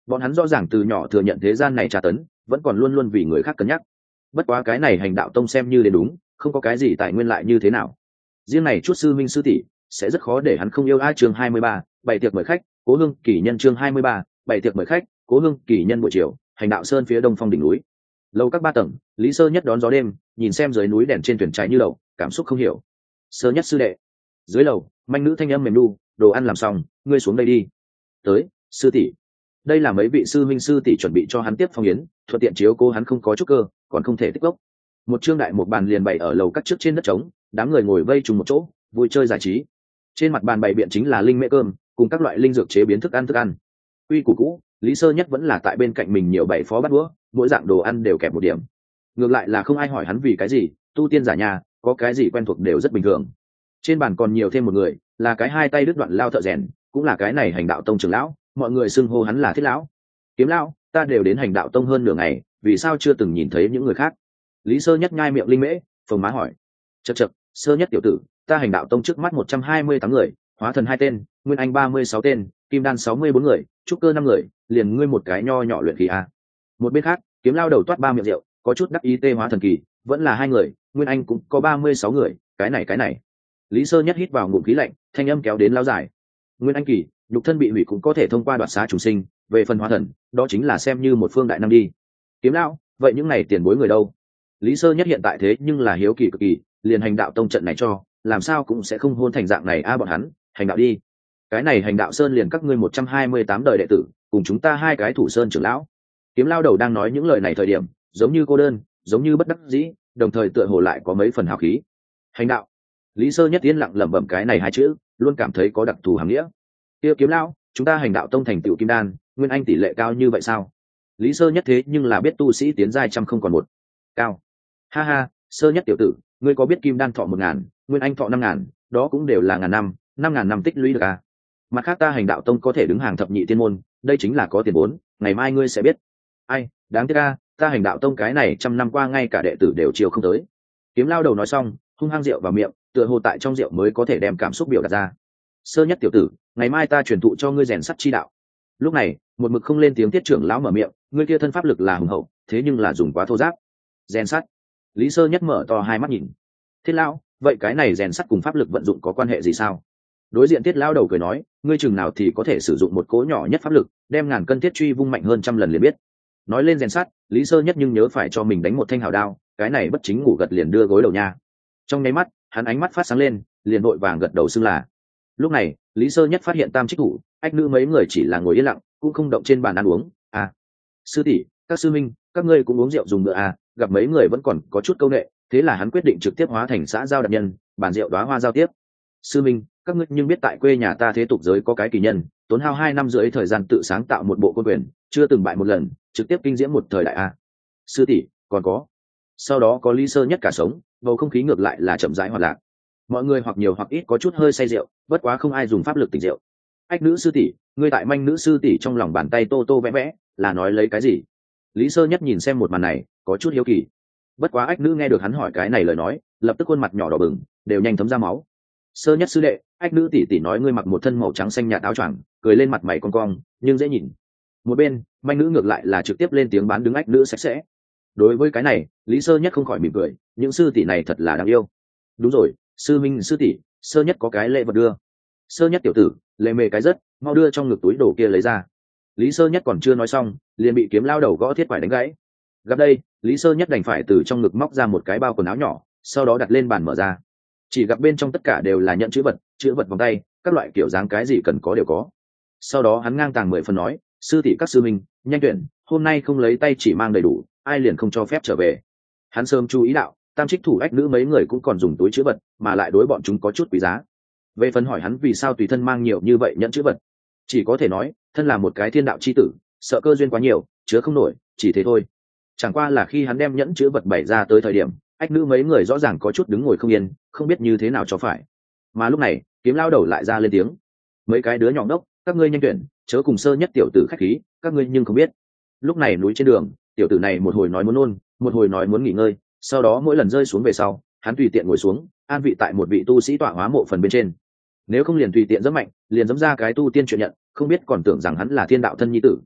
bọn hắn rõ ràng từ nhỏ thừa nhận thế gian này tra tấn, vẫn còn luôn luôn vì người khác cân nhắc. Bất quá cái này hành đạo tông xem như đến đúng, không có cái gì tài nguyên lại như thế nào. Riêng này chút sư minh sư tỷ sẽ rất khó để hắn không yêu. Chương 23, bảy tiệc mời khách, Cố Hương Kỳ Nhân. Chương 23, bảy tiệc mời khách, Cố Hương Kỳ Nhân. Buổi chiều, hành đạo sơn phía đông phong đỉnh núi, lầu các 3 tầng, Lý Sơ Nhất đón gió đêm, nhìn xem dưới núi đèn trên thuyền trái như đậu, cảm xúc không hiểu. Sơ Nhất sư đệ. Dưới lầu, manh nữ thanh âm mềm nu, đồ ăn làm xong, ngươi xuống đây đi. Tới, sư tỷ. Đây là mấy vị sư minh sư tỷ chuẩn bị cho hắn tiếp phong yến, thuận tiện chiếu cố hắn không có chút cơ, còn không thể tích gốc. Một trương đại một bàn liền bày ở lầu các trước trên đất trống, đám người ngồi vây trùng một chỗ, vui chơi giải trí. Trên mặt bàn bày biện chính là linh mễ cơm, cùng các loại linh dược chế biến thức ăn. Quy củ cũ, Lý Sơ Nhất vẫn là tại bên cạnh mình nhiều bảy phó bát đũa, mỗi dạng đồ ăn đều kẹp một điểm. Ngược lại là không ai hỏi hắn vì cái gì, tu tiên giả nhà, có cái gì quen thuộc đều rất bình thường. Trên bàn còn nhiều thêm một người, là cái hai tay đứt đoạn lao thợ rèn, cũng là cái này hành đạo tông trưởng lão, mọi người xưng hô hắn là Thiết lão. Kiếm lão, ta đều đến hành đạo tông hơn nửa ngày, vì sao chưa từng nhìn thấy những người khác? Lý Sơ Nhất nhai miệng linh mễ, phồng má hỏi. Chậc, Sơ Nhất tiểu tử, ta hành đạo tông trước mắt 128 người, hóa thần 2 tên, nguyên anh 36 tên, kim đan 64 người, trúc cơ 5 người, liền ngươi một cái nho nhỏ luyện khí a. Một bên khác, kiếm lao đầu toát 3 miệng rượu, có chút đắc ý tê hóa thần kỳ, vẫn là 2 người, nguyên anh cũng có 36 người, cái này. Lý Sơ Nhất hít vào ngụm khí lạnh, thanh âm kéo đến lao dài. Nguyên anh kỳ, nhục thân bị hủy cũng có thể thông qua đoạt xá trùng sinh, về phần hóa thần, đó chính là xem như một phương đại năng đi. Kiếm lão, vậy những này tiền bối người đâu? Lý Sơ Nhất hiện tại thế nhưng là hiếu kỳ cực kỳ, liền hành đạo tông trận này cho, làm sao cũng sẽ không hôn thành dạng này bọn hắn, hành đạo đi. Cái này hành đạo sơn liền các ngươi 128 đời đệ tử, cùng chúng ta 2 cái thủ sơn trưởng lão. Kiếm lao đầu đang nói những lời này thời điểm, giống như cô đơn, giống như bất đắc dĩ, đồng thời tựa hồ lại có mấy phần hào khí. Hành đạo. Lý Sơ Nhất yên lặng lẩm bẩm cái này 2 chữ, luôn cảm thấy có đặc thù hàm nghĩa. Kia kiếm lão, chúng ta hành đạo tông thành tựu kim đan, nguyên anh tỷ lệ cao như vậy sao? Lý Sơ Nhất thế nhưng là biết tu sĩ tiến giai trăm không còn một. Cao. Ha ha, Sơ Nhất tiểu tử, ngươi có biết kim đan thọ 1000, nguyên anh thọ 5000, đó cũng đều là ngàn năm, 5000 năm tích lũy được à? Mặt khác ta hành đạo tông có thể đứng hàng thập nhị tiên môn, đây chính là có tiền vốn, ngày mai ngươi sẽ biết. Ai, đáng tiếc a, ta hành đạo tông cái này trăm năm qua ngay cả đệ tử đều chiều không tới. Kiếm lao đầu nói xong, hung hăng rượu vào miệng, tựa hồ tại trong rượu mới có thể đem cảm xúc biểu đạt ra. Sơ Nhất tiểu tử, ngày mai ta truyền thụ cho ngươi rèn sắt chi đạo. Lúc này, một mực không lên tiếng Tiết trưởng lão mở miệng, ngươi kia thân pháp lực là hùng hậu, thế nhưng là dùng quá thô giáp. Rèn sắt. Lý Sơ Nhất mở to hai mắt nhìn. Thiết lão, vậy cái này rèn sắt cùng pháp lực vận dụng có quan hệ gì sao? Đối diện Tiết lão đầu cười nói, ngươi chừng nào thì có thể sử dụng một cỗ nhỏ nhất pháp lực, đem ngàn cân thiết truy vung mạnh hơn trăm lần liền biết. Nói lên rèn sắt, Lý Sơ Nhất nhưng nhớ phải cho mình đánh một thanh hào đao, cái này bất chính ngủ gật liền đưa gối đầu nha. Trong nháy mắt, hắn ánh mắt phát sáng lên, liền vội vàng gật đầu xưng là. Lúc này, Lý Sơ Nhất phát hiện tam trích thủ, ách nữ mấy người chỉ là ngồi yên lặng, cũng không động trên bàn ăn uống. À, sư tỷ, các sư minh, các ngươi cũng uống rượu dùng bữa à? Gặp mấy người vẫn còn có chút câu nệ, thế là hắn quyết định trực tiếp hóa thành xã giao đặc nhân, bàn rượu đóa hoa giao tiếp. Sư minh, các ngươi nhưng biết tại quê nhà ta thế tục giới có cái kỳ nhân, tốn hao 2 năm rưỡi thời gian tự sáng tạo một bộ côn quyền, chưa từng bại một lần, trực tiếp kinh diễm một thời đại a. Sư tỷ, còn có. Sau đó có Lý Sơ Nhất cả sống, bầu không khí ngược lại là chậm rãi hoạt lạc. Mọi người hoặc nhiều hoặc ít có chút hơi say rượu, bất quá không ai dùng pháp lực tỉnh rượu. Ách nữ sư tỷ, ngươi tại manh nữ sư tỷ trong lòng bàn tay tô tô vẽ vẽ, là nói lấy cái gì? Lý Sơ Nhất nhìn xem một màn này, có chút hiếu kỳ. Bất quá ách nữ nghe được hắn hỏi cái này lời nói, lập tức khuôn mặt nhỏ đỏ bừng, đều nhanh thấm ra máu. Sơ Nhất sư đệ, ách nữ tỷ tỷ nói ngươi mặc một thân màu trắng xanh nhạt áo choàng, cười lên mặt mày cong cong, nhưng dễ nhìn. Một bên, manh nữ ngược lại là trực tiếp lên tiếng bán đứng ách nữ sạch sẽ. Đối với cái này, Lý Sơ Nhất không khỏi mỉm cười, những sư tỷ này thật là đáng yêu. Đúng rồi, sư minh sư tỷ, Sơ Nhất có cái lễ vật đưa. Sơ Nhất tiểu tử, lệ mề cái rất, mau đưa trong ngực túi đồ kia lấy ra. Lý Sơ Nhất còn chưa nói xong, liền bị kiếm lao đầu gõ thiết phải đánh gãy. Gặp đây, Lý Sơ Nhất đành phải từ trong ngực móc ra một cái bao quần áo nhỏ, sau đó đặt lên bàn mở ra. Chỉ gặp bên trong tất cả đều là nhận chữ vật vòng tay, các loại kiểu dáng cái gì cần có đều có. Sau đó hắn ngang tàng 10 phần nói, sư tỷ các sư minh, nhanh tuyển, hôm nay không lấy tay chỉ mang đầy đủ, ai liền không cho phép trở về. Hắn sớm chú ý đạo, tam trích thủ ách nữ mấy người cũng còn dùng túi chữ vật, mà lại đối bọn chúng có chút quý giá. Về phần hỏi hắn vì sao tùy thân mang nhiều như vậy nhận chữ vật, chỉ có thể nói, thân là một cái thiên đạo chi tử, sợ cơ duyên quá nhiều, chứa không nổi, chỉ thế thôi. Chẳng qua là khi hắn đem nhẫn chữ vật bày ra tới thời điểm, ách nữ mấy người rõ ràng có chút đứng ngồi không yên, không biết như thế nào cho phải. Mà lúc này, kiếm lao đầu lại ra lên tiếng, mấy cái đứa nhỏ đốc, các ngươi nhanh tuyển, chớ cùng Sơ Nhất tiểu tử khách khí, các ngươi nhưng không biết. Lúc này núi trên đường, tiểu tử này một hồi nói muốn nôn, một hồi nói muốn nghỉ ngơi, sau đó mỗi lần rơi xuống về sau, hắn tùy tiện ngồi xuống, an vị tại một vị tu sĩ tọa hóa mộ phần bên trên. Nếu không liền tùy tiện rất mạnh, liền dẫm ra cái tu tiên chuyện nhận, không biết còn tưởng rằng hắn là thiên đạo thân nhi tử.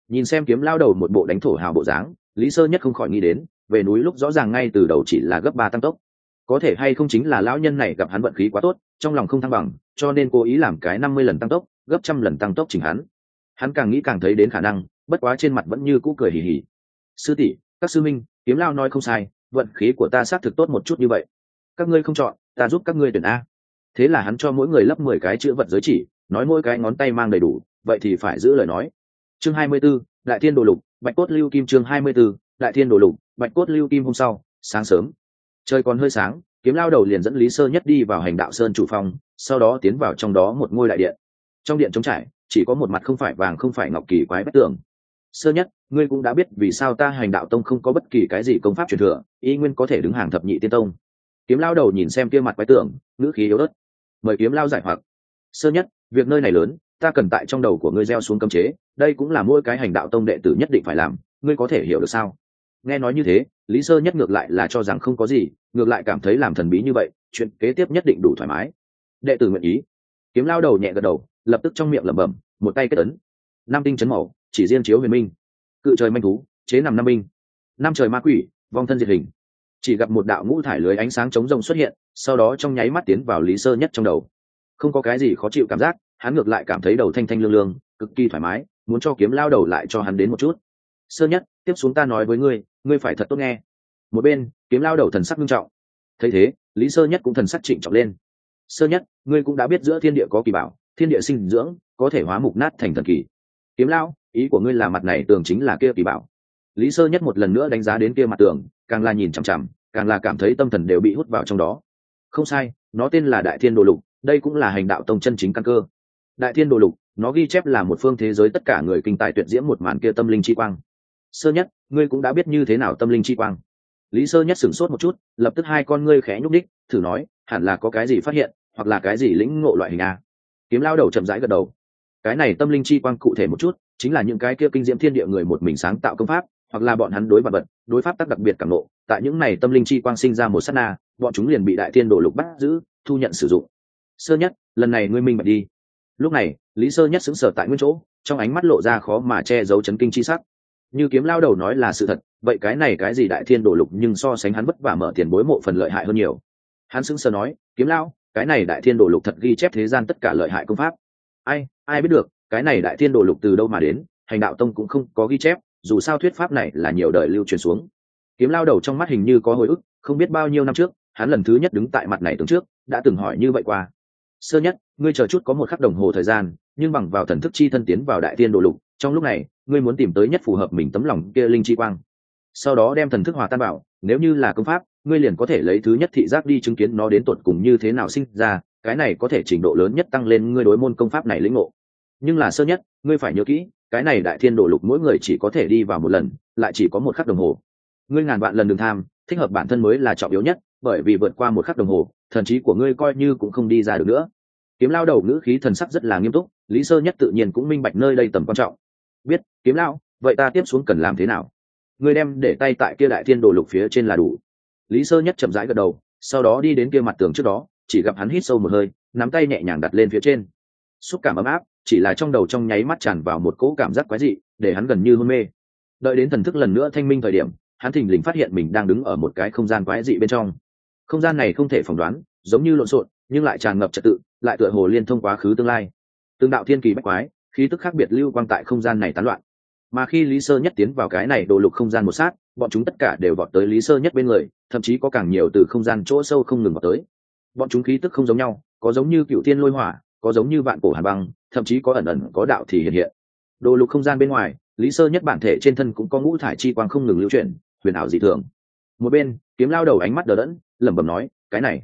Nhìn xem kiếm lao đầu một bộ đánh thổ hào bộ dáng, Lý Sơ Nhất không khỏi nghĩ đến về núi lúc rõ ràng ngay từ đầu chỉ là gấp 3 tăng tốc, có thể hay không chính là lão nhân này gặp hắn vận khí quá tốt, trong lòng không thăng bằng, cho nên cố ý làm cái 50 lần tăng tốc, gấp 100 lần tăng tốc chỉnh hắn càng nghĩ càng thấy đến khả năng, bất quá trên mặt vẫn như cũ cười hì hì. Sư tỷ, các sư minh, kiếm lao nói không sai, vận khí của ta xác thực tốt một chút như vậy, các ngươi không chọn, ta giúp các ngươi tuyển a. Thế là hắn cho mỗi người lấp 10 cái chữ vật giới chỉ, nói mỗi cái ngón tay mang đầy đủ, vậy thì phải giữ lời nói. Chương 24, Đại Thiên Đồ Lục, Bạch Cốt Lưu Kim. Chương 24, Đại Thiên Đồ Lục, Bạch Cốt Lưu Kim. Hôm sau sáng sớm, trời còn hơi sáng, kiếm lao đầu liền dẫn Lý Sơ Nhất đi vào Hành Đạo Sơn chủ phòng, sau đó tiến vào trong đó một ngôi đại điện. Trong điện trống trải, chỉ có một mặt không phải vàng không phải ngọc kỳ quái vách tường. Sơ Nhất, ngươi cũng đã biết vì sao ta Hành Đạo Tông không có bất kỳ cái gì công pháp truyền thừa, y nguyên có thể đứng hàng thập nhị tiên tông. Kiếm lao đầu nhìn xem kia mặt quái tường, ngữ khí yếu ớt. Mời kiếm lao giải hoặc. Sơ Nhất, việc nơi này lớn, ta cần tại trong đầu của ngươi gieo xuống cấm chế, đây cũng là mỗi cái Hành Đạo Tông đệ tử nhất định phải làm, ngươi có thể hiểu được sao? Nghe nói như thế, Lý Sơ Nhất ngược lại là cho rằng không có gì, ngược lại cảm thấy làm thần bí như vậy, chuyện kế tiếp nhất định đủ thoải mái. Đệ tử nguyện ý. Kiếm lao đầu nhẹ gật đầu, lập tức trong miệng lẩm bẩm, một tay kết ấn. Năm tinh chấn màu, chỉ riêng chiếu huyền minh. Cự trời manh thú, chế nằm năm binh. Năm trời ma quỷ, vong thân diệt hình. Chỉ gặp một đạo ngũ thải lưới ánh sáng chống rồng xuất hiện, sau đó trong nháy mắt tiến vào Lý Sơ Nhất trong đầu. Không có cái gì khó chịu cảm giác, hắn ngược lại cảm thấy đầu thanh thanh lương lương, cực kỳ thoải mái, muốn cho kiếm lao đầu lại cho hắn đến một chút. Sơ Nhất, tiếp xuống ta nói với ngươi phải thật tốt nghe. Một bên, kiếm lao đầu thần sắc nghiêm trọng. Thấy thế, Lý Sơ Nhất cũng thần sắc trịnh trọng lên. Sơ Nhất, ngươi cũng đã biết giữa thiên địa có kỳ bảo, thiên địa sinh dưỡng, có thể hóa mục nát thành thần kỳ. Kiếm lao, ý của ngươi là mặt này tường chính là kia kỳ bảo. Lý Sơ Nhất một lần nữa đánh giá đến kia mặt tường, càng là nhìn chằm chằm, càng là cảm thấy tâm thần đều bị hút vào trong đó. Không sai, nó tên là Đại Thiên Đồ Lục, đây cũng là Hành Đạo Tông chân chính căn cơ. Đại Thiên Đồ Lục, nó ghi chép là một phương thế giới tất cả người kinh tài tuyệt diễm một màn kia tâm linh chi quang. Sơ Nhất, ngươi cũng đã biết như thế nào tâm linh chi quang. Lý Sơ Nhất sửng sốt một chút, lập tức hai con ngươi khẽ nhúc đích, thử nói, hẳn là có cái gì phát hiện, hoặc là cái gì lĩnh ngộ loại hình a. Kiếm lao đầu chậm rãi gật đầu. Cái này tâm linh chi quang cụ thể một chút, chính là những cái kia kinh diễm thiên địa người một mình sáng tạo công pháp, hoặc là bọn hắn đối vật vật, đối pháp tác đặc biệt cảm ngộ, tại những này tâm linh chi quang sinh ra một sát na, bọn chúng liền bị Đại Thiên Đồ Lục bắt giữ, thu nhận sử dụng. Sơ Nhất, lần này ngươi minh bạch đi. Lúc này, Lý Sơ Nhất sững sờ tại nguyên chỗ, trong ánh mắt lộ ra khó mà che giấu chấn kinh chi sắc. Như kiếm lao đầu nói là sự thật, vậy cái này cái gì Đại Thiên Đồ Lục nhưng so sánh hắn vất vả mở tiền bối mộ phần lợi hại hơn nhiều. Hắn sững sờ nói, kiếm lao, cái này Đại Thiên Đồ Lục thật ghi chép thế gian tất cả lợi hại công pháp. Ai biết được, cái này Đại Thiên Đồ Lục từ đâu mà đến, Hành Đạo Tông cũng không có ghi chép, dù sao thuyết pháp này là nhiều đời lưu truyền xuống. Kiếm lao đầu trong mắt hình như có hồi ức, không biết bao nhiêu năm trước, hắn lần thứ nhất đứng tại mặt này từng trước, đã từng hỏi như vậy qua. Sơ Nhất, ngươi chờ chút có một khắc đồng hồ thời gian, nhưng bằng vào thần thức chi thân tiến vào Đại Thiên Đồ Lục, trong lúc này, ngươi muốn tìm tới nhất phù hợp mình tấm lòng kia linh chi quang. Sau đó đem thần thức hòa tan bảo, nếu như là công pháp, ngươi liền có thể lấy thứ nhất thị giác đi chứng kiến nó đến tột cùng như thế nào sinh ra, cái này có thể trình độ lớn nhất tăng lên ngươi đối môn công pháp này lĩnh ngộ. Nhưng là Sơ Nhất, ngươi phải nhớ kỹ, cái này Đại Thiên Đồ Lục mỗi người chỉ có thể đi vào một lần, lại chỉ có một khắc đồng hồ. Ngươi ngàn vạn lần đừng tham, thích hợp bản thân mới là trọng yếu nhất, bởi vì vượt qua một khắc đồng hồ, thần trí của ngươi coi như cũng không đi ra được nữa. Kiếm lao đầu ngữ khí thần sắc rất là nghiêm túc, Lý Sơ Nhất tự nhiên cũng minh bạch nơi đây tầm quan trọng. Biết, kiếm lao, vậy ta tiếp xuống cần làm thế nào? Ngươi đem để tay tại kia Đại Thiên Đồ Lục phía trên là đủ. Lý Sơ Nhất chậm rãi gật đầu, sau đó đi đến kia mặt tường trước đó, chỉ gặp hắn hít sâu một hơi, nắm tay nhẹ nhàng đặt lên phía trên. Xúc cảm ấm áp, chỉ là trong đầu trong nháy mắt tràn vào một cỗ cảm giác quái dị, để hắn gần như hôn mê. Đợi đến thần thức lần nữa thanh minh thời điểm, hắn thình lình phát hiện mình đang đứng ở một cái không gian quái dị bên trong. Không gian này không thể phỏng đoán, giống như lộn xộn, nhưng lại tràn ngập trật tự, lại tựa hồ liên thông quá khứ tương lai. Từng đạo thiên kỳ bách quái, khí tức khác biệt lưu quang tại không gian này tán loạn. Mà khi Lý Sơ Nhất tiến vào cái này đồ lục không gian một sát, bọn chúng tất cả đều vọt tới Lý Sơ Nhất bên người, thậm chí có càng nhiều từ không gian chỗ sâu không ngừng vọt tới. Bọn chúng khí tức không giống nhau, có giống như cựu thiên lôi hỏa, có giống như vạn cổ hàn băng, thậm chí có ẩn ẩn có đạo thì hiện hiện. Đồ lục không gian bên ngoài, Lý Sơ Nhất bản thể trên thân cũng có ngũ thải chi quang không ngừng lưu chuyển, huyền ảo dị thường. Một bên, kiếm lao đầu ánh mắt đờ đẫn, lẩm bẩm nói,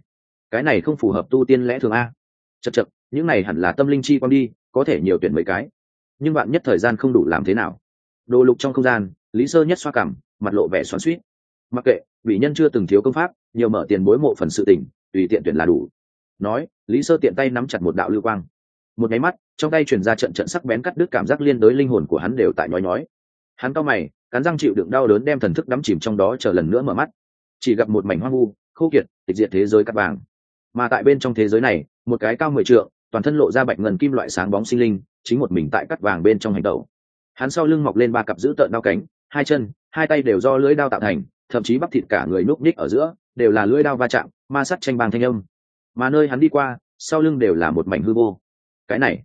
cái này không phù hợp tu tiên lẽ thường a. Chậc, những này hẳn là tâm linh chi quang đi, có thể nhiều tuyển mấy cái. Nhưng bạn nhất thời gian không đủ làm thế nào? Đồ lục trong không gian, Lý Sơ Nhất xoa cằm, mặt lộ vẻ xoắn xuýt. Mặc kệ, vị nhân chưa từng thiếu công pháp, nhiều mở tiền bối mộ phần sự tình, tùy tiện tuyển là đủ. Nói, Lý Sơ tiện tay nắm chặt một đạo lưu quang. Một cái mắt, trong tay truyền ra trận trận sắc bén cắt đứt cảm giác liên đối linh hồn của hắn đều tại nhói nhói. Hắn cau mày, cắn răng chịu đựng đau đớn đem thần thức đắm chìm trong đó chờ lần nữa mở mắt. Chỉ gặp một mảnh hoang vu, khô kiệt, tịch diệt thế giới cát vàng. Mà tại bên trong thế giới này, một cái cao 10 trượng, toàn thân lộ ra bạch ngân kim loại sáng bóng sinh linh, chính một mình tại cát vàng bên trong hành động. Hắn sau lưng mọc lên ba cặp giữ tợn đao cánh, hai chân, hai tay đều do lưỡi đao tạo thành, thậm chí bắp thịt cả người núp ních ở giữa đều là lưỡi đao va chạm, ma sắt tranh bang thanh âm. Mà nơi hắn đi qua, sau lưng đều là một mảnh hư vô. Cái này,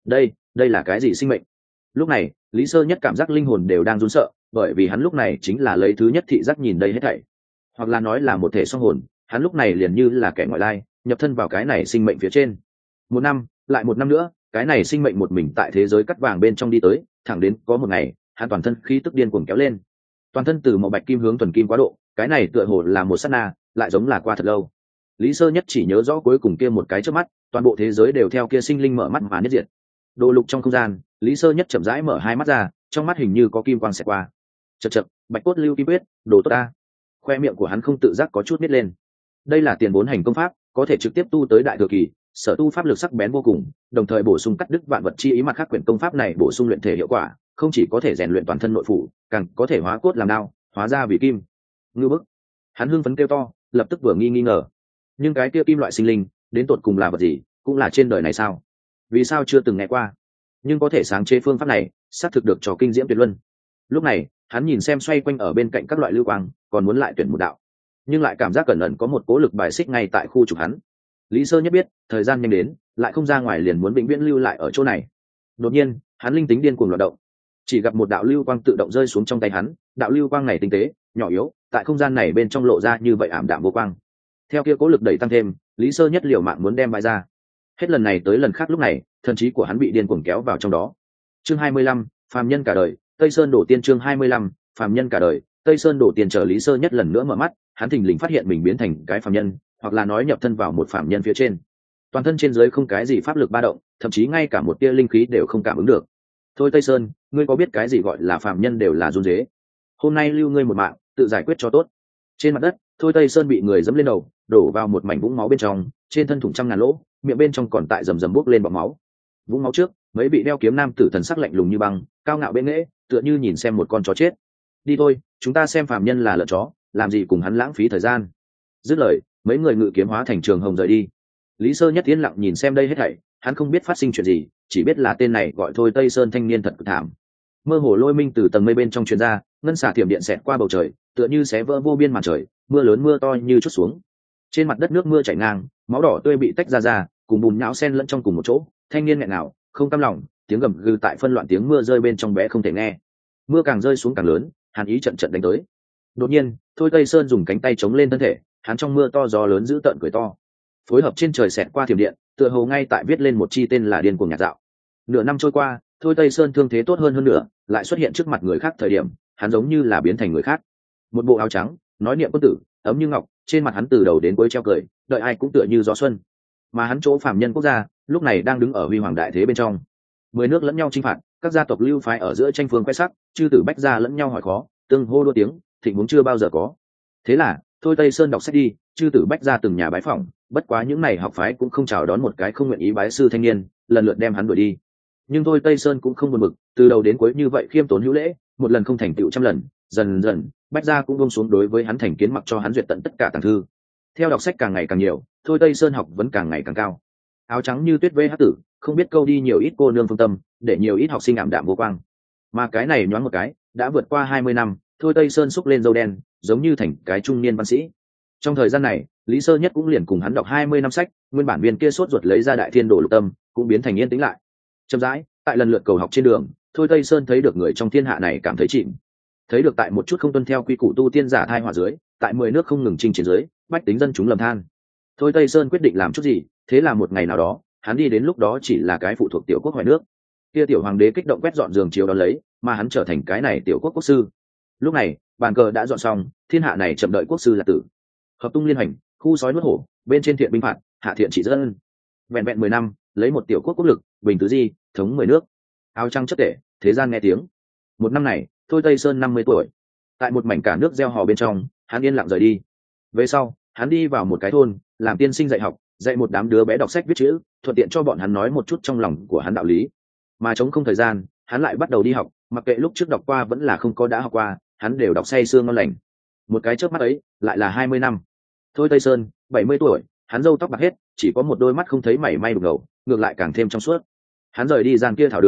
đây là cái gì sinh mệnh? Lúc này, Lý Sơ Nhất cảm giác linh hồn đều đang run sợ, bởi vì hắn lúc này chính là lấy thứ nhất thị giác nhìn đây hết thảy, hoặc là nói là một thể song hồn. Hắn lúc này liền như là kẻ ngoại lai, nhập thân vào cái này sinh mệnh phía trên. Một năm, lại một năm nữa, cái này sinh mệnh một mình tại thế giới cắt vàng bên trong đi tới, thẳng đến có một ngày, hắn toàn thân khí tức điên cuồng kéo lên, toàn thân từ màu bạch kim hướng thuần kim quá độ. Cái này tựa hồ là một sát na, lại giống là qua thật lâu. Lý Sơ Nhất chỉ nhớ rõ cuối cùng kia một cái chớp mắt, toàn bộ thế giới đều theo kia sinh linh mở mắt mà niết diệt. Đồ lục trong không gian, Lý Sơ Nhất chậm rãi mở hai mắt ra, trong mắt hình như có kim quang xẹt qua. Chậc chậc, bạch cốt lưu kim quyết, đồ tốt ta. Khoe miệng của hắn không tự giác có chút nít lên. Đây là tiền vốn hành công pháp, có thể trực tiếp tu tới đại thừa kỳ, sở tu pháp lực sắc bén vô cùng, đồng thời bổ sung cắt đứt vạn vật chi ý. Mặt khác quyển công pháp này bổ sung luyện thể hiệu quả, không chỉ có thể rèn luyện toàn thân nội phủ, càng có thể hóa cốt làm đao, hóa ra vì kim. Ngưu bức. Hắn hưng phấn kêu to, lập tức vừa nghi ngờ. Nhưng cái kia kim loại sinh linh, đến tột cùng là vật gì, cũng là trên đời này sao? Vì sao chưa từng nghe qua? Nhưng có thể sáng chế phương pháp này, xác thực được trò kinh diễm tuyệt luân. Lúc này, hắn nhìn xem xoay quanh ở bên cạnh các loại lưu quang, còn muốn lại tuyển một đạo, nhưng lại cảm giác cẩn ẩn có một cố lực bài xích ngay tại khu trục hắn. Lý Sơ Nhất biết, thời gian nhanh đến, lại không ra ngoài liền muốn vĩnh viễn lưu lại ở chỗ này. Đột nhiên, hắn linh tính điên cuồng loạt động, chỉ gặp một đạo lưu quang tự động rơi xuống trong tay hắn. Đạo lưu quang này tinh tế, nhỏ yếu, tại không gian này bên trong lộ ra như vậy ảm đạm vô quang. Theo kia cố lực đẩy tăng thêm, Lý Sơ Nhất liều mạng muốn đem bãi ra. Hết lần này tới lần khác, lúc này thần trí của hắn bị điên cuồng kéo vào trong đó. Chương 25, phàm nhân cả đời, Tây Sơn đổ tiên. Chương 25, phàm nhân cả đời, Tây Sơn đổ tiền. Chờ Lý Sơ Nhất lần nữa mở mắt, hắn thình lình phát hiện mình biến thành cái phàm nhân, hoặc là nói nhập thân vào một phàm nhân phía trên. Toàn thân trên dưới không cái gì pháp lực ba động, thậm chí ngay cả một tia linh khí đều không cảm ứng được. Thôi Tây Sơn, ngươi có biết cái gì gọi là phàm nhân đều là run rế? Hôm nay lưu ngươi một mạng, tự giải quyết cho tốt. Trên mặt đất, Thôi Tây Sơn bị người dẫm lên đầu, đổ vào một mảnh vũng máu bên trong, trên thân thủng trăm ngàn lỗ, miệng bên trong còn tại rầm rầm bốc lên bọt máu. Vũng máu trước, mấy vị đeo kiếm nam tử thần sắc lạnh lùng như băng, cao ngạo bệ nghễ, tựa như nhìn xem một con chó chết. Đi thôi, chúng ta xem phàm nhân là lợn chó, làm gì cùng hắn lãng phí thời gian. Dứt lời, mấy người ngự kiếm hóa thành trường hồng rời đi. Lý Sơ Nhất yên lặng nhìn xem đây hết thảy, hắn không biết phát sinh chuyện gì, chỉ biết là tên này gọi Thôi Tây Sơn thanh niên thật cực thảm. Mơ hồ lôi minh từ tầng mây bên trong truyền ra, ngân xà thiểm điện xẹt qua bầu trời, tựa như xé vỡ vô biên màn trời, mưa lớn mưa to như chút xuống. Trên mặt đất nước mưa chảy ngang, máu đỏ tươi bị tách ra, cùng bùn nhão xen lẫn trong cùng một chỗ. Thanh niên nghẹn ngào, không cam lòng, tiếng gầm gừ tại phân loạn tiếng mưa rơi bên trong bé không thể nghe. Mưa càng rơi xuống càng lớn, hàn ý trận trận đánh tới. Đột nhiên, Thôi Tây Sơn dùng cánh tay chống lên thân thể, hắn trong mưa to gió lớn giữ tợn cười to. Phối hợp trên trời xẹt qua thiểm điện, tựa hồ ngay tại viết lên một chi tên là điên cuồng nhạc dạo. Nửa năm trôi qua, Thôi Tây Sơn thương thế tốt hơn nữa, lại xuất hiện trước mặt người khác thời điểm, hắn giống như là biến thành người khác. Một bộ áo trắng, nói niệm quân tử, ấm như ngọc, trên mặt hắn từ đầu đến cuối treo cười, đợi ai cũng tựa như gió xuân. Mà hắn chỗ phàm nhân quốc gia, lúc này đang đứng ở huy hoàng đại thế bên trong. 10 nước lẫn nhau chinh phạt, các gia tộc lưu phái ở giữa tranh phương khoe sắc, chư tử bách gia lẫn nhau hỏi khó, tương hô đua tiếng, thịnh vốn chưa bao giờ có. Thế là, Thôi Tây Sơn đọc sách đi, chư tử bách gia từng nhà bái phỏng, bất quá những này học phái cũng không chào đón một cái không nguyện ý bái sư thanh niên, lần lượt đem hắn đuổi đi. Nhưng Thôi Tây Sơn cũng không buồn bực, từ đầu đến cuối như vậy khiêm tốn hữu lễ, một lần không thành tựu trăm lần, dần dần, bách gia cũng buông xuống đối với hắn thành kiến, mặc cho hắn duyệt tận tất cả tàng thư. Theo đọc sách càng ngày càng nhiều, Thôi Tây Sơn học vẫn càng ngày càng cao. Áo trắng như tuyết vê hát tử, không biết câu đi nhiều ít cô nương phương tâm, để nhiều ít học sinh ảm đạm vô quang. Mà cái này nhoáng một cái, đã vượt qua 20 năm, Thôi Tây Sơn xúc lên râu đen, giống như thành cái trung niên văn sĩ. Trong thời gian này, Lý Sơ Nhất cũng liền cùng hắn đọc 20 năm sách, nguyên bản viên kia sốt ruột lấy ra Đại Thiên Đồ Lục Tâm, cũng biến thành yên tĩnh lại. Chậm rãi, tại lần lượt cầu học trên đường, Thôi Tây Sơn thấy được người trong thiên hạ này cảm thấy chìm. Thấy được tại một chút không tuân theo quy củ tu tiên giả thai hỏa dưới, tại 10 nước không ngừng chinh chiến dưới, bách tính dân chúng lầm than. Thôi Tây Sơn quyết định làm chút gì, thế là một ngày nào đó, hắn đi đến lúc đó chỉ là cái phụ thuộc tiểu quốc hoài nước. Kia tiểu hoàng đế kích động quét dọn giường chiếu đón lấy, mà hắn trở thành cái này tiểu quốc quốc sư. Lúc này, bàn cờ đã dọn xong, thiên hạ này chậm đợi quốc sư là tử. Hợp tung liên hành, khu sói nuốt hổ, bên trên thiện binh phạt, hạ thiện trị dân. Vẹn vẹn 10 năm, lấy một tiểu quốc quốc lực, bình tứ di, thống 10 nước. Áo trắng chất tể, thế gian nghe tiếng. Một năm này, Thôi Tây Sơn 50 tuổi. Tại một mảnh cả nước gieo hò bên trong, hắn yên lặng rời đi. Về sau, hắn đi vào một cái thôn, làm tiên sinh dạy học, dạy một đám đứa bé đọc sách viết chữ, thuận tiện cho bọn hắn nói một chút trong lòng của hắn đạo lý. Mà trống không thời gian, hắn lại bắt đầu đi học, mặc kệ lúc trước đọc qua vẫn là không có đã học qua, hắn đều đọc say sương ngon lành. Một cái chớp mắt ấy, lại là 20 năm. Thôi Tây Sơn, 70 tuổi, hắn râu tóc bạc hết, chỉ có một đôi mắt không thấy mảy may đục ngầu, ngược lại càng thêm trong suốt. Hắn rời đi gian kia thảo đường,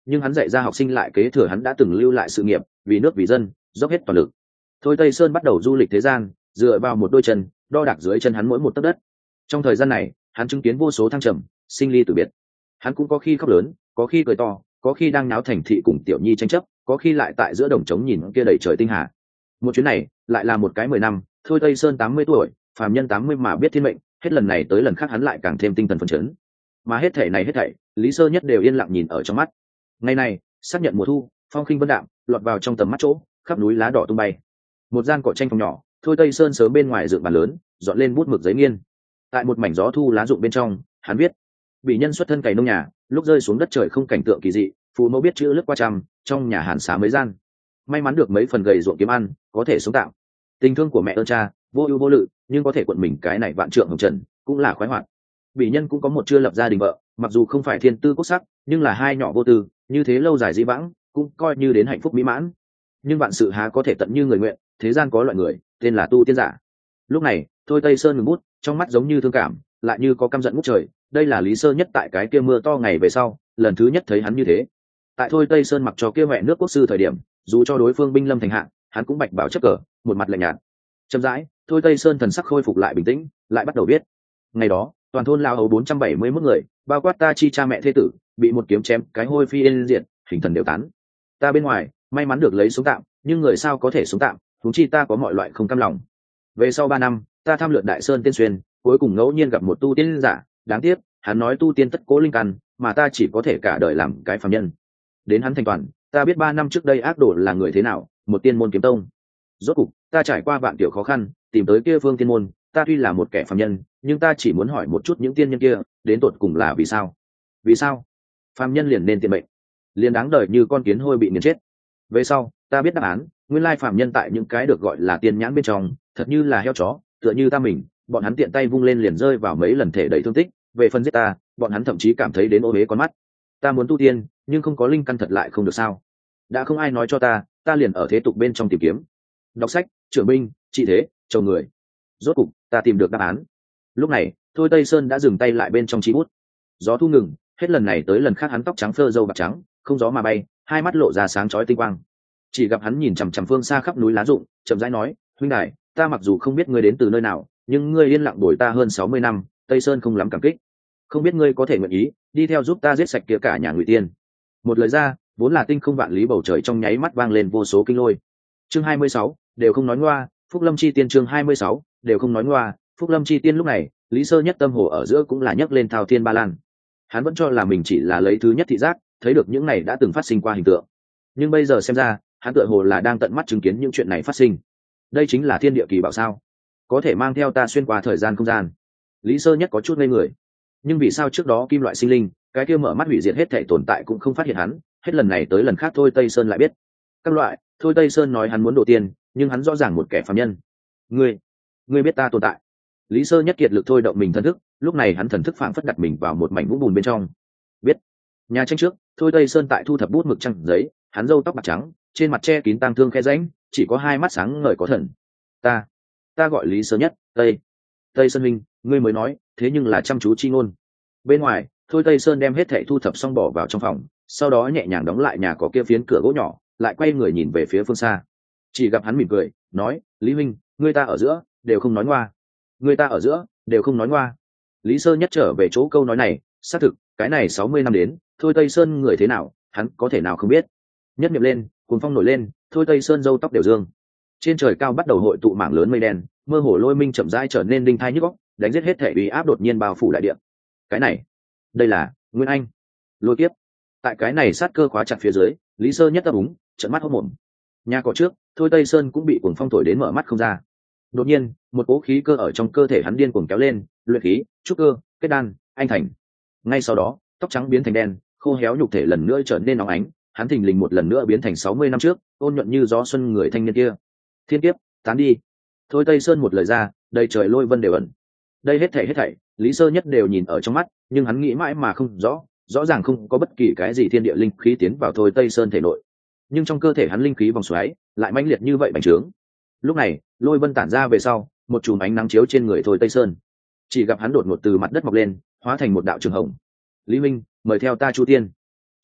nhưng hắn dạy ra học sinh lại kế thừa hắn đã từng lưu lại sự nghiệp, vì nước vì dân dốc hết toàn lực. Thôi Tây Sơn bắt đầu du lịch thế gian, dựa vào một đôi chân đo đạc dưới chân hắn mỗi một tấc đất. Trong thời gian này hắn chứng kiến vô số thăng trầm, sinh ly tử biệt. Hắn cũng có khi khóc lớn, có khi cười to, có khi đang náo thành thị cùng tiểu nhi tranh chấp, có khi lại tại giữa đồng trống nhìn kia đầy trời tinh hà. Một chuyến này lại là một cái 10 năm. Thôi Tây Sơn 80 tuổi, phàm nhân 80 mà biết thiên mệnh, hết lần này tới lần khác hắn lại càng thêm tinh thần phấn chấn. Mà hết thảy này hết thảy, Lý Sơ Nhất đều yên lặng nhìn ở trong mắt. Ngày này xác nhận mùa thu, phong khinh vân đạm lọt vào trong tầm mắt chỗ, khắp núi lá đỏ tung bay. Một gian cỏ tranh phòng nhỏ, Thôi Tây Sơn sớm bên ngoài dựng bàn lớn, dọn lên bút mực giấy nghiên. Tại một mảnh gió thu lá rụng bên trong, hắn viết: bị nhân xuất thân cày nông nhà, lúc rơi xuống đất trời không cảnh tượng kỳ dị, phụ mẫu biết chữ lướt qua trăm, trong nhà hàn xá mấy gian, may mắn được mấy phần gầy ruộng kiếm ăn, có thể sống tạm. Tình thương của mẹ ơn cha, vô ưu vô lự, nhưng có thể quận mình cái này vạn trượng hồng trần, cũng là khoái hoạt. Bị nhân cũng có một chưa lập gia đình vợ, mặc dù không phải thiên tư quốc sắc, nhưng là hai nhỏ vô tư, như thế lâu dài dĩ vãng, cũng coi như đến hạnh phúc mỹ mãn. Nhưng vạn sự há có thể tận như người nguyện, thế gian có loại người tên là tu tiên giả. Lúc này Thôi Tây Sơn ngừng bút, trong mắt giống như thương cảm, lại như có căm giận ngút trời. Đây là Lý Sơ Nhất tại cái kia mưa to ngày về sau lần thứ nhất thấy hắn như thế. Tại Thôi Tây Sơn mặc cho kia mẹ nước quốc sư thời điểm, dù cho đối phương binh lâm thành hạng, hắn cũng bạch bảo chấp cờ, một mặt lạnh nhạt. Chậm rãi, Thôi Tây Sơn thần sắc khôi phục lại bình tĩnh, lại bắt đầu viết. Ngày đó toàn thôn lao hầu 471 người, bao quát ta chi cha mẹ thế tử, bị một kiếm chém cái hôi phi yên diệt, hình thần đều tán. Ta bên ngoài may mắn được lấy sống tạm, nhưng người sao có thể sống tạm, huống chi ta có mọi loại không cam lòng. Về sau 3 năm ta tham lượt Đại Sơn Tiên Xuyên, cuối cùng ngẫu nhiên gặp một tu tiên giả, đáng tiếc hắn nói tu tiên tất cố linh căn, mà ta chỉ có thể cả đời làm cái phàm nhân. Đến hắn thành toàn, ta biết 3 năm trước đây ác đồ là người thế nào, một tiên môn kiếm tông. Rốt cục ta trải qua vạn tiểu khó khăn, tìm tới kia phương tiên môn. Ta tuy là một kẻ phàm nhân, nhưng ta chỉ muốn hỏi một chút những tiên nhân kia, đến tột cùng là vì sao? Vì sao phàm nhân liền nên tiện mệnh, liền đáng đời như con kiến hôi bị nghiền chết? Về sau ta biết đáp án, nguyên lai phàm nhân tại những cái được gọi là tiên nhãn bên trong, thật như là heo chó, tựa như ta mình, bọn hắn tiện tay vung lên liền rơi vào mấy lần thể đầy thương tích. Về phần giết ta, bọn hắn thậm chí cảm thấy đến ô uế con mắt. Ta muốn tu tiên, nhưng không có linh căn thật lại không được sao? Đã không ai nói cho ta, ta liền ở thế tục bên trong tìm kiếm, đọc sách, trưởng binh, trị thế, chầu người. Rốt cục ta tìm được đáp án. Lúc này Thôi Tây Sơn đã dừng tay lại bên trong chi bút. Gió thu ngừng, hết lần này tới lần khác hắn tóc trắng phơ râu bạc trắng, không gió mà bay, hai mắt lộ ra sáng chói tinh quang. Chỉ gặp hắn nhìn chằm chằm phương xa khắp núi lá rụng, chậm rãi nói: huynh đài, ta mặc dù không biết ngươi đến từ nơi nào, nhưng ngươi yên lặng bồi ta hơn 60 năm, Tây Sơn không lắm cảm kích. Không biết ngươi có thể nguyện ý đi theo giúp ta giết sạch kia cả nhà Ngụy Tiên? Một lời ra, vốn là tinh không vạn lý bầu trời trong nháy mắt vang lên vô số kinh lôi. Chương 26, đều không nói ngoa, Phúc Lâm chi tiên. Chương 26, đều không nói ngoa, Phúc Lâm chi tiên. Lúc này Lý Sơ Nhất tâm hồ ở giữa cũng là nhấc lên thao thiên ba lan. Hắn vẫn cho là mình chỉ là lấy thứ nhất thị giác thấy được những này đã từng phát sinh qua hình tượng, nhưng bây giờ xem ra hắn tựa hồ là đang tận mắt chứng kiến những chuyện này phát sinh. Đây chính là thiên địa kỳ bảo sao, có thể mang theo ta xuyên qua thời gian không gian. Lý Sơ Nhất có chút ngây người, nhưng vì sao trước đó kim loại sinh linh cái kia mở mắt hủy diệt hết thể tồn tại cũng không phát hiện hắn, hết lần này tới lần khác Thôi Tây Sơn lại biết. Các loại Thôi Tây Sơn nói hắn muốn độ tiền, nhưng hắn rõ ràng một kẻ phàm nhân. Ngươi biết ta tồn tại? Lý Sơ Nhất kiệt lực thôi động mình thần thức, lúc này hắn thần thức phảng phất đặt mình vào một mảnh vũng bùn bên trong. Biết. Nhà tranh trước, Thôi Tây Sơn tại thu thập bút mực trắng giấy, hắn râu tóc bạc trắng, trên mặt che kín tang thương khe rãnh, chỉ có hai mắt sáng ngời có thần. Ta gọi Lý Sơ Nhất. Tây Sơn minh, ngươi mới nói, thế nhưng là chăm chú chi ngôn. Bên ngoài, Thôi Tây Sơn đem hết thảy thu thập xong bỏ vào trong phòng, sau đó nhẹ nhàng đóng lại nhà có kia phiến cửa gỗ nhỏ, lại quay người nhìn về phía phương xa. Chỉ gặp hắn mỉm cười, nói: Lý huynh, ngươi ta ở giữa đều không nói ngoa. Người ta ở giữa đều không nói ngoa. Lý Sơ Nhất trở về chỗ câu nói này, xác thực cái này 60 năm đến, Thôi Tây Sơn người thế nào hắn có thể nào không biết. Nhất niệm lên, cuồng phong nổi lên, Thôi Tây Sơn râu tóc đều dương. Trên trời cao bắt đầu hội tụ mảng lớn mây đen, mơ hồ lôi minh chậm rãi trở nên đinh thai nhức óc, đánh giết hết thể uy áp đột nhiên bao phủ đại địa. Cái này, đây là Nguyên Anh lôi kiếp. Tại cái này sát cơ khóa chặt phía dưới, Lý Sơ Nhất ấp úng, trợn mắt hốt mồm. Nhà cỏ trước, Thôi Tây Sơn cũng bị cuồng phong thổi đến mở mắt không ra. Đột nhiên một cỗ khí cơ ở trong cơ thể hắn điên cuồng kéo lên, luyện khí, trúc cơ, kết đan, anh thành. Ngay sau đó tóc trắng biến thành đen, khô héo nhục thể lần nữa trở nên nóng ánh, hắn thình lình một lần nữa biến thành 60 năm trước, ôn nhuận như gió xuân người thanh niên kia. Thiên kiếp tán đi. Thôi Tây Sơn một lời ra, đầy trời lôi vân đều ẩn. Đây hết thảy Lý Sơ Nhất đều nhìn ở trong mắt, nhưng hắn nghĩ mãi mà không rõ ràng không có bất kỳ cái gì thiên địa linh khí tiến vào Thôi Tây Sơn thể nội, nhưng trong cơ thể hắn linh khí vòng xoáy lại mãnh liệt như vậy bành trướng. Lúc này lôi vân tản ra về sau, một chùm ánh nắng chiếu trên người Thôi Tây Sơn. Chỉ gặp hắn đột ngột từ mặt đất mọc lên, hóa thành một đạo trường hồng. Lý minh, mời theo ta chu tiên.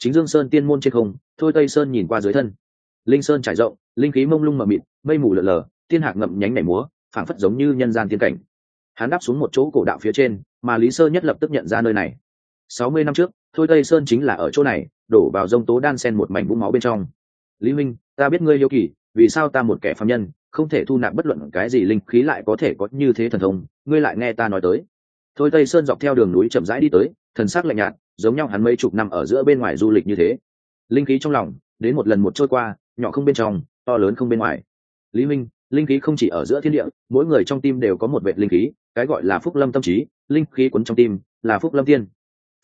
Chính Dương Sơn tiên môn trên không, Thôi Tây Sơn nhìn qua dưới thân. Linh sơn trải rộng, linh khí mông lung mờ mịt, mây mù lờ lờ, tiên hạc ngậm nhánh nảy múa, phảng phất giống như nhân gian tiên cảnh. Hắn đáp xuống một chỗ cổ đạo phía trên, mà Lý Sơ Nhất lập tức nhận ra nơi này. 60 năm trước, Thôi Tây Sơn chính là ở chỗ này, đổ vào dông tố đan sen một mảnh vũng máu bên trong. Lý huynh, ta biết ngươi hiếu kỳ, vì sao ta một kẻ phàm nhân, không thể thu nạp bất luận cái gì linh khí lại có thể có như thế thần thông, ngươi lại nghe ta nói tới. Thôi Tây Sơn dọc theo đường núi chậm rãi đi tới, thần sắc lạnh nhạt, giống nhau hắn mấy chục năm ở giữa bên ngoài du lịch như thế. Linh khí trong lòng, đến một lần một trôi qua, nhỏ không bên trong, to lớn không bên ngoài. Lý huynh, linh khí không chỉ ở giữa thiên địa, mỗi người trong tim đều có một vệt linh khí, cái gọi là phúc lâm tâm trí, linh khí cuốn trong tim, là phúc lâm tiên.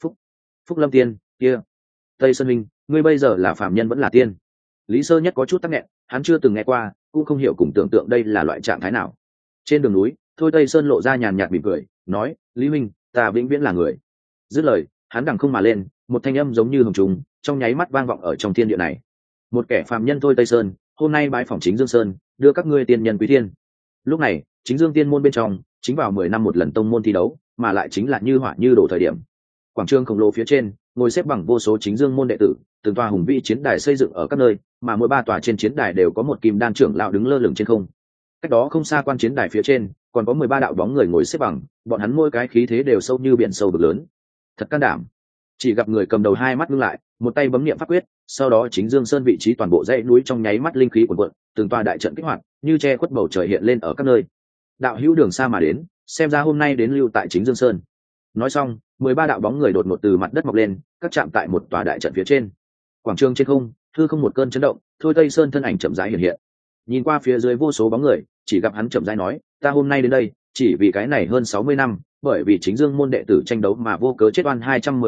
Phúc lâm tiên kia. Tây Sơn huynh, ngươi bây giờ là phạm nhân vẫn là tiên? Lý Sơ Nhất có chút tắc nghẹn, hắn chưa từng nghe qua, cũng không hiểu cùng tưởng tượng đây là loại trạng thái nào. Trên đường núi, Thôi Tây Sơn lộ ra nhàn nhạt mỉm cười, nói: Lý huynh, ta vĩnh viễn là người. Dứt lời, hắn đằng không mà lên, một thanh âm giống như hồng trùng, trong nháy mắt vang vọng ở trong thiên địa này. Một kẻ phàm nhân Thôi Tây Sơn, hôm nay bái phỏng Chính Dương Sơn, đưa các ngươi tiên nhân quý thiên. Lúc này, Chính Dương tiên môn bên trong, chính vào 10 năm một lần tông môn thi đấu, mà lại chính là như hỏa như đổ thời điểm. Quảng trường khổng lồ phía trên, ngồi xếp bằng vô số Chính Dương môn đệ tử, từng tòa hùng vĩ chiến đài xây dựng ở các nơi, mà mỗi 3 tòa trên chiến đài đều có một kim đan trưởng lão đứng lơ lửng trên không. Cách đó không xa quan chiến đài phía trên, còn có 13 đạo bóng người ngồi xếp bằng, bọn hắn mỗi cái khí thế đều sâu như biển sâu vực lớn. Thật can đảm. Chỉ gặp người cầm đầu hai mắt ngưng lại, một tay bấm niệm pháp quyết, sau đó Chính Dương Sơn vị trí toàn bộ dãy núi trong nháy mắt linh khí cuồn cuộn, từng tòa đại trận kích hoạt, như che khuất bầu trời hiện lên ở các nơi. Đạo hữu đường xa mà đến, xem ra hôm nay đến lưu tại Chính Dương Sơn. Nói xong, 13 đạo bóng người đột ngột từ mặt đất mọc lên, các chạm tại một tòa đại trận phía trên. Quảng trường trên không, hư không một cơn chấn động, Thôi Tây Sơn thân ảnh chậm rãi hiện hiện. Nhìn qua phía dưới vô số bóng người, chỉ gặp hắn chậm rãi nói: ta hôm nay đến đây, chỉ vì cái này hơn 60 năm, bởi vì Chính Dương môn đệ tử tranh đấu mà vô cớ chết oan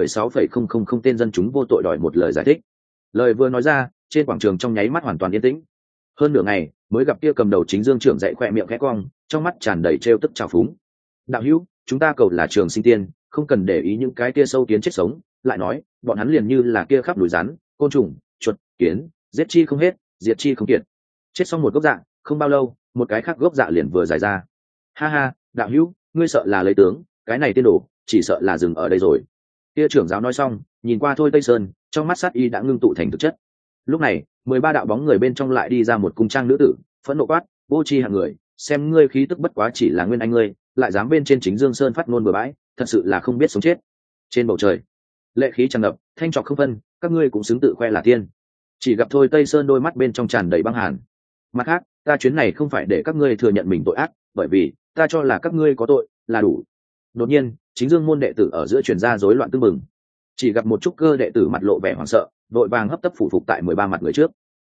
216,000 tên dân chúng vô tội đòi một lời giải thích. Lời vừa nói ra, trên quảng trường trong nháy mắt hoàn toàn yên tĩnh. Hơn nửa ngày, mới gặp kia cầm đầu Chính Dương trưởng dậy khỏe miệng khẽ cong, trong mắt tràn đầy trêu tức trào phúng. Đạo hữu, chúng ta cầu là trường sinh tiên, không cần để ý những cái kia sâu kiến chết sống. Lại nói, bọn hắn liền như là kia khắp núi rắn, côn trùng, chuột, kiến, giết chi không hết, diệt chi không kiệt. Chết xong một gốc dạ, không bao lâu, một cái khác gốc dạ liền vừa dài ra. Ha ha, đạo hữu, ngươi sợ là lấy tướng, cái này tiên đồ, chỉ sợ là dừng ở đây rồi. Kia trưởng giáo nói xong, nhìn qua Thôi Tây Sơn, trong mắt sát y đã ngưng tụ thành thực chất. Lúc này, 13 đạo bóng người bên trong lại đi ra một cung trang nữ tử, phẫn nộ quát: vô tri hạng người, xem ngươi khí tức bất quá chỉ là nguyên anh ngươi, lại dám bên trên Chính Dương Sơn phát ngôn bừa bãi, thật sự là không biết sống chết. Trên bầu trời, lệ khí tràn ngập, thanh trọc không phân, các ngươi cũng xứng tự khoe là tiên. Chỉ gặp Thôi Tây Sơn đôi mắt bên trong tràn đầy băng hàn. Mặt khác, ta chuyến này không phải để các ngươi thừa nhận mình tội ác, bởi vì ta cho là các ngươi có tội là đủ. Đột nhiên, Chính Dương môn đệ tử ở giữa truyền ra rối loạn tưng bừng. Chỉ gặp một trúc cơ đệ tử mặt lộ vẻ hoảng sợ, vội vàng hấp tấp phủ phục tại 13 mặt người trước.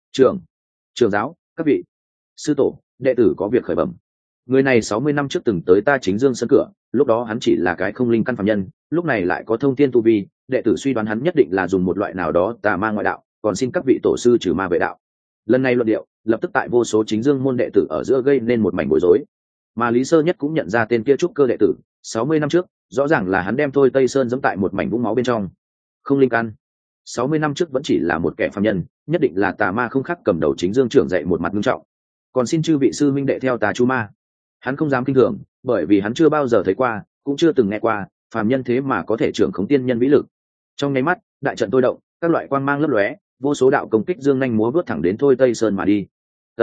Trưởng giáo, các vị, sư tổ, đệ tử có việc khởi bẩm. Người này 60 năm trước từng tới ta Chính Dương sân cửa, lúc đó hắn chỉ là cái không linh căn phàm nhân, lúc này lại có thông thiên tu vi, đệ tử suy đoán hắn nhất định là dùng một loại nào đó tà ma ngoại đạo, còn xin các vị tổ sư trừ ma vệ đạo. Lần này luận điệu, lập tức tại vô số Chính Dương môn đệ tử ở giữa gây nên một mảnh bối rối. Mà Lý Sơ Nhất cũng nhận ra tên kia trúc cơ đệ tử, 60 năm trước, rõ ràng là hắn đem Thôi Tây Sơn giẫm tại một mảnh vũng máu bên trong. Không linh căn, 60 năm trước vẫn chỉ là một kẻ phàm nhân, nhất định là tà ma không khác cầm đầu Chính Dương trưởng dạy một mặt nghiêm trọng. Còn xin chư vị sư minh đệ theo tà chu ma. Hắn không dám kinh thường, bởi vì hắn chưa bao giờ thấy qua, cũng chưa từng nghe qua, phàm nhân thế mà có thể trưởng khống tiên nhân vĩ lực. Trong nháy mắt, đại trận tôi động, các loại quang mang lấp lóe, vô số đạo công kích dương nhanh múa vút thẳng đến Thôi Tây Sơn mà đi.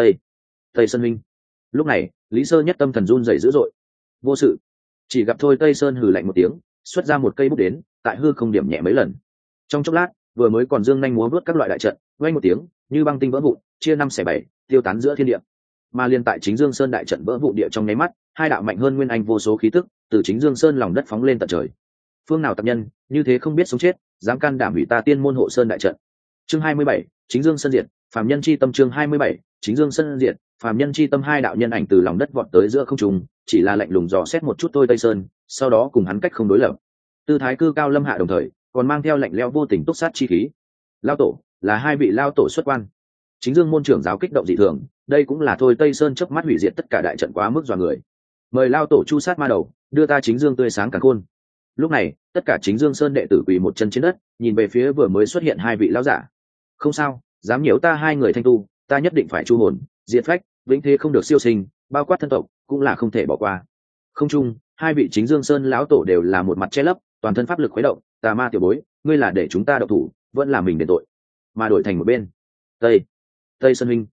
Tây Sơn minh. Lúc này, Lý Sơ Nhất tâm thần run rẩy dữ dội. Vô sự. Chỉ gặp Thôi Tây Sơn hừ lạnh một tiếng, xuất ra một cây bút đến, tại hư không điểm nhẹ mấy lần. Trong chốc lát, vừa mới còn dương nhanh múa vút các loại đại trận, vang một tiếng, như băng tinh vỡ vụn, chia 5 xẻ 7, tiêu tán giữa thiên địa. Mà liên tại Chính Dương Sơn đại trận vỡ vụn địa trong nháy mắt, hai đạo mạnh hơn nguyên anh vô số khí tức, từ Chính Dương Sơn lòng đất phóng lên tận trời. Phương nào tặc nhân, như thế không biết sống chết, dám can đảm hủy ta Tiên môn hộ sơn đại trận. Chương 27, Chính Dương Sơn diệt, phàm nhân chi tâm. Chương 27, Chính Dương Sơn diệt, phàm nhân chi tâm. Hai đạo nhân ảnh từ lòng đất vọt tới giữa không trung, chỉ là lạnh lùng dò xét một chút Thôi Tây Sơn, sau đó cùng hắn cách không đối lập. Tư thái cư cao lâm hạ đồng thời, còn mang theo lạnh lẽo vô tình túc sát chi khí. Lao tổ, là hai vị lao tổ xuất quan. Chính Dương môn trưởng giáo kích động dị thường, đây cũng là Thôi Tây Sơn chớp mắt hủy diệt tất cả đại trận quá mức dọa người. Mời lao tổ chu sát ma đầu, đưa ta Chính Dương tươi sáng càn khôn. Lúc này, tất cả Chính Dương Sơn đệ tử quỳ một chân trên đất, nhìn về phía vừa mới xuất hiện hai vị lão giả. Không sao, dám nhiễu ta hai người thanh tu, ta nhất định phải chu hồn, diệt phách, vĩnh thế không được siêu sinh, bao quát thân tộc, cũng là không thể bỏ qua. Không chung, hai vị Chính Dương Sơn lão tổ đều là một mặt che lấp, toàn thân pháp lực khuấy động, tà ma tiểu bối, ngươi là để chúng ta độc thủ, vẫn là mình đền tội mà đổi thành một bên. Tây Sơn huynh,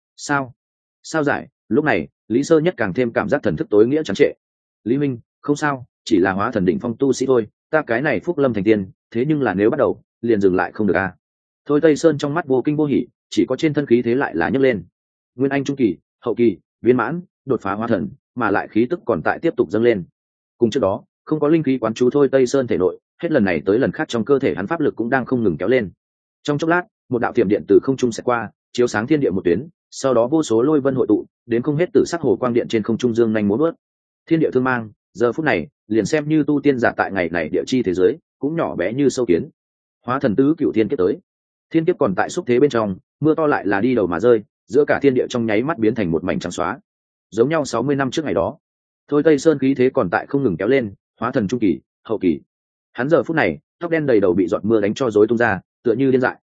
sao giải? Lúc này Lý Sơ Nhất càng thêm cảm giác thần thức tối nghĩa trắng trệ. Lý huynh, không sao, chỉ là hóa thần đỉnh phong tu sĩ thôi, ta cái này phúc lâm thành tiên, thế nhưng là nếu bắt đầu liền dừng lại không được à? Thôi Tây Sơn trong mắt vô kinh vô hỉ, chỉ có trên thân khí thế lại là nhấc lên. Nguyên anh trung kỳ, hậu kỳ, viên mãn, đột phá hóa thần, mà lại khí tức còn tại tiếp tục dâng lên. Cùng trước đó, không có linh khí quán chú Thôi Tây Sơn thể nội, hết lần này tới lần khác trong cơ thể hắn pháp lực cũng đang không ngừng kéo lên. Trong chốc lát, một đạo tiềm điện từ không trung sẽ qua, chiếu sáng thiên địa một tuyến, sau đó vô số lôi vân hội tụ, đến không hết tử sắc hồ quang điện trên không trung dương nhanh múa vớt. Thiên địa thương mang, giờ phút này, liền xem như tu tiên giả tại ngày này địa chi thế giới, cũng nhỏ bé như sâu kiến. Hóa thần tứ cửu thiên kiếp tới. Thiên kiếp còn tại xúc thế bên trong, mưa to lại là đi đầu mà rơi, giữa cả thiên địa trong nháy mắt biến thành một mảnh trắng xóa. Giống nhau 60 năm trước ngày đó, Thôi Tây Sơn khí thế còn tại không ngừng kéo lên, hóa thần trung kỳ, hậu kỳ. Hắn giờ phút này, tóc đen đầy đầu bị giọt mưa đánh cho rối tung ra, tựa như điên dại.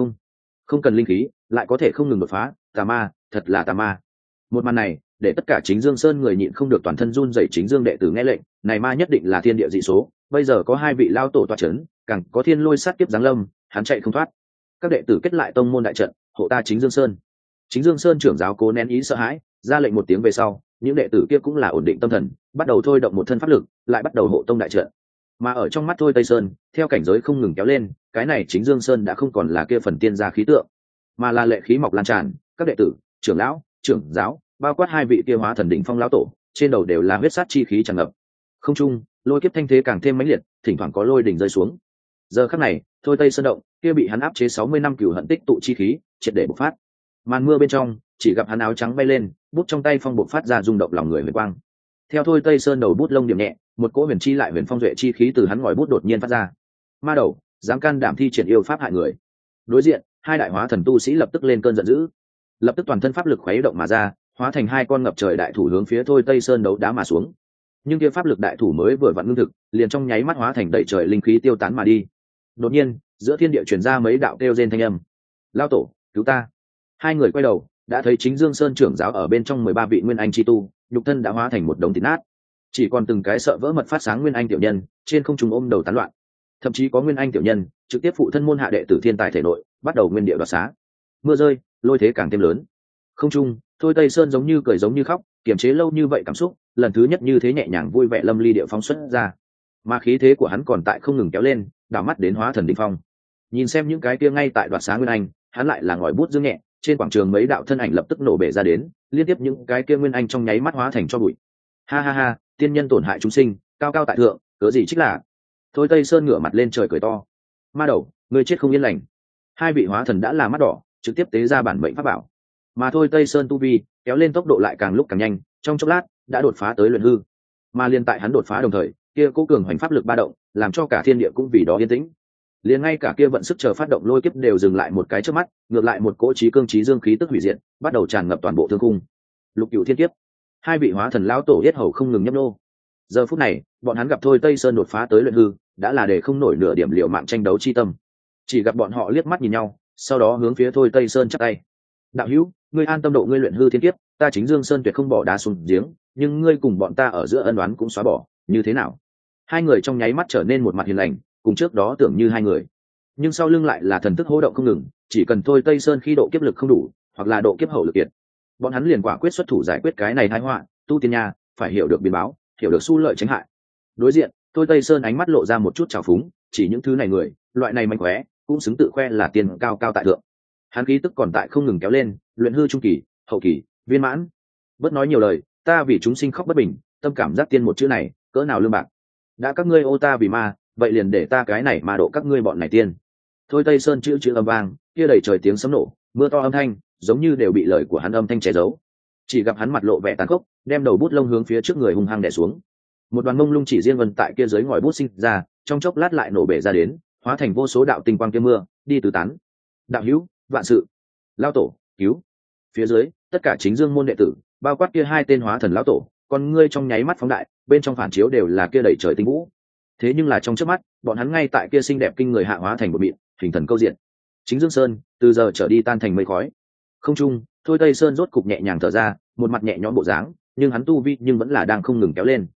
Không cần linh khí, lại có thể không ngừng đột phá, tà ma, thật là tà ma. Một màn này, để tất cả Chính Dương Sơn người nhịn không được toàn thân run rẩy. Chính Dương đệ tử nghe lệnh, này ma nhất định là thiên địa dị số, bây giờ có hai vị lao tổ tọa chấn, càng có thiên lôi sát kiếp giáng lâm, hắn chạy không thoát. Các đệ tử kết lại tông môn đại trận, hộ ta Chính Dương Sơn. Chính Dương Sơn trưởng giáo cố nén ý sợ hãi, ra lệnh một tiếng về sau, những đệ tử kia cũng là ổn định tâm thần, bắt đầu thôi động một thân pháp lực, lại bắt đầu hộ tông đại trận. Mà ở trong mắt Thôi Tây Sơn, theo cảnh giới không ngừng kéo lên, cái này Chính Dương Sơn đã không còn là kia phần tiên gia khí tượng, mà là lệ khí mọc lan tràn. Các đệ tử, trưởng lão, trưởng giáo, bao quát hai vị kia hóa thần đỉnh phong lão tổ, trên đầu đều là huyết sát chi khí tràn ngập. Không trung, lôi kiếp thanh thế càng thêm mãnh liệt, thỉnh thoảng có lôi đỉnh rơi xuống. Giờ khắc này, Thôi Tây Sơn động, kia bị hắn áp chế 60 năm cửu hận tích tụ chi khí, triệt để bộc phát. Màn mưa bên trong, chỉ gặp hắn áo trắng bay lên, bút trong tay phong bộc phát ra rung động lòng người huyền quang. Theo Thôi Tây Sơn đầu bút lông điểm nhẹ, một cỗ huyền chi lại huyền phong duệ chi khí từ hắn ngòi bút đột nhiên phát ra. Ma đầu, dám can đảm thi triển yêu pháp hại người. Đối diện, hai đại hóa thần tu sĩ lập tức lên cơn giận dữ, lập tức toàn thân pháp lực khuấy động mà ra, hóa thành hai con ngập trời đại thủ hướng phía Thôi Tây Sơn đấu đá mà xuống. Nhưng kia pháp lực đại thủ mới vừa vặn ngưng thực, liền trong nháy mắt hóa thành đầy trời linh khí tiêu tán mà đi. Đột nhiên, giữa thiên địa truyền ra mấy đạo kêu rên thanh âm. Lao tổ, cứu ta! Hai người quay đầu, đã thấy Chính Dương Sơn trưởng giáo ở bên trong 13 vị nguyên anh chi tu, nhục thân đã hóa thành một đống thịt nát, chỉ còn từng cái sợ vỡ mật phát sáng nguyên anh tiểu nhân trên không trung ôm đầu tán loạn. Thậm chí có nguyên anh tiểu nhân trực tiếp phụ thân môn hạ đệ tử thiên tài thể nội, bắt đầu nguyên địa đoạt xá. Mưa rơi, lôi thế càng thêm lớn. Không trung, Thôi Tây Sơn giống như cười giống như khóc, kiềm chế lâu như vậy cảm xúc, lần thứ nhất như thế nhẹ nhàng vui vẻ lâm ly địa phóng xuất ra. Mà khí thế của hắn còn tại không ngừng kéo lên, đảo mắt đến hóa thần đỉnh phong. Nhìn xem những cái kia ngay tại đoạt xá nguyên anh, hắn lại là ngòi bút dương nhẹ, trên quảng trường mấy đạo thân ảnh lập tức nổ bể ra đến, liên tiếp những cái kia nguyên anh trong nháy mắt hóa thành cho bụi. Ha ha ha, tiên nhân tổn hại chúng sinh, cao cao tại thượng, cớ gì trích là. Thôi Tây Sơn ngửa mặt lên trời cười to. Ma đầu, ngươi chết không yên lành. Hai vị hóa thần đã là mắt đỏ, trực tiếp tế ra bản mệnh pháp bảo. Mà Thôi Tây Sơn tu vi kéo lên tốc độ lại càng lúc càng nhanh, trong chốc lát đã đột phá tới luyện hư. Mà liên tại hắn đột phá đồng thời, kia cố cường hoành pháp lực ba động, làm cho cả thiên địa cũng vì đó yên tĩnh. Liền ngay cả kia vận sức chờ phát động lôi kiếp đều dừng lại một cái trước mắt, ngược lại một cỗ trí cương trí dương khí tức hủy diệt, bắt đầu tràn ngập toàn bộ thương khung. Lục Cửu Thiên Kiếp, hai vị hóa thần lão tổ yết hầu không ngừng nhấp nô. Giờ phút này, bọn hắn gặp Thôi Tây Sơn đột phá tới luyện hư, đã là để không nổi nửa điểm liều mạng tranh đấu chi tâm. Chỉ gặp bọn họ liếc mắt nhìn nhau, sau đó hướng phía Thôi Tây Sơn chắp tay. Đạo hữu, ngươi an tâm độ ngươi luyện hư thiên kiếp, ta Chính Dương Sơn tuyệt không bỏ đá xuống giếng, nhưng ngươi cùng bọn ta ở giữa ân oán cũng xóa bỏ, như thế nào? Hai người trong nháy mắt trở nên một mặt hiền lành, cùng trước đó tưởng như hai người, nhưng sau lưng lại là thần thức hô động không ngừng, chỉ cần Thôi Tây Sơn khi độ kiếp lực không đủ, hoặc là độ kiếp hậu lực kiệt, bọn hắn liền quả quyết xuất thủ giải quyết cái này tai họa. Tu tiên nha, phải hiểu được biến báo, hiểu được xu lợi tránh hại. Đối diện, Thôi Tây Sơn ánh mắt lộ ra một chút trào phúng, chỉ những thứ này người, loại này mạnh khỏe, cũng xứng tự khoe là tiền cao cao tại thượng. Hắn khí tức còn tại không ngừng kéo lên, luyện hư trung kỳ, hậu kỳ, viên mãn. Bớt nói nhiều lời, ta vì chúng sinh khóc bất bình, tâm cảm giác tiên một chữ này, cỡ nào lương bạc. Đã các ngươi ô ta vì ma, vậy liền để ta cái này mà độ các ngươi bọn này tiên. Thôi Tây Sơn chữ âm vang, kia đầy trời tiếng sấm nổ, mưa to âm thanh, giống như đều bị lời của hắn âm thanh che giấu. Chỉ gặp hắn mặt lộ vẻ tàn khốc, đem đầu bút lông hướng phía trước người hung hăng đè xuống. Một đoàn mông lung chỉ riêng vân tại kia dưới ngòi bút sinh ra, trong chốc lát lại nổ bể ra đến, hóa thành vô số đạo tinh quang kia mưa, đi tứ tán. Đạo hữu, vạn sự, lao tổ, cứu. Phía dưới, tất cả Chính Dương môn đệ tử, bao quát kia hai tên hóa thần lão tổ, con ngươi trong nháy mắt phóng đại, bên trong phản chiếu đều là kia đầy trời tinh vũ. Thế nhưng là trong chớp mắt, bọn hắn ngay tại kia xinh đẹp kinh người hạ hóa thành một mịn, hình thần câu diện. Chính Dương Sơn, từ giờ trở đi tan thành mây khói. Không trung, Thôi Tây Sơn rốt cục nhẹ nhàng thở ra, một mặt nhẹ nhõm bộ dáng, nhưng hắn tu vi nhưng vẫn là đang không ngừng kéo lên.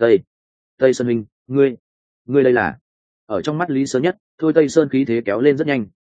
Tây Sơn huynh, ngươi đây là? Ở trong mắt Lý Sơ Nhất, Thôi Tây Sơn khí thế kéo lên rất nhanh,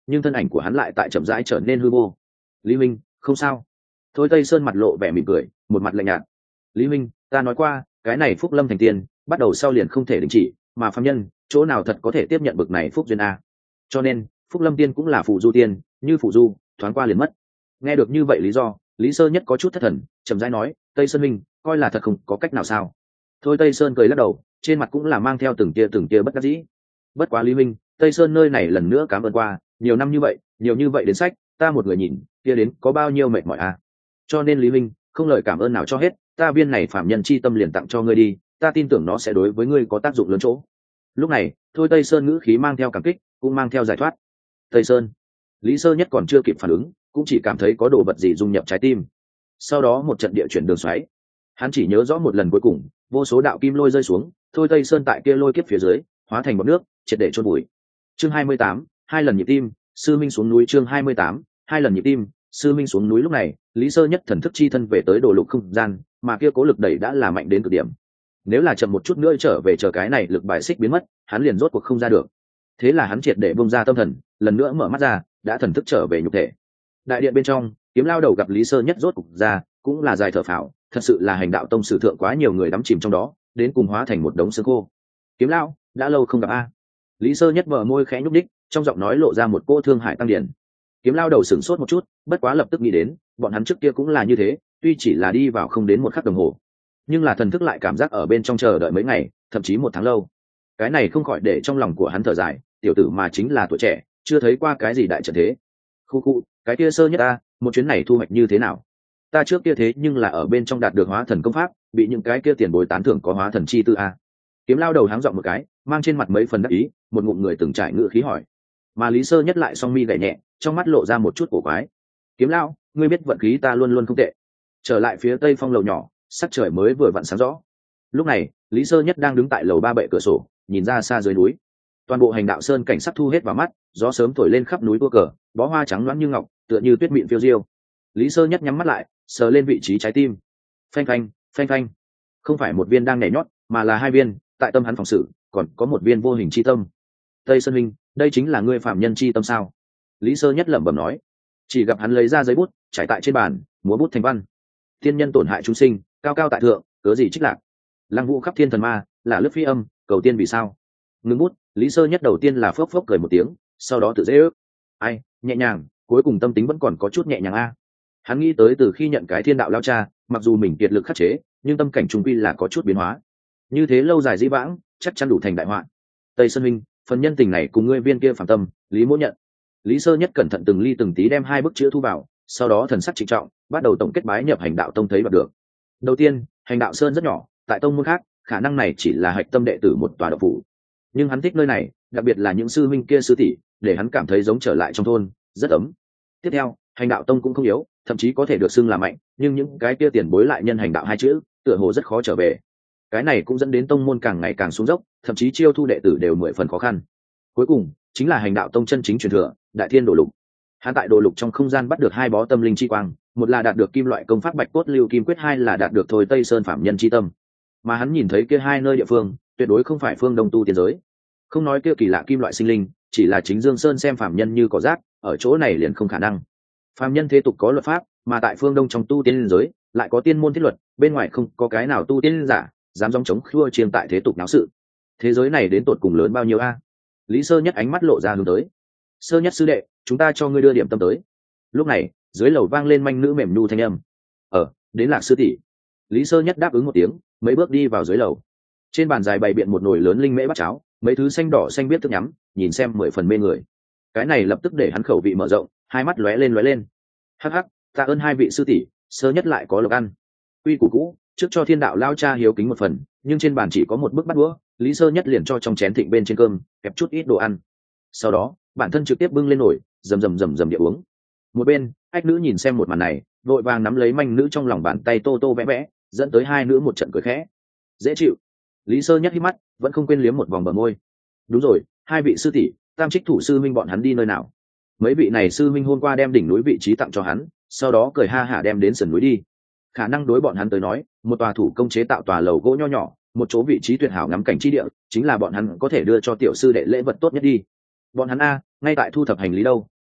nhưng thân ảnh của hắn lại tại chậm rãi trở nên hư vô. Lý Minh, không sao. Thôi Tây Sơn mặt lộ vẻ mỉm cười, một mặt lạnh nhạt. Lý Minh, ta nói qua, cái này phúc lâm thành tiên bắt đầu sau liền không thể đình chỉ, mà phàm nhân chỗ nào thật có thể tiếp nhận bực này phúc duyên a. Cho nên phúc lâm tiên cũng là phù du tiên, như phù du thoáng qua liền mất. Nghe được như vậy lý do, Lý Sơ Nhất có chút thất thần, chậm rãi nói, Tây Sơn Minh, coi là thật không có cách nào sao? Thôi Tây Sơn cười lắc đầu, trên mặt cũng là mang theo từng tia bất đắc dĩ. Bất quá Lý Minh, Tây Sơn nơi này lần nữa cảm ơn qua, nhiều năm như vậy đến sách, ta một người nhìn, kia đến có bao nhiêu mệt mỏi à? Cho nên Lý Minh, không lời cảm ơn nào cho hết, ta viên này phạm nhân chi tâm liền tặng cho ngươi đi, ta tin tưởng nó sẽ đối với ngươi có tác dụng lớn chỗ. Lúc này, Thôi Tây Sơn ngữ khí mang theo cảm kích, cũng mang theo giải thoát. Tây Sơn, Lý Sơ Nhất còn chưa kịp phản ứng, cũng chỉ cảm thấy có đồ vật gì dung nhập trái tim. Sau đó một trận địa chuyển đường xoáy, hắn chỉ nhớ rõ một lần cuối cùng, vô số đạo kim lôi rơi xuống, Thôi Tây Sơn tại kia lôi kiếp phía dưới, hóa thành bọt nước, triệt để chôn vùi. Chương 28, hai lần nhịp tim, sư minh xuống núi. Chương 28, hai lần nhịp tim, sư minh xuống núi. Lúc này, Lý Sơ Nhất thần thức chi thân về tới đồ lục không gian, mà kia cố lực đẩy đã là mạnh đến cực điểm. Nếu là chậm một chút nữa trở về chờ cái này lực bài xích biến mất, hắn liền rốt cuộc không ra được. Thế là hắn triệt để bung ra tâm thần, lần nữa mở mắt ra, đã thần thức trở về nhục thể. Đại điện bên trong, Kiếm Lao đầu gặp Lý Sơ Nhất rốt cục ra, cũng là dài thở phào, thật sự là hành đạo tông sử thượng quá nhiều người đắm chìm trong đó, đến cùng hóa thành một đống xương khô. Kiếm Lao, đã lâu không gặp a. Lý Sơ Nhất vờ môi khẽ nhúc đích, trong giọng nói lộ ra một cô thương hại tăng điển. Kiếm Lao đầu sửng sốt một chút, bất quá lập tức nghĩ đến, bọn hắn trước kia cũng là như thế, tuy chỉ là đi vào không đến một khắc đồng hồ, nhưng là thần thức lại cảm giác ở bên trong chờ đợi mấy ngày, thậm chí một tháng lâu. Cái này không khỏi để trong lòng của hắn thở dài, tiểu tử mà chính là tuổi trẻ, chưa thấy qua cái gì đại trận thế. Khu, cái kia Sơ Nhất ta, một chuyến này thu hoạch như thế nào? Ta trước kia thế nhưng là ở bên trong đạt được hóa thần công pháp, bị những cái kia tiền bối tán thưởng có hóa thần chi tư a. Kiếm Lao đầu háng giọng một cái, mang trên mặt mấy phần đắc ý, một ngụm người từng trải ngựa khí hỏi. Mà Lý Sơ Nhất lại song mi gảy nhẹ, trong mắt lộ ra một chút cổ quái. Kiếm Lao, ngươi biết vận khí ta luôn luôn không tệ. Trở lại phía tây phong lầu nhỏ, sắc trời mới vừa vặn sáng rõ. Lúc này, Lý Sơ Nhất đang đứng tại lầu ba bệ cửa sổ, nhìn ra xa dưới núi. Toàn bộ hành đạo sơn cảnh sắc thu hết vào mắt, gió sớm thổi lên khắp núi tua cờ, bó hoa trắng loáng như ngọc, tựa như tuyết mịn phiêu diêu. Lý Sơ Nhất nhắm mắt lại, sờ lên vị trí trái tim. Phanh phanh, phanh phanh. Không phải một viên đang nhảy nhót, mà là hai viên, tại tâm hắn phòng sự, còn có một viên vô hình chi tâm. Tây Sơn Minh, đây chính là ngươi phạm nhân chi tâm sao? Lý Sơ Nhất lẩm bẩm nói. Chỉ gặp hắn lấy ra giấy bút, trải tại trên bàn, múa bút thành văn. Thiên nhân tổn hại chúng sinh, cao cao tại thượng, cớ gì trích lạc. Lăng vũ khắp thiên thần ma, là lớp phi âm, cầu tiên vì sao? Ngưng bút, Lý Sơ Nhất đầu tiên là phốc phốc cười một tiếng, sau đó tự dễ ước. Ai, nhẹ nhàng, cuối cùng tâm tính vẫn còn có chút nhẹ nhàng a. Hắn nghĩ tới từ khi nhận cái thiên đạo lao cha, mặc dù mình kiệt lực khắc chế, nhưng tâm cảnh trung quy là có chút biến hóa. Như thế lâu dài dĩ vãng, chắc chắn đủ thành đại họa. Tây Sơn Minh, phần nhân tình này cùng ngươi viên kia phạm tâm, Lý Mỗ nhận. Lý Sơ Nhất cẩn thận từng ly từng tí đem hai bức chữ thu vào, sau đó thần sắc trịnh trọng, bắt đầu tổng kết bái nhập hành đạo tông thấy đoạt được. Đầu tiên, hành đạo sơn rất nhỏ, tại tông môn khác, khả năng này chỉ là hạch tâm đệ tử một tòa đạo phủ. Nhưng hắn thích nơi này, đặc biệt là những sư minh kia sư tỷ, để hắn cảm thấy giống trở lại trong thôn, rất ấm. Tiếp theo, hành đạo tông cũng không yếu, thậm chí có thể được xưng là mạnh, nhưng những cái kia tiền bối lại nhân hành đạo hai chữ, tựa hồ rất khó trở về. Cái này cũng dẫn đến tông môn càng ngày càng xuống dốc, thậm chí chiêu thu đệ tử đều 10 phần khó khăn. Cuối cùng, chính là hành đạo tông chân chính truyền thừa, Đại Thiên Đồ Lục. Hắn tại Đồ Lục trong không gian bắt được hai bó tâm linh chi quang, một là đạt được kim loại công pháp Bạch Cốt Lưu Kim Quyết, hai là đạt được Thôi Tây Sơn phạm nhân chi tâm. Mà hắn nhìn thấy kia hai nơi địa phương, tuyệt đối không phải phương Đông tu tiên giới. Không nói kia kỳ lạ kim loại sinh linh, chỉ là chính Dương Sơn xem phạm nhân như cỏ rác, ở chỗ này liền không khả năng. Phạm nhân thế tục có luật pháp, mà tại phương Đông trong tu tiên giới lại có tiên môn thiết luật, bên ngoài không có cái nào tu tiên giả dám dòng chống khua chiêng tại thế tục náo sự. Thế giới này đến tột cùng lớn bao nhiêu a? Lý Sơ Nhất ánh mắt lộ ra hướng tới. Sơ Nhất sư đệ, chúng ta cho ngươi đưa điểm tâm tới. Lúc này, dưới lầu vang lên manh nữ mềm nhu thanh âm. Đến Lạc sư tỷ. Lý Sơ Nhất đáp ứng một tiếng, mấy bước đi vào dưới lầu. Trên bàn dài bày biện một nồi lớn linh mễ bát cháo, mấy thứ xanh đỏ xanh biết thức nhắm, nhìn xem 10 phần mê người. Cái này lập tức để hắn khẩu vị mở rộng, hai mắt lóe lên. Hắc hắc, tạ ơn hai vị sư tỷ, Sơ Nhất lại có lộc ăn. Quy củ cũ, trước cho thiên đạo lao cha hiếu kính một phần, nhưng trên bàn chỉ có một bức bát đũa, Lý Sơ Nhất liền cho trong chén thịnh bên trên cơm kẹp chút ít đồ ăn. Sau đó, bản thân trực tiếp bưng lên nồi, rầm địa uống. Một bên, ách nữ nhìn xem một màn này, vội vàng nắm lấy manh nữ trong lòng bàn tay tô vẽ, dẫn tới hai nữ một trận cười khẽ. Dễ chịu. Lý Sơ Nhất hít mắt, vẫn không quên liếm một vòng bờ môi. Đúng rồi, hai vị sư tỷ, Tam Trích thủ sư minh bọn hắn đi nơi nào? Mấy vị này sư minh hôm qua đem đỉnh núi vị trí tặng cho hắn, sau đó cười ha hả đem đến sườn núi đi. Khả năng đối bọn hắn tới nói, một tòa thủ công chế tạo tòa lầu gỗ nho nhỏ, một chỗ vị trí tuyệt hảo ngắm cảnh chi địa, chính là bọn hắn có thể đưa cho tiểu sư đệ lễ vật tốt nhất đi. Bọn hắn ngay tại thu thập hành lý đâu,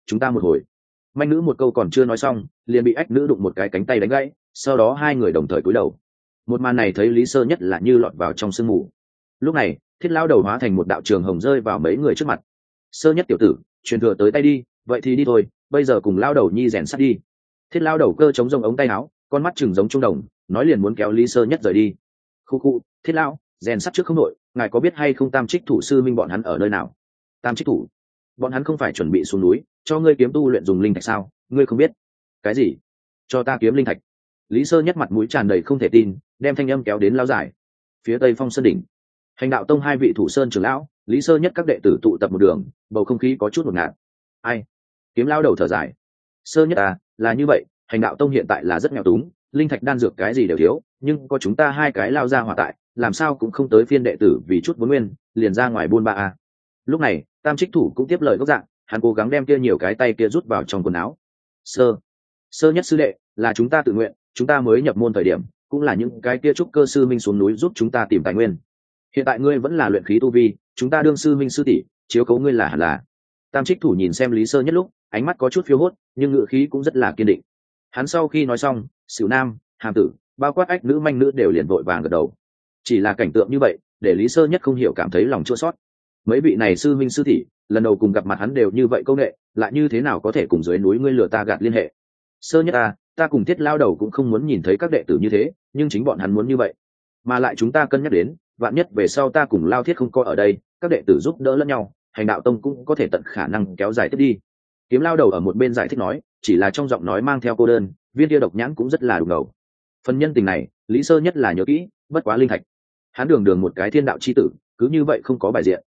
chúng ta một hồi. Manh nữ một câu còn chưa nói xong, liền bị ách nữ đụng một cái cánh tay đánh gãy, sau đó hai người đồng thời cúi đầu. Một màn này thấy Lý Sơ Nhất là như lọt vào trong sương mù. Lúc này Thiết lao đầu hóa thành một đạo trường hồng rơi vào mấy người trước mặt. Sơ Nhất tiểu tử, truyền thừa tới tay đi, vậy thì đi thôi, bây giờ cùng lao đầu nhi rèn sắt đi. Thiết lao đầu cơ chống rông ống tay áo, con mắt chừng giống trung đồng, nói liền muốn kéo Lý Sơ Nhất rời đi. Khu khu, Thiết lao, rèn sắt trước không đội, ngài có biết hay không Tam Trích thủ sư minh bọn hắn ở nơi nào? Tam Trích thủ? Bọn hắn không phải chuẩn bị xuống núi cho ngươi kiếm tu luyện dùng linh thạch sao? Ngươi không biết? Cái gì? Cho ta kiếm linh thạch? Lý Sơ Nhất mặt mũi tràn đầy không thể tin, đem thanh âm kéo đến lao dài. Phía tây Phong Sơn đỉnh, Hành đạo tông hai vị thủ sơn trưởng lão, Lý Sơ Nhất các đệ tử tụ tập một đường, bầu không khí có chút ngột ngạt. Ai? Kiếm lao đầu thở dài. Sơ Nhất à, là như vậy, Hành đạo tông hiện tại là rất nghèo túng, linh thạch đan dược cái gì đều thiếu, nhưng có chúng ta hai cái lao ra hỏa tại, làm sao cũng không tới phiên đệ tử vì chút vốn nguyên liền ra ngoài buôn ba a. Lúc này Tam Trích thủ cũng tiếp lời gốc dạng, hắn cố gắng đem kia nhiều cái tay kia rút vào trong quần áo. Sơ Nhất sư đệ, là chúng ta tự nguyện, chúng ta mới nhập môn thời điểm cũng là những cái kia trúc cơ sư minh xuống núi giúp chúng ta tìm tài nguyên. Hiện tại ngươi vẫn là luyện khí tu vi, chúng ta đương sư minh sư tỷ, chiếu cố ngươi là hẳn là. Tam Trích thủ nhìn xem Lý Sơ Nhất lúc, ánh mắt có chút phiêu hốt, nhưng ngữ khí cũng rất là kiên định. Hắn sau khi nói xong, Sửu Nam, Hàm Tử, bao quát ách nữ manh nữ đều liền vội vàng gật đầu. Chỉ là cảnh tượng như vậy để Lý Sơ Nhất không hiểu cảm thấy lòng chua xót. Mấy vị này sư minh sư tỷ lần đầu cùng gặp mặt hắn đều như vậy công nghệ, lại như thế nào có thể cùng dưới núi ngươi lừa ta gạt liên hệ? Sơ Nhất ta cùng Thiết lao đầu cũng không muốn nhìn thấy các đệ tử như thế, nhưng chính bọn hắn muốn như vậy. Mà lại chúng ta cân nhắc đến, vạn nhất về sau ta cùng Lao Thiết không có ở đây, các đệ tử giúp đỡ lẫn nhau, Hành đạo tông cũng có thể tận khả năng kéo dài tiếp đi. Kiếm lao đầu ở một bên giải thích nói, chỉ là trong giọng nói mang theo cô đơn, viên kia độc nhãn cũng rất là đục ngầu. Phần nhân tình này Lý Sơ Nhất là nhớ kỹ, bất quá linh thạch, hắn đường đường một cái thiên đạo chi tử cứ như vậy không có bài diện.